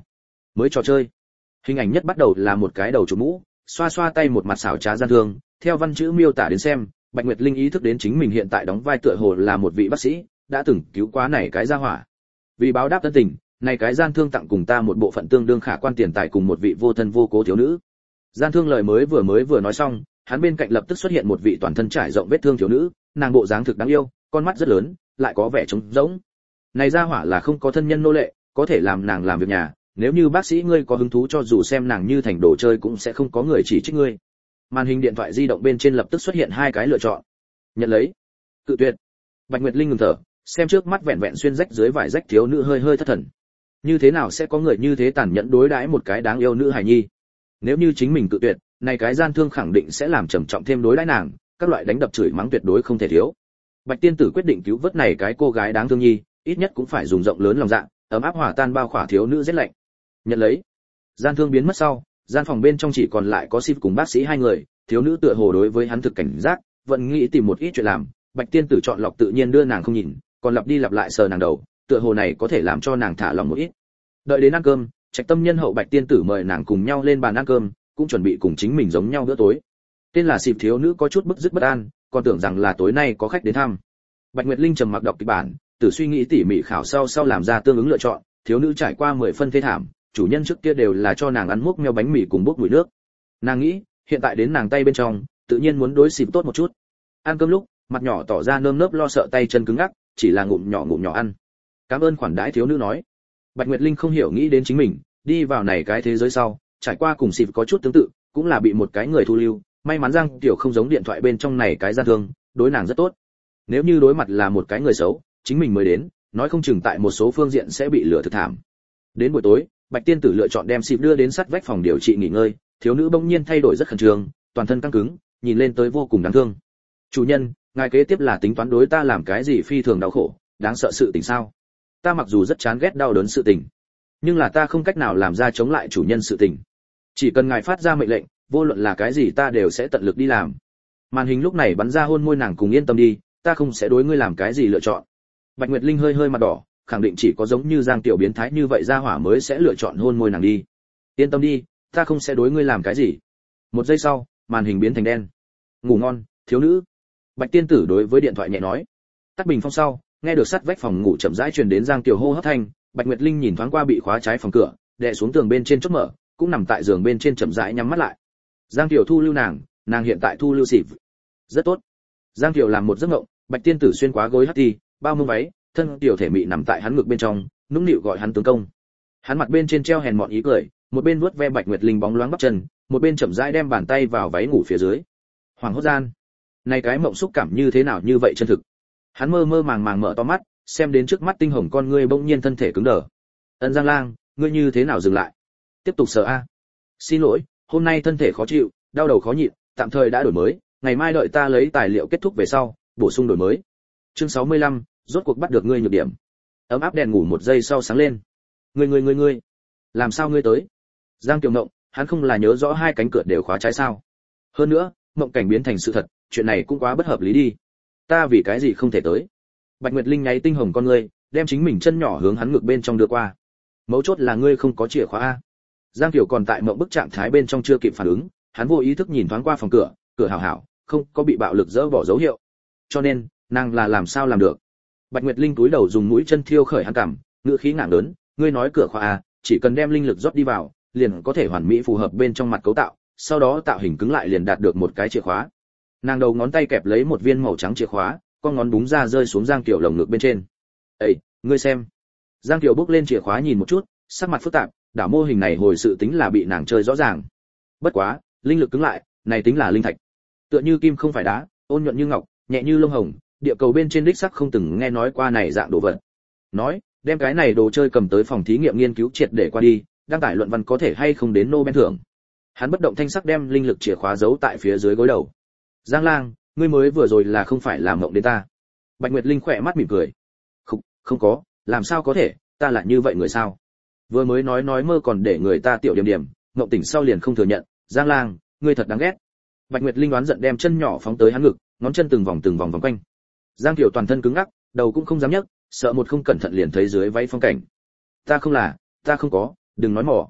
mới trò chơi. Hình ảnh nhất bắt đầu là một cái đầu chụp mũ, xoa xoa tay một mặt xảo trá gian thương, theo văn chữ miêu tả đến xem, Bạch Nguyệt Linh ý thức đến chính mình hiện tại đóng vai tựa hồ là một vị bác sĩ, đã từng cứu quá này cái gia hỏa. Vì báo đáp ân tình, này cái gian thương tặng cùng ta một bộ phận tương đương khả quan tiền tài cùng một vị vô thân vô cố thiếu nữ. Gian thương lời mới vừa nói xong, hắn bên cạnh lập tức xuất hiện một vị toàn thân trải rộng vết thương thiếu nữ, nàng bộ dáng thực đáng yêu, con mắt rất lớn, lại có vẻ trống rỗng. Này gia hỏa là không có thân nhân nô lệ, có thể làm nàng làm việc nhà, nếu như bác sĩ ngươi có hứng thú cho dù xem nàng như thành đồ chơi cũng sẽ không có người chỉ trích ngươi. Màn hình điện thoại di động bên trên lập tức xuất hiện hai cái lựa chọn. Nhận lấy, cự tuyệt. Bạch Nguyệt Linh ngừng thở, xem trước mắt vẹn vẹn xuyên rách dưới vải rách thiếu nữ hơi thất thần. Như thế nào sẽ có người như thế tàn nhẫn đối đãi một cái đáng yêu nữ hài nhi? Nếu như chính mình cự tuyệt, này cái gian thương khẳng định sẽ làm trầm trọng thêm đối đãi nàng, các loại đánh đập chửi mắng tuyệt đối không thể thiếu. Bạch tiên tử quyết định cứu vớt này cái cô gái đáng thương nhi, ít nhất cũng phải dùng rộng lớn lòng dạ, ấm áp hòa tan bao khỏa thiếu nữ rét lạnh. Nhận lấy. Gian thương biến mất sau, gian phòng bên trong chỉ còn lại có Sif cùng bác sĩ hai người, thiếu nữ tựa hồ đối với hắn thực cảnh giác, vẫn nghĩ tìm một ít chuyện làm. Bạch tiên tử chọn lọc tự nhiên đưa nàng không nhìn, còn lặp đi lặp lại sờ nàng đầu, tựa hồ này có thể làm cho nàng thả lòng một ít. Đợi đến ăn cơm, Trạch Tâm nhân hậu Bạch tiên tử mời nàng cùng nhau lên bàn ăn cơm, cũng chuẩn bị cùng chính mình giống nhau bữa tối. Tên là Sif thiếu nữ có chút bức dứt bất an, còn tưởng rằng là tối nay có khách đến thăm. Bạch Nguyệt Linh trầm mặc đọc kịch bản, tự suy nghĩ tỉ mỉ khảo sau làm ra tương ứng lựa chọn, thiếu nữ trải qua 10 phân thê thảm, chủ nhân trước kia đều là cho nàng ăn múc meo bánh mì cùng bốc mùi nước. Nàng nghĩ, hiện tại đến nàng tay bên trong, tự nhiên muốn đối Sif tốt một chút. Ăn cơm lúc, mặt nhỏ tỏ ra nơm nớp lo sợ tay chân cứng ngắc, chỉ là ngụm nhỏ ăn. Cảm ơn khoản đãi thiếu nữ nói. Bạch Nguyệt Linh không hiểu nghĩ đến chính mình, đi vào này cái thế giới sau, trải qua cùng Sif có chút tương tự, cũng là bị một cái người thu lưu, may mắn Giang Tiểu không giống điện thoại bên trong này cái gian thương, đối nàng rất tốt. Nếu như đối mặt là một cái người xấu, chính mình mới đến, nói không chừng tại một số phương diện sẽ bị lừa thực thảm. Đến buổi tối, Bạch tiên tử lựa chọn đem Sif đưa đến sát vách phòng điều trị nghỉ ngơi, thiếu nữ bỗng nhiên thay đổi rất khẩn trương, toàn thân căng cứng, nhìn lên tới vô cùng đáng thương. Chủ nhân, ngài kế tiếp là tính toán đối ta làm cái gì phi thường đau khổ, đáng sợ sự tình sao? Ta mặc dù rất chán ghét đau đớn sự tình, nhưng là ta không cách nào làm ra chống lại chủ nhân sự tình. Chỉ cần ngài phát ra mệnh lệnh, vô luận là cái gì ta đều sẽ tận lực đi làm. Màn hình lúc này bắn ra hôn môi nàng cùng yên tâm đi, ta không sẽ đối ngươi làm cái gì lựa chọn. Bạch Nguyệt Linh hơi mặt đỏ, khẳng định chỉ có giống như Giang Tiểu biến thái như vậy ra hỏa mới sẽ lựa chọn hôn môi nàng đi. Yên tâm đi, ta không sẽ đối ngươi làm cái gì. Một giây sau, màn hình biến thành đen. Ngủ ngon, thiếu nữ. Bạch tiên tử đối với điện thoại nhẹ nói. Tắt bình phong sau, nghe được sắt vách phòng ngủ chậm rãi truyền đến Giang Tiểu hô hấp thanh, Bạch Nguyệt Linh nhìn thoáng qua bị khóa trái phòng cửa, đè xuống tường bên trên chốt mở, cũng nằm tại giường bên trên chậm rãi nhắm mắt lại. Giang Tiểu thu lưu nàng hiện tại thu lưu Sif. Rất tốt. Giang Tiểu làm một giấc mộng, Bạch tiên tử xuyên quá gối hắt ti, bao mông váy, thân tiểu thể mị nằm tại hắn ngực bên trong, nũng nịu gọi hắn tướng công. Hắn mặt bên trên treo hèn mọn ý cười, một bên vuốt ve Bạch Nguyệt Linh bóng loáng bắp chân, một bên chậm rãi đem bàn tay vào váy ngủ phía dưới. Hoàng hốt gian, này cái mộng xúc cảm như thế nào như vậy chân thực. Hắn mơ màng mở to mắt, xem đến trước mắt tinh hồng con ngươi bỗng nhiên thân thể cứng đờ. Ân Giang Lang, ngươi như thế nào dừng lại? Tiếp tục sợ a. Xin lỗi, hôm nay thân thể khó chịu, đau đầu khó nhịn, tạm thời đã đổi mới, ngày mai đợi ta lấy tài liệu kết thúc về sau, bổ sung đổi mới. Chương 65, rốt cuộc bắt được ngươi nhược điểm. Ấm áp đèn ngủ một giây sau sáng lên. Ngươi, làm sao ngươi tới? Giang Tiểu Mộng, hắn không là nhớ rõ hai cánh cửa đều khóa trái sao? Hơn nữa, mộng cảnh biến thành sự thật, chuyện này cũng quá bất hợp lý đi. Ta vì cái gì không thể tới? Bạch Nguyệt Linh nháy tinh hồng con ngươi, đem chính mình chân nhỏ hướng hắn ngực bên trong đưa qua. Mấu chốt là ngươi không có chìa khóa a. Giang Tiểu còn tại mộng bức trạng thái bên trong chưa kịp phản ứng, hắn vô ý thức nhìn thoáng qua phòng cửa, cửa hảo, không có bị bạo lực dỡ bỏ dấu hiệu. Cho nên, nàng là làm sao làm được? Bạch Nguyệt Linh túi đầu dùng mũi chân thiêu khởi hắn cằm, ngữ khí ngạng lớn, ngươi nói cửa khóa a, chỉ cần đem linh lực rót đi vào, liền có thể hoàn mỹ phù hợp bên trong mặt cấu tạo, sau đó tạo hình cứng lại liền đạt được một cái chìa khóa. Nàng đầu ngón tay kẹp lấy một viên màu trắng chìa khóa, con ngón búng ra rơi xuống Giang Tiểu lồng ngực bên trên. "Ê, ngươi xem." Giang Tiểu bước lên chìa khóa nhìn một chút, sắc mặt phức tạp, đảo mô hình này hồi sự tính là bị nàng chơi rõ ràng. Bất quá, linh lực cứng lại, này tính là linh thạch. Tựa như kim không phải đá, ôn nhuận như ngọc, nhẹ như lông hồng, địa cầu bên trên đích sắc không từng nghe nói qua này dạng đồ vật. Nói, đem cái này đồ chơi cầm tới phòng thí nghiệm nghiên cứu triệt để qua đi, đăng tải luận văn có thể hay không đến Nobel thưởng. Hắn bất động thanh sắc đem linh lực chìa khóa giấu tại phía dưới gối đầu. Giang Lang, ngươi mới vừa rồi là không phải làm mộng đến ta? Bạch Nguyệt Linh khỏe mắt mỉm cười. Không có, làm sao có thể, ta lại như vậy người sao? Vừa mới nói mơ còn để người ta tiểu điểm, mộng tỉnh sau liền không thừa nhận. Giang Lang, ngươi thật đáng ghét. Bạch Nguyệt Linh đoán giận đem chân nhỏ phóng tới hắn ngực, ngón chân từng vòng vòng quanh. Giang Tiểu toàn thân cứng ngắc, đầu cũng không dám nhấc, sợ một không cẩn thận liền thấy dưới váy phong cảnh. Ta không có, đừng nói mỏ.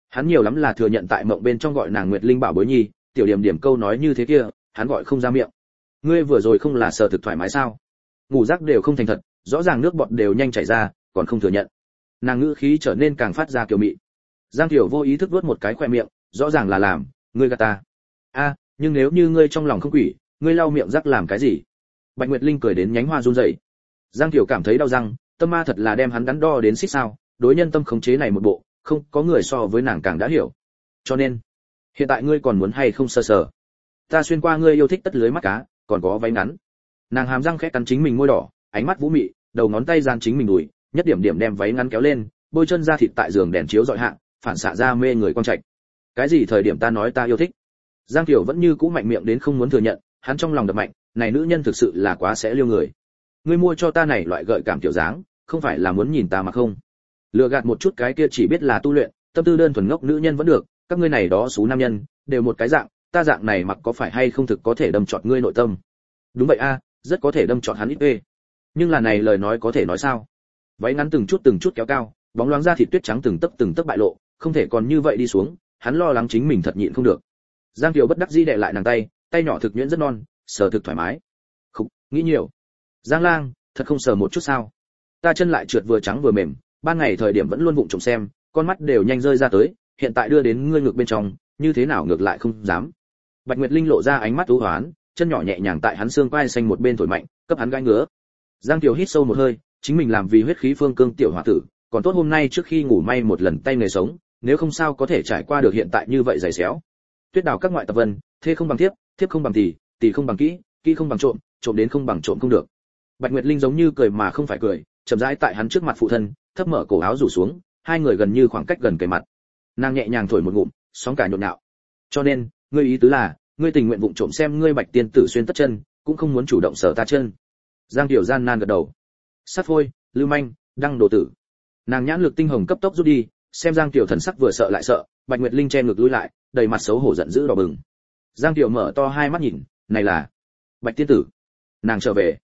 Hắn nhiều lắm là thừa nhận tại mộng bên trong gọi nàng Nguyệt Linh bảo bối nhi, tiểu điểm điểm câu nói như thế kia, hắn gọi không ra miệng. Ngươi vừa rồi không là sờ thực thoải mái sao? Ngủ giấc đều không thành thật, rõ ràng nước bọt đều nhanh chảy ra, còn không thừa nhận. Nàng ngữ khí trở nên càng phát ra kiều mị. Giang Tiểu vô ý thức vuốt một cái khoe miệng, rõ ràng là làm, ngươi gạt ta. A, nhưng nếu như ngươi trong lòng không quỷ, ngươi lau miệng rắc làm cái gì? Bạch Nguyệt Linh cười đến nhánh hoa run rẩy. Giang Tiểu cảm thấy đau răng, tâm ma thật là đem hắn đắn đo đến xích sao, đối nhân tâm khống chế này một bộ, không có người so với nàng càng đã hiểu. Cho nên, hiện tại ngươi còn muốn hay không sờ sờ? Ta xuyên qua ngươi yêu thích tất lưới mắt cá, còn có váy ngắn. Nàng hàm răng khẽ cắn chính mình môi đỏ, ánh mắt vũ mị, đầu ngón tay gian chính mình đùi, nhất điểm điểm đem váy ngắn kéo lên, bôi chân ra thịt tại giường đèn chiếu dọi hạ, phản xạ ra mê người quang trạch. Cái gì thời điểm ta nói ta yêu thích? Giang Tiểu vẫn như cũ mạnh miệng đến không muốn thừa nhận, hắn trong lòng đập mạnh, này nữ nhân thực sự là quá sẽ liêu người. Ngươi mua cho ta này loại gợi cảm kiểu dáng, không phải là muốn nhìn ta mà không? Lừa gạt một chút cái kia chỉ biết là tu luyện, tâm tư đơn thuần ngốc nữ nhân vẫn được, các ngươi này đó xú nam nhân, đều một cái dạng, ta dạng này mặc có phải hay không thực có thể đâm trọt ngươi nội tâm? Đúng vậy a, rất có thể đâm trọt hắn ít ê. Nhưng là này lời nói có thể nói sao? Váy ngắn từng chút kéo cao, bóng loáng da thịt tuyết trắng từng tấc bại lộ, không thể còn như vậy đi xuống, hắn lo lắng chính mình thật nhịn không được. Giang Kiều bất đắc dĩ đè lại nàng tay, tay nhỏ thực nhuyễn rất non, sờ thực thoải mái. Khục, nghĩ nhiều. Giang Lang, thật không sờ một chút sao? Ta chân lại trượt vừa trắng vừa mềm, ban ngày thời điểm vẫn luôn vụng trộm xem, con mắt đều nhanh rơi ra tới, hiện tại đưa đến ngươi ngực bên trong, như thế nào ngược lại không dám. Bạch Nguyệt Linh lộ ra ánh mắt u hoán, chân nhỏ nhẹ nhàng tại hắn xương quai xanh một bên thổi mạnh, cấp hắn gai ngứa. Giang Kiều hít sâu một hơi, chính mình làm vì huyết khí phương cương tiểu hòa tử, còn tốt hôm nay trước khi ngủ may một lần tay nghề sống, nếu không sao có thể trải qua được hiện tại như vậy dày xéo. Tuyết đào các ngoại tập vân, thê không bằng thiếp, thiếp không bằng tỷ, tỷ không bằng kỹ, kỹ không bằng trộm, trộm đến không bằng trộm không được. Bạch Nguyệt Linh giống như cười mà không phải cười, chậm rãi tại hắn trước mặt phụ thân, thấp mở cổ áo rủ xuống, hai người gần như khoảng cách gần kề mặt. Nàng nhẹ nhàng thổi một ngụm, sóng cả nhộn nhạo. Cho nên, ngươi ý tứ là, ngươi tình nguyện vụng trộm xem ngươi Bạch tiên tử xuyên tất chân, cũng không muốn chủ động sờ ta chân. Giang Tiểu gian nan gật đầu. Sát phôi, lưu manh, đăng đồ tử. Nàng nhãn lực tinh hồng cấp tốc rút đi, xem Giang Tiểu thần sắc vừa sợ lại sợ, Bạch Nguyệt Linh che ngực lùi lại, đầy mặt xấu hổ giận dữ đỏ bừng. Giang Tiểu mở to hai mắt nhìn, này là Bạch tiên tử. Nàng trở về.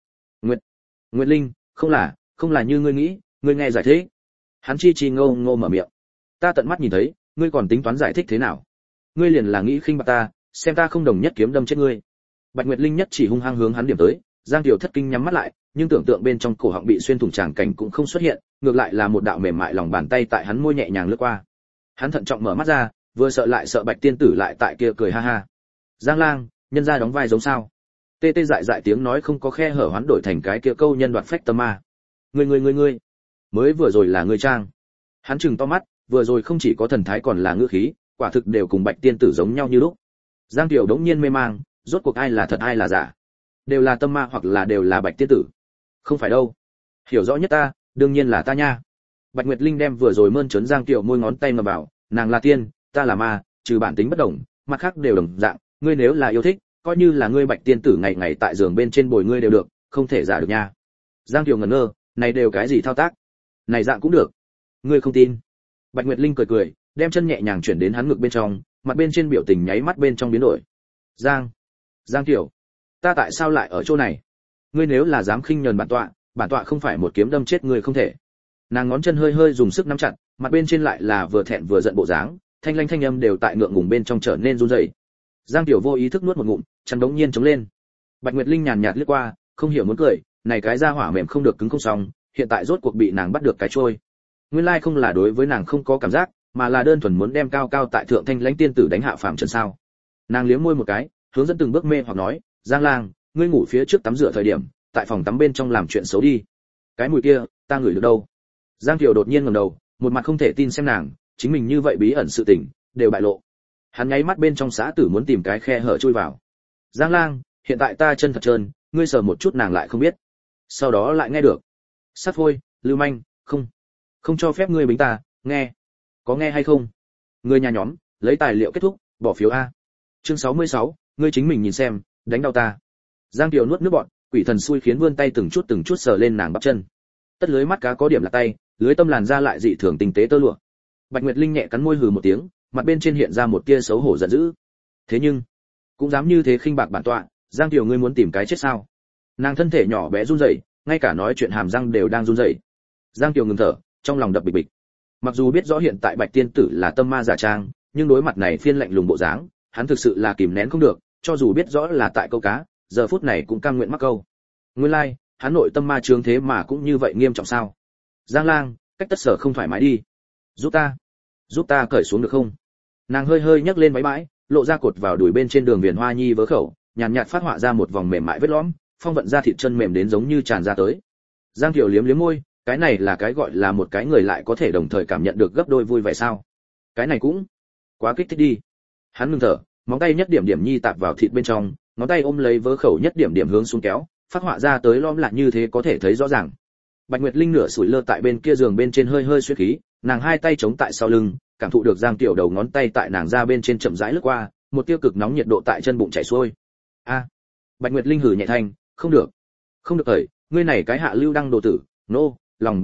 Nguyệt Linh, không là như ngươi nghĩ, ngươi nghe giải thích. Hắn chi ngô ngô mở miệng. Ta tận mắt nhìn thấy, ngươi còn tính toán giải thích thế nào? Ngươi liền là nghĩ khinh bạc ta, xem ta không đồng nhất kiếm đâm chết ngươi. Bạch Nguyệt Linh nhất chỉ hung hăng hướng hắn điểm tới, Giang Tiểu thất kinh nhắm mắt lại, nhưng tưởng tượng bên trong cổ họng bị xuyên thủng tràng cảnh cũng không xuất hiện, ngược lại là một đạo mềm mại lòng bàn tay tại hắn môi nhẹ nhàng lướt qua. Hắn thận trọng mở mắt ra, vừa sợ lại sợ Bạch tiên tử lại tại kia cười ha ha. Giang Lang, nhân gia đóng vai giống sao? Tê tê dại dại tiếng nói không có khe hở hoán đổi thành cái kia câu nhân đoạt phách tâm ma. Ngươi, mới vừa rồi là ngươi trang. Hắn trừng to mắt, vừa rồi không chỉ có thần thái còn là ngữ khí, quả thực đều cùng Bạch tiên tử giống nhau như lúc. Giang Tiểu đống nhiên mê mang, rốt cuộc ai là thật ai là giả? Đều là tâm ma hoặc là đều là Bạch tiên tử? Không phải đâu. Hiểu rõ nhất ta, đương nhiên là ta nha. Bạch Nguyệt Linh đem vừa rồi mơn trớn Giang Tiểu môi ngón tay ngầm vào, nàng là tiên, ta là ma, trừ bản tính bất đồng, mặt khác đều đồng dạng, ngươi nếu là yêu thích, coi như là ngươi Bạch tiên tử ngày ngày tại giường bên trên bồi ngươi đều được, không thể giả được nha. Giang Tiểu ngẩn ngơ, này đều cái gì thao tác? Này dạng cũng được. Ngươi không tin? Bạch Nguyệt Linh cười, đem chân nhẹ nhàng chuyển đến hắn ngực bên trong, mặt bên trên biểu tình nháy mắt bên trong biến đổi. Giang Tiểu, ta tại sao lại ở chỗ này? Ngươi nếu là dám khinh nhờn bản tọa không phải một kiếm đâm chết ngươi không thể. Nàng ngón chân hơi dùng sức nắm chặt, mặt bên trên lại là vừa thẹn vừa giận bộ dáng, thanh lanh thanh âm đều tại ngượng ngùng bên trong trở nên run rẩy. Giang Tiểu vô ý thức nuốt một ngụm, chăn đống nhiên chống lên. Bạch Nguyệt Linh nhàn nhạt liếc qua, không hiểu muốn cười, này cái da hỏa mềm không được cứng không xong, hiện tại rốt cuộc bị nàng bắt được cái trôi. Nguyên lai không là đối với nàng không có cảm giác, mà là đơn thuần muốn đem cao cao tại thượng thanh lãnh tiên tử đánh hạ phàm trần sao. Nàng liếm môi một cái, hướng dẫn từng bước mê hoặc nói, Giang Lang, ngươi ngủ phía trước tắm rửa thời điểm, tại phòng tắm bên trong làm chuyện xấu đi. Cái mùi kia, ta ngửi được đâu? Giang Kiều đột nhiên ngẩng đầu, một mặt không thể tin xem nàng, chính mình như vậy bí ẩn sự tình, đều bại lộ. Hắn nháy mắt bên trong xã tử muốn tìm cái khe hở chui vào. Giang Lang, hiện tại ta chân thật trơn, ngươi sờ một chút nàng lại không biết. Sau đó lại nghe được. Sát phôi, lưu manh, không cho phép ngươi bính ta, nghe. Có nghe hay không? Ngươi nhà nhóm, lấy tài liệu kết thúc, bỏ phiếu a. Chương 66, ngươi chính mình nhìn xem, đánh đau ta. Giang Kiều nuốt nước bọt, quỷ thần xui khiến vươn tay từng chút sờ lên nàng bắp chân. Tất lưới mắt cá có điểm là tay, lưới tâm làn ra lại dị thường tinh tế tơ lụa. Bạch Nguyệt Linh nhẹ cắn môi hừ một tiếng, mặt bên trên hiện ra một tia xấu hổ giận dữ. Thế nhưng, cũng dám như thế khinh bạc bản tọa, Giang Kiều ngươi muốn tìm cái chết sao? Nàng thân thể nhỏ bé run rẩy, ngay cả nói chuyện hàm răng đều đang run rẩy. Giang Kiều ngừng thở, trong lòng đập bịch bịch. Mặc dù biết rõ hiện tại Bạch tiên tử là tâm ma giả trang, nhưng đối mặt này phiên lạnh lùng bộ dáng, hắn thực sự là kìm nén không được, cho dù biết rõ là tại câu cá, giờ phút này cũng cam nguyện mắc câu. Nguyên lai, hắn nội tâm ma chướng thế mà cũng như vậy nghiêm trọng sao? Giang Lang, cách tất sở không thoải mái đi. Giúp ta cởi xuống được không? Nàng hơi hơi nhấc lên váy bãi, lộ ra cột vào đùi bên trên đường viền hoa nhi vớ khẩu, nhàn nhạt phát họa ra một vòng mềm mại vết lõm, phong vận ra thịt chân mềm đến giống như tràn ra tới. Giang Kiều liếm liếm môi, cái này là cái gọi là một cái người lại có thể đồng thời cảm nhận được gấp đôi vui vẻ sao? Cái này cũng quá kích thích đi. Hắn ngừng thở, móng tay nhất điểm điểm nhi tạp vào thịt bên trong, ngón tay ôm lấy vớ khẩu nhất điểm điểm hướng xuống kéo, phát họa ra tới lõm lại như thế có thể thấy rõ ràng. Bạch Nguyệt Linh nửa sủi lơ tại bên kia giường bên trên hơi hơi xuyết khí, nàng hai tay chống tại sau lưng, cảm thụ được Giang Tiểu đầu ngón tay tại nàng ra bên trên chậm rãi lướt qua, một tiêu cực nóng nhiệt độ tại chân bụng chảy xuôi. A. Bạch Nguyệt Linh hừ nhẹ thanh, không được thời, ngươi này cái hạ lưu đăng đồ tử, nô, lòng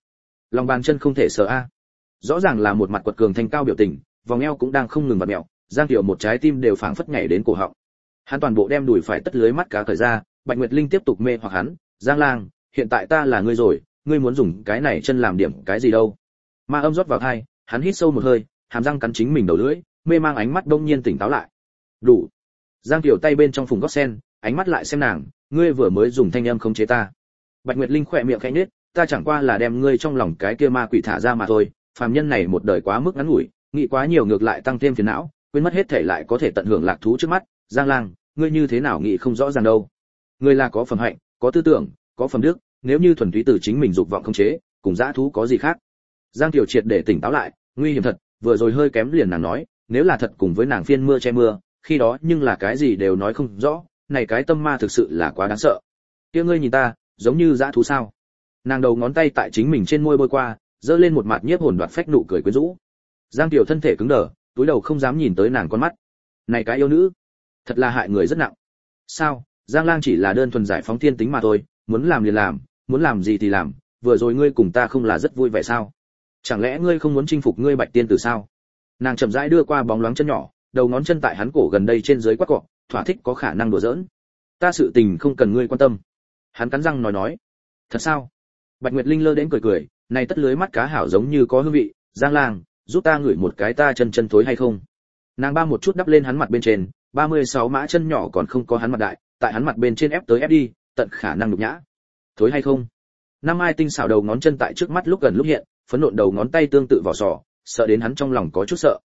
bàn chân không thể sờ a. Rõ ràng là một mặt quật cường thanh cao biểu tình, vòng eo cũng đang không ngừng vặn mèo, Giang Tiểu một trái tim đều phảng phất nhảy đến cổ họng. Hắn toàn bộ đem đùi phải tất lưới mắt cá cởi ra, Bạch Nguyệt Linh tiếp tục mê hoặc hắn, Giang Lang, hiện tại ta là ngươi rồi, ngươi muốn dùng cái này chân làm điểm cái gì đâu? Ma âm rót vào tai, hắn hít sâu một hơi, hàm răng cắn chính mình đầu lưỡi, mê mang ánh mắt đông nhiên tỉnh táo lại. Đủ. Giang Tiểu tay bên trong phùng gót sen, ánh mắt lại xem nàng, ngươi vừa mới dùng thanh âm khống chế ta. Bạch Nguyệt Linh khẽ miệng khẽ nhếch, ta chẳng qua là đem ngươi trong lòng cái kia ma quỷ thả ra mà thôi, phàm nhân này một đời quá mức ngắn ngủi, nghĩ quá nhiều ngược lại tăng thêm phiền não, quên mất hết thể lại có thể tận hưởng lạc thú trước mắt. Giang Lang, ngươi như thế nào nghĩ không rõ ràng đâu. Ngươi là có phẩm hạnh, có tư tưởng, có phẩm đức, nếu như thuần túy từ chính mình dục vọng khống chế, cùng dã thú có gì khác. Giang Tiểu triệt để tỉnh táo lại, nguy hiểm thật, vừa rồi hơi kém liền nàng nói, nếu là thật cùng với nàng phiên mưa che mưa, khi đó nhưng là cái gì đều nói không rõ, này cái tâm ma thực sự là quá đáng sợ. Kia ngươi nhìn ta, giống như dã thú sao? Nàng đầu ngón tay tại chính mình trên môi bôi qua, giơ lên một mặt nhiếp hồn đoạt phách nụ cười quyến rũ. Giang Tiểu thân thể cứng đờ, túi đầu không dám nhìn tới nàng con mắt. Này cái yêu nữ, thật là hại người rất nặng. Sao? Giang Lang chỉ là đơn thuần giải phóng thiên tính mà thôi, muốn làm liền làm, muốn làm gì thì làm, vừa rồi ngươi cùng ta không là rất vui vẻ sao? Chẳng lẽ ngươi không muốn chinh phục ngươi Bạch tiên tử sao? Nàng chậm rãi đưa qua bóng loáng chân nhỏ, đầu ngón chân tại hắn cổ gần đây trên dưới quắc cọ, thỏa thích có khả năng đùa giỡn. Ta sự tình không cần ngươi quan tâm. Hắn cắn răng nói. Thật sao? Bạch Nguyệt Linh lơ đến cười, này tất lưới mắt cá hảo giống như có hương vị, Giang Lang, giúp ta ngửi một cái ta chân thối hay không? Nàng ba một chút đắp lên hắn mặt bên trên, 36 mã chân nhỏ còn không có hắn mặt đại, tại hắn mặt bên trên ép tới ép đi, tận khả năng nhục nhã. Thối hay không? Năm Ai tinh xảo đầu ngón chân tại trước mắt lúc gần lúc hiện, phấn nộn đầu ngón tay tương tự vỏ sò, sợ đến hắn trong lòng có chút sợ.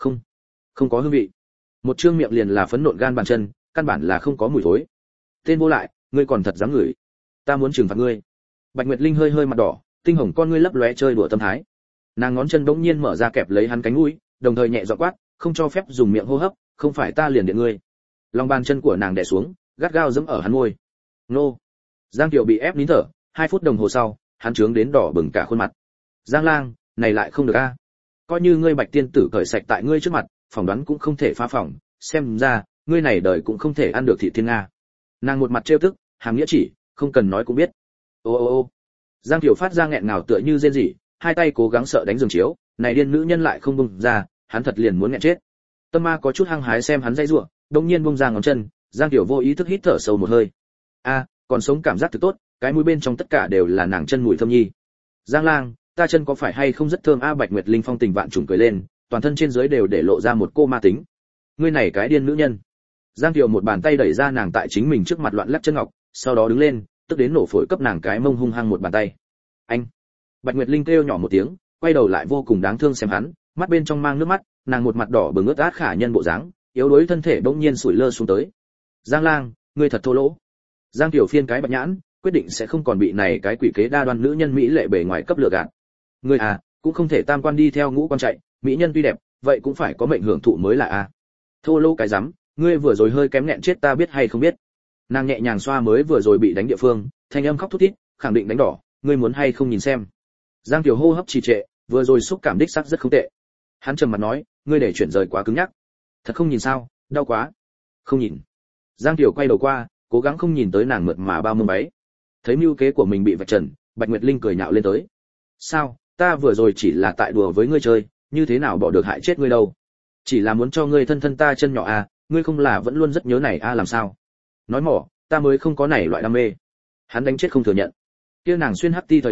Không có hương vị. Một trương miệng liền là phấn nộn gan bàn chân, căn bản là không có mùi thối. Tên vô lại, ngươi còn thật dám ngửi. Ta muốn trừng phạt ngươi. Bạch Nguyệt Linh hơi hơi mặt đỏ, tinh hồng con ngươi lấp lóe chơi đùa tâm thái. Nàng ngón chân bỗng nhiên mở ra kẹp lấy hắn cánh mũi, đồng thời nhẹ giọng quát, không cho phép dùng miệng hô hấp, không phải ta liền điện ngươi. Lòng bàn chân của nàng đè xuống, gắt gao giẫm ở hắn môi. Nô. Giang Kiều bị ép nín thở, 2 phút đồng hồ sau, hắn trướng đến đỏ bừng cả khuôn mặt. Giang Lang, này lại không được a. Coi như ngươi Bạch tiên tử cởi sạch tại ngươi trước mặt, phỏng đoán cũng không thể phá phỏng, xem ra, ngươi này đời cũng không thể ăn được thị thiên nga. Nàng một mặt trêu tức, hàm nghĩa chỉ, không cần nói cũng biết. Ô. Giang Kiều phát ra nghẹn ngào tựa như rên rỉ, hai tay cố gắng sợ đánh giường chiếu, này điên nữ nhân lại không buông ra, hắn thật liền muốn nghẹn chết. Tâm ma có chút hăng hái xem hắn dây rủa, đột nhiên buông ra ngón chân, Giang Kiều vô ý thức hít thở sâu một hơi. A, còn sống cảm giác thực tốt, cái mũi bên trong tất cả đều là nàng chân mùi thơm nhi. Giang Lang, ta chân có phải hay không rất thơm a? Bạch Nguyệt Linh phong tình vạn trùng cười lên, toàn thân trên dưới đều để lộ ra một cô ma tính. Ngươi này cái điên nữ nhân. Giang Kiều một bàn tay đẩy ra nàng tại chính mình trước mặt loạn lắc chân ngọc, sau đó đứng lên, tức đến nổ phổi cấp nàng cái mông hung hăng một bàn tay. Anh. Bạch Nguyệt Linh kêu nhỏ một tiếng, quay đầu lại vô cùng đáng thương xem hắn, mắt bên trong mang nước mắt, nàng một mặt đỏ bừng ướt át khả nhân bộ dáng, yếu đuối thân thể bỗng nhiên sủi lơ xuống tới. Giang Lang, ngươi thật thô lỗ. Giang Kiều phiên cái bạch nhãn, quyết định sẽ không còn bị này cái quỷ kế đa đoan nữ nhân mỹ lệ bề ngoài cấp lừa gạt. Ngươi à, cũng không thể tam quan đi theo ngũ quan chạy, mỹ nhân tuy đẹp, vậy cũng phải có mệnh hưởng thụ mới là a. Thô lỗ cái rắm, ngươi vừa rồi hơi kém nghẹn chết ta biết hay không biết. Nàng nhẹ nhàng xoa mới vừa rồi bị đánh địa phương, thanh âm khóc thút thít, khẳng định đánh đỏ, ngươi muốn hay không nhìn xem. Giang Kiều hô hấp trì trệ, vừa rồi xúc cảm đích xác rất không tệ. Hắn trầm mặt nói, ngươi để chuyển rời quá cứng nhắc. Thật không nhìn sao, đau quá. Không nhìn. Giang Kiều quay đầu qua, cố gắng không nhìn tới nàng mượt mà bao mông váy. Thấy mưu kế của mình bị vạch trần, Bạch Nguyệt Linh cười nhạo lên tới. Sao, ta vừa rồi chỉ là tại đùa với ngươi chơi, như thế nào bỏ được hại chết ngươi đâu. Chỉ là muốn cho ngươi thân thân ta chân nhỏ à, ngươi không là vẫn luôn rất nhớ này à làm sao. Nói mỏ, ta mới không có này loại đam mê. Hắn đánh chết không thừa nhận. Kia nàng xuyên hắc ti thời điểm,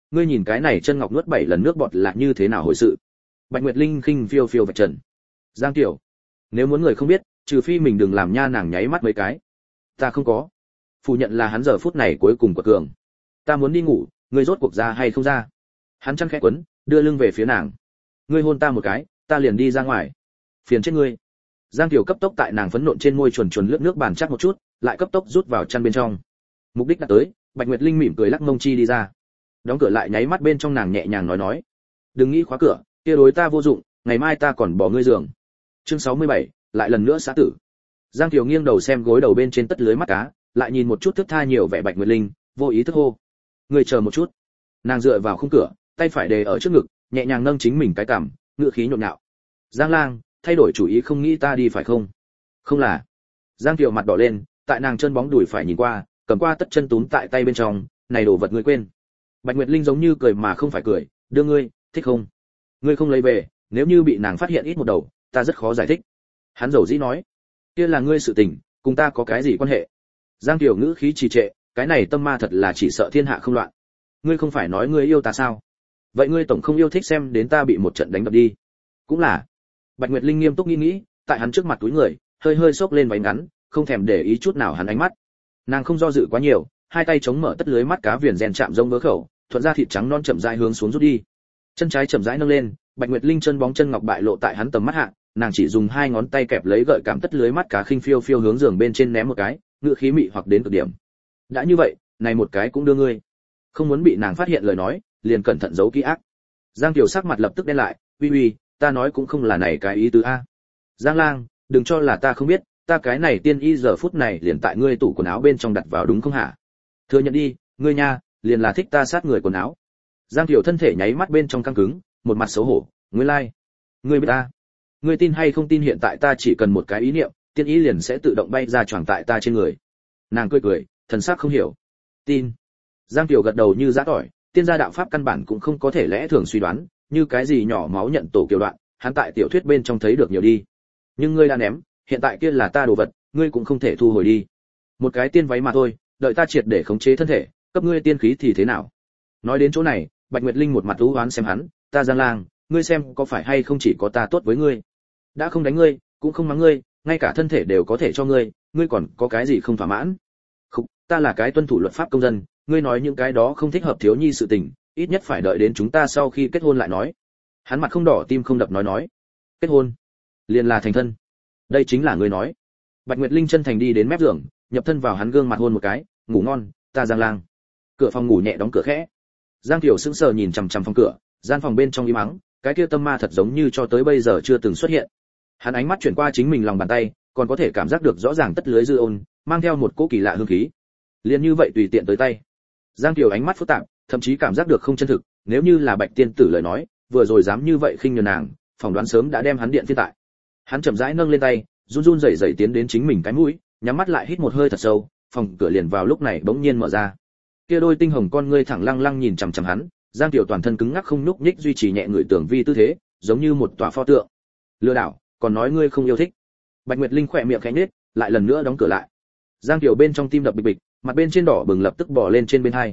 ngươi nhìn cái này chân ngọc nuốt 7 lần nước bọt là như thế nào hồi sự. Bạch Nguyệt Linh khinh phiêu phiêu vạch trần. Giang Tiểu, nếu muốn người không biết, trừ phi mình đừng làm nha nàng nháy mắt mấy cái. Ta không có. Phủ nhận là hắn giờ phút này cuối cùng của cường. Ta muốn đi ngủ, ngươi rốt cuộc ra hay không ra? Hắn chăn khẽ quấn, đưa lưng về phía nàng. Ngươi hôn ta một cái, ta liền đi ra ngoài. Phiền chết ngươi. Giang Tiểu cấp tốc tại nàng phấn nộn trên môi chuồn chuồn lướt nước bàn chắc một chút, lại cấp tốc rút vào chăn bên trong. Mục đích đã tới, Bạch Nguyệt Linh mỉm cười lắc mông chi đi ra. Đóng cửa lại nháy mắt bên trong nàng nhẹ nhàng nói, đừng nghĩ khóa cửa, kia đối ta vô dụng, ngày mai ta còn bỏ ngươi giường. Chương 67, lại lần nữa xã tử. Giang Tiểu nghiêng đầu xem gối đầu bên trên tất lưới mắt cá, lại nhìn một chút thức tha nhiều vẻ Bạch Nguyệt Linh, vô ý thức hô. Ngươi chờ một chút. Nàng dựa vào khung cửa, tay phải đề ở trước ngực, nhẹ nhàng nâng chính mình cái cằm, ngữ khí nhộn nhạo. Giang Lang, thay đổi chủ ý không nghĩ ta đi phải không? Không là. Giang Tiểu mặt đỏ lên, tại nàng chân bóng đùi phải nhìn qua, cầm qua tất chân túm tại tay bên trong, này đồ vật ngươi quên. Bạch Nguyệt Linh giống như cười mà không phải cười, đưa ngươi, thích không? Ngươi không lấy về, nếu như bị nàng phát hiện ít một đầu, ta rất khó giải thích. Hắn dầu dĩ nói, kia là ngươi sự tình, cùng ta có cái gì quan hệ? Giang Tiểu ngữ khí trì trệ, cái này tâm ma thật là chỉ sợ thiên hạ không loạn. Ngươi không phải nói ngươi yêu ta sao? Vậy ngươi tổng không yêu thích xem đến ta bị một trận đánh đập đi? Cũng là. Bạch Nguyệt Linh nghiêm túc nghĩ, tại hắn trước mặt túi người, hơi hơi xốc lên váy ngắn, không thèm để ý chút nào hắn ánh mắt. Nàng không do dự quá nhiều, hai tay chống mở tất lưới mắt cá viền rèn chạm rông vỡ khẩu, thuận ra thịt trắng non chậm rãi hướng xuống rút đi. Chân trái chậm rãi nâng lên, Bạch Nguyệt Linh chân bóng chân ngọc bại lộ tại hắn tầm mắt hạ, nàng chỉ dùng hai ngón tay kẹp lấy gợi cảm tất lưới mắt cá khinh phiêu phiêu hướng giường bên trên ném một cái, ngựa khí mị hoặc đến cực điểm. Đã như vậy, này một cái cũng đưa ngươi. Không muốn bị nàng phát hiện lời nói, liền cẩn thận giấu kỹ ác. Giang Tiểu sắc mặt lập tức đen lại, uy, ta nói cũng không là này cái ý tứ a. Giang Lang, đừng cho là ta không biết, ta cái này tiên y giờ phút này liền tại ngươi tủ quần áo bên trong đặt vào đúng không hả? Thừa nhận đi, ngươi nha, liền là thích ta sát người quần áo. Giang Tiểu thân thể nháy mắt bên trong căng cứng, một mặt xấu hổ, ngươi lai, ngươi biết ta, ngươi tin hay không tin hiện tại ta chỉ cần một cái ý niệm, tiên ý liền sẽ tự động bay ra choàng tại ta trên người. Nàng cười, thần sắc không hiểu. Tin. Giang Tiểu gật đầu như giã tỏi, tiên gia đạo pháp căn bản cũng không có thể lẽ thường suy đoán, như cái gì nhỏ máu nhận tổ kiều đoạn, hắn tại tiểu thuyết bên trong thấy được nhiều đi. Nhưng ngươi đã ném, hiện tại kia là ta đồ vật, ngươi cũng không thể thu hồi đi. Một cái tiên váy mà thôi, đợi ta triệt để khống chế thân thể, cấp ngươi tiên khí thì thế nào? Nói đến chỗ này, Bạch Nguyệt Linh một mặt u oán xem hắn, ta Giang Lang, ngươi xem có phải hay không chỉ có ta tốt với ngươi? Đã không đánh ngươi, cũng không mắng ngươi, ngay cả thân thể đều có thể cho ngươi, ngươi còn có cái gì không thỏa mãn? Không, ta là cái tuân thủ luật pháp công dân, ngươi nói những cái đó không thích hợp thiếu nhi sự tình, ít nhất phải đợi đến chúng ta sau khi kết hôn lại nói. Hắn mặt không đỏ tim không đập nói, kết hôn, liền là thành thân. Đây chính là ngươi nói. Bạch Nguyệt Linh chân thành đi đến mép giường, nhập thân vào hắn gương mặt hôn một cái, ngủ ngon, ta Giang Lang. Cửa phòng ngủ nhẹ đóng cửa khẽ. Giang Tiểu sững sờ nhìn chằm chằm phòng cửa, gian phòng bên trong im ắng, cái kia tâm ma thật giống như cho tới bây giờ chưa từng xuất hiện. Hắn ánh mắt chuyển qua chính mình lòng bàn tay, còn có thể cảm giác được rõ ràng tất lưới dư ôn, mang theo một cỗ kỳ lạ hương khí. Liền như vậy tùy tiện tới tay. Giang Tiểu ánh mắt phức tạp, thậm chí cảm giác được không chân thực, nếu như là Bạch tiên tử lời nói, vừa rồi dám như vậy khinh nhường nàng, phỏng đoán sớm đã đem hắn điện phiên tại. Hắn chậm rãi nâng lên tay, run run rẩy rẩy tiến đến chính mình cái mũi, nhắm mắt lại hít một hơi thật sâu, phòng cửa liền vào lúc này bỗng nhiên mở ra. Kia đôi tinh hồng con ngươi thẳng lăng lăng nhìn chằm chằm hắn, Giang Tiểu toàn thân cứng ngắc không nhúc nhích duy trì nhẹ người tưởng vi tư thế, giống như một tòa pho tượng. Lừa đảo, còn nói ngươi không yêu thích. Bạch Nguyệt Linh khỏe miệng khẽ nhếch, lại lần nữa đóng cửa lại. Giang Tiểu bên trong tim đập bịch bịch, mặt bên trên đỏ bừng lập tức bò lên trên bên hai.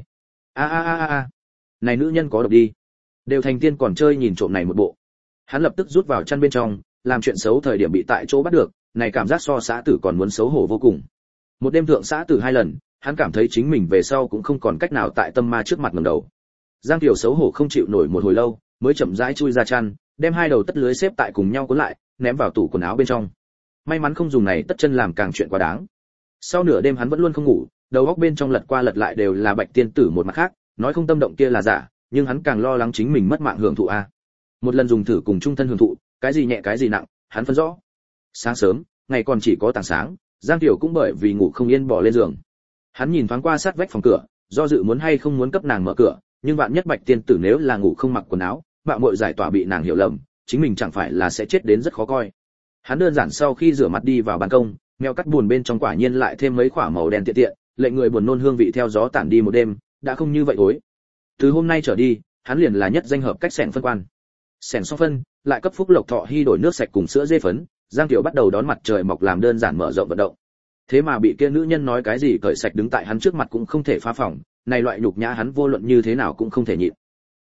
A, này nữ nhân có độc đi. Đều thành tiên còn chơi nhìn trộm này một bộ. Hắn lập tức rút vào chăn bên trong, làm chuyện xấu thời điểm bị tại chỗ bắt được, này cảm giác so xã tử còn muốn xấu hổ vô cùng. Một đêm thượng xã tử 2 lần, hắn cảm thấy chính mình về sau cũng không còn cách nào tại tâm ma trước mặt ngẩng đầu. Giang Tiểu xấu hổ không chịu nổi một hồi lâu, mới chậm rãi chui ra chăn, đem 2 đầu tất lưới xếp tại cùng nhau cuốn lại, ném vào tủ quần áo bên trong. May mắn không dùng này tất chân làm càng chuyện quá đáng. Sau nửa đêm hắn vẫn luôn không ngủ, đầu óc bên trong lật qua lật lại đều là Bạch tiên tử một mặt khác, nói không tâm động kia là giả, nhưng hắn càng lo lắng chính mình mất mạng hưởng thụ a. Một lần dùng thử cùng chung thân hưởng thụ, cái gì nhẹ cái gì nặng, hắn phân rõ. Sáng sớm, ngày còn chỉ có tảng sáng, Giang Tiểu cũng bởi vì ngủ không yên bỏ lên giường. Hắn nhìn thoáng qua sát vách phòng cửa, do dự muốn hay không muốn cấp nàng mở cửa, nhưng vạn nhất Bạch tiên tử nếu là ngủ không mặc quần áo, mạo muội giải tỏa bị nàng hiểu lầm, chính mình chẳng phải là sẽ chết đến rất khó coi. Hắn đơn giản sau khi rửa mặt đi vào ban công, mèo cắt buồn bên trong quả nhiên lại thêm mấy quả màu đen tiện tiện, lệnh người buồn nôn hương vị theo gió tản đi một đêm, đã không như vậy ối. Từ hôm nay trở đi, hắn liền là nhất danh hợp cách xẻng phân quan. Xẻng xong phân, lại cấp Phúc Lộc Thọ hy đổi nước sạch cùng sữa dê phấn, Giang Tiểu bắt đầu đón mặt trời mọc làm đơn giản mở rộng vận động. Thế mà bị kia nữ nhân nói cái gì cởi sạch đứng tại hắn trước mặt cũng không thể phá phỏng, này loại nhục nhã hắn vô luận như thế nào cũng không thể nhịn.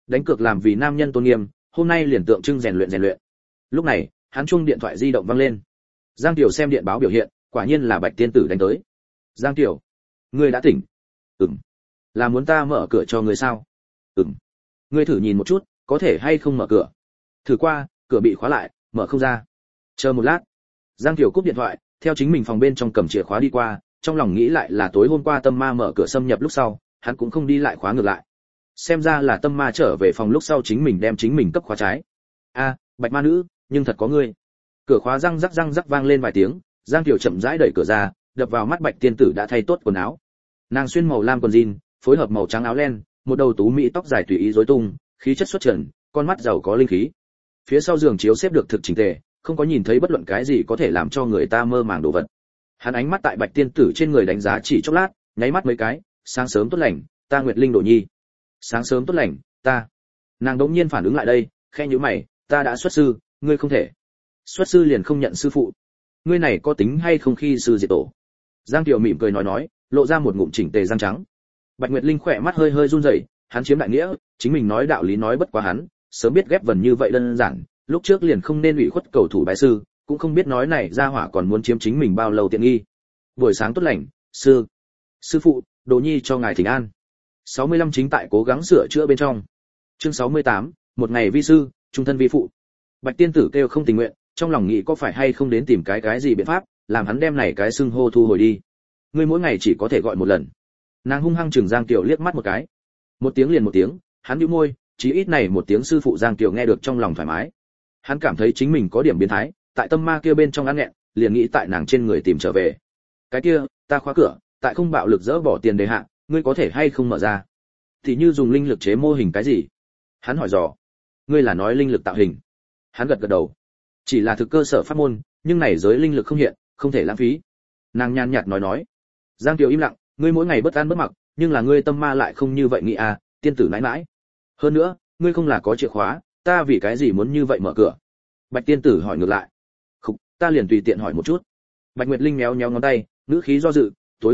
Đánh cược làm vì nam nhân tôn nghiêm, hôm nay liền tượng trưng rèn luyện. Lúc này, hắn chuông điện thoại di động vang lên. Giang Tiểu xem điện báo biểu hiện, quả nhiên là Bạch tiên tử đánh tới. Giang Tiểu, ngươi đã tỉnh? Ừm. Là muốn ta mở cửa cho ngươi sao? Ừm. Ngươi thử nhìn một chút, có thể hay không mở cửa? Thử qua, cửa bị khóa lại, mở không ra. Chờ một lát. Giang Tiểu cúp điện thoại, theo chính mình phòng bên trong cầm chìa khóa đi qua, trong lòng nghĩ lại là tối hôm qua tâm ma mở cửa xâm nhập lúc sau, hắn cũng không đi lại khóa ngược lại. Xem ra là tâm ma trở về phòng lúc sau chính mình đem chính mình cấp khóa trái. A, Bạch ma nữ, nhưng thật có ngươi. Cửa khóa răng rắc vang lên vài tiếng, Giang Tiểu chậm rãi đẩy cửa ra, đập vào mắt Bạch tiên tử đã thay tốt quần áo. Nàng xuyên màu lam quần jean, phối hợp màu trắng áo len, một đầu tú mỹ tóc dài tùy ý rối tung, khí chất xuất trần, con mắt giàu có linh khí. Phía sau giường chiếu xếp được thực chỉnh tề, không có nhìn thấy bất luận cái gì có thể làm cho người ta mơ màng đồ vật. Hắn ánh mắt tại Bạch tiên tử trên người đánh giá chỉ chốc lát, nháy mắt mấy cái, sáng sớm tốt lành, ta Nguyệt Linh Đỗ Nhi. Sáng sớm tốt lành, ta. Nàng đống nhiên phản ứng lại đây, khẽ nhíu mày, ta đã xuất sư, ngươi không thể. Xuất sư liền không nhận sư phụ. Ngươi này có tính hay không khi sư diệt tổ? Giang Tiểu mỉm cười nói, lộ ra một ngụm chỉnh tề răng trắng. Bạch Nguyệt Linh khỏe mắt hơi run rẩy, hắn chiếm đại nghĩa, chính mình nói đạo lý nói bất quá hắn, sớm biết ghép vần như vậy đơn giản, lúc trước liền không nên ủy khuất cầu thủ bái sư, cũng không biết nói này ra hỏa còn muốn chiếm chính mình bao lâu tiện nghi. Buổi sáng tốt lành, sư phụ, Đỗ Nhi cho ngài thỉnh an. 65 chính tại cố gắng sửa chữa bên trong. Chương 68, một ngày vi sư, trung thân vi phụ. Bạch tiên tử kêu không tình nguyện, trong lòng nghĩ có phải hay không đến tìm cái gì biện pháp, làm hắn đem này cái xưng hô thu hồi đi. Ngươi mỗi ngày chỉ có thể gọi một lần. Nàng hung hăng chừng Giang Tiểu liếc mắt một cái. Một tiếng liền một tiếng, hắn nhíu môi, chí ít này một tiếng sư phụ Giang Tiểu nghe được trong lòng thoải mái. Hắn cảm thấy chính mình có điểm biến thái, tại tâm ma kia bên trong ăn nghẹn, liền nghĩ tại nàng trên người tìm trở về. Cái kia, ta khóa cửa, tại không bạo lực dỡ bỏ tiền đề hạ, ngươi có thể hay không mở ra? Thì như dùng linh lực chế mô hình cái gì? Hắn hỏi dò. Ngươi là nói linh lực tạo hình? Hắn gật đầu. Chỉ là thực cơ sở pháp môn, nhưng này giới linh lực không hiện, không thể lãng phí. Nàng nhàn nhạt nói. Giang Kiều im lặng, ngươi mỗi ngày bất an bất mặc, nhưng là ngươi tâm ma lại không như vậy nghĩ à, tiên tử nãi nãi. Hơn nữa, ngươi không là có chìa khóa, ta vì cái gì muốn như vậy mở cửa? Bạch tiên tử hỏi ngược lại. Khục, ta liền tùy tiện hỏi một chút. Bạch Nguyệt Linh méo ngón tay, ngữ khí do dự, tối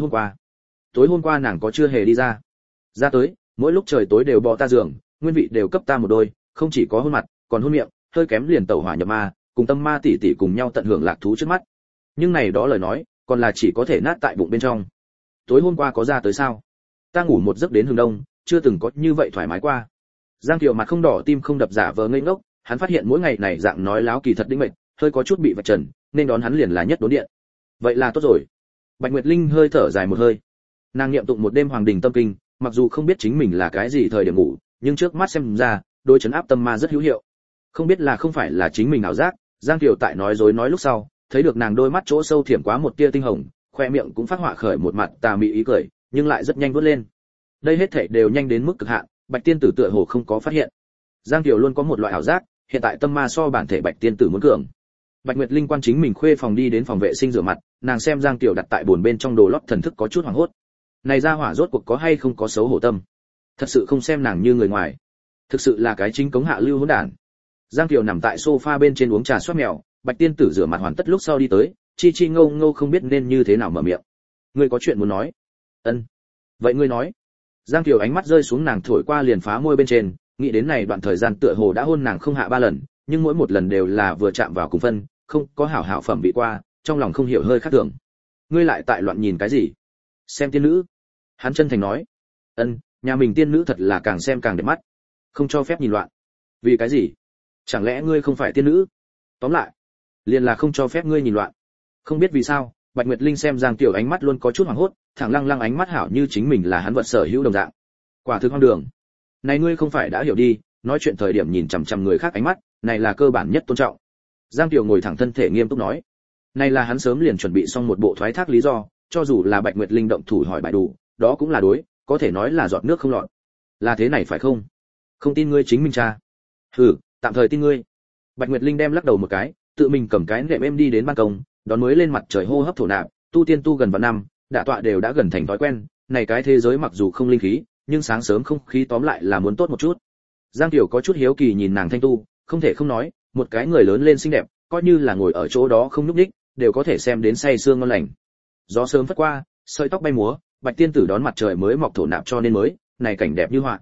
hôm qua nàng có chưa hề đi ra tới, mỗi lúc trời tối đều bò ta giường, nguyên vị đều cấp ta một đôi, không chỉ có hôn mặt, còn hôn miệng, hơi kém liền tẩu hỏa nhập ma, cùng tâm ma tỷ tỷ cùng nhau tận hưởng lạc thú trước mắt. Nhưng này đó lời nói, còn là chỉ có thể nát tại bụng bên trong. Tối hôm qua có ra tới sao? Ta ngủ một giấc đến hừng đông, chưa từng có như vậy thoải mái qua. Giang Kiều mặt không đỏ tim không đập giả vờ ngây ngốc, hắn phát hiện mỗi ngày này dạng nói láo kỳ thật đĩnh mệt, hơi có chút bị vạch trần, nên đón hắn liền là nhất đốn điện. Vậy là tốt rồi. Bạch Nguyệt Linh hơi thở dài một hơi. Nàng niệm tụng một đêm hoàng đình tâm kinh, mặc dù không biết chính mình là cái gì thời điểm ngủ, nhưng trước mắt xem ra, đôi chấn áp tâm ma rất hữu hiệu. Không biết là không phải là chính mình ảo giác, Giang Kiều tại nói dối nói lúc sau, thấy được nàng đôi mắt chỗ sâu thiểm quá một tia tinh hồng, khoe miệng cũng phát họa khởi một mặt tà mị ý cười, nhưng lại rất nhanh vút lên. Đây hết thảy đều nhanh đến mức cực hạn, Bạch tiên tử tựa hồ không có phát hiện. Giang Kiều luôn có một loại ảo giác, hiện tại tâm ma so bản thể Bạch tiên tử muốn cường. Bạch Nguyệt Linh quan chính mình khuê phòng đi đến phòng vệ sinh rửa mặt, nàng xem Giang Kiều đặt tại bồn bên trong đồ lót thần thức có chút hoảng hốt. Này ra hỏa rốt cuộc có hay không có xấu hổ tâm? Thật sự không xem nàng như người ngoài, thực sự là cái chính cống hạ lưu hỗn đản. Giang Kiều nằm tại sofa bên trên uống trà xoát mèo, Bạch tiên tử rửa mặt hoàn tất lúc sau đi tới, chi chi ngâu ngâu không biết nên như thế nào mở miệng. Ngươi có chuyện muốn nói? Ân. Vậy ngươi nói. Giang Kiều ánh mắt rơi xuống nàng thổi qua liền phá môi bên trên, nghĩ đến này đoạn thời gian tựa hồ đã hôn nàng không hạ 3 lần, nhưng mỗi một lần đều là vừa chạm vào cùng phân, không có hảo hảo phẩm bị qua, trong lòng không hiểu hơi khác thường. Ngươi lại tại loạn nhìn cái gì? Xem tiên nữ. Hắn chân thành nói. Ân, nhà mình tiên nữ thật là càng xem càng đẹp mắt, không cho phép nhìn loạn. Vì cái gì? Chẳng lẽ ngươi không phải tiên nữ? Tóm lại, liền là không cho phép ngươi nhìn loạn. Không biết vì sao, Bạch Nguyệt Linh xem Giang Tiểu ánh mắt luôn có chút hoảng hốt, thẳng lăng ánh mắt hảo như chính mình là hắn vật sở hữu đồng dạng. Quả thực hoang đường. Này ngươi không phải đã hiểu đi, nói chuyện thời điểm nhìn chằm chằm người khác ánh mắt, này là cơ bản nhất tôn trọng. Giang Tiểu ngồi thẳng thân thể nghiêm túc nói. Này là hắn sớm liền chuẩn bị xong một bộ thoái thác lý do, cho dù là Bạch Nguyệt Linh động thủ hỏi bài đủ, đó cũng là đối, có thể nói là giọt nước không lọt. Là thế này phải không? Không tin ngươi chính mình tra. Hừ, tạm thời tin ngươi. Bạch Nguyệt Linh đem lắc đầu một cái, tự mình cầm cái nệm em đi đến ban công, đón mới lên mặt trời hô hấp thổ nạp, tu tiên tu gần vạn năm, đả tọa đều đã gần thành thói quen, này cái thế giới mặc dù không linh khí, nhưng sáng sớm không khí tóm lại là muốn tốt một chút. Giang Tiểu có chút hiếu kỳ nhìn nàng thanh tu, không thể không nói, một cái người lớn lên xinh đẹp, coi như là ngồi ở chỗ đó không nhúc nhích, đều có thể xem đến say sương ngon lành. Gió sớm phất qua, sợi tóc bay múa, Bạch tiên tử đón mặt trời mới mọc thổ nạp cho nên mới, này cảnh đẹp như họa.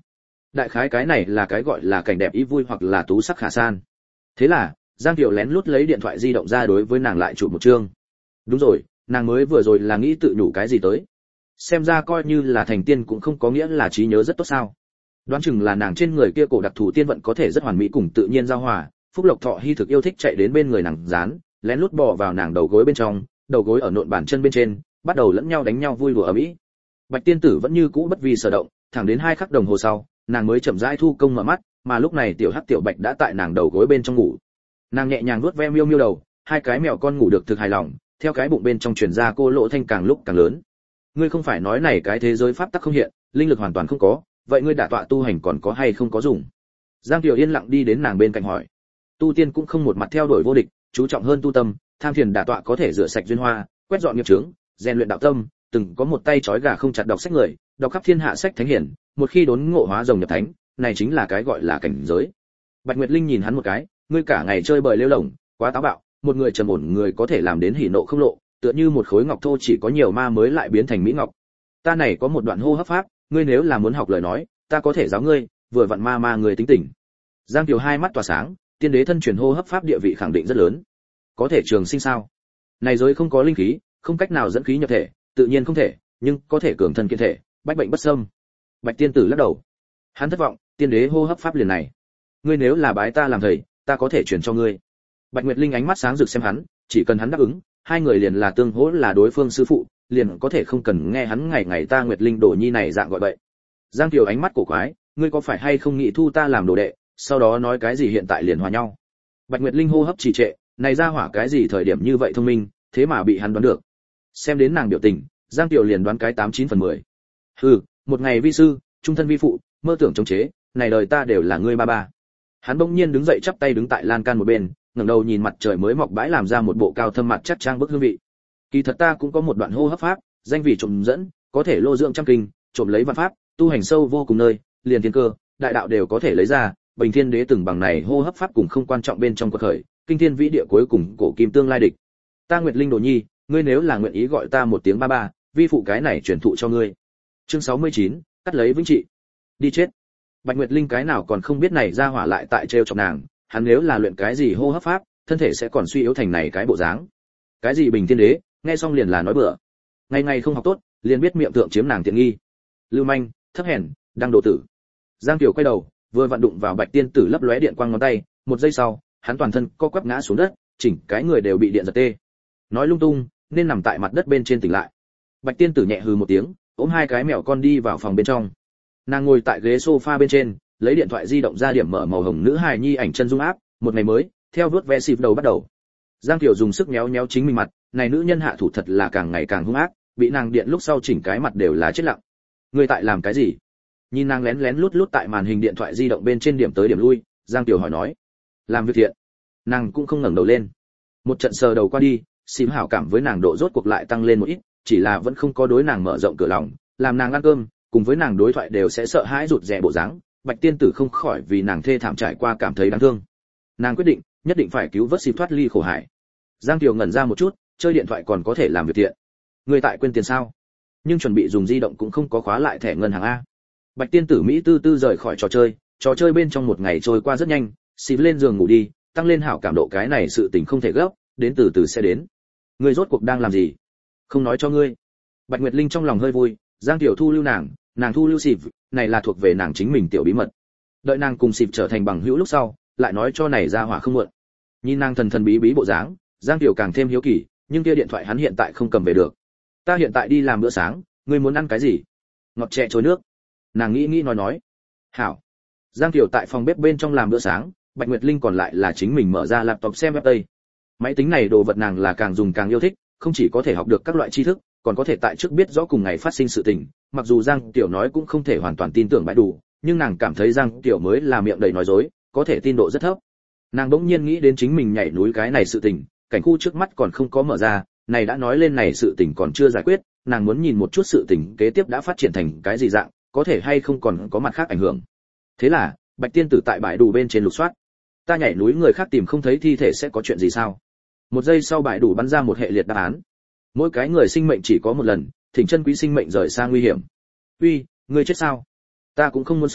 Đại khái cái này là cái gọi là cảnh đẹp ý vui hoặc là tú sắc khả san. Thế là Giang Kiều lén lút lấy điện thoại di động ra đối với nàng lại chụp một chương. Đúng rồi, nàng mới vừa rồi là nghĩ tự nhủ cái gì tới. Xem ra coi như là thành tiên cũng không có nghĩa là trí nhớ rất tốt sao. Đoán chừng là nàng trên người kia cổ đặc thù tiên vận có thể rất hoàn mỹ cùng tự nhiên giao hòa. Phúc Lộc Thọ hy thực yêu thích chạy đến bên người nàng dán, lén lút bò vào nàng đầu gối bên trong, đầu gối ở nộn bàn chân bên trên, bắt đầu lẫn nhau đánh nhau vui đùa ở mỹ. Bạch tiên tử vẫn như cũ bất vi sở động, thẳng đến 2 khắc đồng hồ sau, nàng mới chậm rãi thu công mở mắt, mà lúc này tiểu hắc tiểu bạch đã tại nàng đầu gối bên trong ngủ. Nàng nhẹ nhàng vuốt ve miêu miêu đầu, 2 cái mèo con ngủ được thực hài lòng, theo cái bụng bên trong truyền ra cô lỗ thanh càng lúc càng lớn. Ngươi không phải nói này cái thế giới pháp tắc không hiện, linh lực hoàn toàn không có, vậy ngươi đả tọa tu hành còn có hay không có dùng? Giang Tiểu Yên lặng đi đến nàng bên cạnh hỏi. Tu tiên cũng không một mặt theo đuổi vô địch, chú trọng hơn tu tâm, tham thiền đả tọa có thể rửa sạch duyên hoa, quét dọn nghiệp chướng, rèn luyện đạo tâm, từng có một tay trói gà không chặt đọc sách người, đọc khắp thiên hạ sách thánh hiển, một khi đốn ngộ hóa rồng nhập thánh, này chính là cái gọi là cảnh giới. Bạch Nguyệt Linh nhìn hắn một cái, ngươi cả ngày chơi bời lêu lổng, quá táo bạo, một người trầm ổn người có thể làm đến hỉ nộ không lộ, tựa như một khối ngọc thô chỉ có nhiều ma mới lại biến thành mỹ ngọc. Ta này có một đoạn hô hấp pháp, ngươi nếu là muốn học lời nói, ta có thể giáo ngươi, vừa vặn ma người tính tỉnh. Giang Kiều hai mắt tỏa sáng, tiên đế thân truyền hô hấp pháp địa vị khẳng định rất lớn. Có thể trường sinh sao? Này giới không có linh khí, không cách nào dẫn khí nhập thể, tự nhiên không thể, nhưng có thể cường thân kiện thể, bách bệnh bất xâm. Bạch tiên tử lắc đầu. Hắn thất vọng, tiên đế hô hấp pháp liền này, ngươi nếu là bái ta làm thầy, ta có thể truyền cho ngươi. Bạch Nguyệt Linh ánh mắt sáng rực xem hắn, chỉ cần hắn đáp ứng, hai người liền là tương hỗ là đối phương sư phụ, liền có thể không cần nghe hắn ngày ngày ta Nguyệt Linh Đồ Nhi này dạng gọi vậy. Giang Kiều ánh mắt cổ quái, ngươi có phải hay không nghĩ thu ta làm đồ đệ, sau đó nói cái gì hiện tại liền hòa nhau. Bạch Nguyệt Linh hô hấp trì trệ, này ra hỏa cái gì thời điểm như vậy thông minh, thế mà bị hắn đoán được. Xem đến nàng biểu tình, Giang Kiều liền đoán cái 89/10. Hừ, một ngày vi sư, trung thân vi phụ, mơ tưởng chống chế, này đời ta đều là ngươi ba ba. Hắn bỗng nhiên đứng dậy chắp tay đứng tại lan can một bên, ngẩng đầu nhìn mặt trời mới mọc bãi làm ra một bộ cao thâm mặt chắc trang bức hương vị. Kỳ thật ta cũng có một đoạn hô hấp pháp, danh vị trộm dẫn, có thể lô dưỡng trăm kinh, trộm lấy văn pháp, tu hành sâu vô cùng nơi, liền thiên cơ, đại đạo đều có thể lấy ra. Bình Thiên Đế từng bằng này hô hấp pháp cùng không quan trọng bên trong quật khởi, kinh thiên vĩ địa cuối cùng cổ kim tương lai địch. Ta Nguyệt Linh Đồ Nhi, ngươi nếu là nguyện ý gọi ta một tiếng ba ba, vi phụ cái này truyền thụ cho ngươi. Chương 69, cắt lấy vĩnh trị. Đi chết. Bạch Nguyệt Linh cái nào còn không biết này ra hỏa lại tại trêu chọc nàng, hắn nếu là luyện cái gì hô hấp pháp, thân thể sẽ còn suy yếu thành này cái bộ dáng. Cái gì Bình Thiên Đế, nghe xong liền là nói bừa. Ngày ngày không học tốt, liền biết miệng thượng chiếm nàng tiện nghi. Lưu manh, thấp hèn, đang đồ tử. Giang Kiều quay đầu, vừa vặn đụng vào Bạch tiên tử lấp lóe điện quang ngón tay, một giây sau, hắn toàn thân co quắp ngã xuống đất, chỉnh cái người đều bị điện giật tê. Nói lung tung, nên nằm tại mặt đất bên trên tỉnh lại. Bạch tiên tử nhẹ hừ một tiếng, ôm hai cái mèo con đi vào phòng bên trong. Nàng ngồi tại ghế sofa bên trên, lấy điện thoại di động ra điểm mở màu hồng nữ hài nhi ảnh chân dung áp, một ngày mới, theo vuốt ve xịp đầu bắt đầu. Giang Kiều dùng sức méo méo chính mình mặt, này nữ nhân hạ thủ thật là càng ngày càng hung ác, bị nàng điện lúc sau chỉnh cái mặt đều là chết lặng. Người tại làm cái gì? Nhìn nàng lén lén lút lút tại màn hình điện thoại di động bên trên điểm tới điểm lui, Giang Kiều hỏi nói. Làm việc thiện. Nàng cũng không ngẩng đầu lên. Một trận sờ đầu qua đi, xím hảo cảm với nàng độ rốt cuộc lại tăng lên một ít, chỉ là vẫn không có đối nàng mở rộng cửa lòng, làm nàng ăn cơm, cùng với nàng đối thoại đều sẽ sợ hãi rụt rè bộ dáng. Bạch tiên tử không khỏi vì nàng thê thảm trải qua cảm thấy đáng thương. Nàng quyết định, nhất định phải cứu vớt xịp thoát ly khổ hải. Giang Kiều ngẩn ra một chút, chơi điện thoại còn có thể làm việc thiện. Người tại quên tiền sao? Nhưng chuẩn bị dùng di động cũng không có khóa lại thẻ ngân hàng a. Bạch tiên tử Mỹ tư tư rời khỏi trò chơi bên trong một ngày trôi qua rất nhanh, xịp lên giường ngủ đi, tăng lên hảo cảm độ cái này sự tình không thể gấp, đến từ từ sẽ đến. Ngươi rốt cuộc đang làm gì? Không nói cho ngươi. Bạch Nguyệt Linh trong lòng hơi vui, Giang Tiểu thu lưu nàng thu lưu xịp, này là thuộc về nàng chính mình tiểu bí mật. Đợi nàng cùng xịp trở thành bằng hữu lúc sau, lại nói cho này ra hỏa không muộn. Nhìn nàng thần thần bí bí bộ dáng, Giang Tiểu càng thêm hiếu kỳ, nhưng kia điện thoại hắn hiện tại không cầm về được. Ta hiện tại đi làm bữa sáng, ngươi muốn ăn cái gì? Ngọt chè trôi nước. Nàng nghĩ nói. Hảo. Giang Tiểu tại phòng bếp bên trong làm bữa sáng, Bạch Nguyệt Linh còn lại là chính mình mở ra laptop xem web tây. Máy tính này đồ vật nàng là càng dùng càng yêu thích, không chỉ có thể học được các loại tri thức, còn có thể tại trước biết rõ cùng ngày phát sinh sự tình. Mặc dù Giang Tiểu nói cũng không thể hoàn toàn tin tưởng bãi đủ, nhưng nàng cảm thấy Giang Tiểu mới là miệng đầy nói dối, có thể tin độ rất thấp. Nàng bỗng nhiên nghĩ đến chính mình nhảy núi cái này sự tình, cảnh khu trước mắt còn không có mở ra, này đã nói lên này sự tình còn chưa giải quyết, nàng muốn nhìn một chút sự tình kế tiếp đã phát triển thành cái gì dạng, có thể hay không còn có mặt khác ảnh hưởng. Thế là, Bạch tiên tử tại bãi đủ bên trên lục soát. Ta nhảy núi người khác tìm không thấy thi thể sẽ có chuyện gì sao? Một giây sau bãi đủ bắn ra một hệ liệt đáp án. Mỗi cái người sinh mệnh chỉ có một lần, thỉnh chân quý sinh mệnh rời xa nguy hiểm. Uy, ngươi chết sao? Ta cũng không muốn sống,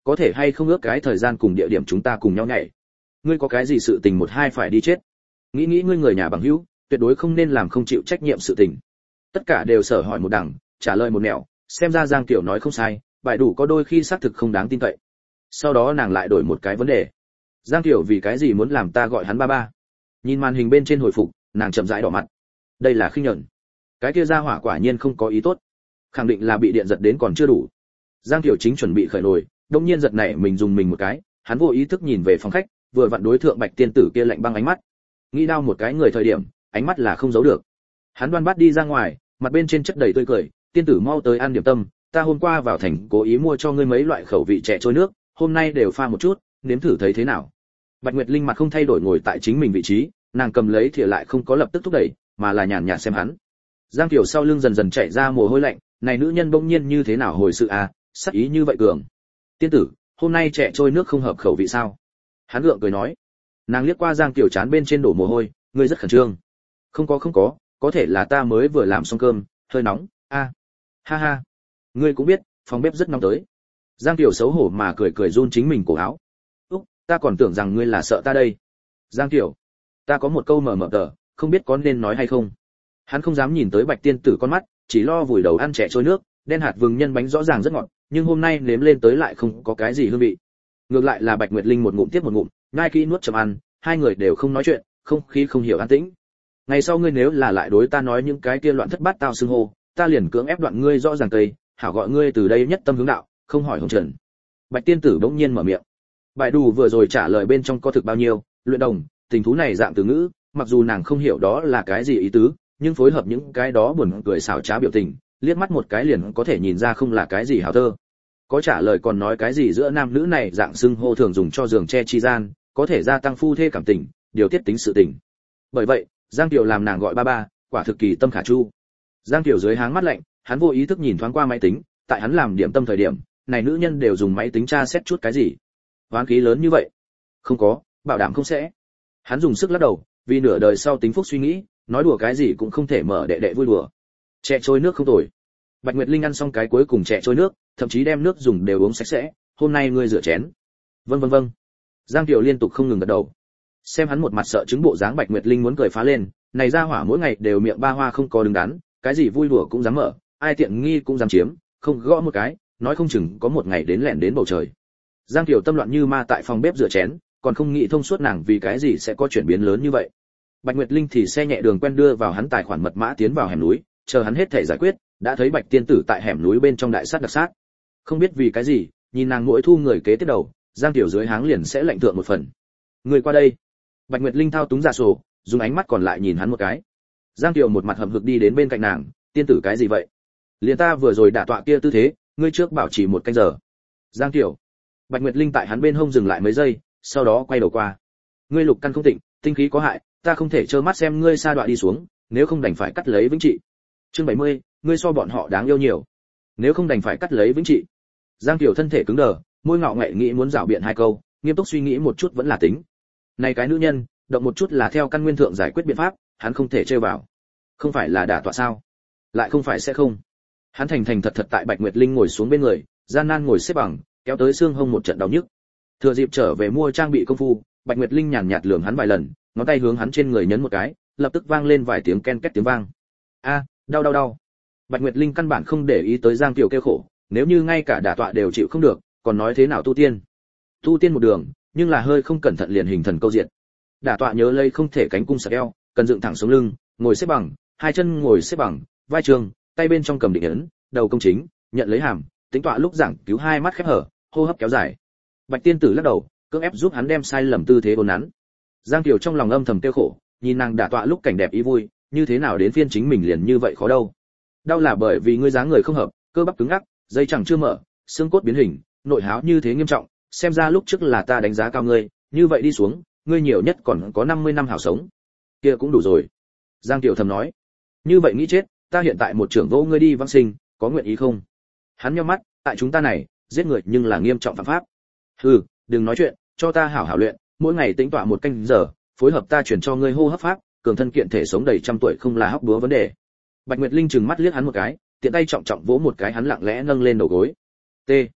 có thể hay không ước cái thời gian cùng địa điểm chúng ta cùng nhau nhảy. Ngươi có cái gì sự tình một hai phải đi chết. Nghĩ nghĩ ngươi người nhà bằng hữu, tuyệt đối không nên làm không chịu trách nhiệm sự tình. Tất cả đều sở hỏi một đằng, trả lời một nẻo, xem ra Giang Tiểu nói không sai, bài đủ có đôi khi xác thực không đáng tin cậy. Sau đó nàng lại đổi một cái vấn đề. Giang Tiểu vì cái gì muốn làm ta gọi hắn ba ba? Nhìn màn hình bên trên hồi phục, nàng chậm rãi đỏ mặt. Đây là khinh nhẫn. Cái kia ra hỏa quả nhiên không có ý tốt, khẳng định là bị điện giật đến còn chưa đủ. Giang Tiểu chính chuẩn bị khởi nồi, đột nhiên giật nảy mình dùng mình một cái, hắn vô ý thức nhìn về phòng khách, vừa vặn đối thượng Bạch tiên tử kia lạnh băng ánh mắt. Nghĩ đau một cái người thời điểm, ánh mắt là không giấu được. Hắn đoan bát đi ra ngoài, mặt bên trên chất đầy tươi cười, tiên tử mau tới ăn điểm tâm, ta hôm qua vào thành cố ý mua cho ngươi mấy loại khẩu vị trẻ trôi nước, hôm nay đều pha một chút, nếm thử thấy thế nào. Bạch Nguyệt Linh mặt không thay đổi ngồi tại chính mình vị trí, nàng cầm lấy thìa lại không có lập tức thúc đẩy, mà là nhàn nhạt xem hắn. Giang Tiểu sau lưng dần dần chảy ra mồ hôi lạnh, này nữ nhân bỗng nhiên như thế nào hồi sự à, sắc ý như vậy cường. Tiên tử, hôm nay trẻ trôi nước không hợp khẩu vị sao? Hắn gượng cười nói. Nàng liếc qua Giang Tiểu chán bên trên đổ mồ hôi, ngươi rất khẩn trương. Không có, có thể là ta mới vừa làm xong cơm, hơi nóng. A, ha ha, ngươi cũng biết, phòng bếp rất nóng tới. Giang Tiểu xấu hổ mà cười run chính mình cổ áo. Úc, ta còn tưởng rằng ngươi là sợ ta đây. Giang Tiểu, ta có một câu mờ tờ, không biết có nên nói hay không. Hắn không dám nhìn tới Bạch tiên tử con mắt, chỉ lo vùi đầu ăn chè trôi nước, đen hạt vừng nhân bánh rõ ràng rất ngọt, nhưng hôm nay nếm lên tới lại không có cái gì hương vị. Ngược lại là Bạch Nguyệt Linh một ngụm tiếp một ngụm, nhai kỹ nuốt chậm ăn, hai người đều không nói chuyện, không khí không hiểu an tĩnh. Ngày sau ngươi nếu là lại đối ta nói những cái kia loạn thất bát tao xưng hô, ta liền cưỡng ép đoạn ngươi rõ ràng tây, hảo gọi ngươi từ đây nhất tâm hướng đạo, không hỏi hồng trần. Bạch tiên tử bỗng nhiên mở miệng. Bài đủ vừa rồi trả lời bên trong có thực bao nhiêu, luyện đồng, tình thú này dạng từ ngữ, mặc dù nàng không hiểu đó là cái gì ý tứ, nhưng phối hợp những cái đó buồn cười xảo trá biểu tình, liếc mắt một cái liền có thể nhìn ra không là cái gì hảo thơ. Có trả lời còn nói cái gì giữa nam nữ này dạng xưng hô thường dùng cho giường che chi gian, có thể gia tăng phu thê cảm tình, điều tiết tính sự tình. Bởi vậy, Giang Tiểu làm nàng gọi ba ba, quả thực kỳ tâm khả chu. Giang Tiểu dưới háng mắt lạnh, hắn vô ý thức nhìn thoáng qua máy tính, tại hắn làm điểm tâm thời điểm, này nữ nhân đều dùng máy tính tra xét chút cái gì. Hoán khí lớn như vậy? Không có, bảo đảm không sẽ. Hắn dùng sức lắc đầu, vì nửa đời sau tính phúc suy nghĩ, nói đùa cái gì cũng không thể mở đệ đệ vui đùa. Chè trôi nước không tồi. Bạch Nguyệt Linh ăn xong cái cuối cùng chè trôi nước, thậm chí đem nước dùng đều uống sạch sẽ, hôm nay ngươi rửa chén. Vâng. Giang Tiểu liên tục không ngừng gật đầu. Xem hắn một mặt sợ chứng bộ dáng, Bạch Nguyệt Linh muốn cười phá lên, này ra hỏa mỗi ngày đều miệng ba hoa không có đứng đắn, cái gì vui đùa cũng dám mở, ai tiện nghi cũng dám chiếm, không gõ một cái, nói không chừng có một ngày đến lẻn đến bầu trời. Giang Tiểu tâm loạn như ma tại phòng bếp rửa chén, còn không nghĩ thông suốt nàng vì cái gì sẽ có chuyển biến lớn như vậy. Bạch Nguyệt Linh thì xe nhẹ đường quen đưa vào hắn tài khoản mật mã tiến vào hẻm núi, chờ hắn hết thể giải quyết, đã thấy Bạch tiên tử tại hẻm núi bên trong đại sát đặc sát. Không biết vì cái gì, nhìn nàng mỗi thu người kế tiếp đầu, Giang Tiểu dưới háng liền sẽ lạnh thượng một phần. Người qua đây. Bạch Nguyệt Linh thao túng giả sổ, dùng ánh mắt còn lại nhìn hắn một cái. Giang Tiểu một mặt hậm hực đi đến bên cạnh nàng, tiên tử cái gì vậy? Liền ta vừa rồi đả tọa kia tư thế, ngươi trước bảo trì một canh giờ. Giang Tiểu. Bạch Nguyệt Linh tại hắn bên hông dừng lại mấy giây, sau đó quay đầu qua. Ngươi lục căn không tịnh, tinh khí có hại, ta không thể trơ mắt xem ngươi sa đọa đi xuống, nếu không đành phải cắt lấy vĩnh trị. Chương 70, ngươi so bọn họ đáng yêu nhiều. Nếu không đành phải cắt lấy vĩnh trị. Giang Tiểu thân thể cứng đờ, môi ngạo nghễ nghĩ muốn rảo biện hai câu, nghiêm túc suy nghĩ một chút vẫn là tính. Này cái nữ nhân, động một chút là theo căn nguyên thượng giải quyết biện pháp, hắn không thể chơi vào. Không phải là đả tọa sao? Lại không phải sẽ không. Hắn thành thật tại Bạch Nguyệt Linh ngồi xuống bên người, gian nan ngồi xếp bằng, kéo tới xương hông một trận đau nhức. Thừa dịp trở về mua trang bị công phu, Bạch Nguyệt Linh nhàn nhạt lườm hắn vài lần, ngón tay hướng hắn trên người nhấn một cái, lập tức vang lên vài tiếng ken két tiếng vang. A, đau. Bạch Nguyệt Linh căn bản không để ý tới Giang Tiểu kêu khổ, nếu như ngay cả đả tọa đều chịu không được, còn nói thế nào tu tiên? Tu tiên một đường, nhưng là hơi không cẩn thận liền hình thần câu diện. Đả tọa nhớ lây không thể cánh cung sạc eo, cần dựng thẳng sống lưng, ngồi xếp bằng, hai chân ngồi xếp bằng, vai trường, tay bên trong cầm định ấn, đầu công chính, nhận lấy hàm, tính tọa lúc giảng cứu hai mắt khép hở, hô hấp kéo dài. Bạch tiên tử lắc đầu, cưỡng ép giúp hắn đem sai lầm tư thế ổn nắn. Giang Tiểu trong lòng âm thầm tiêu khổ, nhìn nàng đả tọa lúc cảnh đẹp ý vui, như thế nào đến phiên chính mình liền như vậy khó đâu. Đau là bởi vì ngươi dáng người không hợp, cơ bắp cứng ngắc, dây chẳng chưa mở, xương cốt biến hình, nội háo như thế nghiêm trọng, xem ra lúc trước là ta đánh giá cao ngươi, như vậy đi xuống, ngươi nhiều nhất còn có 50 năm hảo sống. Kia cũng đủ rồi. Giang Tiểu thầm nói. Như vậy nghĩ chết, ta hiện tại một trưởng vô ngươi đi vãng sinh, có nguyện ý không? Hắn nhíu mắt, tại chúng ta này, giết người nhưng là nghiêm trọng phạm pháp. Hừ, đừng nói chuyện, cho ta hảo hảo luyện, mỗi ngày tĩnh tọa một canh giờ, phối hợp ta chuyển cho ngươi hô hấp pháp, cường thân kiện thể sống đầy trăm tuổi không là hóc búa vấn đề. Bạch Nguyệt Linh trừng mắt liếc hắn một cái, tiện tay trọng trọng vỗ một cái hắn lặng lẽ nâng lên đầu gối. T.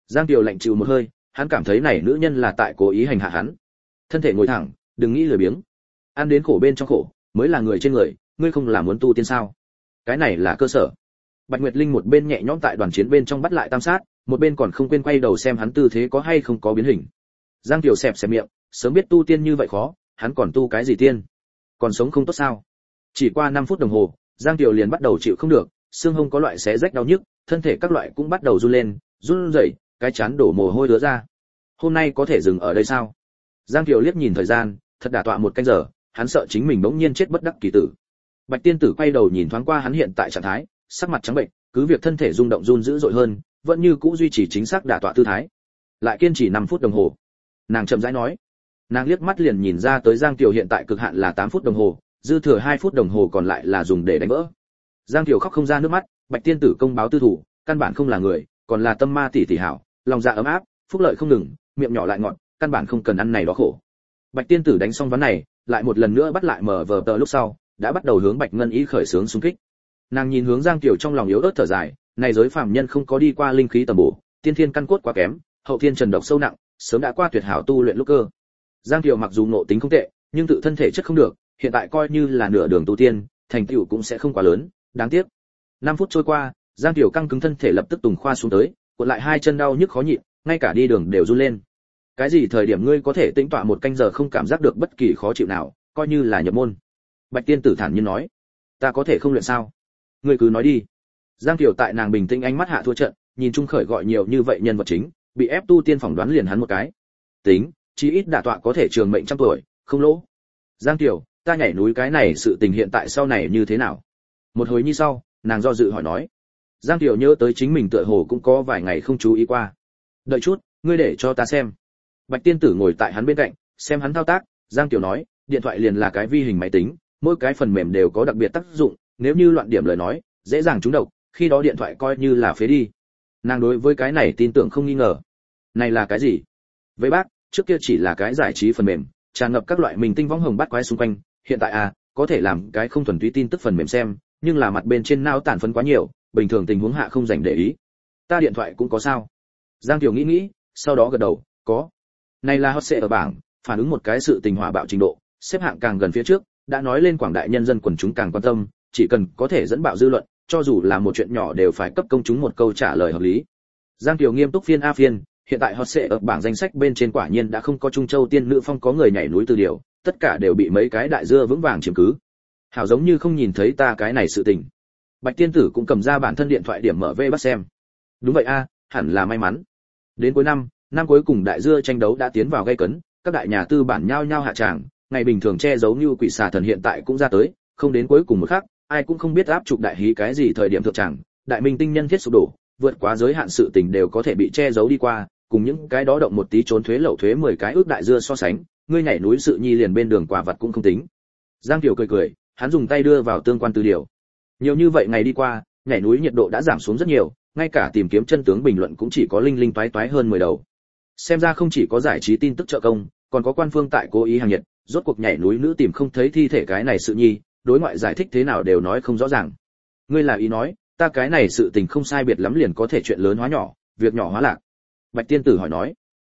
Giang Kiều lạnh chịu một hơi, hắn cảm thấy này nữ nhân là tại cố ý hành hạ hắn. Thân thể ngồi thẳng, đừng nghĩ lười biếng. Ăn đến khổ bên trong khổ, mới là người trên người, ngươi không là muốn tu tiên sao? Cái này là cơ sở. Bạch Nguyệt Linh một bên nhẹ nhõm tại đoàn chiến bên trong bắt lại tam sát, một bên còn không quên quay đầu xem hắn tư thế có hay không có biến hình. Giang Kiều xẹp xẹp miệng, sớm biết tu tiên như vậy khó, hắn còn tu cái gì tiên? Còn sống không tốt sao? Chỉ qua 5 phút đồng hồ, Giang Kiều liền bắt đầu chịu không được, xương hông có loại xé rách đau nhức, thân thể các loại cũng bắt đầu run lên, run rẩy, cái chán đổ mồ hôi đứa ra. Hôm nay có thể dừng ở đây sao? Giang Kiều liếc nhìn thời gian, thật đả tọa một canh giờ, hắn sợ chính mình bỗng nhiên chết bất đắc kỳ tử. Bạch tiên tử quay đầu nhìn thoáng qua hắn hiện tại trạng thái, sắc mặt trắng bệnh, cứ việc thân thể rung động run dữ dội hơn, vẫn như cũ duy trì chính xác đả tọa tư thái. Lại kiên trì 5 phút đồng hồ. Nàng chậm rãi nói. Nàng liếc mắt liền nhìn ra tới Giang Kiều hiện tại cực hạn là 8 phút đồng hồ, dư thừa 2 phút đồng hồ còn lại là dùng để đánh vỡ. Giang Kiều khóc không ra nước mắt, Bạch tiên tử công báo tư thủ, căn bản không là người, còn là tâm ma tỷ tỷ hảo, lòng dạ ấm áp, phúc lợi không ngừng, miệng nhỏ lại ngọt, căn bản không cần ăn này đó khổ. Bạch tiên tử đánh xong ván này, lại một lần nữa bắt lại mở vở tờ lúc sau, đã bắt đầu hướng Bạch Ngân Ý khởi xướng xung kích. Nàng nhìn hướng Giang Kiều trong lòng yếu ớt thở dài, này giới phàm nhân không có đi qua linh khí tầm bổ, tiên thiên căn cốt quá kém, hậu thiên trần độc sâu nặng, sớm đã qua tuyệt hảo tu luyện lúc cơ. Giang Kiều mặc dù ngộ tính không tệ, nhưng tự thân thể chất không được, hiện tại coi như là nửa đường tu tiên, thành tựu cũng sẽ không quá lớn, đáng tiếc. 5 phút trôi qua, Giang Kiều căng cứng thân thể lập tức tùng khoa xuống tới, cuộn lại hai chân đau nhức khó nhịn, ngay cả đi đường đều run lên. Cái gì thời điểm ngươi có thể tĩnh tọa một canh giờ không cảm giác được bất kỳ khó chịu nào, coi như là nhập môn. Bạch tiên tử thản nhiên nói, ta có thể không luyện sao? Ngươi cứ nói đi. Giang Kiều tại nàng bình tĩnh ánh mắt hạ thua trận, nhìn Trung Khởi gọi nhiều như vậy nhân vật chính, bị ép tu tiên phỏng đoán liền hắn một cái. Tính, chí ít đả tọa có thể trường mệnh trăm tuổi, không lỗ. Giang Kiều, ta nhảy núi cái này sự tình hiện tại sau này như thế nào? Một hồi như sau, nàng do dự hỏi nói. Giang Kiều nhớ tới chính mình tựa hồ cũng có vài ngày không chú ý qua. Đợi chút, ngươi để cho ta xem. Bạch tiên tử ngồi tại hắn bên cạnh, xem hắn thao tác, Giang Kiều nói, điện thoại liền là cái vi hình máy tính, mỗi cái phần mềm đều có đặc biệt tác dụng, nếu như loạn điểm lời nói, dễ dàng trúng độc, khi đó điện thoại coi như là phế đi. Nàng đối với cái này tin tưởng không nghi ngờ. Này là cái gì? Với bác, trước kia chỉ là cái giải trí phần mềm, tràn ngập các loại mình tinh võng hồng bắt quái xung quanh, hiện tại có thể làm cái không thuần túy tin tức phần mềm xem, nhưng là mặt bên trên não tản phân quá nhiều, bình thường tình huống hạ không dành để ý. Ta điện thoại cũng có sao? Giang Kiều nghĩ, sau đó gật đầu, có. Này là hot search ở bảng, phản ứng một cái sự tình hỏa bạo trình độ, xếp hạng càng gần phía trước, đã nói lên quảng đại nhân dân quần chúng càng quan tâm, chỉ cần có thể dẫn bạo dư luận, cho dù là một chuyện nhỏ đều phải cấp công chúng một câu trả lời hợp lý. Giang Kiều nghiêm túc phiên a phiên, hiện tại hot search ở bảng danh sách bên trên quả nhiên đã không có Trung Châu tiên nữ phong có người nhảy núi từ điều, tất cả đều bị mấy cái đại dưa vững vàng chiếm cứ. Hảo giống như không nhìn thấy ta cái này sự tình. Bạch tiên tử cũng cầm ra bản thân điện thoại điểm mở về bắt xem. Đúng vậy hẳn là may mắn. Đến cuối năm cuối cùng đại dưa tranh đấu đã tiến vào gây cấn, các đại nhà tư bản nhao nhao hạ tràng, ngày bình thường che giấu như quỷ xà thần hiện tại cũng ra tới, không đến cuối cùng một khắc, ai cũng không biết áp trục đại hí cái gì thời điểm thượng tràng, đại minh tinh nhân thiết sụp đổ, vượt quá giới hạn sự tình đều có thể bị che giấu đi qua, cùng những cái đó động một tí trốn thuế lậu thuế 10 cái ước đại dưa so sánh, ngươi nhảy núi sự nhi liền bên đường quả vật cũng không tính. Giang Kiều cười, hắn dùng tay đưa vào tương quan tư điều. Nhiều như vậy ngày đi qua, nhảy núi nhiệt độ đã giảm xuống rất nhiều, ngay cả tìm kiếm chân tướng bình luận cũng chỉ có linh linh toái toái hơn 10 đầu. Xem ra không chỉ có giải trí tin tức trợ công, còn có quan phương tại cố ý hàng nhiệt, rốt cuộc nhảy núi nữ tìm không thấy thi thể cái này sự nhi, đối ngoại giải thích thế nào đều nói không rõ ràng. Ngươi là ý nói, ta cái này sự tình không sai biệt lắm liền có thể chuyện lớn hóa nhỏ, việc nhỏ hóa lạc. Bạch tiên tử hỏi nói.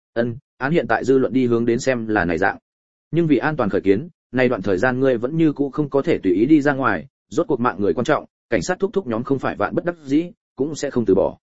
Án hiện tại dư luận đi hướng đến xem là này dạng. Nhưng vì an toàn khởi kiến, này đoạn thời gian ngươi vẫn như cũ không có thể tùy ý đi ra ngoài, rốt cuộc mạng người quan trọng, cảnh sát thúc thúc nhóm không phải vạn bất đắc dĩ, cũng sẽ không từ bỏ.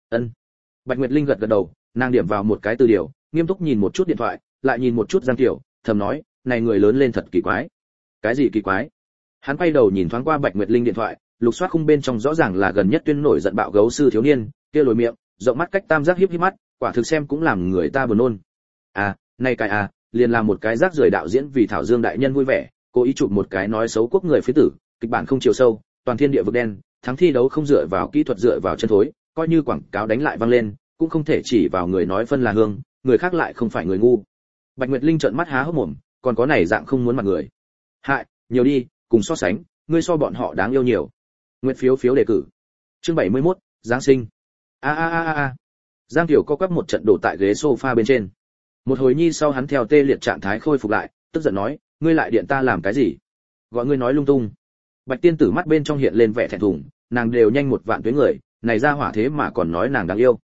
Bạch Nguyệt Linh gật đầu, nàng điểm vào một cái từ điều, nghiêm túc nhìn một chút điện thoại, lại nhìn một chút Giang Kiều, thầm nói, này người lớn lên thật kỳ quái. Cái gì kỳ quái? Hắn quay đầu nhìn thoáng qua Bạch Nguyệt Linh điện thoại, lục soát khung bên trong rõ ràng là gần nhất tuyên nổi giận bạo gấu sư thiếu niên, kia lồi miệng, rộng mắt cách tam giác híp híp mắt, quả thực xem cũng làm người ta buồn nôn. Này cái liền là một cái rác rưởi đạo diễn vì Thảo Dương đại nhân vui vẻ, cố ý chụp một cái nói xấu quốc người phía tử, kịch bản không chiều sâu, toàn thiên địa vực đen, thắng thi đấu không dựa vào kỹ thuật dựa vào chân thối, coi như quảng cáo đánh lại vang lên, cũng không thể chỉ vào người nói phân là hương, người khác lại không phải người ngu. Bạch Nguyệt Linh trợn mắt há hốc mồm, còn có này dạng không muốn mặt người. Hại, nhiều đi, cùng so sánh, ngươi so bọn họ đáng yêu nhiều. Nguyệt phiếu đề cử. Chương 71, Giáng sinh. Giang Kiều co quắp một trận đổ tại ghế sofa bên trên. Một hồi nhi sau hắn theo tê liệt trạng thái khôi phục lại, tức giận nói, ngươi lại điện ta làm cái gì? Gọi ngươi nói lung tung. Bạch tiên tử mắt bên trong hiện lên vẻ thẹn thùng, nàng đều nhanh 1 vạn tuế người, này ra hỏa thế mà còn nói nàng đáng yêu.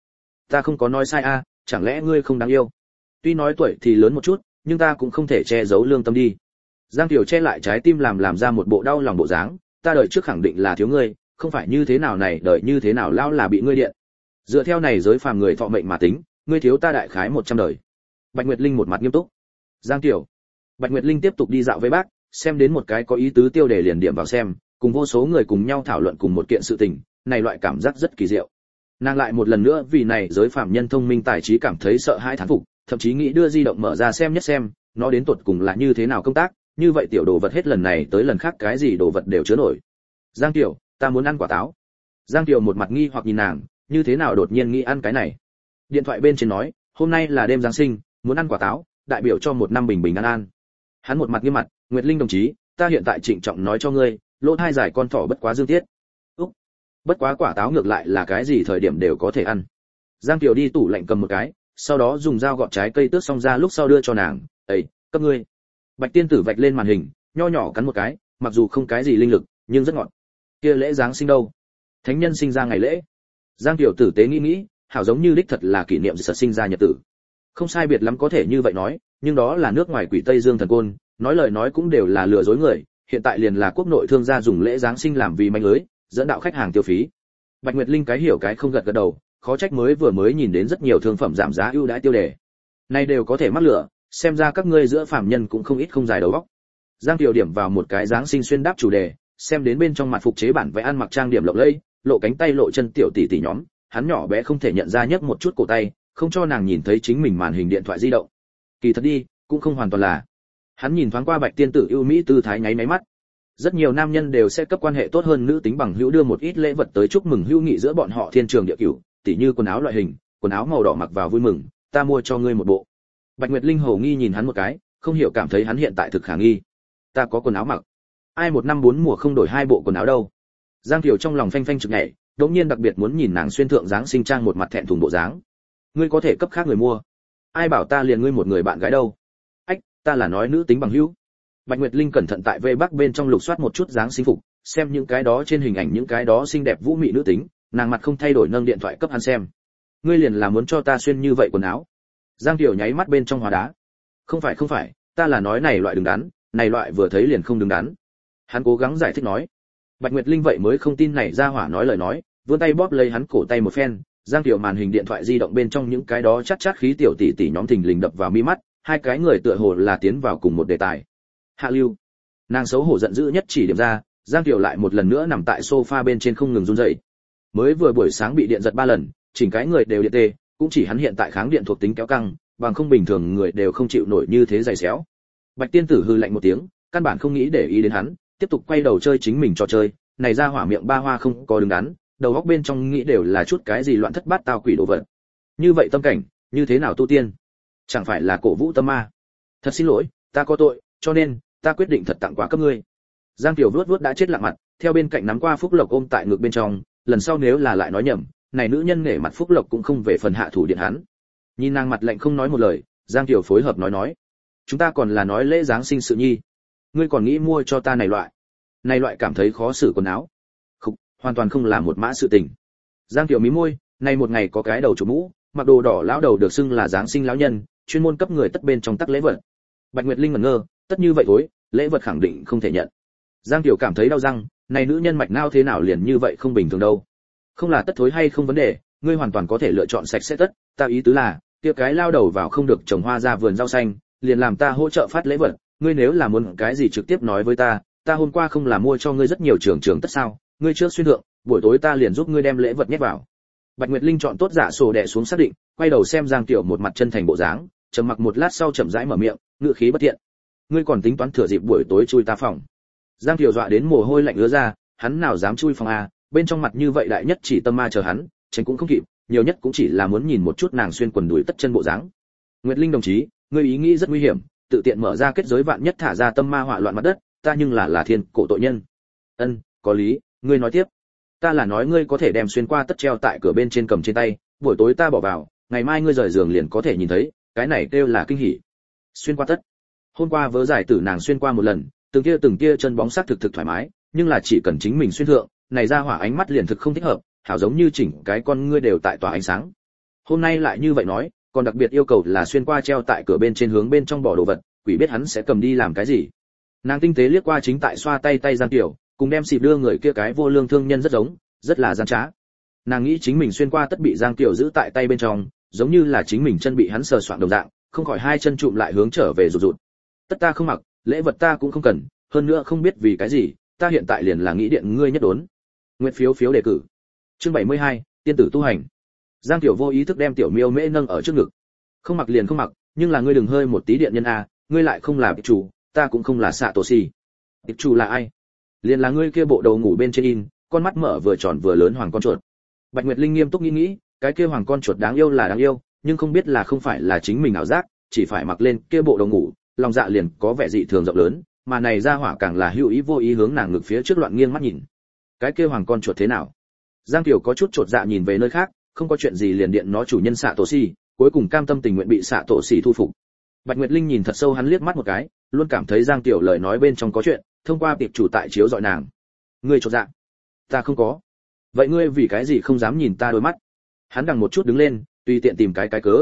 Ta không có nói sai a, chẳng lẽ ngươi không đáng yêu? Tuy nói tuổi thì lớn một chút, nhưng ta cũng không thể che giấu lương tâm đi. Giang Tiểu che lại trái tim làm ra một bộ đau lòng bộ dáng, ta đợi trước khẳng định là thiếu ngươi, không phải như thế nào này, đợi như thế nào lão là bị ngươi điện. Dựa theo này giới phàm người thọ mệnh mà tính, ngươi thiếu ta đại khái 100 đời. Bạch Nguyệt Linh một mặt nghiêm túc. Giang Tiểu. Bạch Nguyệt Linh tiếp tục đi dạo với bác, xem đến một cái có ý tứ tiêu đề liền điểm vào xem, cùng vô số người cùng nhau thảo luận cùng một kiện sự tình, này loại cảm giác rất kỳ diệu. Nàng lại một lần nữa vì này giới phàm nhân thông minh tài trí cảm thấy sợ hãi thán phục, thậm chí nghĩ đưa di động mở ra xem nhất xem, nó đến tuột cùng là như thế nào công tác, như vậy tiểu đồ vật hết lần này tới lần khác cái gì đồ vật đều chứa nổi. Giang Tiểu, ta muốn ăn quả táo. Giang Tiểu một mặt nghi hoặc nhìn nàng, như thế nào đột nhiên nghĩ ăn cái này. Điện thoại bên trên nói, hôm nay là đêm Giáng sinh, muốn ăn quả táo, đại biểu cho một năm bình bình an an. Hắn một mặt nghiêm mặt, Nguyệt Linh đồng chí, ta hiện tại trịnh trọng nói cho ngươi, lỗ thai giải con thỏ bất quá dương tiết. Úc, bất quá quả táo ngược lại là cái gì thời điểm đều có thể ăn. Giang Tiểu đi tủ lạnh cầm một cái, sau đó dùng dao gọt trái cây tước xong ra lúc sau đưa cho nàng, "Ấy, cấp ngươi." Bạch tiên tử vạch lên màn hình, nho nhỏ cắn một cái, mặc dù không cái gì linh lực, nhưng rất ngọt. Kia lễ Giáng sinh đâu? Thánh nhân sinh ra ngày lễ. Giang Tiểu tử tế nghĩ, hảo giống như đích thật là kỷ niệm sự sinh ra nhật tử. Không sai biệt lắm có thể như vậy nói, nhưng đó là nước ngoài quỷ Tây Dương thần côn, nói lời nói cũng đều là lừa dối người, hiện tại liền là quốc nội thương gia dùng lễ Giáng sinh làm vì manh lưới, dẫn đạo khách hàng tiêu phí. Bạch Nguyệt Linh cái hiểu cái không gật đầu, khó trách vừa mới nhìn đến rất nhiều thương phẩm giảm giá ưu đãi tiêu đề. Này đều có thể mắc lửa, xem ra các ngươi giữa phàm nhân cũng không ít không dài đầu óc. Giang Tiểu điểm vào một cái Giáng sinh xuyên đáp chủ đề, xem đến bên trong mặt phục chế bản vẽ ăn mặc trang điểm lộng lẫy, lộ cánh tay lộ chân tiểu tỷ tỷ nhóm, hắn nhỏ bé không thể nhận ra nhấc một chút cổ tay, không cho nàng nhìn thấy chính mình màn hình điện thoại di động. Kỳ thật đi, cũng không hoàn toàn là. Hắn nhìn thoáng qua Bạch tiên tử ưu mỹ tư thái nháy máy mắt. Rất nhiều nam nhân đều sẽ cấp quan hệ tốt hơn nữ tính bằng hữu đưa một ít lễ vật tới chúc mừng hữu nghị giữa bọn họ thiên trường địa cửu, tỉ như quần áo loại hình, quần áo màu đỏ mặc vào vui mừng, ta mua cho ngươi một bộ. Bạch Nguyệt Linh hồ nghi nhìn hắn một cái, không hiểu cảm thấy hắn hiện tại thực khả nghi. Ta có quần áo mặc, ai một năm bốn mùa không đổi hai bộ quần áo đâu. Giang Kiều trong lòng phanh phanh chực nhảy, đột nhiên đặc biệt muốn nhìn nàng xuyên thượng Giáng sinh trang một mặt thẹn thùng bộ dáng. Ngươi có thể cấp khác người mua, ai bảo ta liền ngươi một người bạn gái đâu. Ách, ta là nói nữ tính bằng hữu. Bạch Nguyệt Linh cẩn thận tại vê bắc bên trong lục soát một chút Giáng sinh phục, xem những cái đó trên hình ảnh những cái đó xinh đẹp vũ mị nữ tính, nàng mặt không thay đổi nâng điện thoại cấp hắn xem. Ngươi liền là muốn cho ta xuyên như vậy quần áo. Giang Kiều nháy mắt bên trong hóa đá. Không phải, ta là nói này loại đứng đắn, này loại vừa thấy liền không đứng đắn. Hắn cố gắng giải thích nói. Bạch Nguyệt Linh vậy mới không tin này ra hỏa nói lời nói, vươn tay bóp lấy hắn cổ tay một phen, Giang Kiều màn hình điện thoại di động bên trong những cái đó chát chát khí tiểu tỷ tỷ nhóm thình lình đập vào mi mắt, hai cái người tựa hồ là tiến vào cùng một đề tài. Hạ lưu. Nàng xấu hổ giận dữ nhất chỉ điểm ra, Giang Kiều lại một lần nữa nằm tại sofa bên trên không ngừng run rẩy. Mới vừa buổi sáng bị điện giật 3 lần, chỉnh cái người đều điện tê, cũng chỉ hắn hiện tại kháng điện thuộc tính kéo căng, bằng không bình thường người đều không chịu nổi như thế dày xéo. Bạch tiên tử hư lạnh một tiếng, căn bản không nghĩ để ý đến hắn, tiếp tục quay đầu chơi chính mình trò chơi, này ra hỏa miệng ba hoa không có đứng đắn, đầu óc bên trong nghĩ đều là chút cái gì loạn thất bát tao quỷ đồ vật. Như vậy tâm cảnh, như thế nào tu tiên? Chẳng phải là cổ vũ tâm ma? Thật xin lỗi, ta có tội, cho nên ta quyết định thật tặng quà cấp ngươi. Giang Kiều vuốt đã chết lặng mặt, theo bên cạnh nắm qua Phúc Lộc ôm tại ngực bên trong, lần sau nếu là lại nói nhầm, này nữ nhân nể mặt Phúc Lộc cũng không về phần hạ thủ điện hắn. Nhìn nàng mặt lạnh không nói một lời, Giang Kiều phối hợp nói, chúng ta còn là nói lễ Giáng sinh sự nhi, ngươi còn nghĩ mua cho ta này loại cảm thấy khó xử quần áo. Không, hoàn toàn không là một mã sự tình. Giang Kiều mí môi, này một ngày có cái đầu chủ mũ, mặc đồ đỏ lão đầu được xưng là Giáng sinh lão nhân, chuyên môn cấp người tất bên trong tắc lễ vật. Bạch Nguyệt Linh ngẩn ngơ, tất như vậy thối, lễ vật khẳng định không thể nhận. Giang Kiều cảm thấy đau răng, này nữ nhân mạch não thế nào liền như vậy không bình thường đâu. Không là tất thối hay không vấn đề, ngươi hoàn toàn có thể lựa chọn sạch sẽ tất, ta ý tứ là, kia cái lao đầu vào không được trồng hoa ra vườn rau xanh, liền làm ta hỗ trợ phát lễ vật, ngươi nếu là muốn cái gì trực tiếp nói với ta hôm qua không là mua cho ngươi rất nhiều trường tất sao, ngươi trước xuyên thượng, buổi tối ta liền giúp ngươi đem lễ vật nhét vào. Bạch Nguyệt Linh chọn tốt giả sổ đè xuống xác định, quay đầu xem Giang Kiều một mặt chân thành bộ dáng, trầm mặc một lát sau chậm rãi mở miệng, ngữ khí bất thiện. Ngươi còn tính toán thừa dịp buổi tối chui ta phòng? Giang Kiều dọa đến mồ hôi lạnh ứa ra, hắn nào dám chui phòng a, bên trong mặt như vậy đại nhất chỉ tâm ma chờ hắn, tránh cũng không kịp, nhiều nhất cũng chỉ là muốn nhìn một chút nàng xuyên quần đùi tất chân bộ dáng. Nguyệt Linh đồng chí, ngươi ý nghĩ rất nguy hiểm, tự tiện mở ra kết giới vạn nhất thả ra tâm ma họa loạn mặt đất, ta nhưng là thiên cổ tội nhân. Ân, có lý, ngươi nói tiếp. Ta là nói ngươi có thể đem xuyên qua tất treo tại cửa bên trên cầm trên tay, buổi tối ta bỏ vào, ngày mai ngươi rời giường liền có thể nhìn thấy, cái này kêu là kinh hỉ. Xuyên qua tất. Hôm qua vớ giải tử nàng xuyên qua một lần, từng kia chân bóng sắc thực thoải mái, nhưng là chỉ cần chính mình xuyên thượng, này ra hỏa ánh mắt liền thực không thích hợp, hảo giống như chỉnh cái con ngươi đều tại tỏa ánh sáng. Hôm nay lại như vậy nói, còn đặc biệt yêu cầu là xuyên qua treo tại cửa bên trên hướng bên trong bỏ đồ vật, quỷ biết hắn sẽ cầm đi làm cái gì. Nàng tinh tế liếc qua chính tại xoa tay Giang Tiểu, cùng đem xịp đưa người kia cái vô lương thương nhân rất giống, rất là gian trá. Nàng nghĩ chính mình xuyên qua tất bị Giang Tiểu giữ tại tay bên trong, giống như là chính mình chân bị hắn sờ soạng đồng dạng, không khỏi hai chân trụm lại hướng trở về rụt rụt. Tất ta không mặc, lễ vật ta cũng không cần, hơn nữa không biết vì cái gì, ta hiện tại liền là nghĩ điện ngươi nhất đốn. Nguyện phiếu phiếu đề cử. Chương 72, tiên tử tu hành. Giang Tiểu vô ý thức đem Tiểu Miêu Mễ nâng ở trước ngực. Không mặc liền không mặc, nhưng là ngươi đừng hơi một tí điện nhân a, ngươi lại không là tiệp chủ, ta cũng không là xạ tổ xì. Tiệp chủ là ai? Liền là ngươi kia bộ đầu ngủ bên trên in, con mắt mở vừa tròn vừa lớn hoàng con chuột. Bạch Nguyệt Linh nghiêm túc nghĩ, cái kia hoàng con chuột đáng yêu là đáng yêu, nhưng không biết là không phải là chính mình ảo giác, chỉ phải mặc lên kia bộ đầu ngủ, lòng dạ liền có vẻ dị thường rộng lớn, mà này ra hỏa càng là hữu ý vô ý hướng nàng ngực phía trước loạn nghiêng mắt nhìn. Cái kia hoàng con chuột thế nào? Giang Tiểu có chút chột dạ nhìn về nơi khác, không có chuyện gì liền điện nó chủ nhân xạ tổ xì, cuối cùng cam tâm tình nguyện bị xạ tổ xì thu phục. Bạch Nguyệt Linh nhìn thật sâu hắn liếc mắt một cái, luôn cảm thấy Giang Tiểu lời nói bên trong có chuyện, thông qua tiệp chủ tại chiếu dọi nàng. Ngươi chột dạ? Ta không có. Vậy ngươi vì cái gì không dám nhìn ta đôi mắt? Hắn đằng một chút đứng lên, tùy tiện tìm cái cớ,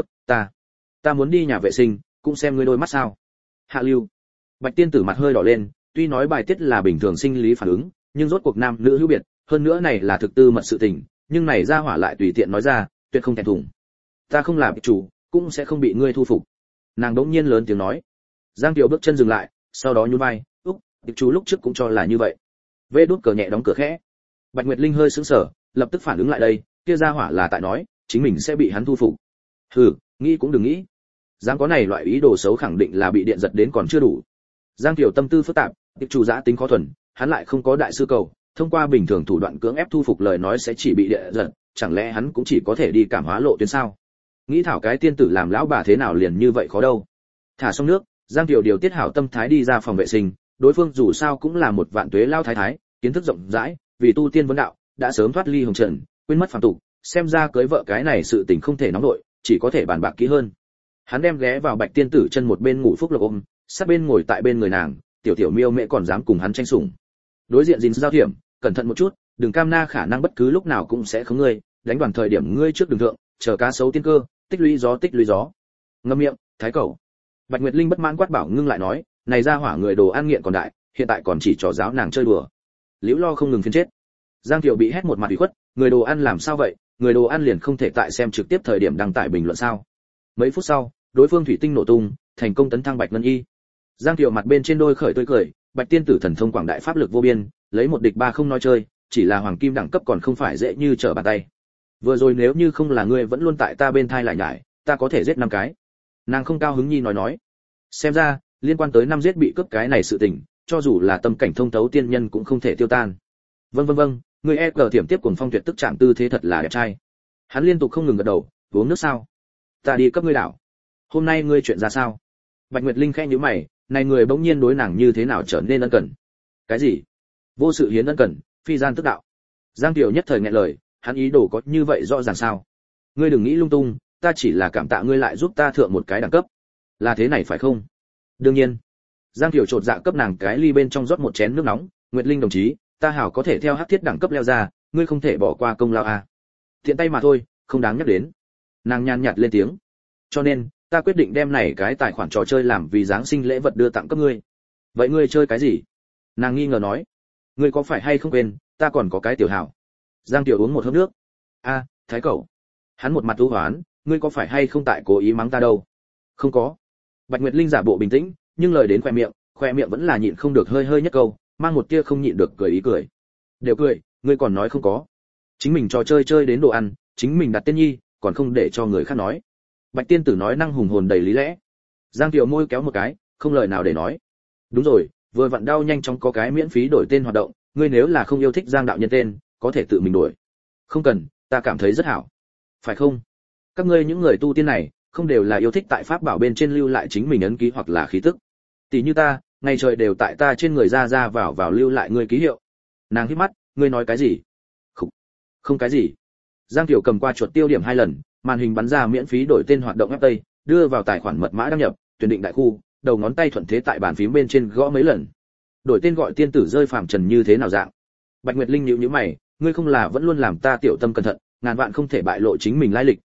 ta muốn đi nhà vệ sinh, cũng xem ngươi đôi mắt sao? Hạ lưu. Bạch tiên tử mặt hơi đỏ lên, tuy nói bài tiết là bình thường sinh lý phản ứng, nhưng rốt cuộc nam nữ hữu biệt, hơn nữa này là thực tư mật sự tình, nhưng này ra hỏa lại tùy tiện nói ra, tuyệt không thẹn thùng. Ta không làm chủ, cũng sẽ không bị ngươi thu phục. Nàng đống nhiên lớn tiếng nói. Giang Tiểu bước chân dừng lại, sau đó nhún vai, tiệp chủ lúc trước cũng cho là như vậy. Vê đút cờ nhẹ đóng cửa khẽ. Bạch Nguyệt Linh hơi sững sờ, lập tức phản ứng lại đây, kia ra hỏa là tại nói, chính mình sẽ bị hắn thu phục. Hừ, nghĩ cũng đừng nghĩ. Dám có này loại ý đồ xấu khẳng định là bị điện giật đến còn chưa đủ. Giang Tiểu tâm tư phức tạp, tiệp chủ giã tính khó thuần, hắn lại không có đại sư cầu, thông qua bình thường thủ đoạn cưỡng ép thu phục lời nói sẽ chỉ bị điện giật, chẳng lẽ hắn cũng chỉ có thể đi cảm hóa lộ tuyến sao? Nghĩ thảo cái tiên tử làm lão bà thế nào liền như vậy khó đâu. Thả xong nước, Giang Tiểu điều tiết hảo tâm thái đi ra phòng vệ sinh, đối phương dù sao cũng là một vạn tuế lao thái thái, kiến thức rộng rãi, vì tu tiên vấn đạo, đã sớm thoát ly hồng trần, quên mất phàm tục, xem ra cưới vợ cái này sự tình không thể nóng nội, chỉ có thể bàn bạc kỹ hơn. Hắn đem ghé vào Bạch tiên tử chân một bên ngủ phúc lộc ôm, sát bên ngồi tại bên người nàng, Tiểu Miêu Mễ còn dám cùng hắn tranh sủng. Đối diện gìn giao thiểm, cẩn thận một chút, đừng cam na khả năng bất cứ lúc nào cũng sẽ khống ngươi, đánh đoàn thời điểm ngươi trước đường thượng, chờ cá sấu tiên cơ, tích lũy gió. Ngậm miệng, thái cẩu. Bạch Nguyệt Linh bất mãn quát bảo ngưng lại nói, này ra hỏa người đồ ăn nghiện còn đại, hiện tại còn chỉ trò giáo nàng chơi đùa. Liễu Lo không ngừng phiền chết. Giang Tiểu bị hét một mặt ủy khuất, người đồ ăn làm sao vậy, người đồ ăn liền không thể tại xem trực tiếp thời điểm đăng tải bình luận sao? Mấy phút sau, đối phương thủy tinh nổ tung, thành công tấn thăng Bạch Ngân Y. Giang Tiểu mặt bên trên đôi khởi tươi cười, Bạch tiên tử thần thông quảng đại pháp lực vô biên, lấy một địch ba không nói chơi, chỉ là hoàng kim đẳng cấp còn không phải dễ như trở bàn tay. Vừa rồi nếu như không là ngươi vẫn luôn tại ta bên thai lại nhải, ta có thể giết 5 cái. Nàng không cao hứng nhi nói. Xem ra, liên quan tới 5 giết bị cướp cái này sự tình, cho dù là tâm cảnh thông thấu tiên nhân cũng không thể tiêu tan. Vâng, ngươi cờ tiềm tiếp cùng phong tuyệt tức trạng tư thế thật là đẹp trai. Hắn liên tục không ngừng gật đầu, uống nước sao? Ta đi cấp ngươi đảo. Hôm nay ngươi chuyện ra sao? Bạch Nguyệt Linh khẽ nhíu mày, này người bỗng nhiên đối nàng như thế nào trở nên ân cần? Cái gì? Vô sự hiến ân cần, phi gian tức đạo. Giang Tiểu nhất thời nghẹn lời, hắn ý đồ có như vậy rõ ràng sao? Ngươi đừng nghĩ lung tung, ta chỉ là cảm tạ ngươi lại giúp ta thượng một cái đẳng cấp. Là thế này phải không? Đương nhiên. Giang Tiểu trột dạ cấp nàng cái ly bên trong rót một chén nước nóng, Nguyệt Linh đồng chí, ta hảo có thể theo hắc thiết đẳng cấp leo ra, ngươi không thể bỏ qua công lao à? Tiện tay mà thôi, không đáng nhắc đến. Nàng nhàn nhạt lên tiếng. Cho nên, ta quyết định đem này cái tài khoản trò chơi làm vì giáng sinh lễ vật đưa tặng cấp ngươi. Vậy ngươi chơi cái gì? Nàng nghi ngờ nói. Ngươi có phải hay không quên, ta còn có cái tiểu hảo. Giang Tiểu uống một hớp nước. A, thái cẩu. Hắn một mặt u hoán, ngươi có phải hay không tại cố ý mắng ta đâu? Không có. Bạch Nguyệt Linh giả bộ bình tĩnh, nhưng lời đến khoe miệng vẫn là nhịn không được hơi nhất câu, mang một tia không nhịn được cười ý cười. Đều cười, ngươi còn nói không có. Chính mình trò chơi đến đồ ăn, chính mình đặt tên nhi, còn không để cho người khác nói. Bạch tiên tử nói năng hùng hồn đầy lý lẽ. Giang Tiểu môi kéo một cái, không lời nào để nói. Đúng rồi, vừa vặn đau nhanh chóng có cái miễn phí đổi tên hoạt động, ngươi nếu là không yêu thích Giang đạo nhân tên, có thể tự mình đổi. Không cần, ta cảm thấy rất hảo. Phải không? Các ngươi những người tu tiên này, không đều là yêu thích tại pháp bảo bên trên lưu lại chính mình ấn ký hoặc là khí tức. Tỷ như ta, ngày trời đều tại ta trên người ra vào lưu lại ngươi ký hiệu. Nàng híp mắt, ngươi nói cái gì? Không cái gì. Giang Tiểu cầm qua chuột tiêu điểm 2 lần, màn hình bắn ra miễn phí đổi tên hoạt động FT, đưa vào tài khoản mật mã đăng nhập, tuyển định đại khu, đầu ngón tay thuận thế tại bàn phím bên trên gõ mấy lần. Đổi tên gọi tiên tử rơi phàm trần như thế nào dạng? Bạch Nguyệt Linh nhíu nhíu mày, ngươi không là vẫn luôn làm ta tiểu tâm cẩn thận, ngàn vạn không thể bại lộ chính mình lai lịch,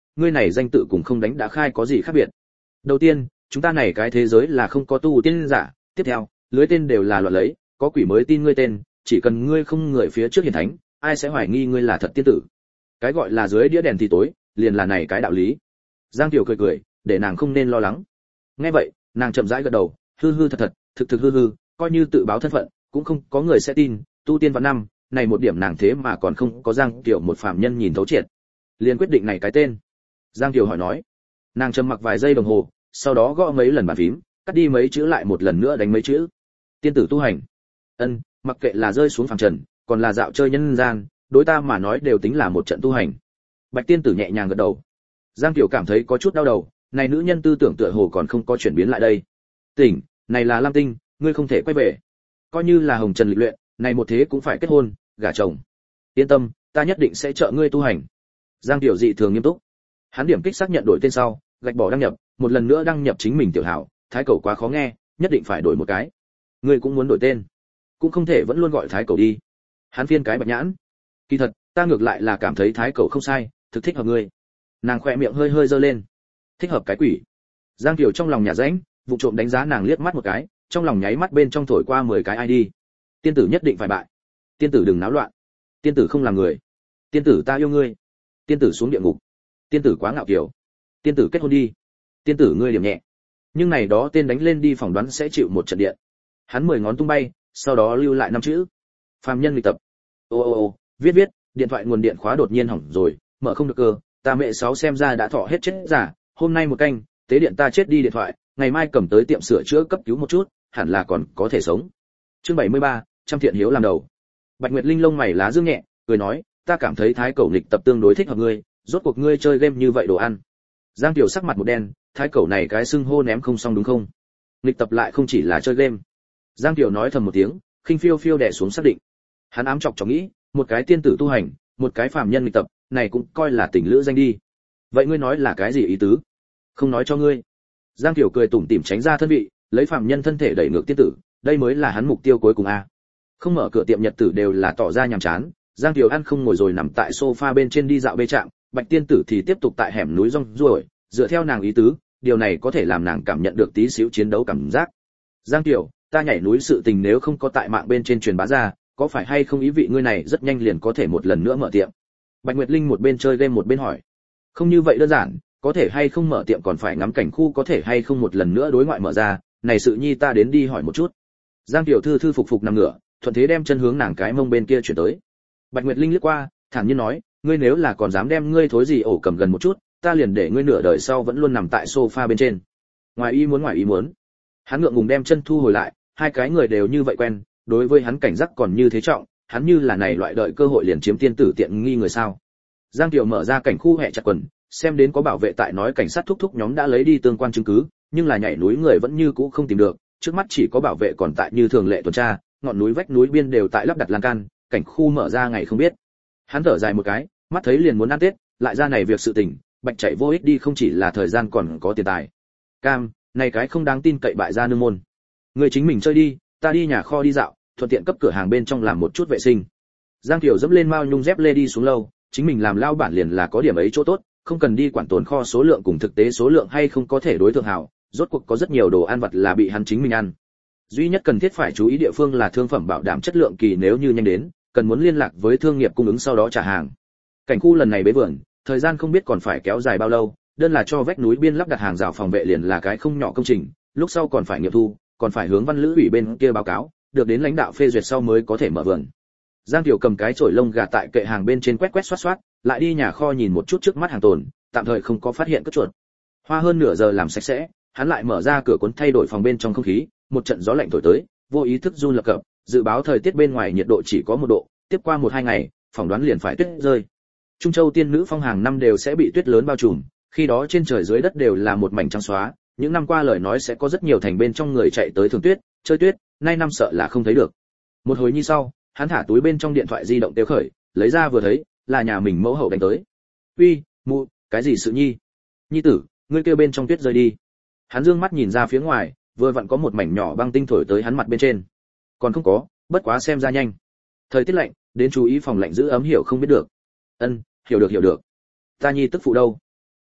ngươi này danh tự cùng không đánh đã khai có gì khác biệt? Đầu tiên, chúng ta này cái thế giới là không có tu tiên giả, tiếp theo, lưới tên đều là loạn lấy, có quỷ mới tin ngươi tên, chỉ cần ngươi không người phía trước hiển thánh, ai sẽ hoài nghi ngươi là thật tiên tử. Cái gọi là dưới đĩa đèn thì tối, liền là này cái đạo lý. Giang Tiểu cười cười, để nàng không nên lo lắng. Nghe vậy, nàng chậm rãi gật đầu, hư hư thật thật, thực thực hư hư, coi như tự báo thân phận, cũng không có người sẽ tin, tu tiên vạn năm, này một điểm nàng thế mà còn không có Giang Tiểu một phàm nhân nhìn thấu triệt. Liền quyết định này cái tên. Giang Tiểu hỏi nói. Nàng trầm mặc vài giây đồng hồ, sau đó gõ mấy lần bàn phím, cắt đi mấy chữ lại một lần nữa đánh mấy chữ. Tiên tử tu hành. Ân, mặc kệ là rơi xuống phàm trần, còn là dạo chơi nhân gian, đối ta mà nói đều tính là một trận tu hành. Bạch tiên tử nhẹ nhàng gật đầu. Giang Tiểu cảm thấy có chút đau đầu, này nữ nhân tư tưởng tựa hồ còn không có chuyển biến lại đây. Tỉnh, này là Lam Tinh, ngươi không thể quay về. Coi như là hồng trần lịch luyện, này một thế cũng phải kết hôn, gả chồng. Yên tâm, ta nhất định sẽ trợ ngươi tu hành. Giang Tiểu dị thường nghiêm túc. Hắn điểm kích xác nhận đổi tên sau, gạch bỏ đăng nhập, một lần nữa đăng nhập chính mình tiểu hảo, Thái Cẩu quá khó nghe, nhất định phải đổi một cái. Ngươi cũng muốn đổi tên, cũng không thể vẫn luôn gọi Thái Cẩu đi. Hắn phiên cái bạch nhãn. Kỳ thật, ta ngược lại là cảm thấy Thái Cẩu không sai, thực thích hợp ngươi. Nàng khỏe miệng hơi hơi giơ lên. Thích hợp cái quỷ. Giang Tiểu trong lòng nhà rãnh, vụ trộm đánh giá nàng liếc mắt một cái, trong lòng nháy mắt bên trong thổi qua 10 cái ID. Tiên tử nhất định phải bại. Tiên tử đừng náo loạn. Tiên tử không làm người. Tiên tử ta yêu ngươi. Tiên tử xuống địa ngục. Tiên tử quá ngạo kiều. Tiên tử kết hôn đi. Tiên tử ngươi điểm nhẹ. Nhưng này đó tên đánh lên đi phỏng đoán sẽ chịu một trận điện. Hắn 10 ngón tung bay, sau đó lưu lại 5 chữ. Phàm nhân lịch tập. Ô, viết, điện thoại nguồn điện khóa đột nhiên hỏng rồi, mở không được cơ, ta mẹ sáu xem ra đã thọ hết chết giả, hôm nay một canh, tế điện ta chết đi điện thoại, ngày mai cầm tới tiệm sửa chữa cấp cứu một chút, hẳn là còn có thể sống. Chương 73, trăm thiện hiếu làm đầu. Bạch Nguyệt Linh lông mày lá dương nhẹ, cười nói, ta cảm thấy Thái Cẩu lịch tập tương đối thích hợp ngươi, rốt cuộc ngươi chơi game như vậy đồ ăn. Giang Tiểu sắc mặt một đen, Thái Cẩu này cái xưng hô ném không xong đúng không? Lịch tập lại không chỉ là chơi game. Giang Tiểu nói thầm một tiếng, khinh phiêu phiêu đè xuống xác định. Hắn ám chọc nghĩ, một cái tiên tử tu hành, một cái phàm nhân lịch tập, này cũng coi là tình lữ danh đi. Vậy ngươi nói là cái gì ý tứ? Không nói cho ngươi. Giang Tiểu cười tủm tỉm tránh ra thân vị, lấy phàm nhân thân thể đẩy ngược tiên tử, đây mới là hắn mục tiêu cuối cùng a. Không mở cửa tiệm nhật tử đều là tỏ ra nhàm chán, Giang Tiểu ăn không ngồi rồi nằm tại sofa bên trên đi dạo bê trạm, Bạch tiên tử thì tiếp tục tại hẻm núi rong ruổi, dựa theo nàng ý tứ, điều này có thể làm nàng cảm nhận được tí xíu chiến đấu cảm giác. Giang Tiểu, ta nhảy núi sự tình nếu không có tại mạng bên trên truyền bá ra, có phải hay không ý vị ngươi này rất nhanh liền có thể một lần nữa mở tiệm? Bạch Nguyệt Linh một bên chơi game một bên hỏi. Không như vậy đơn giản, có thể hay không mở tiệm còn phải ngắm cảnh khu, có thể hay không một lần nữa đối ngoại mở ra, này sự nhi ta đến đi hỏi một chút. Giang Tiểu thư thư phục phục nằm ngửa, thuận thế đem chân hướng nàng cái mông bên kia chuyển tới. Bạch Nguyệt Linh liếc qua, thản nhiên nói, ngươi nếu là còn dám đem ngươi thối gì ổ cầm gần một chút, ta liền để ngươi nửa đời sau vẫn luôn nằm tại sofa bên trên. Ngoài ý muốn. Hắn ngượng ngùng đem chân thu hồi lại, hai cái người đều như vậy quen, đối với hắn cảnh giác còn như thế trọng, hắn như là này loại đợi cơ hội liền chiếm tiên tử tiện nghi người sao? Giang Tiểu mở ra cảnh khu hệ chặt quần, xem đến có bảo vệ tại nói cảnh sát thúc thúc nhóm đã lấy đi tương quan chứng cứ, nhưng là nhảy núi người vẫn như cũ không tìm được, trước mắt chỉ có bảo vệ còn tại như thường lệ tuần tra, ngọn núi vách núi biên đều tại lắp đặt lan can, cảnh khu mở ra ngày không biết. Hắn thở dài một cái, mắt thấy liền muốn ăn Tết, lại ra này việc sự tình, bạch chạy vô ích đi, không chỉ là thời gian còn có tiền tài. Cam, này cái không đáng tin cậy bại gia nương môn. Người chính mình chơi đi, ta đi nhà kho đi dạo, thuận tiện cấp cửa hàng bên trong làm một chút vệ sinh. Giang Tiểu dẫm lên mao nhung dép lê đi xuống lâu, chính mình làm lao bản liền là có điểm ấy chỗ tốt, không cần đi quản tồn kho số lượng cùng thực tế số lượng hay không có thể đối tượng hảo, rốt cuộc có rất nhiều đồ ăn vặt là bị hắn chính mình ăn. Duy nhất cần thiết phải chú ý địa phương là thương phẩm bảo đảm chất lượng kỳ, nếu như nhanh đến, cần muốn liên lạc với thương nghiệp cung ứng sau đó trả hàng. Cảnh khu lần này bế vườn, thời gian không biết còn phải kéo dài bao lâu, đơn là cho vách núi biên lắp đặt hàng rào phòng vệ liền là cái không nhỏ công trình, lúc sau còn phải nghiệm thu, còn phải hướng văn lữ ủy bên kia báo cáo, được đến lãnh đạo phê duyệt sau mới có thể mở vườn. Giang Tiểu cầm cái chổi lông gà tại kệ hàng bên trên quét xoát, lại đi nhà kho nhìn một chút trước mắt hàng tồn, tạm thời không có phát hiện cất chuột. Hoa hơn nửa giờ làm sạch sẽ, hắn lại mở ra cửa cuốn thay đổi phòng bên trong không khí, một trận gió lạnh thổi tới, vô ý thức run lập cập, dự báo thời tiết bên ngoài nhiệt độ chỉ có 1 độ, tiếp qua 1-2 ngày, phỏng đoán liền phải tuyết rơi. Trung Châu tiên nữ phong hàng năm đều sẽ bị tuyết lớn bao trùm, khi đó trên trời dưới đất đều là một mảnh trắng xóa, những năm qua lời nói sẽ có rất nhiều thành bên trong người chạy tới thường tuyết, chơi tuyết, nay năm sợ là không thấy được. Một hồi như sau, hắn thả túi bên trong điện thoại di động tiêu khởi, lấy ra vừa thấy, là nhà mình mẫu hậu đánh tới. "Uy, mụ, cái gì sự nhi? Nhi tử, ngươi kêu bên trong tuyết rơi đi." Hắn dương mắt nhìn ra phía ngoài, vừa vặn có một mảnh nhỏ băng tinh thổi tới hắn mặt bên trên. Còn không có, bất quá xem ra nhanh. Thời tiết lạnh, đến chú ý phòng lạnh giữ ấm, hiểu không biết được. Ân, hiểu được. Ta nhi tức phụ đâu?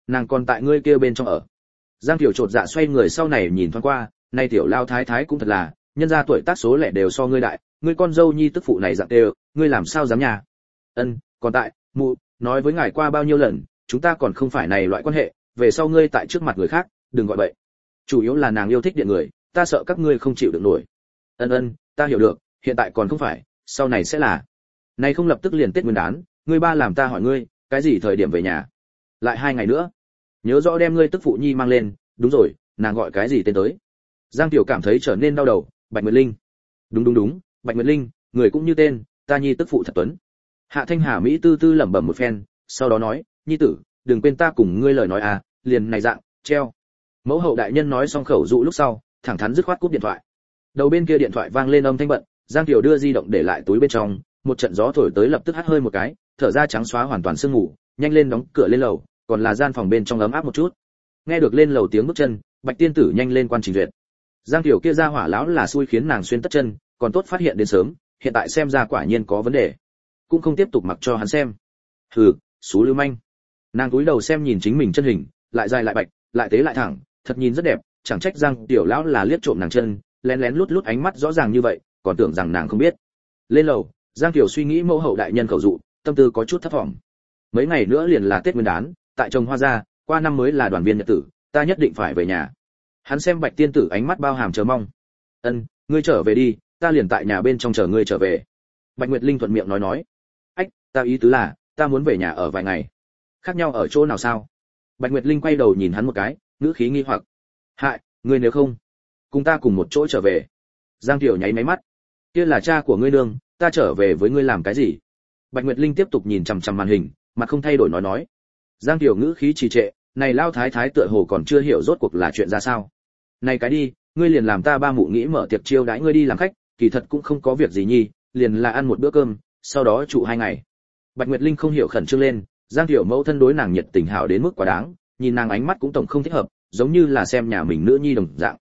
nàng còn tại ngươi kia bên trong ở. Giang Tiểu chột dạ xoay người sau này nhìn thoáng qua, nay tiểu lao thái thái cũng thật là, nhân gia tuổi tác số lẻ đều so ngươi đại, ngươi con dâu nhi tức phụ này dạng đều, ngươi làm sao dám nhà? Ân, còn tại, mụ, nói với ngài qua bao nhiêu lần, chúng ta còn không phải này loại quan hệ, về sau ngươi tại trước mặt người khác, đừng gọi bậy. Chủ yếu là nàng yêu thích điện người, ta sợ các ngươi không chịu được nổi. Ân, ta hiểu được, hiện tại còn không phải, sau này sẽ là. Này không lập tức liền Tết Nguyên đán, ngươi ba làm ta hỏi ngươi, cái gì thời điểm về nhà? Lại 2 ngày nữa. Nhớ rõ đem ngươi tức phụ nhi mang lên, đúng rồi, nàng gọi cái gì tên tới? Giang Tiểu cảm thấy trở nên đau đầu, Bạch Nguyệt Linh. Đúng, Bạch Nguyệt Linh, người cũng như tên, ta nhi tức phụ thật tuấn. Hạ Thanh Hà Mỹ tư tư lẩm bẩm một phen, sau đó nói, nhi tử, đừng quên ta cùng ngươi lời nói à, liền này dạng, treo. Mẫu hậu đại nhân nói xong khẩu dụ lúc sau, thẳng thắn dứt khoát cúp điện thoại. Đầu bên kia điện thoại vang lên âm thanh bận, Giang Tiểu đưa di động để lại túi bên trong, một trận gió thổi tới lập tức hắt hơi một cái, thở ra trắng xóa hoàn toàn sương ngủ, nhanh lên đóng cửa lên lầu, còn là gian phòng bên trong ấm áp một chút. Nghe được lên lầu tiếng bước chân, Bạch tiên tử nhanh lên quan trình duyệt. Giang Tiểu kia ra hỏa lão là xui khiến nàng xuyên tất chân, còn tốt phát hiện đến sớm, hiện tại xem ra quả nhiên có vấn đề, cũng không tiếp tục mặc cho hắn xem. Hừ, xú lưu manh. Nàng cúi đầu xem nhìn chính mình chân hình, lại dài lại bạch, lại tế lại thẳng, thật nhìn rất đẹp, chẳng trách Giang Tiểu lão là liếc trộm nàng chân, lén lén lút lút ánh mắt rõ ràng như vậy, còn tưởng rằng nàng không biết. Lên lầu, Giang Tiểu suy nghĩ mẫu hậu đại nhân khẩu dụ, tâm tư có chút thấp vọng. Mấy ngày nữa liền là Tết Nguyên đán, tại trồng hoa ra, qua năm mới là đoàn viên nhật tử, ta nhất định phải về nhà. Hắn xem Bạch tiên tử ánh mắt bao hàm chờ mong. Ân, ngươi trở về đi, ta liền tại nhà bên trong chờ ngươi trở về. Bạch Nguyệt Linh thuận miệng nói. Ách, ta ý tứ là, ta muốn về nhà ở vài ngày. Khác nhau ở chỗ nào sao? Bạch Nguyệt Linh quay đầu nhìn hắn một cái, ngữ khí nghi hoặc. Hại, ngươi nếu không, cùng ta cùng một chỗ trở về. Giang Tiểu nháy máy mắt. Kia là cha của ngươi nương, ta trở về với ngươi làm cái gì? Bạch Nguyệt Linh tiếp tục nhìn chằm chằm màn hình, mặt không thay đổi nói. Giang Tiểu ngữ khí trì trệ, này lao thái thái tựa hồ còn chưa hiểu rốt cuộc là chuyện ra sao. Này cái đi, ngươi liền làm ta ba mụ nghĩ mở tiệc chiêu đãi ngươi đi làm khách, kỳ thật cũng không có việc gì nhi, liền là ăn một bữa cơm, sau đó trụ 2 ngày. Bạch Nguyệt Linh không hiểu khẩn trương lên, Giang Tiểu mẫu thân đối nàng nhiệt tình hảo đến mức quá đáng, nhìn nàng ánh mắt cũng tổng không thích hợp, giống như là xem nhà mình nữ nhi đồng dạng.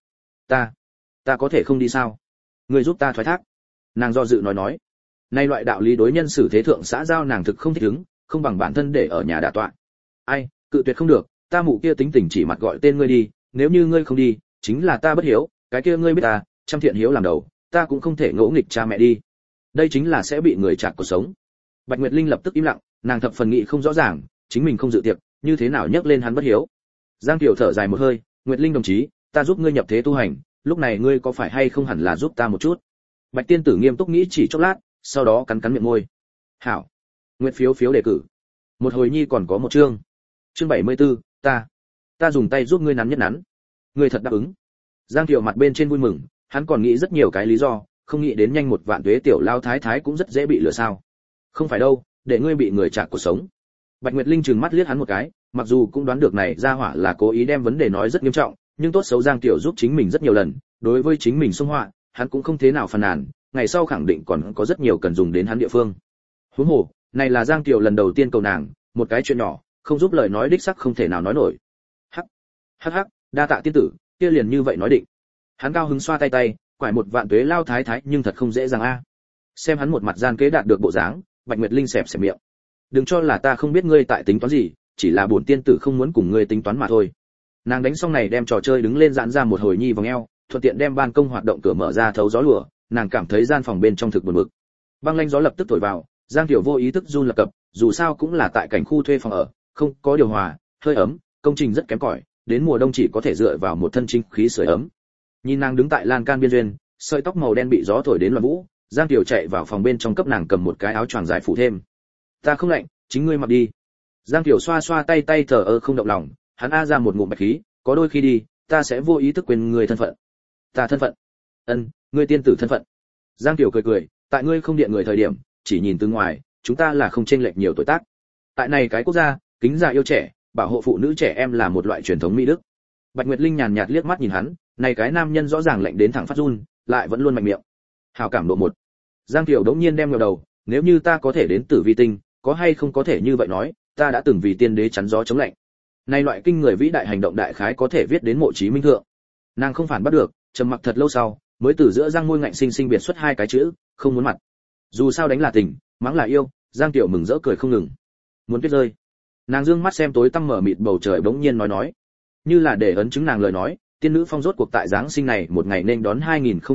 Ta có thể không đi sao? Ngươi giúp ta thoái thác. Nàng do dự nói. Nay loại đạo lý đối nhân xử thế thượng xã giao nàng thực không thích ứng, không bằng bản thân để ở nhà đả tọa. Ai, cự tuyệt không được, ta mụ kia tính tình chỉ mặt gọi tên ngươi đi, nếu như ngươi không đi, chính là ta bất hiếu, cái kia ngươi biết ta, trăm thiện hiếu làm đầu, ta cũng không thể ngỗ nghịch cha mẹ đi. Đây chính là sẽ bị người chặt cuộc sống. Bạch Nguyệt Linh lập tức im lặng, nàng thập phần nghĩ không rõ ràng, chính mình không dự tiệc, như thế nào nhắc lên hắn bất hiếu. Giang Tiểu thở dài một hơi, Nguyệt Linh đồng chí, ta giúp ngươi nhập thế tu hành, lúc này ngươi có phải hay không hẳn là giúp ta một chút. Bạch tiên tử nghiêm túc nghĩ chỉ chốc lát, sau đó cắn miệng môi. Hảo. Nguyệt phiếu đề cử. Một hồi nhi còn có một chương. Chương 74, ta dùng tay giúp ngươi nắn nhất nắn. Ngươi thật đáp ứng. Giang Tiểu mặt bên trên vui mừng, hắn còn nghĩ rất nhiều cái lý do, không nghĩ đến nhanh 1 vạn tuế tiểu lao thái thái cũng rất dễ bị lừa sao. Không phải đâu, để ngươi bị người chạc cuộc sống. Bạch Nguyệt Linh trừng mắt liếc hắn một cái, mặc dù cũng đoán được này ra hỏa là cố ý đem vấn đề nói rất nghiêm trọng, nhưng tốt xấu Giang Tiểu giúp chính mình rất nhiều lần, đối với chính mình xung họa, hắn cũng không thế nào phàn nàn, ngày sau khẳng định còn có rất nhiều cần dùng đến hắn địa phương. Huống hồ, này là Giang Tiểu lần đầu tiên cầu nàng, một cái chuyện nhỏ, không giúp lời nói đích xác không thể nào nói nổi. Hắc, đa tạ tiên tử, kia liền như vậy nói định. Hắn cao hứng xoa tay, quải 1 vạn tuế lao thái thái nhưng thật không dễ dàng a. Xem hắn một mặt gian kế đạt được bộ dáng, Bạch Nguyệt Linh xẹp miệng. Đừng cho là ta không biết ngươi tại tính toán gì, chỉ là bổn tiên tử không muốn cùng ngươi tính toán mà thôi. Nàng đánh xong này đem trò chơi đứng lên giãn ra một hồi nhi vòng eo, thuận tiện đem ban công hoạt động cửa mở ra thấu gió lùa, nàng cảm thấy gian phòng bên trong thực buồn bực. Băng lanh gió lập tức thổi vào, Giang Tiểu vô ý thức run lập cập, dù sao cũng là tại cảnh khu thuê phòng ở, không có điều hòa, hơi ấm, công trình rất kém cỏi, đến mùa đông chỉ có thể dựa vào một thân chính khí sưởi ấm. Nhìn nàng đứng tại lan can biên duyên, sợi tóc màu đen bị gió thổi đến loạn vũ, Giang Tiểu chạy vào phòng bên trong cấp nàng cầm một cái áo choàng dài phủ thêm. Ta không lạnh, chính ngươi mặc đi. Giang Tiểu xoa xoa tay thờ ơ không động lòng, hắn a ra một ngụm bạch khí, có đôi khi đi, ta sẽ vô ý thức quên người thân phận. Ta thân phận? Ân, ngươi tiên tử thân phận. Giang Tiểu cười, tại ngươi không điện người thời điểm, chỉ nhìn từ ngoài, chúng ta là không chênh lệch nhiều tuổi tác. Tại này cái quốc gia, kính già yêu trẻ, bảo hộ phụ nữ trẻ em là một loại truyền thống mỹ đức. Bạch Nguyệt Linh nhàn nhạt liếc mắt nhìn hắn, này cái nam nhân rõ ràng lạnh đến thẳng phát run, lại vẫn luôn mạnh miệng. Hảo cảm độ 1. Giang Tiểu đống nhiên đem ngẩng đầu, nếu như ta có thể đến Tử Vi Tinh, có hay không có thể như vậy nói, ta đã từng vì tiên đế chắn gió chống lạnh. Này loại kinh người vĩ đại hành động đại khái có thể viết đến Mộ Chí Minh thượng. Nàng không phản bắt được, trầm mặc thật lâu sau, mới từ giữa răng môi ngạnh sinh biệt xuất 2 cái chữ, không muốn mặt. Dù sao đánh là tình, mắng là yêu, Giang Tiểu mừng rỡ cười không ngừng. Muốn tuyết rơi. Nàng dương mắt xem tối tăm mở mịt bầu trời bỗng nhiên nói, như là để ấn chứng nàng lời nói, tiên nữ phong rốt cuộc tại giáng sinh này một ngày nên đón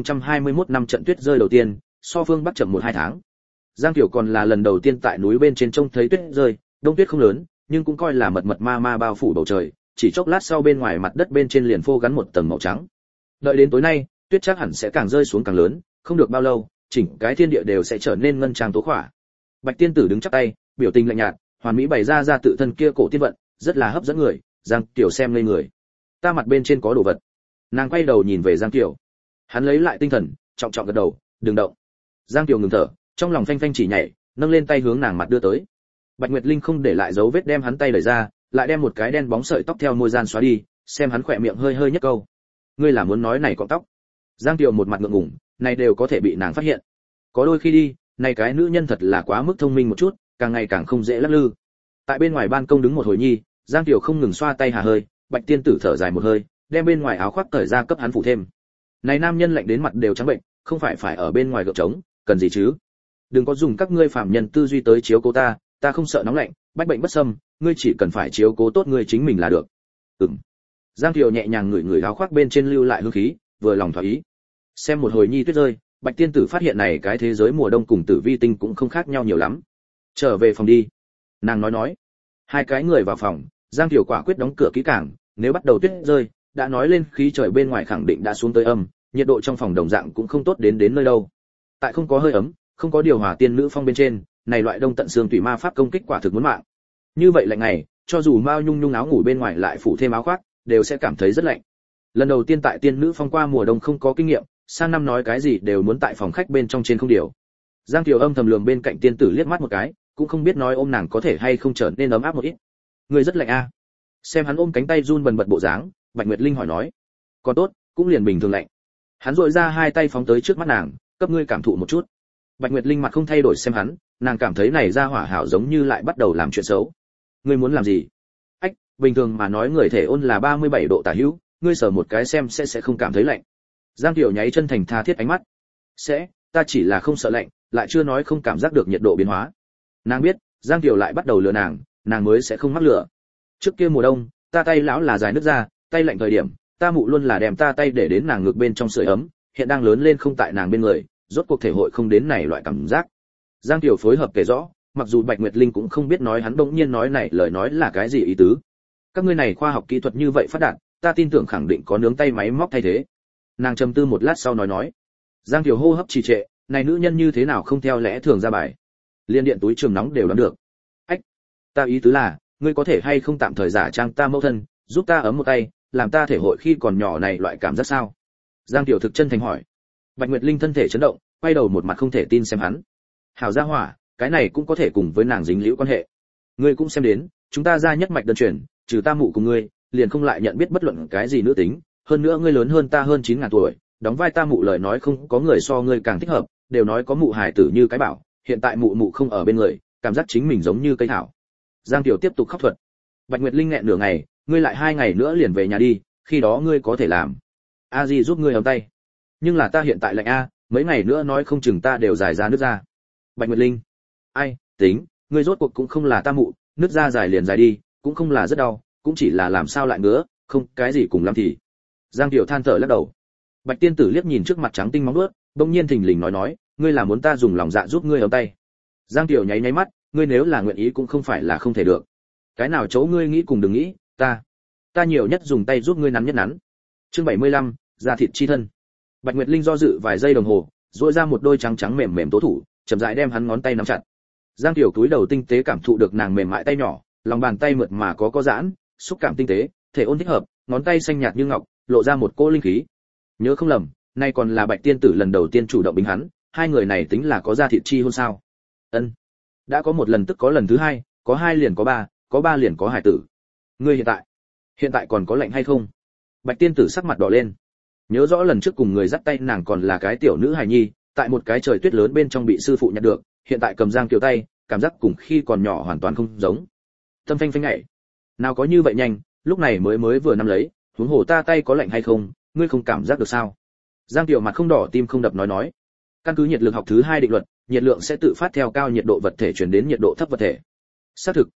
2021 năm trận tuyết rơi đầu tiên, so phương bắc chậm 1-2 tháng. Giang Tiểu còn là lần đầu tiên tại núi bên trên trông thấy tuyết rơi, đông tuyết không lớn, nhưng cũng coi là mật mật ma ma bao phủ bầu trời, chỉ chốc lát sau bên ngoài mặt đất bên trên liền phô gắn một tầng màu trắng. Đợi đến tối nay, tuyết chắc hẳn sẽ càng rơi xuống càng lớn, không được bao lâu, chỉnh cái thiên địa đều sẽ trở nên ngân trang tố khỏa. Bạch tiên tử đứng chắp tay, biểu tình lạnh nhạt, hoàn mỹ bày ra tự thân kia cổ tiên vận, rất là hấp dẫn người. Giang Tiểu xem ngây người. Ta mặt bên trên có đồ vật. Nàng quay đầu nhìn về Giang Tiểu. Hắn lấy lại tinh thần, trọng trọng gật đầu, đừng động. Giang Tiểu ngừng thở, trong lòng phanh phanh chỉ nhảy, nâng lên tay hướng nàng mặt đưa tới. Bạch Nguyệt Linh không để lại dấu vết đem hắn tay đẩy ra, lại đem một cái đen bóng sợi tóc theo môi gian xóa đi, xem hắn khỏe miệng hơi hơi nhếch câu. Ngươi là muốn nói này cọng tóc? Giang Tiểu một mặt ngượng ngùng, này đều có thể bị nàng phát hiện. Có đôi khi đi, này cái nữ nhân thật là quá mức thông minh một chút, càng ngày càng không dễ lắc lư. Tại bên ngoài ban công đứng một hồi nhi, Giang Tiểu không ngừng xoa tay hà hơi, Bạch tiên tử thở dài một hơi, đem bên ngoài áo khoác cởi ra cấp hắn phủ thêm. Này nam nhân lạnh đến mặt đều trắng bệnh, không phải ở bên ngoài gượng trống, cần gì chứ? Đừng có dùng các ngươi phàm nhân tư duy tới chiếu cố ta không sợ nóng lạnh, bách bệnh bất xâm, ngươi chỉ cần phải chiếu cố tốt ngươi chính mình là được. Giang Tiểu nhẹ nhàng ngửi ngửi áo khoác bên trên lưu lại hương khí, vừa lòng thỏa ý. Xem một hồi nhi tuyết rơi, Bạch tiên tử phát hiện này cái thế giới mùa đông cùng tử vi tinh cũng không khác nhau nhiều lắm. Trở về phòng đi, nàng nói. Hai cái người vào phòng, Giang Tiểu quả quyết đóng cửa kỹ càng, nếu bắt đầu tuyết rơi, đã nói lên khí trời bên ngoài khẳng định đã xuống tới âm, nhiệt độ trong phòng đồng dạng cũng không tốt đến nơi đâu. Tại không có hơi ấm, không có điều hòa tiên nữ phong bên trên, này loại đông tận xương tùy ma pháp công kích quả thực muốn mạng. Như vậy lạnh ngày, cho dù Mao Nhung Nhung áo ngủ bên ngoài lại phủ thêm áo khoác, đều sẽ cảm thấy rất lạnh. Lần đầu tiên tại tiên nữ phong qua mùa đông không có kinh nghiệm, sang năm nói cái gì đều muốn tại phòng khách bên trong trên không điều. Giang Tiểu âm thầm lườm bên cạnh tiên tử liếc mắt một cái, cũng không biết nói ôm nàng có thể hay không trở nên ấm áp một ít. Người rất lạnh a. Xem hắn ôm cánh tay run bần bật bộ dáng, Bạch Nguyệt Linh hỏi nói. Còn tốt, cũng liền bình thường lạnh. Hắn duỗi ra hai tay phóng tới trước mắt nàng, cấp ngươi cảm thụ một chút. Bạch Nguyệt Linh mặt không thay đổi xem hắn, nàng cảm thấy này ra hỏa hảo giống như lại bắt đầu làm chuyện xấu. Ngươi muốn làm gì? Ách, bình thường mà nói người thể ôn là 37 độ tả hữu, ngươi sờ một cái xem sẽ không cảm thấy lạnh. Giang Tiểu nháy chân thành tha thiết ánh mắt. Sẽ, ta chỉ là không sợ lạnh, lại chưa nói không cảm giác được nhiệt độ biến hóa. Nàng biết, Giang Tiểu lại bắt đầu lừa nàng mới sẽ không mắc lừa. Trước kia mùa đông, ta tay lão là dài nứt ra, tay lạnh thời điểm, ta mụ luôn là đem ta tay để đến nàng ngực bên trong sưởi ấm, hiện đang lớn lên không tại nàng bên người, rốt cuộc thể hội không đến này loại cảm giác. Giang Tiểu phối hợp kể rõ, mặc dù Bạch Nguyệt Linh cũng không biết nói hắn bỗng nhiên nói này lời nói là cái gì ý tứ. Các ngươi này khoa học kỹ thuật như vậy phát đạt, ta tin tưởng khẳng định có nướng tay máy móc thay thế. Nàng trầm tư một lát sau nói. Giang Tiểu hô hấp trì trệ, này nữ nhân như thế nào không theo lẽ thường ra bài. Liên điện túi trường nóng đều đoán được. Ách, ta ý tứ là, ngươi có thể hay không tạm thời giả trang ta mẫu thân, giúp ta ấm một tay, làm ta thể hội khi còn nhỏ này loại cảm giác sao? Giang Tiểu thực chân thành hỏi. Bạch Nguyệt Linh thân thể chấn động, quay đầu một mặt không thể tin xem hắn. Hảo gia hỏa, cái này cũng có thể cùng với nàng dính liễu quan hệ. Ngươi cũng xem đến, chúng ta ra nhất mạch đơn truyền, trừ ta mụ cùng ngươi, liền không lại nhận biết bất luận cái gì nữ tính, hơn nữa ngươi lớn hơn ta hơn 9.000 tuổi, đóng vai ta mụ lời nói không có người so ngươi càng thích hợp, đều nói có mụ hài tử như cái bảo, hiện tại mụ không ở bên người, cảm giác chính mình giống như cây thảo. Giang Tiểu tiếp tục khóc thuật. Bạch Nguyệt Linh nghẹn nửa ngày, ngươi lại 2 ngày nữa liền về nhà đi, khi đó ngươi có thể làm. A Di giúp ngươi ấm tay. Nhưng là ta hiện tại lạnh a, mấy ngày nữa nói không chừng ta đều dài ra nước ra. Bạch Nguyệt Linh, ai, tính, ngươi rốt cuộc cũng không là ta mụ, nước ra dài liền dài đi, cũng không là rất đau, cũng chỉ là làm sao lại ngứa, không, cái gì cùng lắm thì. Giang Tiểu than thở lắc đầu. Bạch tiên tử liếc nhìn trước mặt trắng tinh móng vuốt, bỗng nhiên thình lình nói, ngươi là muốn ta dùng lòng dạ giúp ngươi ấm tay. Giang Tiểu nháy nháy mắt, ngươi nếu là nguyện ý cũng không phải là không thể được. Cái nào chỗ ngươi nghĩ cùng đừng nghĩ, ta nhiều nhất dùng tay giúp ngươi nắn nhất nắn. Chương 75, da thịt chi thân. Bạch Nguyệt Linh do dự vài giây đồng hồ, duỗi ra một đôi trắng trắng mềm mềm tố thủ, chậm rãi đem hắn ngón tay nắm chặt. Giang Tiểu cúi đầu tinh tế cảm thụ được nàng mềm mại tay nhỏ, lòng bàn tay mượt mà có giãn, xúc cảm tinh tế, thể ôn thích hợp, ngón tay xanh nhạt như ngọc, lộ ra một cỗ linh khí. Nhớ không lầm, nay còn là Bạch tiên tử lần đầu tiên chủ động bính hắn, hai người này tính là có da thịt chi hôn sao? Ân. Đã có một lần tức có lần thứ hai, có hai liền có ba liền có hải tử. Ngươi hiện tại còn có lạnh hay không? Bạch tiên tử sắc mặt đỏ lên. Nhớ rõ lần trước cùng người dắt tay nàng còn là cái tiểu nữ hài nhi, tại một cái trời tuyết lớn bên trong bị sư phụ nhặt được, hiện tại cầm Giang Kiều tay, cảm giác cùng khi còn nhỏ hoàn toàn không giống. Tâm phanh phanh nhảy. Nào có như vậy nhanh, lúc này mới vừa nắm lấy, huống hồ ta tay có lạnh hay không, ngươi không cảm giác được sao? Giang Kiều mặt không đỏ tim không đập nói. Căn cứ nhiệt lực học thứ 2 định luật, nhiệt lượng sẽ tự phát theo cao nhiệt độ vật thể chuyển đến nhiệt độ thấp vật thể. Xác thực,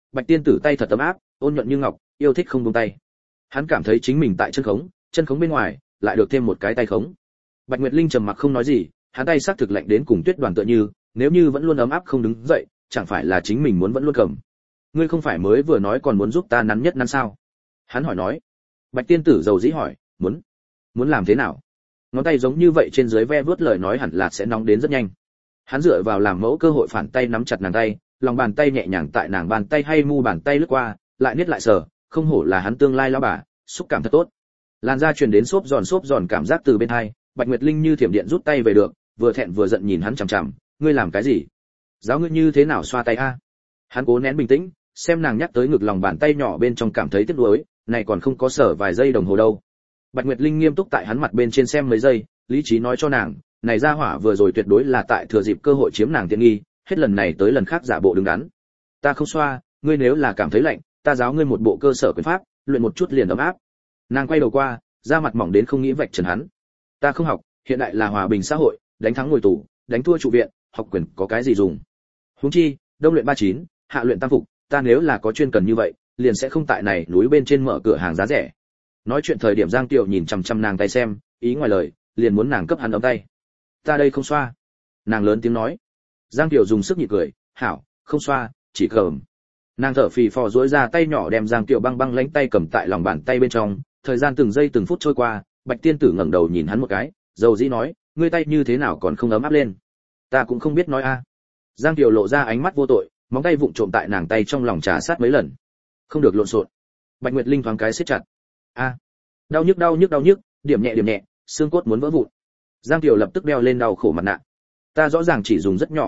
Bạch tiên tử tay thật ấm áp, ôn nhuận như ngọc, yêu thích không buông tay. Hắn cảm thấy chính mình tại chân khống bên ngoài lại được thêm một cái tay khống. Bạch Nguyệt Linh trầm mặc không nói gì, hắn tay xác thực lạnh đến cùng tuyết đoàn tựa như, nếu như vẫn luôn ấm áp không đứng dậy, chẳng phải là chính mình muốn vẫn luôn cầm. Ngươi không phải mới vừa nói còn muốn giúp ta nắn nhất nắn sao? Hắn hỏi nói. Bạch tiên tử dầu dĩ hỏi, muốn làm thế nào? Ngón tay giống như vậy trên dưới ve vuốt lời nói hẳn là sẽ nóng đến rất nhanh. Hắn dựa vào làm mẫu cơ hội phản tay nắm chặt nàng tay, lòng bàn tay nhẹ nhàng tại nàng bàn tay hay mu bàn tay lướt qua, lại niết lại sờ, không hổ là hắn tương lai lão bà, xúc cảm thật tốt. Làn da truyền đến xốp giòn cảm giác từ bên hai, Bạch Nguyệt Linh như thiểm điện rút tay về được, vừa thẹn vừa giận nhìn hắn chằm chằm, ngươi làm cái gì? Giáo ngươi như thế nào xoa tay a? Hắn cố nén bình tĩnh, xem nàng nhắc tới ngực lòng bàn tay nhỏ bên trong cảm thấy tiếc nuối, này còn không có sở vài giây đồng hồ đâu. Bạch Nguyệt Linh nghiêm túc tại hắn mặt bên trên xem mấy giây, lý trí nói cho nàng, này ra hỏa vừa rồi tuyệt đối là tại thừa dịp cơ hội chiếm nàng tiện nghi, hết lần này tới lần khác giả bộ đứng đắn. Ta không xoa, ngươi nếu là cảm thấy lạnh, ta giáo ngươi một bộ cơ sở quyền pháp, luyện một chút liền ấm áp. Nàng quay đầu qua, da mặt mỏng đến không nghĩ vạch trần hắn. Ta không học, hiện đại là hòa bình xã hội, đánh thắng ngồi tù, đánh thua trụ viện, học quyền có cái gì dùng? Huống chi, đông luyện 39, hạ luyện tam phục, ta nếu là có chuyên cần như vậy, liền sẽ không tại này núi bên trên mở cửa hàng giá rẻ. Nói chuyện thời điểm Giang Tiểu nhìn chằm chằm nàng tay xem, ý ngoài lời, liền muốn nàng cấp hắn ấm tay. Ta đây không xoa. Nàng lớn tiếng nói. Giang Tiểu dùng sức nhịn cười, hảo, không xoa, chỉ cầm. Nàng thở phì phò duỗi ra tay nhỏ đem Giang Tiểu băng băng lánh tay cầm tại lòng bàn tay bên trong, thời gian từng giây từng phút trôi qua, Bạch tiên tử ngẩng đầu nhìn hắn một cái, dầu dĩ nói, ngươi tay như thế nào còn không ấm áp lên? Ta cũng không biết nói a. Giang Tiểu lộ ra ánh mắt vô tội, móng tay vụng trộm tại nàng tay trong lòng trà sát mấy lần. Không được lộn xộn. Bạch Nguyệt Linh thoáng cái siết chặt. A. Đau nhức, điểm nhẹ, xương cốt muốn vỡ vụn. Giang Tiểu lập tức đeo lên đau khổ mặt nạ. Ta rõ ràng chỉ dùng rất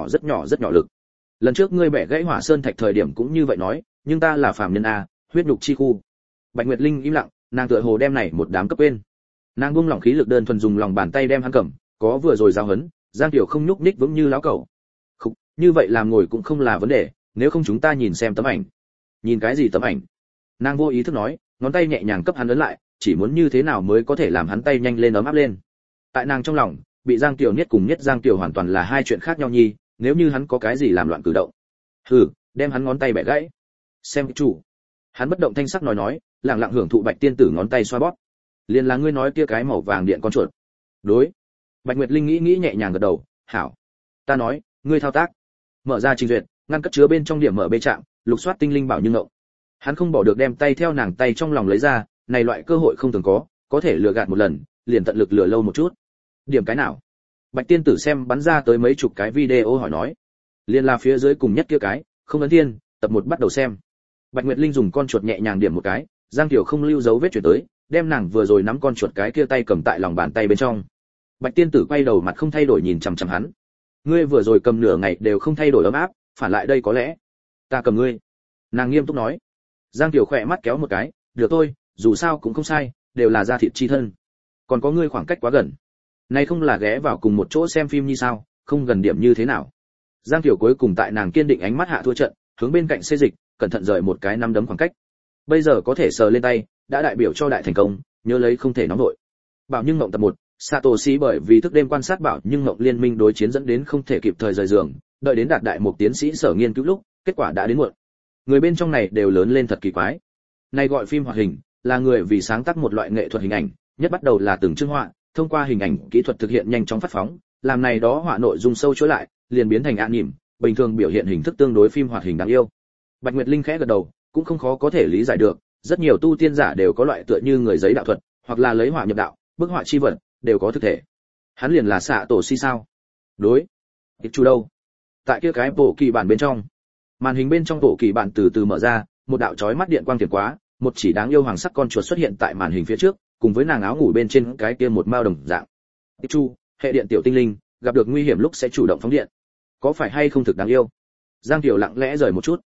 nhỏ lực. Lần trước ngươi bẻ gãy Hỏa Sơn Thạch thời điểm cũng như vậy nói, nhưng ta là phàm nhân a, huyết nhục chi khu. Bạch Nguyệt Linh im lặng, nàng tựa hồ đem này một đám cấp quên. Nàng buông lỏng khí lực đơn thuần dùng lòng bàn tay đem hắn cầm, có vừa rồi giao hấn, Giang Tiểu không nhúc nhích vững như lão cẩu. Khục, như vậy làm ngồi cũng không là vấn đề, nếu không chúng ta nhìn xem tấm ảnh. Nhìn cái gì tấm ảnh? Nàng vô ý thức nói, ngón tay nhẹ nhàng cấp hắn ấn lại, chỉ muốn như thế nào mới có thể làm hắn tay nhanh lên ấm áp lên. Tại nàng trong lòng, bị Giang Tiểu niết cùng niết Giang Tiểu hoàn toàn là hai chuyện khác nhau nhi, nếu như hắn có cái gì làm loạn cử động. Hừ, đem hắn ngón tay bẻ gãy. Xem chủ. Hắn bất động thanh sắc nói, lặng lặng hưởng thụ Bạch tiên tử ngón tay xoa bóp. Liền là ngươi nói kia cái màu vàng điện con chuột. Đối. Bạch Nguyệt Linh nghĩ nhẹ nhàng gật đầu, hảo. Ta nói, ngươi thao tác. Mở ra trình duyệt, ngăn cất chứa bên trong điểm mở bê trạm, lục soát tinh linh bảo như ngộng. Hắn không bỏ được đem tay theo nàng tay trong lòng lấy ra, này loại cơ hội không thường có thể lừa gạt một lần, liền tận lực lừa lâu một chút. Điểm cái nào? Bạch tiên tử xem bắn ra tới mấy chục cái video hỏi nói. Liên là phía dưới cùng nhất kia cái, không ấn thiên, tập 1 bắt đầu xem. Bạch Nguyệt Linh dùng con chuột nhẹ nhàng điểm một cái, Giang Tiểu không lưu dấu vết chuyển tới, đem nàng vừa rồi nắm con chuột cái kia tay cầm tại lòng bàn tay bên trong. Bạch tiên tử quay đầu mặt không thay đổi nhìn chằm chằm hắn. Ngươi vừa rồi cầm nửa ngày đều không thay đổi ấm áp, phản lại đây có lẽ. Ta cầm ngươi. Nàng nghiêm túc nói. Giang Tiểu khỏe mắt kéo một cái, được thôi, dù sao cũng không sai, đều là da thịt chi thân. Còn có ngươi khoảng cách quá gần. Này không là ghé vào cùng một chỗ xem phim như sao, không gần điểm như thế nào. Giang Tiểu cuối cùng tại nàng kiên định ánh mắt hạ thua trận, hướng bên cạnh xê dịch, cẩn thận rời một cái năm đấm khoảng cách. Bây giờ có thể sờ lên tay, đã đại biểu cho đại thành công, nhớ lấy không thể nóng nổi. Bảo Nhưng Mộng tập 1, Satoshi bởi vì thức đêm quan sát Bảo Nhưng Mộng liên minh đối chiến dẫn đến không thể kịp thời rời giường, đợi đến đạt đại một tiến sĩ sở nghiên cứu lúc, kết quả đã đến muộn. Người bên trong này đều lớn lên thật kỳ quái. Này gọi phim hoạt hình, là người vì sáng tác một loại nghệ thuật hình ảnh, nhất bắt đầu là từng chương họa, thông qua hình ảnh kỹ thuật thực hiện nhanh chóng phát phóng, làm này đó họa nội dung sâu chối lại, liền biến thành anime, bình thường biểu hiện hình thức tương đối phim hoạt hình đáng yêu. Bạch Nguyệt Linh khẽ gật đầu, cũng không khó có thể lý giải được, rất nhiều tu tiên giả đều có loại tựa như người giấy đạo thuật, hoặc là lấy họa nhập đạo, bức họa chi vật, đều có thực thể. Hắn liền là xạ tổ si sao? Đối. Ít chủ đâu? Tại kia cái bộ kỳ bản bên trong, màn hình bên trong bộ kỳ bản từ từ mở ra, một đạo chói mắt điện quang tiệm quá, một chỉ đáng yêu hoàng sắc con chuột xuất hiện tại màn hình phía trước, cùng với nàng áo ngủ bên trên cái kia một mao đồng dạng. Ít chu, hệ điện tiểu tinh linh, gặp được nguy hiểm lúc sẽ chủ động phóng điện. Có phải hay không thực đáng yêu? Giang Tiểu lặng lẽ rời một chút.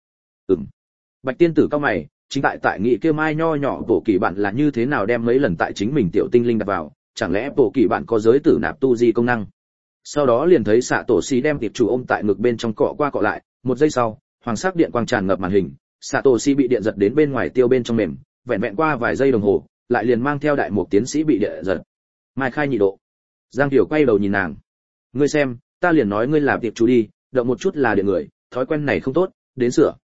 Bạch tiên tử cao mày, chính tại nghĩ kia mai nho nhỏ bộ kỳ bản là như thế nào đem mấy lần tại chính mình tiểu tinh linh đặt vào, chẳng lẽ bộ kỳ bản có giới tử nạp tu di công năng? Sau đó liền thấy xạ tổ xí đem tiệp chủ ôm tại ngực bên trong cọ qua cọ lại, một giây sau, hoàng sắc điện quang tràn ngập màn hình, xạ tổ xí bị điện giật đến bên ngoài tiêu bên trong mềm, vẹn vẹn qua vài giây đồng hồ, lại liền mang theo đại một tiến sĩ bị điện giật. Mai khai nhị độ. Giang Tiểu quay đầu nhìn nàng. Ngươi xem, ta liền nói ngươi là tiệp chủ đi, động một chút là điện người, thói quen này không tốt, đến sửa.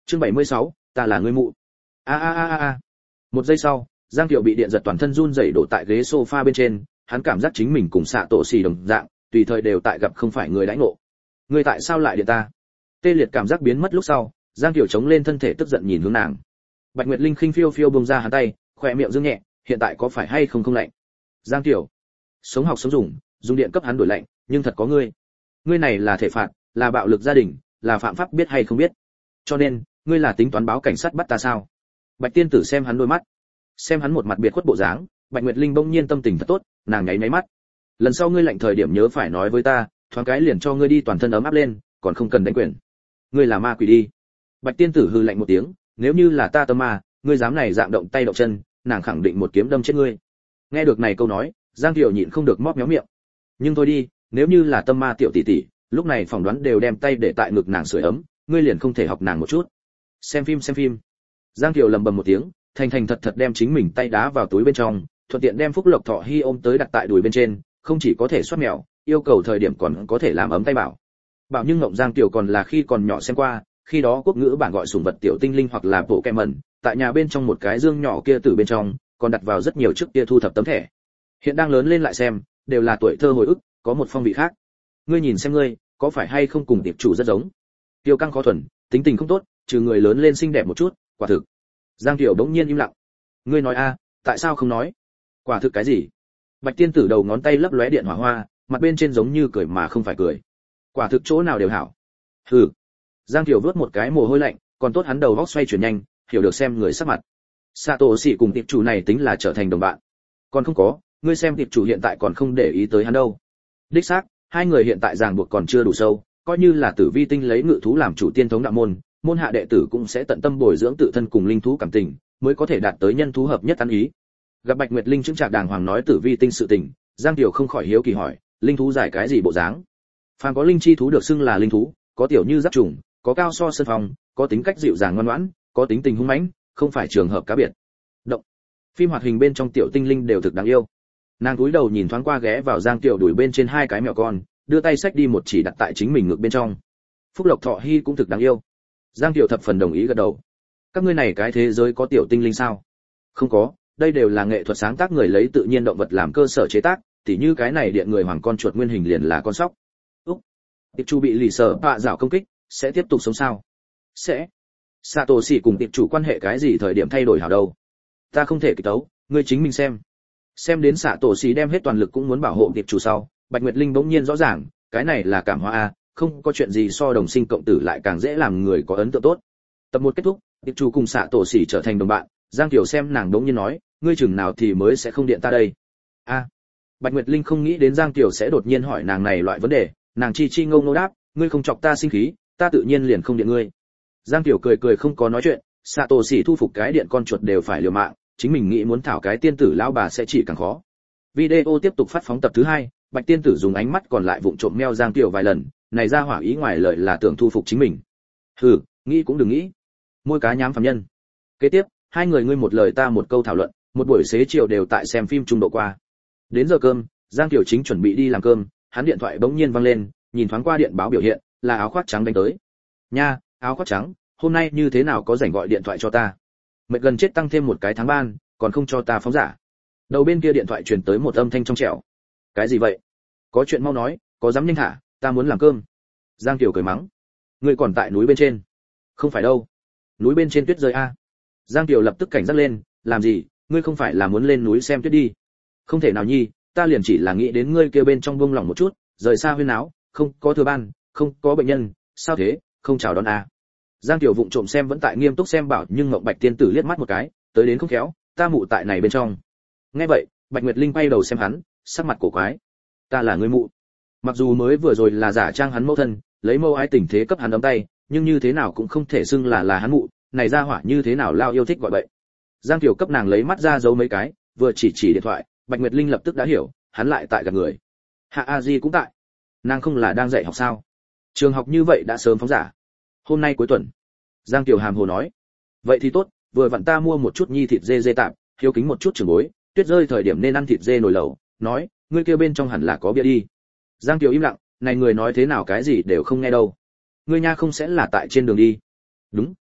Chương 76, ta là người mụ. A a a a. Một giây sau, Giang Tiểu bị điện giật toàn thân run rẩy đổ tại ghế sofa bên trên, hắn cảm giác chính mình cùng xạ tổ xì đồng dạng, tùy thời đều tại gặp không phải người đãi ngộ. Người tại sao lại điện ta? Tê liệt cảm giác biến mất lúc sau, Giang Tiểu chống lên thân thể tức giận nhìn hướng nàng. Bạch Nguyệt Linh khinh phiêu phiêu buông ra hắn tay, khỏe miệng dương nhẹ, hiện tại có phải hay không không lạnh? Giang Tiểu, sống học sống dùng điện cấp hắn đổi lạnh, nhưng thật có ngươi. Ngươi này là thể phạt, là bạo lực gia đình, là phạm pháp biết hay không biết. Cho nên, ngươi là tính toán báo cảnh sát bắt ta sao? Bạch tiên tử xem hắn đôi mắt, xem hắn một mặt biệt khuất bộ dáng, Bạch Nguyệt Linh bỗng nhiên tâm tình thật tốt, nàng nháy mắt. Lần sau ngươi lạnh thời điểm nhớ phải nói với ta, thoáng cái liền cho ngươi đi toàn thân ấm áp lên, còn không cần đánh quyền. Ngươi là ma quỷ đi. Bạch tiên tử hừ lạnh một tiếng, nếu như là ta tâm ma, ngươi dám này dạng động tay động chân, nàng khẳng định một kiếm đâm chết ngươi. Nghe được này câu nói, Giang Kiều nhịn không được móp méo miệng. Nhưng thôi đi, nếu như là tâm ma tiểu tỷ tỷ, lúc này phỏng đoán đều đem tay để tại ngực nàng sưởi ấm, ngươi liền không thể học nàng một chút. Xem phim. Giang Kiều lẩm bẩm một tiếng, thành thành thật thật đem chính mình tay đá vào túi bên trong, thuận tiện đem Phúc Lộc Thọ Hi ôm tới đặt tại đùi bên trên, không chỉ có thể xoát mèo, yêu cầu thời điểm còn có thể làm ấm tay bảo. Bảo nhưng ngộng Giang Kiều còn là khi còn nhỏ xem qua, khi đó quốc ngữ bản gọi sủng vật tiểu tinh linh hoặc là bộ kẹ mẩn, tại nhà bên trong một cái dương nhỏ kia từ bên trong, còn đặt vào rất nhiều trước kia thu thập tấm thẻ. Hiện đang lớn lên lại xem, đều là tuổi thơ hồi ức, có một phong vị khác. Ngươi nhìn xem ngươi, có phải hay không cùng tiệp chủ rất giống? Tiêu Căng khó thuần, tính tình không tốt, trừ người lớn lên xinh đẹp một chút, quả thực. Giang Kiều bỗng nhiên im lặng. Ngươi nói a, tại sao không nói? Quả thực cái gì? Bạch tiên tử đầu ngón tay lấp lóe điện hỏa hoa, mặt bên trên giống như cười mà không phải cười. Quả thực chỗ nào đều hảo. Hừ. Giang Kiều vớt một cái mồ hôi lạnh, còn tốt hắn đầu óc xoay chuyển nhanh, hiểu được xem người sắc mặt. Sato sĩ cùng tiệp chủ này tính là trở thành đồng bạn. Còn không có, ngươi xem tiệp chủ hiện tại còn không để ý tới hắn đâu. Đích xác, hai người hiện tại ràng buộc còn chưa đủ sâu, coi như là Tử Vi Tinh lấy ngự thú làm chủ tiên thống đạo môn, môn hạ đệ tử cũng sẽ tận tâm bồi dưỡng tự thân cùng linh thú cảm tình, mới có thể đạt tới nhân thú hợp nhất ăn ý. Gặp Bạch Nguyệt Linh chứng trạc đàng hoàng nói Tử Vi Tinh sự tình, Giang Kiều không khỏi hiếu kỳ hỏi, linh thú giải cái gì bộ dáng? Phàm có linh chi thú được xưng là linh thú, có tiểu như giáp trùng, có cao so sơn phong, có tính cách dịu dàng ngoan ngoãn, có tính tình hung mãnh, không phải trường hợp cá biệt. Động. Phim hoạt hình bên trong tiểu tinh linh đều thực đáng yêu. Nàng cúi đầu nhìn thoáng qua ghé vào Giang Kiều đuổi bên trên hai cái mèo con, đưa tay xách đi một chỉ đặt tại chính mình ngực bên trong. Phúc Lộc Thọ Hi cũng thực đáng yêu. Giang Kiều thập phần đồng ý gật đầu. Các ngươi này cái thế giới có tiểu tinh linh sao? Không có, đây đều là nghệ thuật sáng tác người lấy tự nhiên động vật làm cơ sở chế tác, tỉ như cái này điện người hoàng con chuột nguyên hình liền là con sóc. Úc. Tiệp chủ bị lì sở bạ dạo công kích, sẽ tiếp tục sống sao? Sẽ. Satoshi cùng tiệp chủ quan hệ cái gì thời điểm thay đổi hảo đâu? Ta không thể kịch tấu, ngươi chính mình xem. Xem đến Satoshi đem hết toàn lực cũng muốn bảo hộ tiệp chủ sau, Bạch Nguyệt Linh bỗng nhiên rõ ràng, cái này là cảm hóa a, không có chuyện gì so đồng sinh cộng tử lại càng dễ làm người có ấn tượng tốt. Tập 1 kết thúc, tiệp chủ cùng Satoshi trở thành đồng bạn, Giang Kiều xem nàng bỗng nhiên nói, ngươi chừng nào thì mới sẽ không điện ta đây? A. Bạch Nguyệt Linh không nghĩ đến Giang Kiều sẽ đột nhiên hỏi nàng này loại vấn đề, nàng chi ngông nô đáp, ngươi không chọc ta sinh khí, ta tự nhiên liền không điện ngươi. Giang Kiều cười không có nói chuyện, Satoshi thu phục cái điện con chuột đều phải liều mạng, chính mình nghĩ muốn thảo cái tiên tử lão bà sẽ chỉ càng khó. Video tiếp tục phát phóng tập thứ 2, Bạch tiên tử dùng ánh mắt còn lại vụng trộm meo Giang Kiều vài lần, này ra hỏa ý ngoài lời là tưởng thu phục chính mình. Hừ, nghĩ cũng đừng nghĩ. Môi cá nhám phàm nhân. Kế tiếp, hai người ngươi một lời ta một câu thảo luận, một buổi xế chiều đều tại xem phim trung độ qua. Đến giờ cơm, Giang Kiều chính chuẩn bị đi làm cơm, hắn điện thoại bỗng nhiên vang lên, nhìn thoáng qua điện báo biểu hiện, là áo khoác trắng đánh tới. Nha, áo khoác trắng, hôm nay như thế nào có rảnh gọi điện thoại cho ta? Mệt gần chết tăng thêm một cái tháng ban, còn không cho ta phóng giả. Đầu bên kia điện thoại truyền tới một âm thanh trong trẻo. Cái gì vậy? Có chuyện mau nói, có dám nhanh hả, ta muốn làm cơm. Giang Kiều cười mắng. Ngươi còn tại núi bên trên? Không phải đâu. Núi bên trên tuyết rơi a. Giang Kiều lập tức cảnh giác lên, làm gì, ngươi không phải là muốn lên núi xem tuyết đi? Không thể nào nhi, ta liền chỉ là nghĩ đến ngươi kia bên trong buông lỏng một chút, rời xa huyên náo, không có thừa ban, không có bệnh nhân, sao thế, không chào đón a. Giang Kiều vụng trộm xem vẫn tại nghiêm túc xem bảo nhưng Ngọc Bạch tiên tử liếc mắt một cái, tới đến không khéo, ta mụ tại này bên trong. Nghe vậy, Bạch Nguyệt Linh quay đầu xem hắn, sắc mặt cổ quái. Ta là người mụ. Mặc dù mới vừa rồi là giả trang hắn mẫu thân, lấy mâu ái tình thế cấp hắn đấm tay, nhưng như thế nào cũng không thể xưng là hắn mụ, này ra hỏa như thế nào lao yêu thích gọi vậy. Giang Kiều cấp nàng lấy mắt ra giấu mấy cái, vừa chỉ điện thoại, Bạch Nguyệt Linh lập tức đã hiểu, hắn lại tại gặp người. Hạ A Di cũng tại. Nàng không là đang dạy học sao? Trường học như vậy đã sớm phóng giả. Hôm nay cuối tuần. Giang Kiều hàm hồ nói. Vậy thì tốt, vừa vặn ta mua một chút nhi thịt dê tạm, hiếu kính một chút trưởng bối, tuyết rơi thời điểm nên ăn thịt dê nồi lẩu, nói, ngươi kia bên trong hẳn là có bia đi. Giang Kiều im lặng, này người nói thế nào cái gì đều không nghe đâu. Ngươi nha không sẽ là tại trên đường đi. Đúng,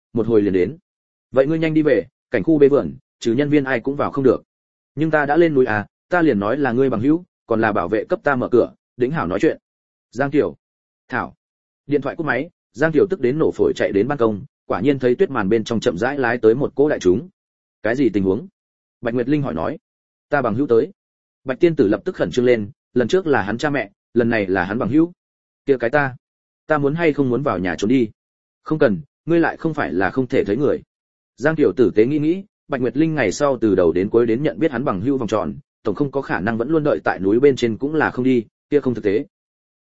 một hồi liền đến. Vậy ngươi nhanh đi về, cảnh khu bê vườn, trừ nhân viên ai cũng vào không được. Nhưng ta đã lên núi à, ta liền nói là ngươi bằng hữu, còn là bảo vệ cấp ta mở cửa, đĩnh hảo nói chuyện. Giang Tiểu. Thảo. Điện thoại cúp máy, Giang Tiểu tức đến nổ phổi chạy đến ban công, quả nhiên thấy tuyết màn bên trong chậm rãi lái tới một cỗ đại chúng. Cái gì tình huống? Bạch Nguyệt Linh hỏi nói. Ta bằng hữu tới. Bạch Tiên Tử lập tức khẩn trương lên, lần trước là hắn cha mẹ, lần này là hắn bằng hữu. Kia cái ta muốn hay không muốn vào nhà trốn đi? Không cần, ngươi lại không phải là không thể thấy người. Giang Tiểu tử tế nghĩ, Bạch Nguyệt Linh ngày sau từ đầu đến cuối đến nhận biết hắn bằng hữu vòng tròn, tổng không có khả năng vẫn luôn đợi tại núi bên trên cũng là không đi, kia không thực tế.